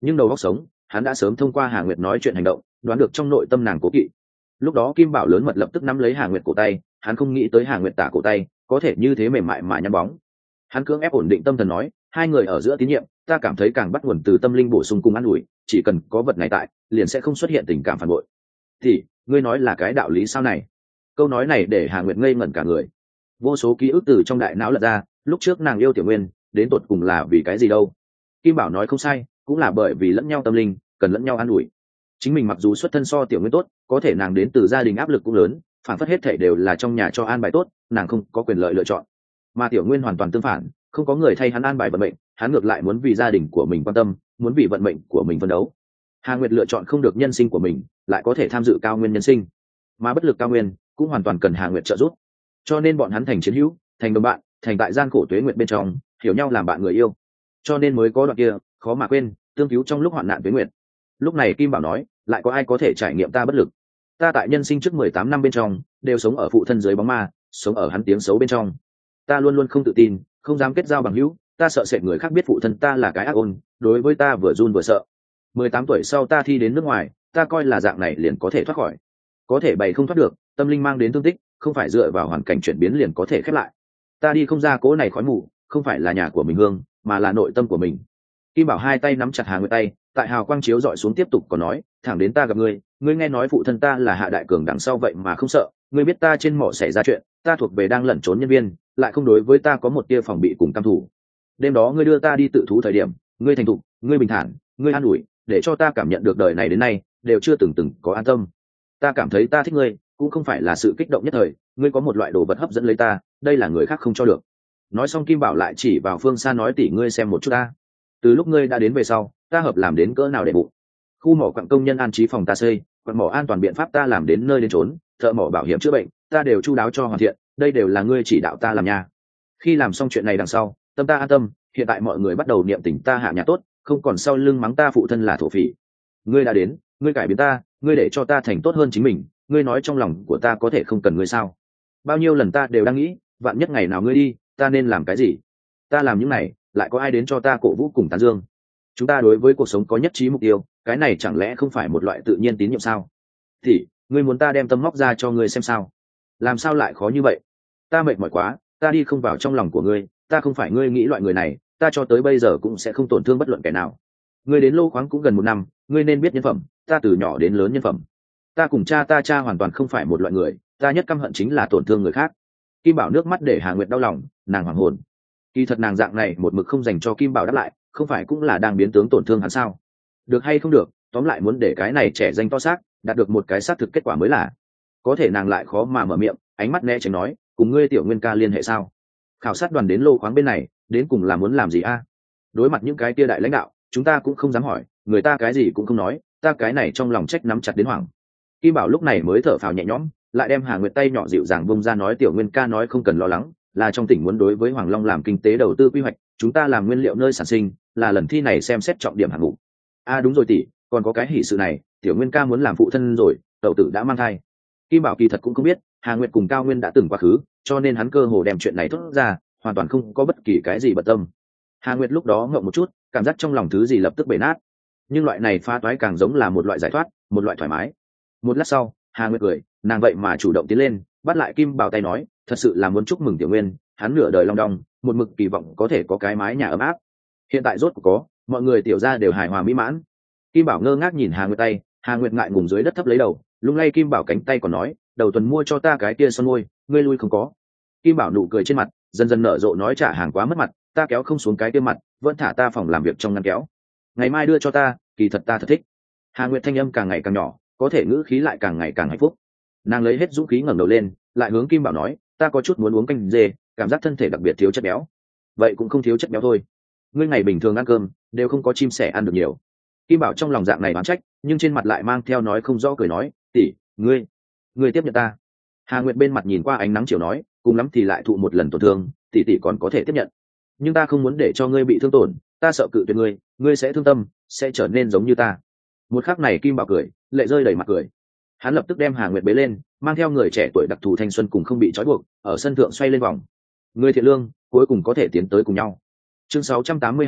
nhưng đầu óc sống hắn đã sớm thông qua Hà Nguyệt nói chuyện hành động đoán được trong nội tâm nàng cố kỵ. Lúc đó Kim Bảo lớn mật lập tức nắm lấy Hà Nguyệt cổ tay, hắn không nghĩ tới Hà Nguyệt tả cổ tay có thể như thế mềm mại mà nhăn bóng. Hắn cưỡng ép ổn định tâm thần nói, hai người ở giữa tín nhiệm ta cảm thấy càng bắt nguồn từ tâm linh bổ sung cùng an ủi, chỉ cần có vật này tại liền sẽ không xuất hiện tình cảm phản bội. Thì ngươi nói là cái đạo lý sao này? Câu nói này để Hà Nguyệt ngây ngẩn cả người, vô số ký ức từ trong đại não lật ra. Lúc trước nàng yêu Tiểu Nguyên đến tột cùng là vì cái gì đâu? Kim Bảo nói không sai, cũng là bởi vì lẫn nhau tâm linh cần lẫn nhau an ủi. Chính mình mặc dù xuất thân so Tiểu Nguyên tốt, có thể nàng đến từ gia đình áp lực cũng lớn, phản phất hết thảy đều là trong nhà cho an bài tốt, nàng không có quyền lợi lựa chọn. Mà Tiểu Nguyên hoàn toàn tương phản, không có người thay hắn an bài vận mệnh, hắn ngược lại muốn vì gia đình của mình quan tâm, muốn vì vận mệnh của mình phấn đấu. Hà Nguyệt lựa chọn không được nhân sinh của mình, lại có thể tham dự Cao Nguyên nhân sinh, mà bất lực Cao Nguyên cũng hoàn toàn cần Hà Nguyệt trợ giúp. Cho nên bọn hắn thành chiến hữu, thành đồng bạn, thành tại gian khổ tuế nguyện bên trong, hiểu nhau làm bạn người yêu. Cho nên mới có đoạn kia, khó mà quên, tương cứu trong lúc hoạn nạn tuế nguyện. Lúc này Kim Bảo nói, lại có ai có thể trải nghiệm ta bất lực? Ta tại nhân sinh trước mười tám năm bên trong, đều sống ở phụ thân dưới bóng ma, sống ở hắn tiếng xấu bên trong. Ta luôn luôn không tự tin, không dám kết giao bằng hữu, ta sợ sệt người khác biết phụ thân ta là cái ác ôn, đối với ta vừa run vừa sợ. mười tám tuổi sau ta thi đến nước ngoài, ta coi là dạng này liền có thể thoát khỏi. Có thể bày không thoát được, tâm linh mang đến thương tích, không phải dựa vào hoàn cảnh chuyển biến liền có thể khép lại. Ta đi không ra cỗ này khói mù, không phải là nhà của mình hương, mà là nội tâm của mình. Kim Bảo hai tay nắm chặt Hà Nguyệt tay, tại hào quang chiếu dọi xuống tiếp tục còn nói, thẳng đến ta gặp ngươi, ngươi nghe nói phụ thân ta là Hạ Đại Cường đằng sau vậy mà không sợ, ngươi biết ta trên mỏ xảy ra chuyện, ta thuộc về đang lẩn trốn nhân viên, lại không đối với ta có một tia phòng bị cùng cam thủ. Đêm đó ngươi đưa ta đi tự thú thời điểm, ngươi thành thục, ngươi bình thản, ngươi an ủi, để cho ta cảm nhận được đời này đến nay đều chưa từng từng có an tâm. Ta cảm thấy ta thích ngươi, cũng không phải là sự kích động nhất thời, ngươi có một loại đồ vật hấp dẫn lấy ta, đây là người khác không cho được. Nói xong Kim Bảo lại chỉ vào phương xa nói, tỷ ngươi xem một chút ta. Từ lúc ngươi đã đến về sau, ta hợp làm đến cỡ nào để bụng. Khu mỏ quặng công nhân an trí phòng ta xây, quặng mỏ an toàn biện pháp ta làm đến nơi đến trốn, thợ mỏ bảo hiểm chữa bệnh ta đều chu đáo cho hoàn thiện, đây đều là ngươi chỉ đạo ta làm nha. Khi làm xong chuyện này đằng sau, tâm ta an tâm, hiện tại mọi người bắt đầu niệm tình ta hạ nhà tốt, không còn sau lưng mắng ta phụ thân là thổ phỉ. Ngươi đã đến, ngươi cải biến ta, ngươi để cho ta thành tốt hơn chính mình, ngươi nói trong lòng của ta có thể không cần ngươi sao? Bao nhiêu lần ta đều đang nghĩ, vạn nhất ngày nào ngươi đi, ta nên làm cái gì? Ta làm những này, lại có ai đến cho ta cổ vũ cùng tán dương? Chúng ta đối với cuộc sống có nhất trí mục tiêu, cái này chẳng lẽ không phải một loại tự nhiên tín nhiệm sao? Thì ngươi muốn ta đem tâm móc ra cho ngươi xem sao? Làm sao lại khó như vậy? Ta mệt mỏi quá, ta đi không vào trong lòng của ngươi, ta không phải ngươi nghĩ loại người này, ta cho tới bây giờ cũng sẽ không tổn thương bất luận kẻ nào. Ngươi đến Lô Khoáng cũng gần một năm, ngươi nên biết nhân phẩm, ta từ nhỏ đến lớn nhân phẩm. Ta cùng cha ta cha hoàn toàn không phải một loại người, ta nhất căm hận chính là tổn thương người khác. Kim Bảo nước mắt để Hà Nguyệt đau lòng, nàng hoảng hồn. Kỳ thật nàng dạng này một mực không dành cho Kim Bảo đáp lại, không phải cũng là đang biến tướng tổn thương hắn sao? Được hay không được, tóm lại muốn để cái này trẻ danh to xác, đạt được một cái xác thực kết quả mới là. Có thể nàng lại khó mà mở miệng, ánh mắt né tránh nói, cùng ngươi Tiểu Nguyên ca liên hệ sao? Khảo sát đoàn đến Lô Khoáng bên này, đến cùng là muốn làm gì a? Đối mặt những cái kia đại lãnh đạo, chúng ta cũng không dám hỏi, người ta cái gì cũng không nói, ta cái này trong lòng trách nắm chặt đến hoảng. Kim Bảo lúc này mới thở phào nhẹ nhõm, lại đem Hà Nguyệt tay nhỏ dịu dàng bông ra nói, Tiểu Nguyên ca nói không cần lo lắng, là trong tỉnh muốn đối với Hoàng Long làm kinh tế đầu tư quy hoạch, chúng ta làm nguyên liệu nơi sản sinh, là lần thi này xem xét trọng điểm hạng mục. A à, đúng rồi tỷ, còn có cái hỷ sự này, Tiểu Nguyên ca muốn làm phụ thân rồi, tẩu tử đã mang thai. Kim Bảo kỳ thật cũng không biết, Hà Nguyệt cùng Cao Nguyên đã từng quá khứ, cho nên hắn cơ hồ đem chuyện này thốt ra, hoàn toàn không có bất kỳ cái gì bận tâm. Hà Nguyệt lúc đó ngậm một chút, cảm giác trong lòng thứ gì lập tức bể nát, nhưng loại này pha toái càng giống là một loại giải thoát, một loại thoải mái. Một lát sau, Hà Nguyệt cười, nàng vậy mà chủ động tiến lên, bắt lại Kim Bảo tay nói, thật sự là muốn chúc mừng Tiểu Nguyên, hắn nửa đời long đong, một mực kỳ vọng có thể có cái mái nhà ấm áp. Hiện tại rốt cuộc có, mọi người tiểu gia đều hài hòa mỹ mãn. Kim Bảo ngơ ngác nhìn Hà Nguyệt tay, Hà Nguyệt ngại ngùng dưới đất thấp lấy đầu, lung lay Kim Bảo cánh tay còn nói, đầu tuần mua cho ta cái kia son môi, ngươi lui không có. Kim Bảo nụ cười trên mặt dần dần nở rộ nói, trả hàng quá mất mặt, ta kéo không xuống cái kia mặt, vẫn thả ta phòng làm việc trong ngăn kéo, ngày mai đưa cho ta, kỳ thật ta thật thích. Hà Nguyệt thanh âm càng ngày càng nhỏ, có thể ngữ khí lại càng ngày càng hạnh phúc. Nàng lấy hết dũng khí ngẩng đầu lên, lại hướng Kim Bảo nói, ta có chút muốn uống canh dê, cảm giác thân thể đặc biệt thiếu chất béo. Vậy cũng không thiếu chất béo thôi, ngươi ngày bình thường ăn cơm đều không có chim sẻ ăn được nhiều. Kim Bảo trong lòng dạng này bán trách, nhưng trên mặt lại mang theo nói không rõ cười nói, tỷ, ngươi ngươi tiếp nhận ta. Hà Nguyệt bên mặt nhìn qua ánh nắng chiều nói, cùng lắm thì lại thụ một lần tổn thương, tỷ tỷ còn có thể tiếp nhận, nhưng ta không muốn để cho ngươi bị thương tổn, ta sợ cự tuyệt ngươi, ngươi sẽ thương tâm, sẽ trở nên giống như ta. Một khắc này Kim Bảo cười, lệ rơi đầy mặt cười. Hắn lập tức đem Hà Nguyệt bế lên, mang theo người trẻ tuổi đặc thù thanh xuân cùng không bị trói buộc, ở sân thượng xoay lên vòng. Người thiện lương cuối cùng có thể tiến tới cùng nhau. Chương sáu trăm tám mươi hai,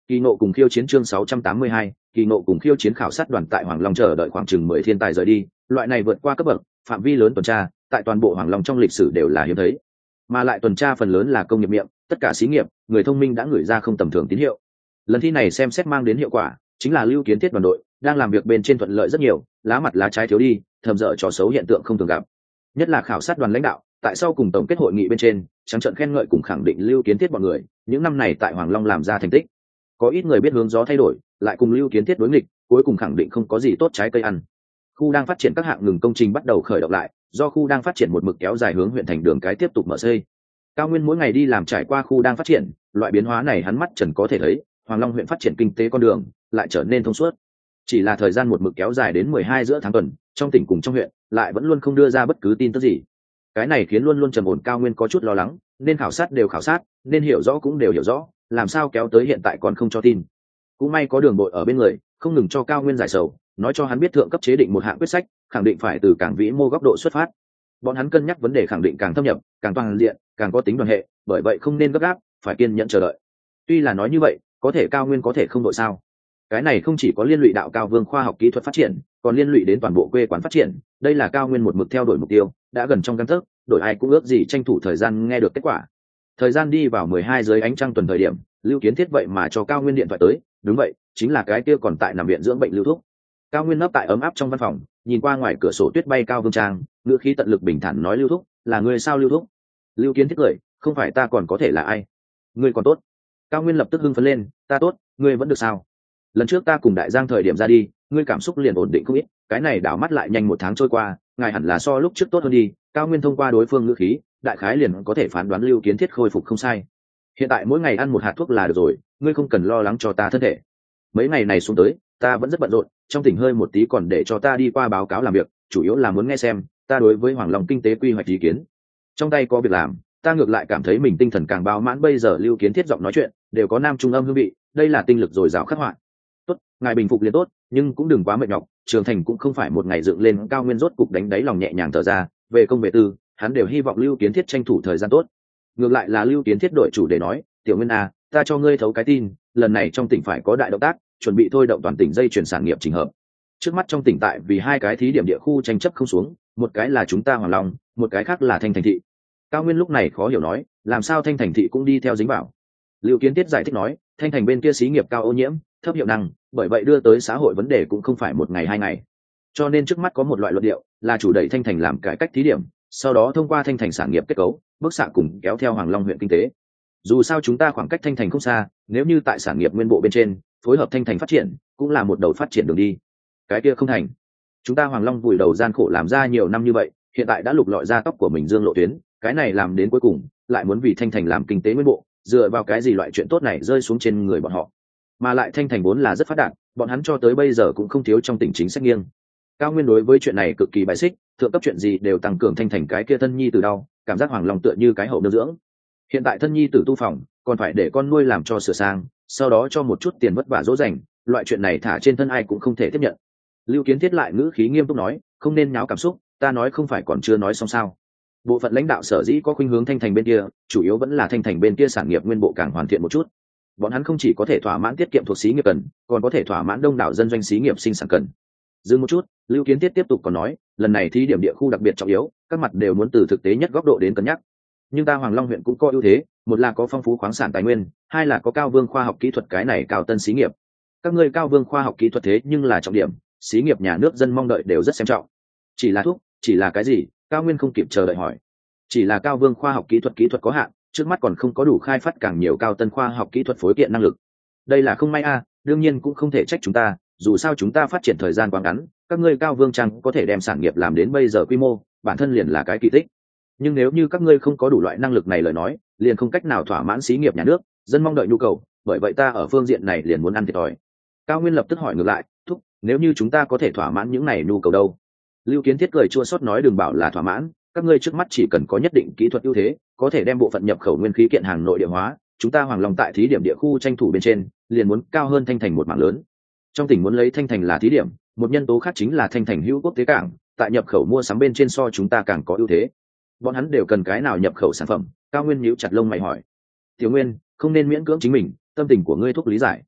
Kỳ nộ cùng khiêu chiến chương sáu trăm tám mươi hai, kỳ nộ cùng khiêu chiến khảo sát đoàn tại Hoàng Long chờ đợi khoảng chừng mười thiên tài rời đi, loại này vượt qua cấp bậc, phạm vi lớn tuần tra, tại toàn bộ Hoàng Long trong lịch sử đều là hiếm thấy. Mà lại tuần tra phần lớn là công nghiệp miệng, tất cả xí nghiệp, người thông minh đã gửi ra không tầm thường tín hiệu. Lần thi này xem xét mang đến hiệu quả, chính là Lưu Kiến Thiết đoàn đội đang làm việc bên trên thuận lợi rất nhiều, lá mặt lá trái thiếu đi, thầm dở trò xấu hiện tượng không thường gặp. Nhất là khảo sát đoàn lãnh đạo, tại sau cùng tổng kết hội nghị bên trên, trắng trợn khen ngợi cùng khẳng định Lưu Kiến Thiết bọn người, những năm này tại Hoàng Long làm ra thành tích. Có ít người biết hướng gió thay đổi, lại cùng Lưu Kiến Thiết đối nghịch, cuối cùng khẳng định không có gì tốt trái cây ăn. Khu đang phát triển các hạng ngừng công trình bắt đầu khởi động lại, do khu đang phát triển một mực kéo dài hướng huyện thành đường cái tiếp tục mở xây. Cao Nguyên mỗi ngày đi làm trải qua khu đang phát triển, loại biến hóa này hắn mắt trần có thể thấy, Hoàng Long huyện phát triển kinh tế con đường lại trở nên thông suốt. Chỉ là thời gian một mực kéo dài đến mười hai giữa tháng tuần, trong tỉnh cùng trong huyện lại vẫn luôn không đưa ra bất cứ tin tức gì. Cái này khiến luôn luôn trầm ổn Cao Nguyên có chút lo lắng, nên khảo sát đều khảo sát, nên hiểu rõ cũng đều hiểu rõ, làm sao kéo tới hiện tại còn không cho tin. Cũng may có Đường Bội ở bên người, không ngừng cho Cao Nguyên giải sầu, nói cho hắn biết thượng cấp chế định một hạng quyết sách, khẳng định phải từ cảng vĩ mô góc độ xuất phát. Bọn hắn cân nhắc vấn đề khẳng định càng thâm nhập, càng toàn diện, càng có tính đoàn hệ, bởi vậy không nên gấp gáp, phải kiên nhẫn chờ đợi. Tuy là nói như vậy, có thể Cao Nguyên có thể không đội sao? Cái này không chỉ có liên lụy đạo cao vương khoa học kỹ thuật phát triển, còn liên lụy đến toàn bộ quê quán phát triển. Đây là Cao Nguyên một mực theo đuổi mục tiêu, đã gần trong gang tấc, đổi ai cũng ước gì tranh thủ thời gian nghe được kết quả. Thời gian đi vào mười hai dưới ánh trăng tuần thời điểm, Lưu Kiến Thiết vậy mà cho Cao Nguyên điện thoại tới, đúng vậy, chính là cái kia còn tại nằm viện dưỡng bệnh Lưu Thúc. Cao Nguyên nấp tại ấm áp trong văn phòng, nhìn qua ngoài cửa sổ tuyết bay cao vương trang, ngữ khí tận lực bình thản nói: Lưu Thúc, là ngươi sao Lưu Thúc? Lưu Kiến Thiết cười, không phải ta còn có thể là ai? Ngươi còn tốt. Cao Nguyên lập tức hưng phấn lên, ta tốt, ngươi vẫn được sao? Lần trước ta cùng Đại Giang thời điểm ra đi, ngươi cảm xúc liền ổn định không ít, cái này đảo mắt lại nhanh một tháng trôi qua, ngài hẳn là so lúc trước tốt hơn đi. Cao Nguyên thông qua đối phương ngữ khí, đại khái liền có thể phán đoán Lưu Kiến Thiết khôi phục không sai. Hiện tại mỗi ngày ăn một hạt thuốc là được rồi, ngươi không cần lo lắng cho ta thân thể. Mấy ngày này xuống tới, ta vẫn rất bận rộn, trong tỉnh hơi một tí còn để cho ta đi qua báo cáo làm việc, chủ yếu là muốn nghe xem ta đối với Hoàng Long kinh tế quy hoạch ý kiến. Trong tay có việc làm, ta ngược lại cảm thấy mình tinh thần càng bao mãn. Bây giờ Lưu Kiến Thiết giọng nói chuyện đều có nam trung âm hương vị, đây là tinh lực dồi dào khắc họa. Tốt, ngài bình phục liền tốt, nhưng cũng đừng quá mệt nhọc, trưởng thành cũng không phải một ngày dựng lên. Cao Nguyên rốt cục đánh đáy lòng nhẹ nhàng thở ra, về công về tư, hắn đều hy vọng Lưu Kiến Thiết tranh thủ thời gian tốt. Ngược lại là Lưu Kiến Thiết đổi chủ để nói, Tiểu Nguyên à, ta cho ngươi thấu cái tin, lần này trong tỉnh phải có đại động tác, chuẩn bị thôi động toàn tỉnh dây chuyển sản nghiệp chỉnh hợp. Trước mắt trong tỉnh tại vì hai cái thí điểm địa khu tranh chấp không xuống, một cái là chúng ta Hoàng Long, một cái khác là Thanh Thành thị. Cao Nguyên lúc này khó hiểu nói, làm sao Thanh Thành thị cũng đi theo dính vào? Lưu Kiến Thiết giải thích nói, Thanh Thành bên kia xí nghiệp cao ô nhiễm, thấp hiệu năng, bởi vậy đưa tới xã hội vấn đề cũng không phải một ngày hai ngày. Cho nên trước mắt có một loại luận điệu, là chủ đẩy Thanh Thành làm cải cách thí điểm, sau đó thông qua Thanh Thành sản nghiệp kết cấu, bước xạ cùng kéo theo Hoàng Long huyện kinh tế. Dù sao chúng ta khoảng cách Thanh Thành không xa, nếu như tại sản nghiệp nguyên bộ bên trên phối hợp Thanh Thành phát triển, cũng là một đầu phát triển đường đi. Cái kia không thành, chúng ta Hoàng Long vùi đầu gian khổ làm ra nhiều năm như vậy, hiện tại đã lục lọi ra tóc của mình dương lộ tuyến, cái này làm đến cuối cùng lại muốn vì Thanh Thành làm kinh tế nguyên bộ, dựa vào cái gì loại chuyện tốt này rơi xuống trên người bọn họ? Mà lại Thanh Thành vốn là rất phát đạt, bọn hắn cho tới bây giờ cũng không thiếu trong tình chính sách nghiêng. Cao Nguyên đối với chuyện này cực kỳ bài xích, thượng cấp chuyện gì đều tăng cường Thanh Thành cái kia thân nhi từ đau, cảm giác Hoàng Long tựa như cái hậu nương dưỡng. Hiện tại thân nhi tử tu phòng, còn phải để con nuôi làm cho sửa sang, sau đó cho một chút tiền vất vả dỗ dành, loại chuyện này thả trên thân ai cũng không thể tiếp nhận. Lưu Kiến Thiết lại ngữ khí nghiêm túc nói, không nên nháo cảm xúc, ta nói không phải còn chưa nói xong sao? Bộ phận lãnh đạo sở dĩ có khuynh hướng Thanh Thành bên kia, chủ yếu vẫn là Thanh Thành bên kia sản nghiệp nguyên bộ càng hoàn thiện một chút. Bọn hắn không chỉ có thể thỏa mãn tiết kiệm thuộc xí nghiệp cần, còn có thể thỏa mãn đông đảo dân doanh xí nghiệp sinh sản cần. Dừng một chút, Lưu Kiến Thiết tiếp tục còn nói, lần này thí điểm địa khu đặc biệt trọng yếu, các mặt đều muốn từ thực tế nhất góc độ đến cân nhắc. Nhưng ta Hoàng Long huyện cũng có ưu thế, một là có phong phú khoáng sản tài nguyên, hai là có cao vương khoa học kỹ thuật, cái này cao tân xí nghiệp. Các ngươi cao vương khoa học kỹ thuật thế nhưng là trọng điểm, xí nghiệp nhà nước dân mong đợi đều rất xem trọng. Chỉ là thuốc, chỉ là cái gì? Cao Nguyên không kịp chờ đợi hỏi. Chỉ là cao vương khoa học kỹ thuật, kỹ thuật có hạn, trước mắt còn không có đủ khai phát càng nhiều cao tân khoa học kỹ thuật phối kiện năng lực. Đây là không may a, đương nhiên cũng không thể trách chúng ta, dù sao chúng ta phát triển thời gian quá ngắn, các ngươi cao vương trang có thể đem sản nghiệp làm đến bây giờ quy mô, bản thân liền là cái kỳ tích. Nhưng nếu như các ngươi không có đủ loại năng lực này lời nói, liền không cách nào thỏa mãn xí nghiệp nhà nước, dân mong đợi nhu cầu, bởi vậy ta ở phương diện này liền muốn ăn thiệt thòi. Cao Nguyên lập tức hỏi ngược lại, thúc, nếu như chúng ta có thể thỏa mãn những này nhu cầu đâu? Lưu Kiến Thiết cười chua xót nói, đừng bảo là thỏa mãn, các ngươi trước mắt chỉ cần có nhất định kỹ thuật ưu thế, có thể đem bộ phận nhập khẩu nguyên khí kiện hàng nội địa hóa, chúng ta Hoàng Long tại thí điểm địa khu tranh thủ bên trên, liền muốn cao hơn Thanh Thành một mảng lớn. Trong tỉnh muốn lấy Thanh Thành là thí điểm, một nhân tố khác chính là Thanh Thành hữu quốc tế cảng, tại nhập khẩu mua sắm bên trên so chúng ta càng có ưu thế. Bọn hắn đều cần cái nào nhập khẩu sản phẩm? Cao Nguyên nhíu chặt lông mày hỏi. Tiểu Nguyên, không nên miễn cưỡng chính mình, tâm tình của ngươi thúc lý giải.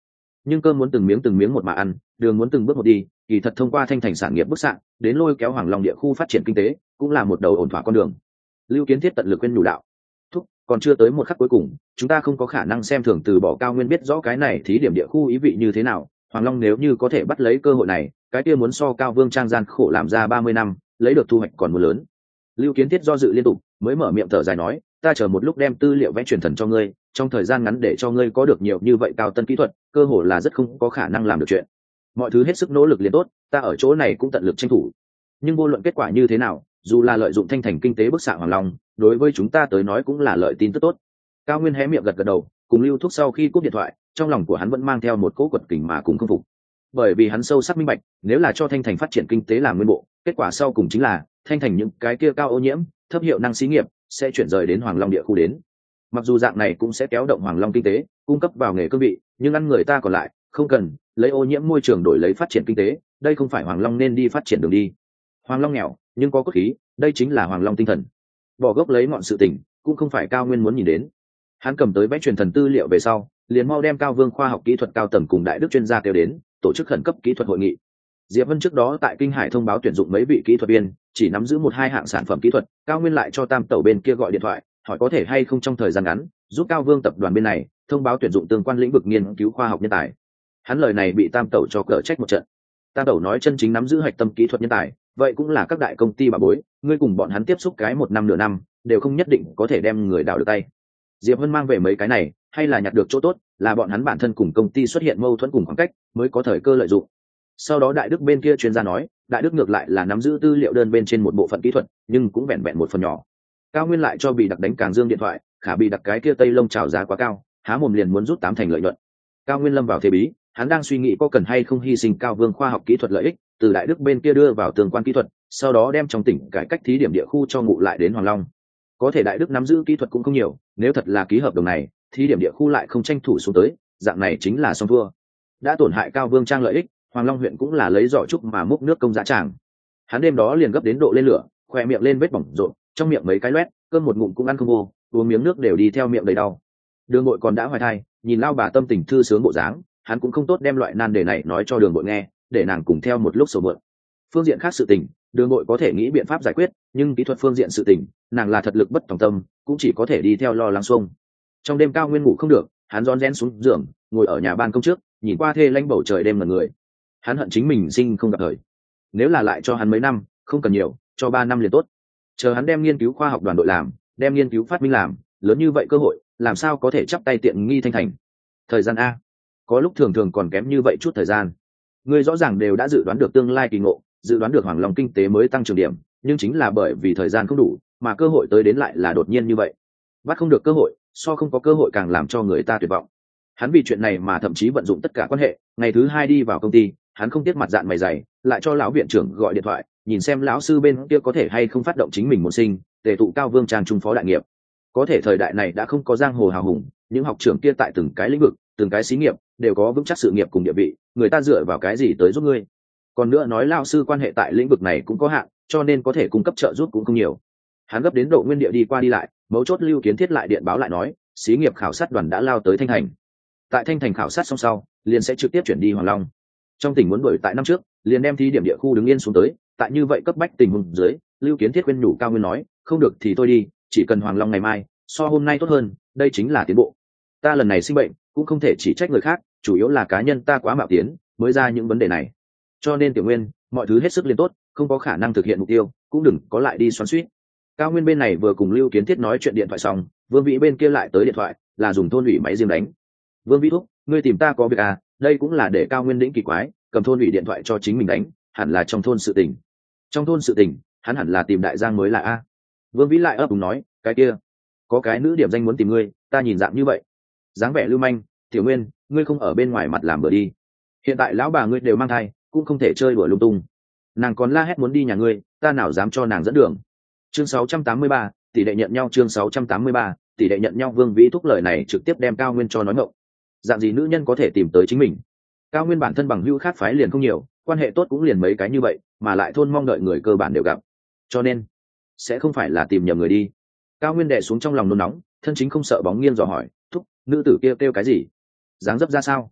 nhưng cơm muốn từng miếng từng miếng một mà ăn, đường muốn từng bước một đi, kỳ thật thông qua thanh thành sản nghiệp bức xạ đến lôi kéo Hoàng Long địa khu phát triển kinh tế cũng là một đầu ổn thỏa con đường. Lưu Kiến Thiết tận lực khuyên nhủ đạo: thúc, còn chưa tới một khắc cuối cùng, chúng ta không có khả năng xem thường từ bỏ Cao Nguyên biết rõ cái này thí điểm địa khu ý vị như thế nào. Hoàng Long nếu như có thể bắt lấy cơ hội này, cái kia muốn so Cao Vương Trang gian khổ làm ra ba mươi năm lấy được thu hoạch còn muốn lớn. Lưu Kiến Thiết do dự liên tục, mới mở miệng thở dài nói: ta chờ một lúc đem tư liệu vẽ truyền thần cho ngươi, trong thời gian ngắn để cho ngươi có được nhiều như vậy cao tân kỹ thuật, cơ hội là rất không có khả năng làm được chuyện. Mọi thứ hết sức nỗ lực liền tốt, ta ở chỗ này cũng tận lực tranh thủ. Nhưng vô luận kết quả như thế nào, dù là lợi dụng thanh thành kinh tế bức xạ Hoàng Long, đối với chúng ta tới nói cũng là lợi tin tức tốt. Cao Nguyên hé miệng gật gật đầu, cùng Lưu Thúc sau khi cúp điện thoại, trong lòng của hắn vẫn mang theo một cỗ quật kình mà cũng không phục. Bởi vì hắn sâu sắc minh bạch, nếu là cho thanh thành phát triển kinh tế làm nguyên bộ, kết quả sau cùng chính là thanh thành những cái kia cao ô nhiễm, thấp hiệu năng xí nghiệp sẽ chuyển rời đến Hoàng Long địa khu đến. Mặc dù dạng này cũng sẽ kéo động Hoàng Long kinh tế, cung cấp vào nghề cương vị, nhưng ăn người ta còn lại, không cần lấy ô nhiễm môi trường đổi lấy phát triển kinh tế, đây không phải Hoàng Long nên đi phát triển đường đi. Hoàng Long nghèo, nhưng có cốt khí, đây chính là Hoàng Long tinh thần. Bỏ gốc lấy ngọn sự tình, cũng không phải Cao Nguyên muốn nhìn đến. Hắn cầm tới vẽ truyền thần tư liệu về sau, liền mau đem Cao Vương khoa học kỹ thuật cao tầng cùng đại đức chuyên gia kêu đến, tổ chức khẩn cấp kỹ thuật hội nghị. Diệp Vân trước đó tại Kinh Hải thông báo tuyển dụng mấy vị kỹ thuật viên, chỉ nắm giữ một hai hạng sản phẩm kỹ thuật. Cao Nguyên lại cho Tam Tẩu bên kia gọi điện thoại, hỏi có thể hay không trong thời gian ngắn giúp Cao Vương tập đoàn bên này thông báo tuyển dụng tương quan lĩnh vực nghiên cứu khoa học nhân tài. Hắn lời này bị Tam Tẩu cho cở trách một trận. Tam Tẩu nói chân chính nắm giữ hạch tâm kỹ thuật nhân tài, vậy cũng là các đại công ty bà bối, ngươi cùng bọn hắn tiếp xúc cái một năm nửa năm, đều không nhất định có thể đem người đào được tay. Diệp Vân mang về mấy cái này, hay là nhặt được chỗ tốt, là bọn hắn bản thân cùng công ty xuất hiện mâu thuẫn cùng khoảng cách, mới có thời cơ lợi dụng. Sau đó Đại Đức bên kia chuyên gia nói, Đại Đức ngược lại là nắm giữ tư liệu đơn bên trên một bộ phận kỹ thuật, nhưng cũng vẹn vẹn một phần nhỏ. Cao Nguyên lại cho bị đặc đánh Càng Dương điện thoại, khả bị đặc cái kia tây lông chào giá quá cao, há mồm liền muốn rút tám thành lợi nhuận. Cao Nguyên lâm vào thế bí, hắn đang suy nghĩ có cần hay không hy sinh Cao Vương khoa học kỹ thuật lợi ích, từ Đại Đức bên kia đưa vào tương quan kỹ thuật, sau đó đem trong tỉnh cải cách thí điểm địa khu cho ngụ lại đến Hoàng Long. Có thể Đại Đức nắm giữ kỹ thuật cũng không nhiều, nếu thật là ký hợp đồng này, thí điểm địa khu lại không tranh thủ xuống tới, dạng này chính là xong thua. Đã tổn hại Cao Vương trang lợi ích, Hoàng Long huyện cũng là lấy giỏ trúc mà múc nước công dã tràng. Hắn đêm đó liền gấp đến độ lên lửa, khoe miệng lên vết bỏng rộn, trong miệng mấy cái loét, cơm một ngụm cũng ăn không vô, uống miếng nước đều đi theo miệng đầy đau. Đường Bội còn đã hoài thai, nhìn lao bà tâm tình thư sướng bộ dáng, hắn cũng không tốt đem loại nan đề này nói cho Đường Bội nghe, để nàng cùng theo một lúc sầu mượn. Phương diện khác sự tình, Đường Bội có thể nghĩ biện pháp giải quyết, nhưng kỹ thuật phương diện sự tình, nàng là thật lực bất tòng tâm, cũng chỉ có thể đi theo lo lắng xuông. Trong đêm Cao Nguyên ngủ không được, hắn rón rén xuống giường, ngồi ở nhà ban công trước, nhìn qua thê lanh bầu trời đêm ngẩn người. Hắn hận chính mình sinh không gặp thời. Nếu là lại cho hắn mấy năm, không cần nhiều, cho ba năm liền tốt. Chờ hắn đem nghiên cứu khoa học đoàn đội làm, đem nghiên cứu phát minh làm, lớn như vậy cơ hội, làm sao có thể chắp tay tiện nghi thanh thành. Thời gian a, có lúc thường thường còn kém như vậy chút thời gian. Ngươi rõ ràng đều đã dự đoán được tương lai kỳ ngộ, dự đoán được Hoàng Long kinh tế mới tăng trưởng điểm, nhưng chính là bởi vì thời gian không đủ, mà cơ hội tới đến lại là đột nhiên như vậy. Bắt không được cơ hội, so không có cơ hội càng làm cho người ta tuyệt vọng. Hắn vì chuyện này mà thậm chí vận dụng tất cả quan hệ, ngày thứ hai đi vào công ty, hắn không tiếc mặt dạn mày dày, lại cho lão viện trưởng gọi điện thoại, nhìn xem lão sư bên kia có thể hay không phát động chính mình môn sinh, tề tụ Cao Vương trang trung phó đại nghiệp. Có thể thời đại này đã không có giang hồ hào hùng, những học trưởng kia tại từng cái lĩnh vực, từng cái xí nghiệp đều có vững chắc sự nghiệp cùng địa vị, người ta dựa vào cái gì tới giúp ngươi? Còn nữa nói lão sư quan hệ tại lĩnh vực này cũng có hạn, cho nên có thể cung cấp trợ giúp cũng không nhiều. Hắn gấp đến độ nguyên địa đi qua đi lại, mấu chốt Lưu Kiến Thiết lại điện báo lại nói, xí nghiệp khảo sát đoàn đã lao tới Thanh Thành. Tại Thanh Thành khảo sát xong sau, liền sẽ trực tiếp chuyển đi Hoàng Long. Trong tỉnh muốn đuổi tại năm trước, liền đem thí điểm địa khu đứng yên xuống tới, tại như vậy cấp bách tình huống dưới, Lưu Kiến Thiết khuyên nhủ Cao Nguyên nói, không được thì thôi đi, chỉ cần Hoàng Long ngày mai so hôm nay tốt hơn, đây chính là tiến bộ. Ta lần này sinh bệnh, cũng không thể chỉ trách người khác, chủ yếu là cá nhân ta quá mạo tiến, mới ra những vấn đề này. Cho nên Tiểu Nguyên, mọi thứ hết sức liền tốt, không có khả năng thực hiện mục tiêu, cũng đừng có lại đi xoắn xuýt. Cao Nguyên bên này vừa cùng Lưu Kiến Thiết nói chuyện điện thoại xong, Vương Vĩ bên kia lại tới điện thoại, là dùng thôn ủy máy riêng đánh. Vương Vĩ thúc, ngươi tìm ta có việc à? Đây cũng là để Cao Nguyên đĩnh kỳ quái, cầm thôn ủy điện thoại cho chính mình đánh, hẳn là trong thôn sự tình. Trong thôn sự tình, hắn hẳn là tìm đại giang mới là a. Vương Vĩ lại ấp úng nói, cái kia, có cái nữ điểm danh muốn tìm ngươi, ta nhìn dạng như vậy, dáng vẻ lưu manh. Tiểu Nguyên, ngươi không ở bên ngoài mặt làm bữa đi. Hiện tại lão bà ngươi đều mang thai, cũng không thể chơi đùa lung tung. Nàng còn la hét muốn đi nhà ngươi, ta nào dám cho nàng dẫn đường. Chương sáu trăm tám mươi ba, tỷ đệ nhận nhau. Chương sáu trăm tám mươi ba, tỷ đệ nhận nhau. Vương Vĩ thúc lời này trực tiếp đem Cao Nguyên cho nói ngộng. Dạng gì nữ nhân có thể tìm tới chính mình? Cao Nguyên bản thân bằng hữu khác phái liền không nhiều, quan hệ tốt cũng liền mấy cái như vậy, mà lại thôn mong đợi người cơ bản đều gặp, cho nên sẽ không phải là tìm nhầm người đi. Cao Nguyên đè xuống trong lòng nôn nóng, thân chính không sợ bóng nghiêng dò hỏi, thúc, nữ tử kia kêu, kêu cái gì, dáng dấp ra sao?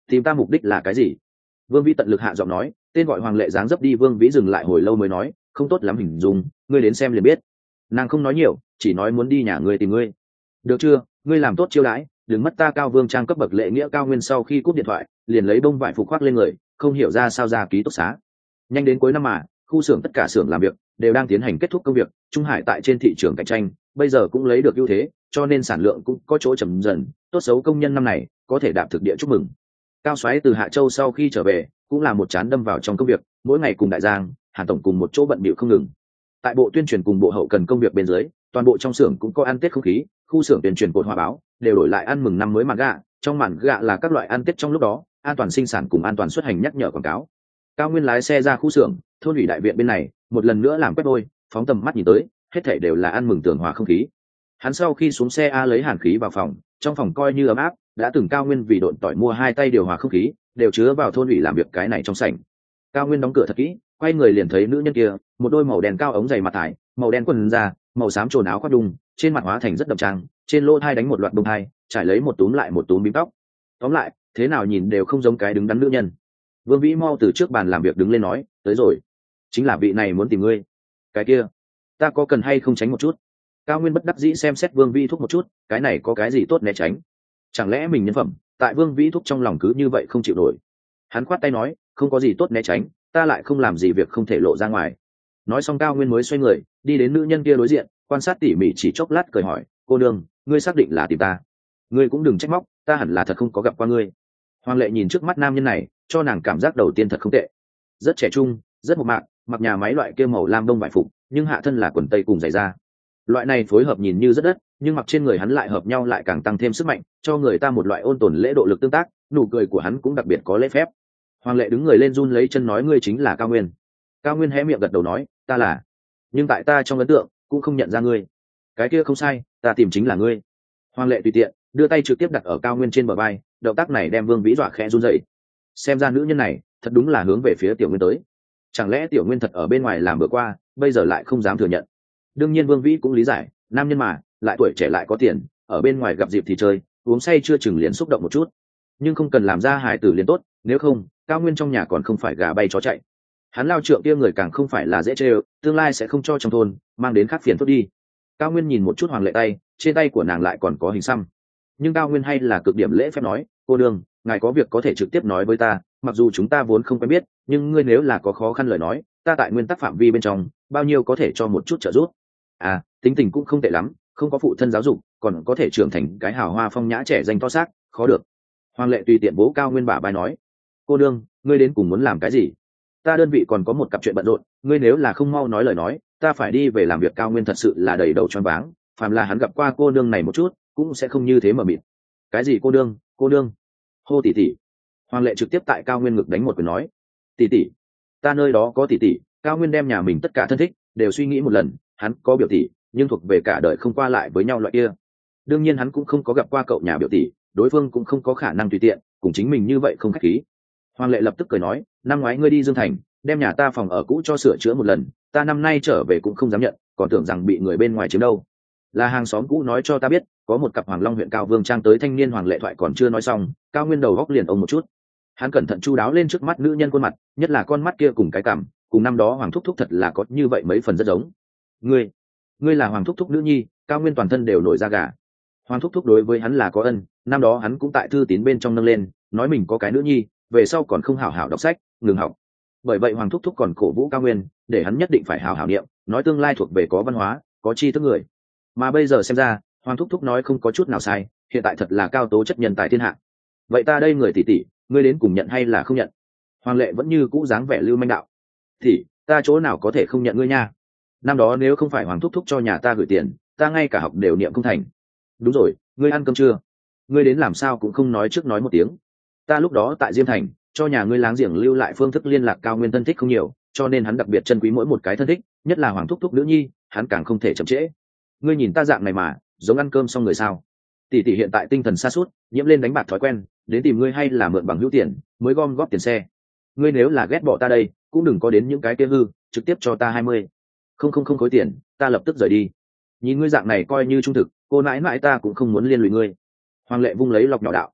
Tìm ta mục đích là cái gì? Vương Vĩ tận lực hạ giọng nói. Tên gọi Hoàng Lệ dáng dấp đi. Vương Vĩ dừng lại hồi lâu mới nói, không tốt lắm hình dung, ngươi đến xem liền biết. Nàng không nói nhiều, chỉ nói muốn đi nhà ngươi tìm ngươi. Được chưa, ngươi làm tốt chiêu đãi, đừng mất ta Cao Vương Trang cấp bậc lễ nghĩa. Cao Nguyên sau khi cúp điện thoại liền lấy bông vải phục khoác lên người, không hiểu ra sao ra ký túc xá. Nhanh đến cuối năm mà, khu xưởng tất cả xưởng làm việc đều đang tiến hành kết thúc công việc. Trung Hải tại trên thị trường cạnh tranh bây giờ cũng lấy được ưu thế, cho nên sản lượng cũng có chỗ chậm dần. Tốt xấu công nhân năm này có thể đạp thực địa chúc mừng. Cao Soái từ Hạ Châu sau khi trở về cũng là một chán đâm vào trong công việc, mỗi ngày cùng đại giang Hàn tổng cùng một chỗ bận bịu không ngừng. Tại bộ tuyên truyền cùng bộ hậu cần công việc bên dưới, toàn bộ trong xưởng cũng có ăn tết không khí. Khu xưởng tuyên truyền cột hòa báo đều đổi lại ăn mừng năm mới màn gạ, trong màn gạ là các loại ăn tết trong lúc đó an toàn sinh sản cùng an toàn xuất hành nhắc nhở quảng cáo. Cao Nguyên lái xe ra khu xưởng, thôn ủy đại viện bên này một lần nữa làm quét đôi, phóng tầm mắt nhìn tới hết thảy đều là ăn mừng tường hòa không khí. Hắn sau khi xuống xe a lấy hàn khí vào phòng, trong phòng coi như ấm áp. Đã từng Cao Nguyên vì độn tỏi mua hai tay điều hòa không khí đều chứa vào thôn ủy làm việc cái này trong sảnh. Cao Nguyên đóng cửa thật kỹ, quay người liền thấy nữ nhân kia, một đôi màu đen cao ống dày mặt thải, màu đen quần da, màu xám trồn áo khoác đung, trên mặt hóa thành rất đậm trang, trên lỗ thai đánh một loạt bông hai, trải lấy một túm lại một túm bím tóc. Tóm lại thế nào nhìn đều không giống cái đứng đắn nữ nhân. Vương Vĩ mau từ trước bàn làm việc đứng lên nói, tới rồi, chính là vị này muốn tìm ngươi. Cái kia ta có cần hay không tránh một chút? Cao Nguyên bất đắc dĩ xem xét Vương Vĩ thúc một chút, cái này có cái gì tốt né tránh? Chẳng lẽ mình nhân phẩm tại Vương Vĩ thúc trong lòng cứ như vậy không chịu nổi? Hắn khoát tay nói, không có gì tốt né tránh, ta lại không làm gì việc không thể lộ ra ngoài. Nói xong Cao Nguyên mới xoay người đi đến nữ nhân kia đối diện, quan sát tỉ mỉ chỉ chốc lát cười hỏi, cô đương, ngươi xác định là tìm ta? Ngươi cũng đừng trách móc, ta hẳn là thật không có gặp qua ngươi. Hoàng Lệ nhìn trước mắt nam nhân này, cho nàng cảm giác đầu tiên thật không tệ, rất trẻ trung, rất mộc mạc, mặc nhà máy loại kia màu lam đông vải phục, nhưng hạ thân là quần tây cùng giày da. Loại này phối hợp nhìn như rất đất, nhưng mặc trên người hắn lại hợp nhau lại càng tăng thêm sức mạnh, cho người ta một loại ôn tồn lễ độ lực tương tác. Nụ cười của hắn cũng đặc biệt có lễ phép. Hoàng Lệ đứng người lên run lấy chân nói, ngươi chính là Cao Nguyên. Cao Nguyên hé miệng gật đầu nói, ta là, nhưng tại ta trong ấn tượng cũng không nhận ra ngươi. Cái kia không sai, ta tìm chính là ngươi. Hoàng Lệ tùy tiện đưa tay trực tiếp đặt ở Cao Nguyên trên bờ vai, động tác này đem Vương Vĩ dọa khẽ run dậy. Xem ra nữ nhân này thật đúng là hướng về phía Tiểu Nguyên tới. Chẳng lẽ Tiểu Nguyên thật ở bên ngoài làm bữa qua, bây giờ lại không dám thừa nhận? Đương nhiên Vương Vĩ cũng lý giải, nam nhân mà, lại tuổi trẻ lại có tiền, ở bên ngoài gặp dịp thì chơi, uống say chưa chừng liền xúc động một chút, nhưng không cần làm ra hài tử liền tốt, nếu không Cao Nguyên trong nhà còn không phải gà bay chó chạy. Hắn lao trượng kia người càng không phải là dễ chơi, tương lai sẽ không cho trong thôn mang đến khác phiền phức đi. Cao Nguyên nhìn một chút Hoàng Lệ tay, trên tay của nàng lại còn có hình xăm, nhưng Cao Nguyên hay là cực điểm lễ phép nói, cô đương, ngài có việc có thể trực tiếp nói với ta, mặc dù chúng ta vốn không quen biết, nhưng ngươi nếu là có khó khăn lời nói, ta tại nguyên tắc phạm vi bên trong bao nhiêu có thể cho một chút trợ giúp. À, tính tình cũng không tệ lắm, không có phụ thân giáo dục, còn có thể trưởng thành cái hào hoa phong nhã trẻ danh to xác, khó được. Hoàng Lệ tùy tiện vỗ Cao Nguyên bả vai nói, cô đương, ngươi đến cùng muốn làm cái gì? Ta đơn vị còn có một cặp chuyện bận rộn, ngươi nếu là không mau nói lời nói, ta phải đi về làm việc. Cao Nguyên thật sự là đầy đầu choáng váng, phàm là hắn gặp qua cô nương này một chút cũng sẽ không như thế mà mịt. Cái gì cô nương, cô nương? Hô tỷ tỷ. Hoàng Lệ trực tiếp tại Cao Nguyên ngực đánh một quyền nói, tỷ tỷ, ta nơi đó có tỷ tỷ. Cao Nguyên đem nhà mình tất cả thân thích đều suy nghĩ một lần, hắn có biểu tỷ, nhưng thuộc về cả đời không qua lại với nhau loại kia. Đương nhiên hắn cũng không có gặp qua cậu nhà biểu tỷ, đối phương cũng không có khả năng tùy tiện cùng chính mình như vậy không khách khí. Hoàng Lệ lập tức cười nói, năm ngoái ngươi đi Dương Thành đem nhà ta phòng ở cũ cho sửa chữa một lần, ta năm nay trở về cũng không dám nhận, còn tưởng rằng bị người bên ngoài chiếm đâu. Là hàng xóm cũ nói cho ta biết có một cặp Hoàng Long huyện Cao Vương Trang tới thanh niên. Hoàng Lệ thoại còn chưa nói xong, Cao Nguyên đầu góc liền ông một chút. Hắn cẩn thận chu đáo lên trước mắt nữ nhân khuôn mặt, nhất là con mắt kia cùng cái cằm, cùng năm đó Hoàng Thúc Thúc thật là có như vậy mấy phần rất giống. Ngươi, ngươi là Hoàng Thúc Thúc nữ nhi? Cao Nguyên toàn thân đều nổi da gà. Hoàng Thúc Thúc đối với hắn là có ân, năm đó hắn cũng tại thư tín bên trong nâng lên, nói mình có cái nữ nhi, về sau còn không hảo hảo đọc sách, ngừng học. Bởi vậy Hoàng Thúc Thúc còn cổ vũ Cao Nguyên, để hắn nhất định phải hảo hảo niệm, nói tương lai thuộc về có văn hóa, có tri thức người. Mà bây giờ xem ra, Hoàng Thúc Thúc nói không có chút nào sai, hiện tại thật là cao tố chất nhân tài thiên hạ. Vậy ta đây người tỷ tỷ, ngươi đến cùng nhận hay là không nhận? Hoàng Lệ vẫn như cũ dáng vẻ lưu manh đạo, thì ta chỗ nào có thể không nhận ngươi nha? Năm đó nếu không phải Hoàng Thúc Thúc cho nhà ta gửi tiền, ta ngay cả học đều niệm không thành. Đúng rồi, ngươi ăn cơm chưa? Ngươi đến làm sao cũng không nói trước nói một tiếng. Ta lúc đó tại Diêm Thành cho nhà ngươi láng giềng lưu lại phương thức liên lạc. Cao Nguyên thân thích không nhiều, cho nên hắn đặc biệt trân quý mỗi một cái thân thích, nhất là Hoàng Thúc Thúc nữ nhi, hắn càng không thể chậm trễ. Ngươi nhìn ta dạng này mà giống ăn cơm xong người sao? Tỷ tỷ hiện tại tinh thần sa sút, nhiễm lên đánh bạc thói quen, đến tìm ngươi hay là mượn bằng hữu tiền mới gom góp tiền xe. Ngươi nếu là ghét bỏ ta đây, cũng đừng có đến những cái kia hư, trực tiếp cho ta hai mươi không không không khối tiền, ta lập tức rời đi. Nhìn ngươi dạng này coi như trung thực, cô nãi nãi ta cũng không muốn liên lụy ngươi. Hoàng Lệ vung lấy lọc nhỏ đạo.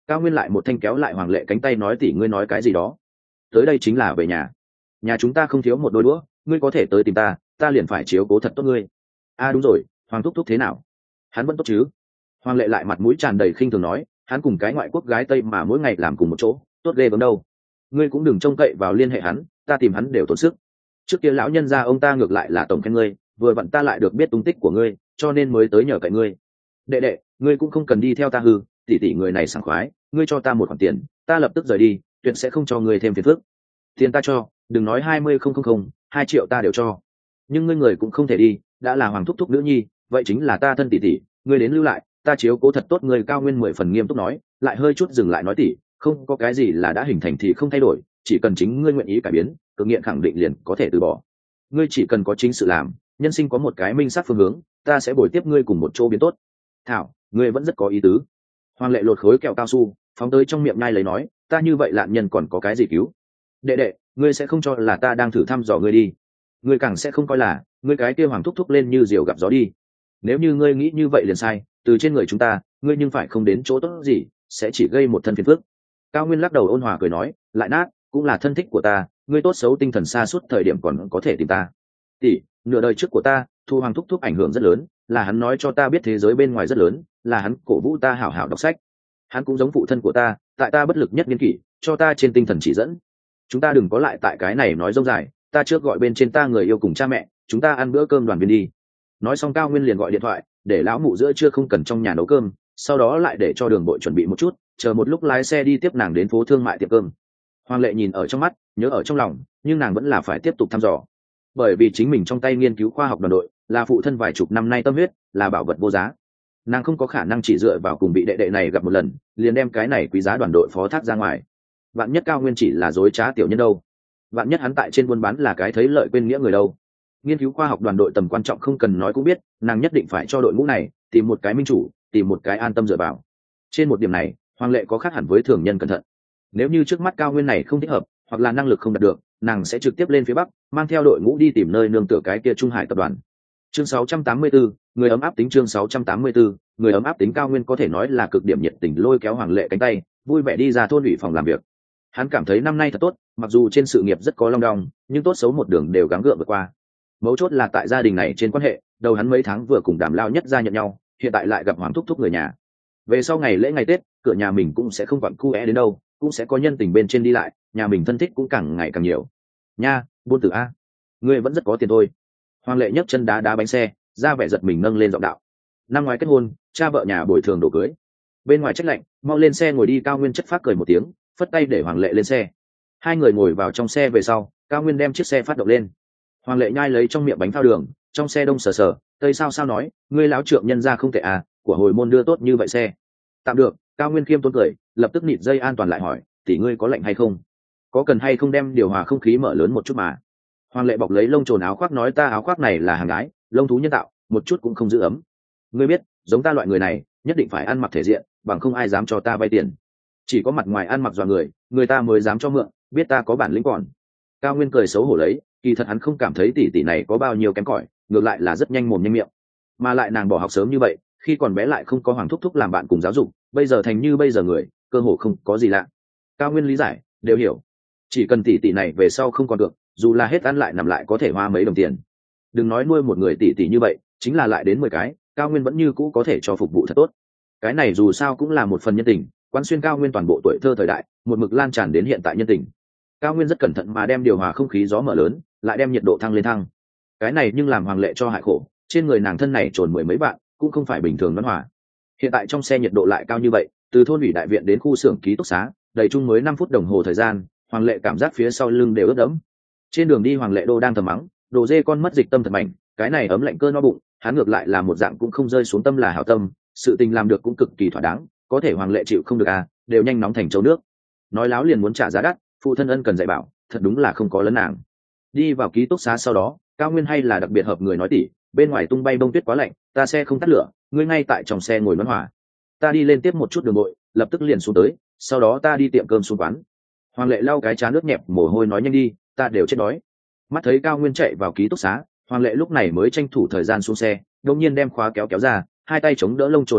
Cao Nguyên lại một thanh kéo lại Hoàng Lệ cánh tay nói tỷ ngươi nói cái gì đó, tới đây chính là về nhà, nhà chúng ta không thiếu một đôi đũa, ngươi có thể tới tìm ta, ta liền phải chiếu cố thật tốt ngươi. A à, đúng rồi, Hoàng thúc thúc thế nào, hắn vẫn tốt chứ? Hoàng Lệ lại mặt mũi tràn đầy khinh thường nói, hắn cùng cái ngoại quốc gái Tây mà mỗi ngày làm cùng một chỗ, tốt ghê gớm đâu. Ngươi cũng đừng trông cậy vào liên hệ hắn, ta tìm hắn đều tốn sức. Trước kia lão nhân gia ông ta ngược lại là tổng khen ngươi, vừa vặn ta lại được biết tung tích của ngươi, cho nên mới tới nhờ cậy ngươi. Đệ đệ, ngươi cũng không cần đi theo ta hư, tỷ tỷ người này sảng khoái, ngươi cho ta một khoản tiền, ta lập tức rời đi, tuyệt sẽ không cho ngươi thêm phiền phức. Tiền ta cho, đừng nói hai mươi không không không, hai triệu ta đều cho. Nhưng ngươi người cũng không thể đi, đã là Hoàng thúc thúc nữ nhi, vậy chính là ta thân tỷ tỷ, ngươi đến lưu lại, ta chiếu cố thật tốt người. Cao Nguyên mười phần nghiêm túc nói, lại hơi chút dừng lại nói tỷ, không có cái gì là đã hình thành thì không thay đổi, chỉ cần chính ngươi nguyện ý cải biến, cực nghiện khẳng định liền có thể từ bỏ. Ngươi chỉ cần có chính sự làm, nhân sinh có một cái minh sát phương hướng, ta sẽ bồi tiếp ngươi cùng một chỗ biến tốt. Thảo, ngươi vẫn rất có ý tứ. Hoàng Lệ lột khối kẹo cao su phóng tới trong miệng nhai lấy nói, ta như vậy lạn nhân còn có cái gì cứu? Đệ đệ, ngươi sẽ không cho là ta đang thử thăm dò ngươi đi, ngươi càng sẽ không coi là ngươi cái kia Hoàng thúc thúc lên như diều gặp gió đi. Nếu như ngươi nghĩ như vậy liền sai, từ trên người chúng ta, ngươi nhưng phải không đến chỗ tốt gì, sẽ chỉ gây một thân phiền phức. Cao Nguyên lắc đầu ôn hòa cười nói, lại nát, cũng là thân thích của ta, ngươi tốt xấu tinh thần xa suốt thời điểm còn có thể tìm ta. Tỷ, nửa đời trước của ta, Thu Hoàng thúc thúc ảnh hưởng rất lớn, là hắn nói cho ta biết thế giới bên ngoài rất lớn, là hắn cổ vũ ta hảo hảo đọc sách. Hắn cũng giống phụ thân của ta, tại ta bất lực nhất niên kỷ, cho ta trên tinh thần chỉ dẫn. Chúng ta đừng có lại tại cái này nói rông dài, ta trước gọi bên trên ta người yêu cùng cha mẹ, chúng ta ăn bữa cơm đoàn viên đi. Nói xong Cao Nguyên liền gọi điện thoại, để lão mụ giữa trưa không cần trong nhà nấu cơm, sau đó lại để cho Đường Bội chuẩn bị một chút, chờ một lúc lái xe đi tiếp nàng đến phố thương mại tiệm cơm. Hoàng Lệ nhìn ở trong mắt, nhớ ở trong lòng, nhưng nàng vẫn là phải tiếp tục thăm dò, bởi vì chính mình trong tay nghiên cứu khoa học đoàn đội là phụ thân vài chục năm nay tâm huyết, là bảo vật vô giá. Nàng không có khả năng chỉ dựa vào cùng vị đệ đệ này gặp một lần liền đem cái này quý giá đoàn đội phó thác ra ngoài. Vạn nhất Cao Nguyên chỉ là dối trá tiểu nhân đâu, vạn nhất hắn tại trên buôn bán là cái thấy lợi quên nghĩa người đâu. Nghiên cứu khoa học đoàn đội tầm quan trọng không cần nói cũng biết, nàng nhất định phải cho đội ngũ này tìm một cái minh chủ, tìm một cái an tâm dựa vào. Trên một điểm này, Hoàng Lệ có khác hẳn với thường nhân cẩn thận. Nếu như trước mắt Cao Nguyên này không thích hợp, hoặc là năng lực không đạt được, nàng sẽ trực tiếp lên phía bắc, mang theo đội ngũ đi tìm nơi nương tựa cái kia Trung Hải tập đoàn. Chương sáu trăm tám mươi tư, người ấm áp tính. Chương sáu trăm tám mươi tư, người ấm áp tính. Cao Nguyên có thể nói là cực điểm nhiệt tình lôi kéo Hoàng Lệ cánh tay, vui vẻ đi ra thôn ủy phòng làm việc. Hắn cảm thấy năm nay thật tốt, mặc dù trên sự nghiệp rất có long đong, nhưng tốt xấu một đường đều gắng gượng vượt qua. Mấu chốt là tại gia đình này trên quan hệ, đầu hắn mấy tháng vừa cùng Đàm Lao Nhất gia nhận nhau, hiện tại lại gặp Hoàng thúc thúc người nhà. Về sau ngày lễ ngày Tết, cửa nhà mình cũng sẽ không quặn cu é đến đâu, cũng sẽ có nhân tình bên trên đi lại, nhà mình thân thích cũng càng ngày càng nhiều. Nha, buôn tử a, ngươi vẫn rất có tiền thôi. Hoàng Lệ nhấc chân đá đá bánh xe, ra vẻ giật mình nâng lên giọng đạo. Năm ngoái kết hôn, cha vợ nhà bồi thường đồ cưới. Bên ngoài trách lạnh, mau lên xe ngồi đi. Cao Nguyên chất phác cười một tiếng, phất tay để Hoàng Lệ lên xe. Hai người ngồi vào trong xe về sau, Cao Nguyên đem chiếc xe phát động lên. Hoàng Lệ nhai lấy trong miệng bánh phao đường, trong xe đông sờ sờ, tây sao sao nói, ngươi láo trượng nhân ra không tệ à, của hồi môn đưa tốt như vậy xe. Tạm được. Cao Nguyên khiêm tốn cười, lập tức nịt dây an toàn lại hỏi, tỷ ngươi có lạnh hay không? Có cần hay không đem điều hòa không khí mở lớn một chút mà? Hoàng Lệ bọc lấy lông trồn áo khoác nói, ta áo khoác này là hàng gái, lông thú nhân tạo, một chút cũng không giữ ấm. Ngươi biết, giống ta loại người này, nhất định phải ăn mặc thể diện, bằng không ai dám cho ta vay tiền. Chỉ có mặt ngoài ăn mặc dọa người, người ta mới dám cho mượn, biết ta có bản lĩnh còn. Cao Nguyên cười xấu hổ lấy, kỳ thật hắn không cảm thấy tỷ tỷ này có bao nhiêu kém cỏi, ngược lại là rất nhanh mồm nhanh miệng. Mà lại nàng bỏ học sớm như vậy, khi còn bé lại không có Hoàng thúc thúc làm bạn cùng giáo dục, bây giờ thành như bây giờ người, cơ hồ không có gì lạ. Cao Nguyên lý giải, đều hiểu. Chỉ cần tỷ tỷ này về sau không còn được, dù là hết ăn lại nằm lại có thể hoa mấy đồng tiền. Đừng nói nuôi một người tỷ tỷ như vậy, chính là lại đến mười cái, Cao Nguyên vẫn như cũ có thể cho phục vụ thật tốt. Cái này dù sao cũng là một phần nhân tình, quán xuyên Cao Nguyên toàn bộ tuổi thơ thời đại, một mực lan tràn đến hiện tại nhân tình. Cao Nguyên rất cẩn thận mà đem điều hòa không khí gió mở lớn, lại đem nhiệt độ thăng lên thăng. Cái này nhưng làm Hoàng Lệ cho hại khổ, trên người nàng thân này trồn mười mấy bạn, cũng không phải bình thường đoán hòa. Hiện tại trong xe nhiệt độ lại cao như vậy, từ thôn ủy đại viện đến khu xưởng ký túc xá, đầy chung mới năm phút đồng hồ thời gian, Hoàng Lệ cảm giác phía sau lưng đều ướt đẫm. Trên đường đi Hoàng Lệ đô đang thầm mắng, đồ dê con mất dịch tâm thật mạnh, cái này ấm lạnh cơ no bụng, hắn ngược lại là một dạng cũng không rơi xuống tâm là hảo tâm, sự tình làm được cũng cực kỳ thỏa đáng, có thể Hoàng Lệ chịu không được à, đều nhanh nóng thành châu nước. Nói láo liền muốn trả giá đắt, phụ thân ân cần dạy bảo, thật đúng là không có lấn nàng. Đi vào ký túc xá sau đó, Cao Nguyên hay là đặc biệt hợp người nói tỉ, bên ngoài tung bay bông tuyết quá lạnh, ta xe không tắt lửa, ngươi ngay tại trong xe ngồi đoán hỏa. Ta đi lên tiếp một chút đường bội, lập tức liền xuống tới, sau đó ta đi tiệm cơm xuống quán. Hoàng Lệ lau cái trán nước nhẹp mồ hôi nói, nhanh đi, ta đều chết đói. Mắt thấy Cao Nguyên chạy vào ký túc xá, Hoàng Lệ lúc này mới tranh thủ thời gian xuống xe, đột nhiên đem khóa kéo kéo ra, hai tay chống đỡ lông trồn áo khoác,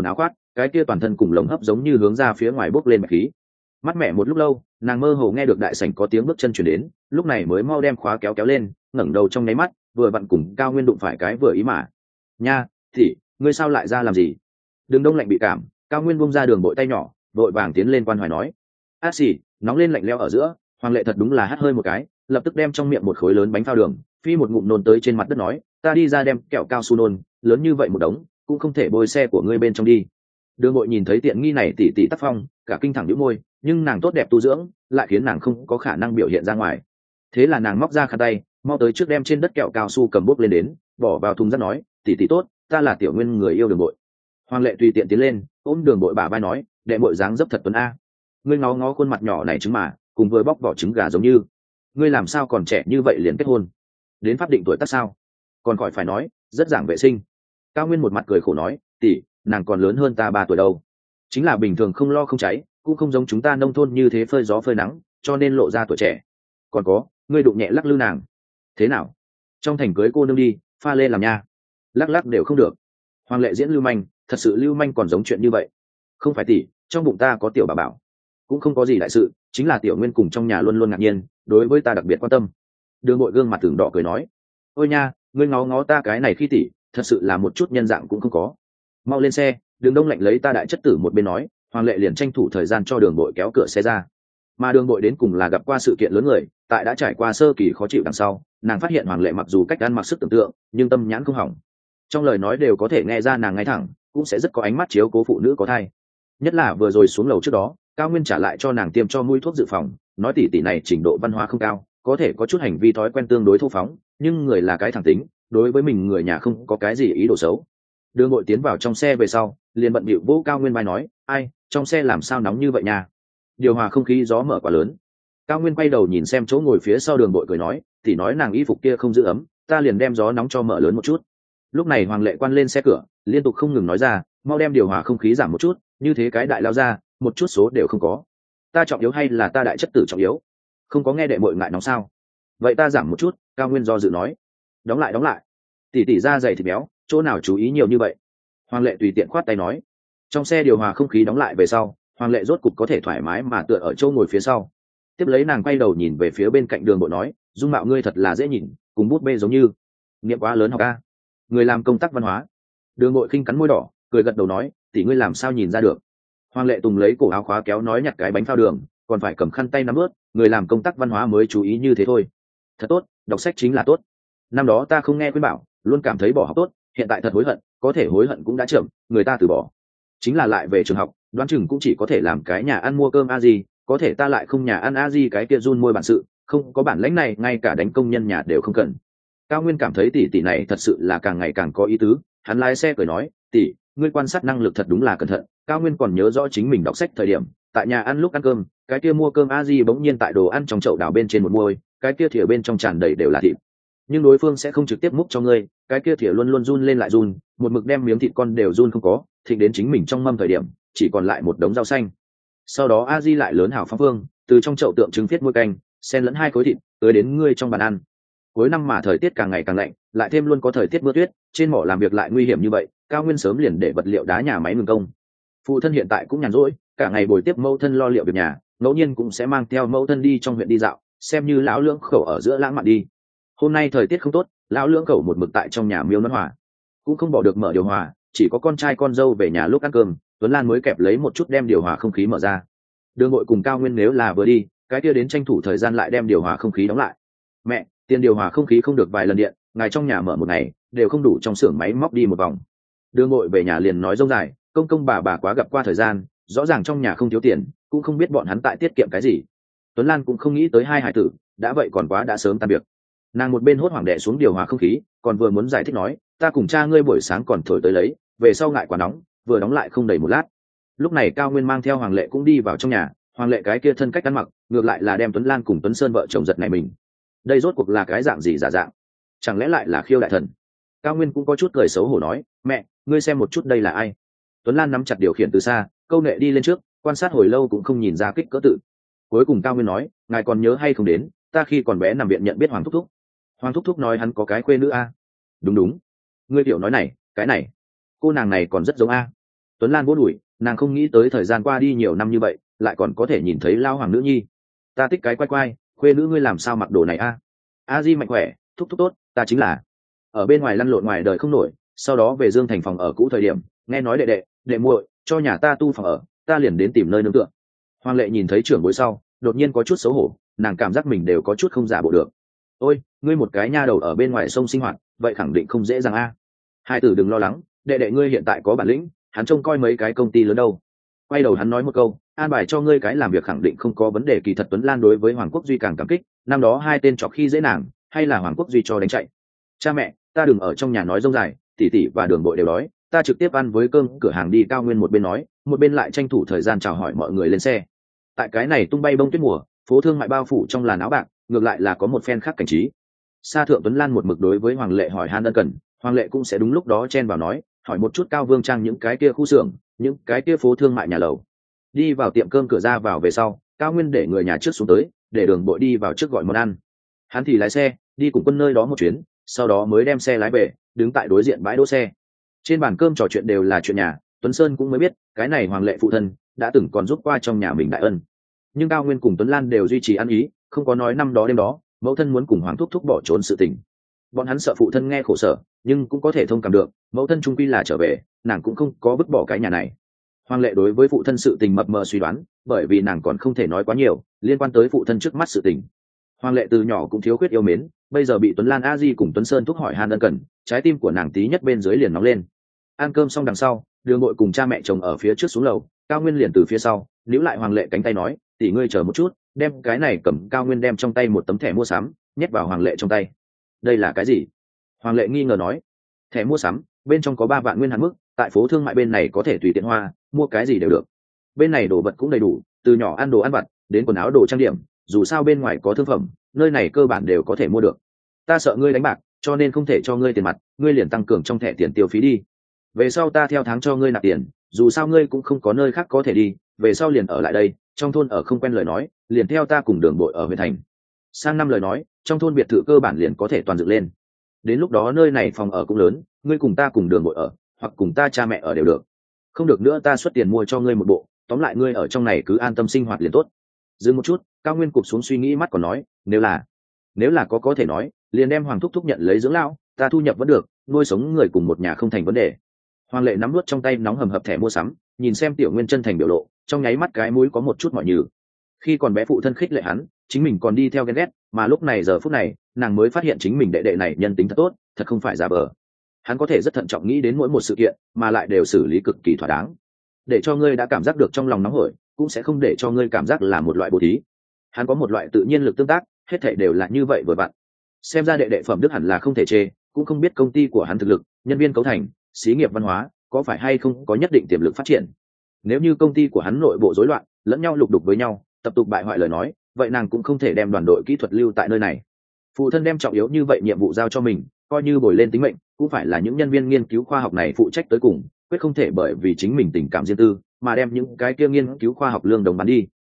cái kia toàn thân cùng lồng hấp giống như hướng ra phía ngoài bốc lên bạch khí. Mắt mẹ một lúc lâu, nàng mơ hồ nghe được đại sảnh có tiếng bước chân chuyển đến, lúc này mới mau đem khóa kéo kéo lên, ngẩng đầu trong nháy mắt, vừa vặn cùng Cao Nguyên đụng phải cái vừa ý mà. Nha, thì ngươi sao lại ra làm gì? Đường Đông lạnh bị cảm, Cao Nguyên buông ra Đường Bội tay nhỏ, vội vàng tiến lên quan hoài nói. A xì, nóng lên lạnh lẽo ở giữa, Hoàng Lệ thật đúng là hắt hơi một cái, lập tức đem trong miệng một khối lớn bánh phao đường, phi một ngụm nôn tới trên mặt đất nói, ta đi ra đem kẹo cao su nôn, lớn như vậy một đống, cũng không thể bôi xe của ngươi bên trong đi. Đường Bội nhìn thấy tiện nghi này tỉ tỉ tác phong, cả kinh thẳng nhíu môi, nhưng nàng tốt đẹp tu dưỡng, lại khiến nàng không có khả năng biểu hiện ra ngoài. Thế là nàng móc ra khăn tay, mau tới trước đem trên đất kẹo cao su cầm bốc lên đến, bỏ vào thùng rác nói, tỉ tỉ tốt, ta là Tiểu Nguyên người yêu Đường Bội. Hoàng Lệ tùy tiện tiến lên, ôm Đường Bội bả vai nói, đệ muội dáng dấp thật tuấn a. Ngươi ngó ngó khuôn mặt nhỏ này trứng mà, cùng với bóc vỏ trứng gà giống như. Ngươi làm sao còn trẻ như vậy liền kết hôn? Đến pháp định tuổi tác sao? Còn khỏi phải nói, rất giảng vệ sinh. Cao Nguyên một mặt cười khổ nói, tỷ, nàng còn lớn hơn ta ba tuổi đâu. Chính là bình thường không lo không cháy, cũng không giống chúng ta nông thôn như thế phơi gió phơi nắng, cho nên lộ ra tuổi trẻ. Còn có, ngươi đụng nhẹ lắc lư nàng. Thế nào? Trong thành cưới cô nương đi, pha lê làm nha. Lắc lắc đều không được. Hoàng Lệ diễn lưu manh, thật sự lưu manh còn giống chuyện như vậy. Không phải tỷ, trong bụng ta có tiểu bà bảo. Cũng không có gì đại sự, chính là Tiểu Nguyên cùng trong nhà luôn luôn ngạc nhiên, đối với ta đặc biệt quan tâm. Đường Bội gương mặt tưởng đỏ cười nói, ôi nha, ngươi ngó ngó ta cái này khi tỷ, thật sự là một chút nhân dạng cũng không có. Mau lên xe. Đường Đông lạnh lấy ta đại chất tử một bên nói, Hoàng Lệ liền tranh thủ thời gian cho Đường Bội kéo cửa xe ra. Mà Đường Bội đến cùng là gặp qua sự kiện lớn người, tại đã trải qua sơ kỳ khó chịu đằng sau, nàng phát hiện Hoàng Lệ mặc dù cách ăn mặc sức tưởng tượng, nhưng tâm nhãn không hỏng. Trong lời nói đều có thể nghe ra nàng ngay thẳng, cũng sẽ rất có ánh mắt chiếu cố phụ nữ có thai. Nhất là vừa rồi xuống lầu trước đó, Cao Nguyên trả lại cho nàng tiêm cho mũi thuốc dự phòng, nói tỷ tỷ này trình độ văn hóa không cao, có thể có chút hành vi thói quen tương đối thô phóng, nhưng người là cái thẳng tính, đối với mình người nhà không có cái gì ý đồ xấu. Đường Bội tiến vào trong xe về sau, liền bận bịu vỗ Cao Nguyên vai nói, ai, trong xe làm sao nóng như vậy nha? Điều hòa không khí gió mở quá lớn. Cao Nguyên quay đầu nhìn xem chỗ ngồi phía sau Đường Bội cười nói, tỷ nói nàng y phục kia không giữ ấm, ta liền đem gió nóng cho mở lớn một chút. Lúc này Hoàng Lệ quan lên xe cửa, liên tục không ngừng nói ra, mau đem điều hòa không khí giảm một chút, như thế cái đại lao ra, một chút số đều không có. Ta trọng yếu hay là ta đại chất tử trọng yếu? Không có nghe đệ muội ngại nóng sao? Vậy ta giảm một chút. Cao Nguyên do dự nói. Đóng lại đóng lại. Tỷ tỷ da dày thịt béo, chỗ nào chú ý nhiều như vậy? Hoàng Lệ tùy tiện khoát tay nói. Trong xe điều hòa không khí đóng lại về sau, Hoàng Lệ rốt cục có thể thoải mái mà tựa ở chỗ ngồi phía sau. Tiếp lấy nàng quay đầu nhìn về phía bên cạnh Đường Bội nói, dung mạo ngươi thật là dễ nhìn, cùng bút bê giống như. Niệm quá lớn học a. Người làm công tác văn hóa. Đường Bội khinh cắn môi đỏ, cười gật đầu nói, tỷ ngươi làm sao nhìn ra được? Hoàng Lệ Tùng lấy cổ áo khóa kéo nói nhặt cái bánh phao đường, còn phải cầm khăn tay nắm ướt, người làm công tác văn hóa mới chú ý như thế thôi. Thật tốt, đọc sách chính là tốt. Năm đó ta không nghe khuyên bảo, luôn cảm thấy bỏ học tốt, hiện tại thật hối hận, có thể hối hận cũng đã chậm, người ta từ bỏ. Chính là lại về trường học, đoán chừng cũng chỉ có thể làm cái nhà ăn mua cơm a gì, có thể ta lại không nhà ăn a gì cái kia run môi bản sự, không có bản lĩnh này, ngay cả đánh công nhân nhà đều không cần. Cao Nguyên cảm thấy tỷ tỷ này thật sự là càng ngày càng có ý tứ, hắn lái xe cười nói, tỷ, ngươi quan sát năng lực thật đúng là cẩn thận. Cao Nguyên còn nhớ rõ chính mình đọc sách thời điểm, tại nhà ăn lúc ăn cơm, cái kia mua cơm a di bỗng nhiên tại đồ ăn trong chậu đào bên trên một môi, cái kia thìa bên trong tràn đầy đều là thịt. Nhưng đối phương sẽ không trực tiếp múc cho ngươi, cái kia thìa luôn luôn run lên lại run, một mực đem miếng thịt con đều run không có, thịnh đến chính mình trong mâm thời điểm, chỉ còn lại một đống rau xanh. Sau đó a di lại lớn hảo phong phương, từ trong chậu tượng trưng phiết muôi canh, xen lẫn hai khối thịt, tới đến ngươi trong bàn ăn. Cuối năm mà thời tiết càng ngày càng lạnh, lại thêm luôn có thời tiết mưa tuyết, trên mỏ làm việc lại nguy hiểm như vậy, Cao Nguyên sớm liền để vật liệu đá nhà máy ngừng công. Phụ thân hiện tại cũng nhàn rỗi, cả ngày bồi tiếp mẫu thân lo liệu việc nhà, ngẫu nhiên cũng sẽ mang theo mẫu thân đi trong huyện đi dạo, xem như lão lưỡng khẩu ở giữa lãng mạn đi. Hôm nay thời tiết không tốt, lão lưỡng khẩu một mực tại trong nhà miêu nón hòa, cũng không bỏ được mở điều hòa, chỉ có con trai con dâu về nhà lúc ăn cơm, Tuấn Lan mới kẹp lấy một chút đem điều hòa không khí mở ra. Đường Bội cùng Cao Nguyên nếu là vừa đi, cái kia đến tranh thủ thời gian lại đem điều hòa không khí đóng lại. Mẹ, tiền điều hòa không khí không được vài lần điện, ngài trong nhà mở một ngày đều không đủ trong xưởng máy móc đi một vòng. Đường Bội về nhà liền nói rông dài, công công bà bà quá gặp qua thời gian, rõ ràng trong nhà không thiếu tiền, cũng không biết bọn hắn tại tiết kiệm cái gì. Tuấn Lan cũng không nghĩ tới hai hải tử, đã vậy còn quá đã sớm tan việc. Nàng một bên hốt hoảng đè xuống điều hòa không khí, còn vừa muốn giải thích nói, ta cùng cha ngươi buổi sáng còn thổi tới lấy, về sau ngại quá nóng, vừa đóng lại không đầy một lát. Lúc này Cao Nguyên mang theo Hoàng Lệ cũng đi vào trong nhà, Hoàng Lệ cái kia thân cách ăn mặc, ngược lại là đem Tuấn Lan cùng Tuấn Sơn vợ chồng giật này mình. Đây rốt cuộc là cái dạng gì giả dạng? Chẳng lẽ lại là Khiêu đại thần? Cao Nguyên cũng có chút cười xấu hổ nói, mẹ, ngươi xem một chút đây là ai? Tuấn Lan nắm chặt điều khiển từ xa, câu nệ đi lên trước, quan sát hồi lâu cũng không nhìn ra kích cỡ tự. Cuối cùng Cao Nguyên nói, ngài còn nhớ hay không đến, ta khi còn bé nằm viện nhận biết Hoàng thúc thúc. Hoàng thúc thúc nói hắn có cái khuê nữ a. Đúng đúng, ngươi tiểu nói này, cái này, cô nàng này còn rất giống a. Tuấn Lan vỗ đùi, nàng không nghĩ tới thời gian qua đi nhiều năm như vậy lại còn có thể nhìn thấy lao hoàng nữ nhi. Ta thích cái quay quay, khuê nữ ngươi làm sao mặc đồ này a? A Di mạnh khỏe, thúc thúc tốt, ta chính là ở bên ngoài lăn lộn ngoài đời không nổi, sau đó về Dương Thành phòng ở cũ thời điểm, nghe nói đệ đệ, đệ muội cho nhà ta tu phòng ở, ta liền đến tìm nơi nương tựa. Hoàng Lệ nhìn thấy trưởng bối sau, đột nhiên có chút xấu hổ, nàng cảm giác mình đều có chút không giả bộ được. Ôi, ngươi một cái nha đầu ở bên ngoài sông sinh hoạt, vậy khẳng định không dễ dàng a. Hai tử đừng lo lắng, đệ đệ ngươi hiện tại có bản lĩnh, hắn trông coi mấy cái công ty lớn đâu. Quay đầu hắn nói một câu, an bài cho ngươi cái làm việc khẳng định không có vấn đề. Kỳ thật Tuấn Lan đối với Hoàng Quốc Duy càng cảm kích, năm đó hai tên trò khi dễ nàng, hay là Hoàng Quốc Duy cho đánh chạy. Cha mẹ, ta đừng ở trong nhà nói rông dài, tỷ tỷ và Đường Bội đều đói, ta trực tiếp ăn với cơm cửa hàng đi. Cao Nguyên một bên nói, một bên lại tranh thủ thời gian chào hỏi mọi người lên xe. Tại cái này tung bay bông tuyết mùa, phố thương mại bao phủ trong làn áo bạc, ngược lại là có một phen khác cảnh trí. Sa Thượng Tuấn Lan một mực đối với Hoàng Lệ hỏi han ân cần, Hoàng Lệ cũng sẽ đúng lúc đó chen vào nói, hỏi một chút Cao Vương Trang những cái kia khu xưởng, những cái kia phố thương mại nhà lầu. Đi vào tiệm cơm cửa ra vào về sau, Cao Nguyên để người nhà trước xuống tới, để Đường Bội đi vào trước gọi món ăn. Hắn thì lái xe đi cùng quân nơi đó một chuyến, sau đó mới đem xe lái về, đứng tại đối diện bãi đỗ xe. Trên bàn cơm trò chuyện đều là chuyện nhà, Tuấn Sơn cũng mới biết cái này Hoàng Lệ phụ thân đã từng còn giúp qua trong nhà mình đại ân. Nhưng Cao Nguyên cùng Tuấn Lan đều duy trì ăn ý, không có nói năm đó đêm đó mẫu thân muốn cùng Hoàng thúc thúc bỏ trốn sự tình. Bọn hắn sợ phụ thân nghe khổ sở, nhưng cũng có thể thông cảm được, mẫu thân trung quy là trở về, nàng cũng không có vứt bỏ cái nhà này. Hoàng Lệ đối với phụ thân sự tình mập mờ suy đoán, bởi vì nàng còn không thể nói quá nhiều liên quan tới phụ thân trước mắt sự tình. Hoàng Lệ từ nhỏ cũng thiếu khuyết yêu mến, bây giờ bị Tuấn Lan A Di cùng Tuấn Sơn thúc hỏi han ân cần, trái tim của nàng tí nhất bên dưới liền nóng lên. Ăn cơm xong đằng sau, Đường Bội cùng cha mẹ chồng ở phía trước xuống lầu, Cao Nguyên liền từ phía sau níu lại Hoàng Lệ cánh tay nói, tỷ ngươi chờ một chút, đem cái này cầm. Cao Nguyên đem trong tay một tấm thẻ mua sắm nhét vào Hoàng Lệ trong tay. Đây là cái gì? Hoàng Lệ nghi ngờ nói. Thẻ mua sắm bên trong có ba vạn nguyên hạn mức, tại phố thương mại bên này có thể tùy tiện hoa, mua cái gì đều được. Bên này đồ vật cũng đầy đủ, từ nhỏ ăn đồ ăn vặt đến quần áo đồ trang điểm, dù sao bên ngoài có thương phẩm, nơi này cơ bản đều có thể mua được. Ta sợ ngươi đánh bạc, cho nên không thể cho ngươi tiền mặt, ngươi liền tăng cường trong thẻ tiền tiêu phí đi. Về sau ta theo tháng cho ngươi nạp tiền, dù sao ngươi cũng không có nơi khác có thể đi, về sau liền ở lại đây, trong thôn ở không quen lời nói, liền theo ta cùng Đường Bội ở huyện thành. Sang năm lời nói, trong thôn biệt thự cơ bản liền có thể toàn dựng lên. Đến lúc đó nơi này phòng ở cũng lớn, ngươi cùng ta cùng Đường Bội ở, hoặc cùng ta cha mẹ ở đều được. Không được nữa ta xuất tiền mua cho ngươi một bộ, tóm lại ngươi ở trong này cứ an tâm sinh hoạt liền tốt. Dừng một chút, Cao Nguyên cụp xuống suy nghĩ mắt còn nói, nếu là nếu là có có thể nói, liền đem Hoàng thúc thúc nhận lấy dưỡng lão, ta thu nhập vẫn được, nuôi sống người cùng một nhà không thành vấn đề. Hoàng Lệ nắm nuốt trong tay nóng hầm hập thẻ mua sắm, nhìn xem Tiểu Nguyên chân thành biểu lộ, trong nháy mắt cái mũi có một chút mỏi nhừ. Khi còn bé phụ thân khích lệ hắn, chính mình còn đi theo ghen ghét, mà lúc này giờ phút này, nàng mới phát hiện chính mình đệ đệ này nhân tính thật tốt, thật không phải giả vờ. Hắn có thể rất thận trọng nghĩ đến mỗi một sự kiện, mà lại đều xử lý cực kỳ thỏa đáng. Để cho ngươi đã cảm giác được trong lòng nóng hổi, cũng sẽ không để cho ngươi cảm giác là một loại bố thí. Hắn có một loại tự nhiên lực tương tác, hết thảy đều là như vậy vừa vặn. Xem ra đệ đệ phẩm đức hẳn là không thể chê, cũng không biết công ty của hắn thực lực, nhân viên cấu thành, xí nghiệp văn hóa có phải hay không có nhất định tiềm lực phát triển. Nếu như công ty của hắn nội bộ rối loạn, lẫn nhau lục đục với nhau, tập tục bại hoại lời nói, vậy nàng cũng không thể đem đoàn đội kỹ thuật lưu tại nơi này. Phụ thân đem trọng yếu như vậy nhiệm vụ giao cho mình, coi như bồi lên tính mệnh, cũng phải là những nhân viên nghiên cứu khoa học này phụ trách tới cùng, quyết không thể bởi vì chính mình tình cảm riêng tư mà đem những cái kia nghiên cứu khoa học lương đồng bán đi.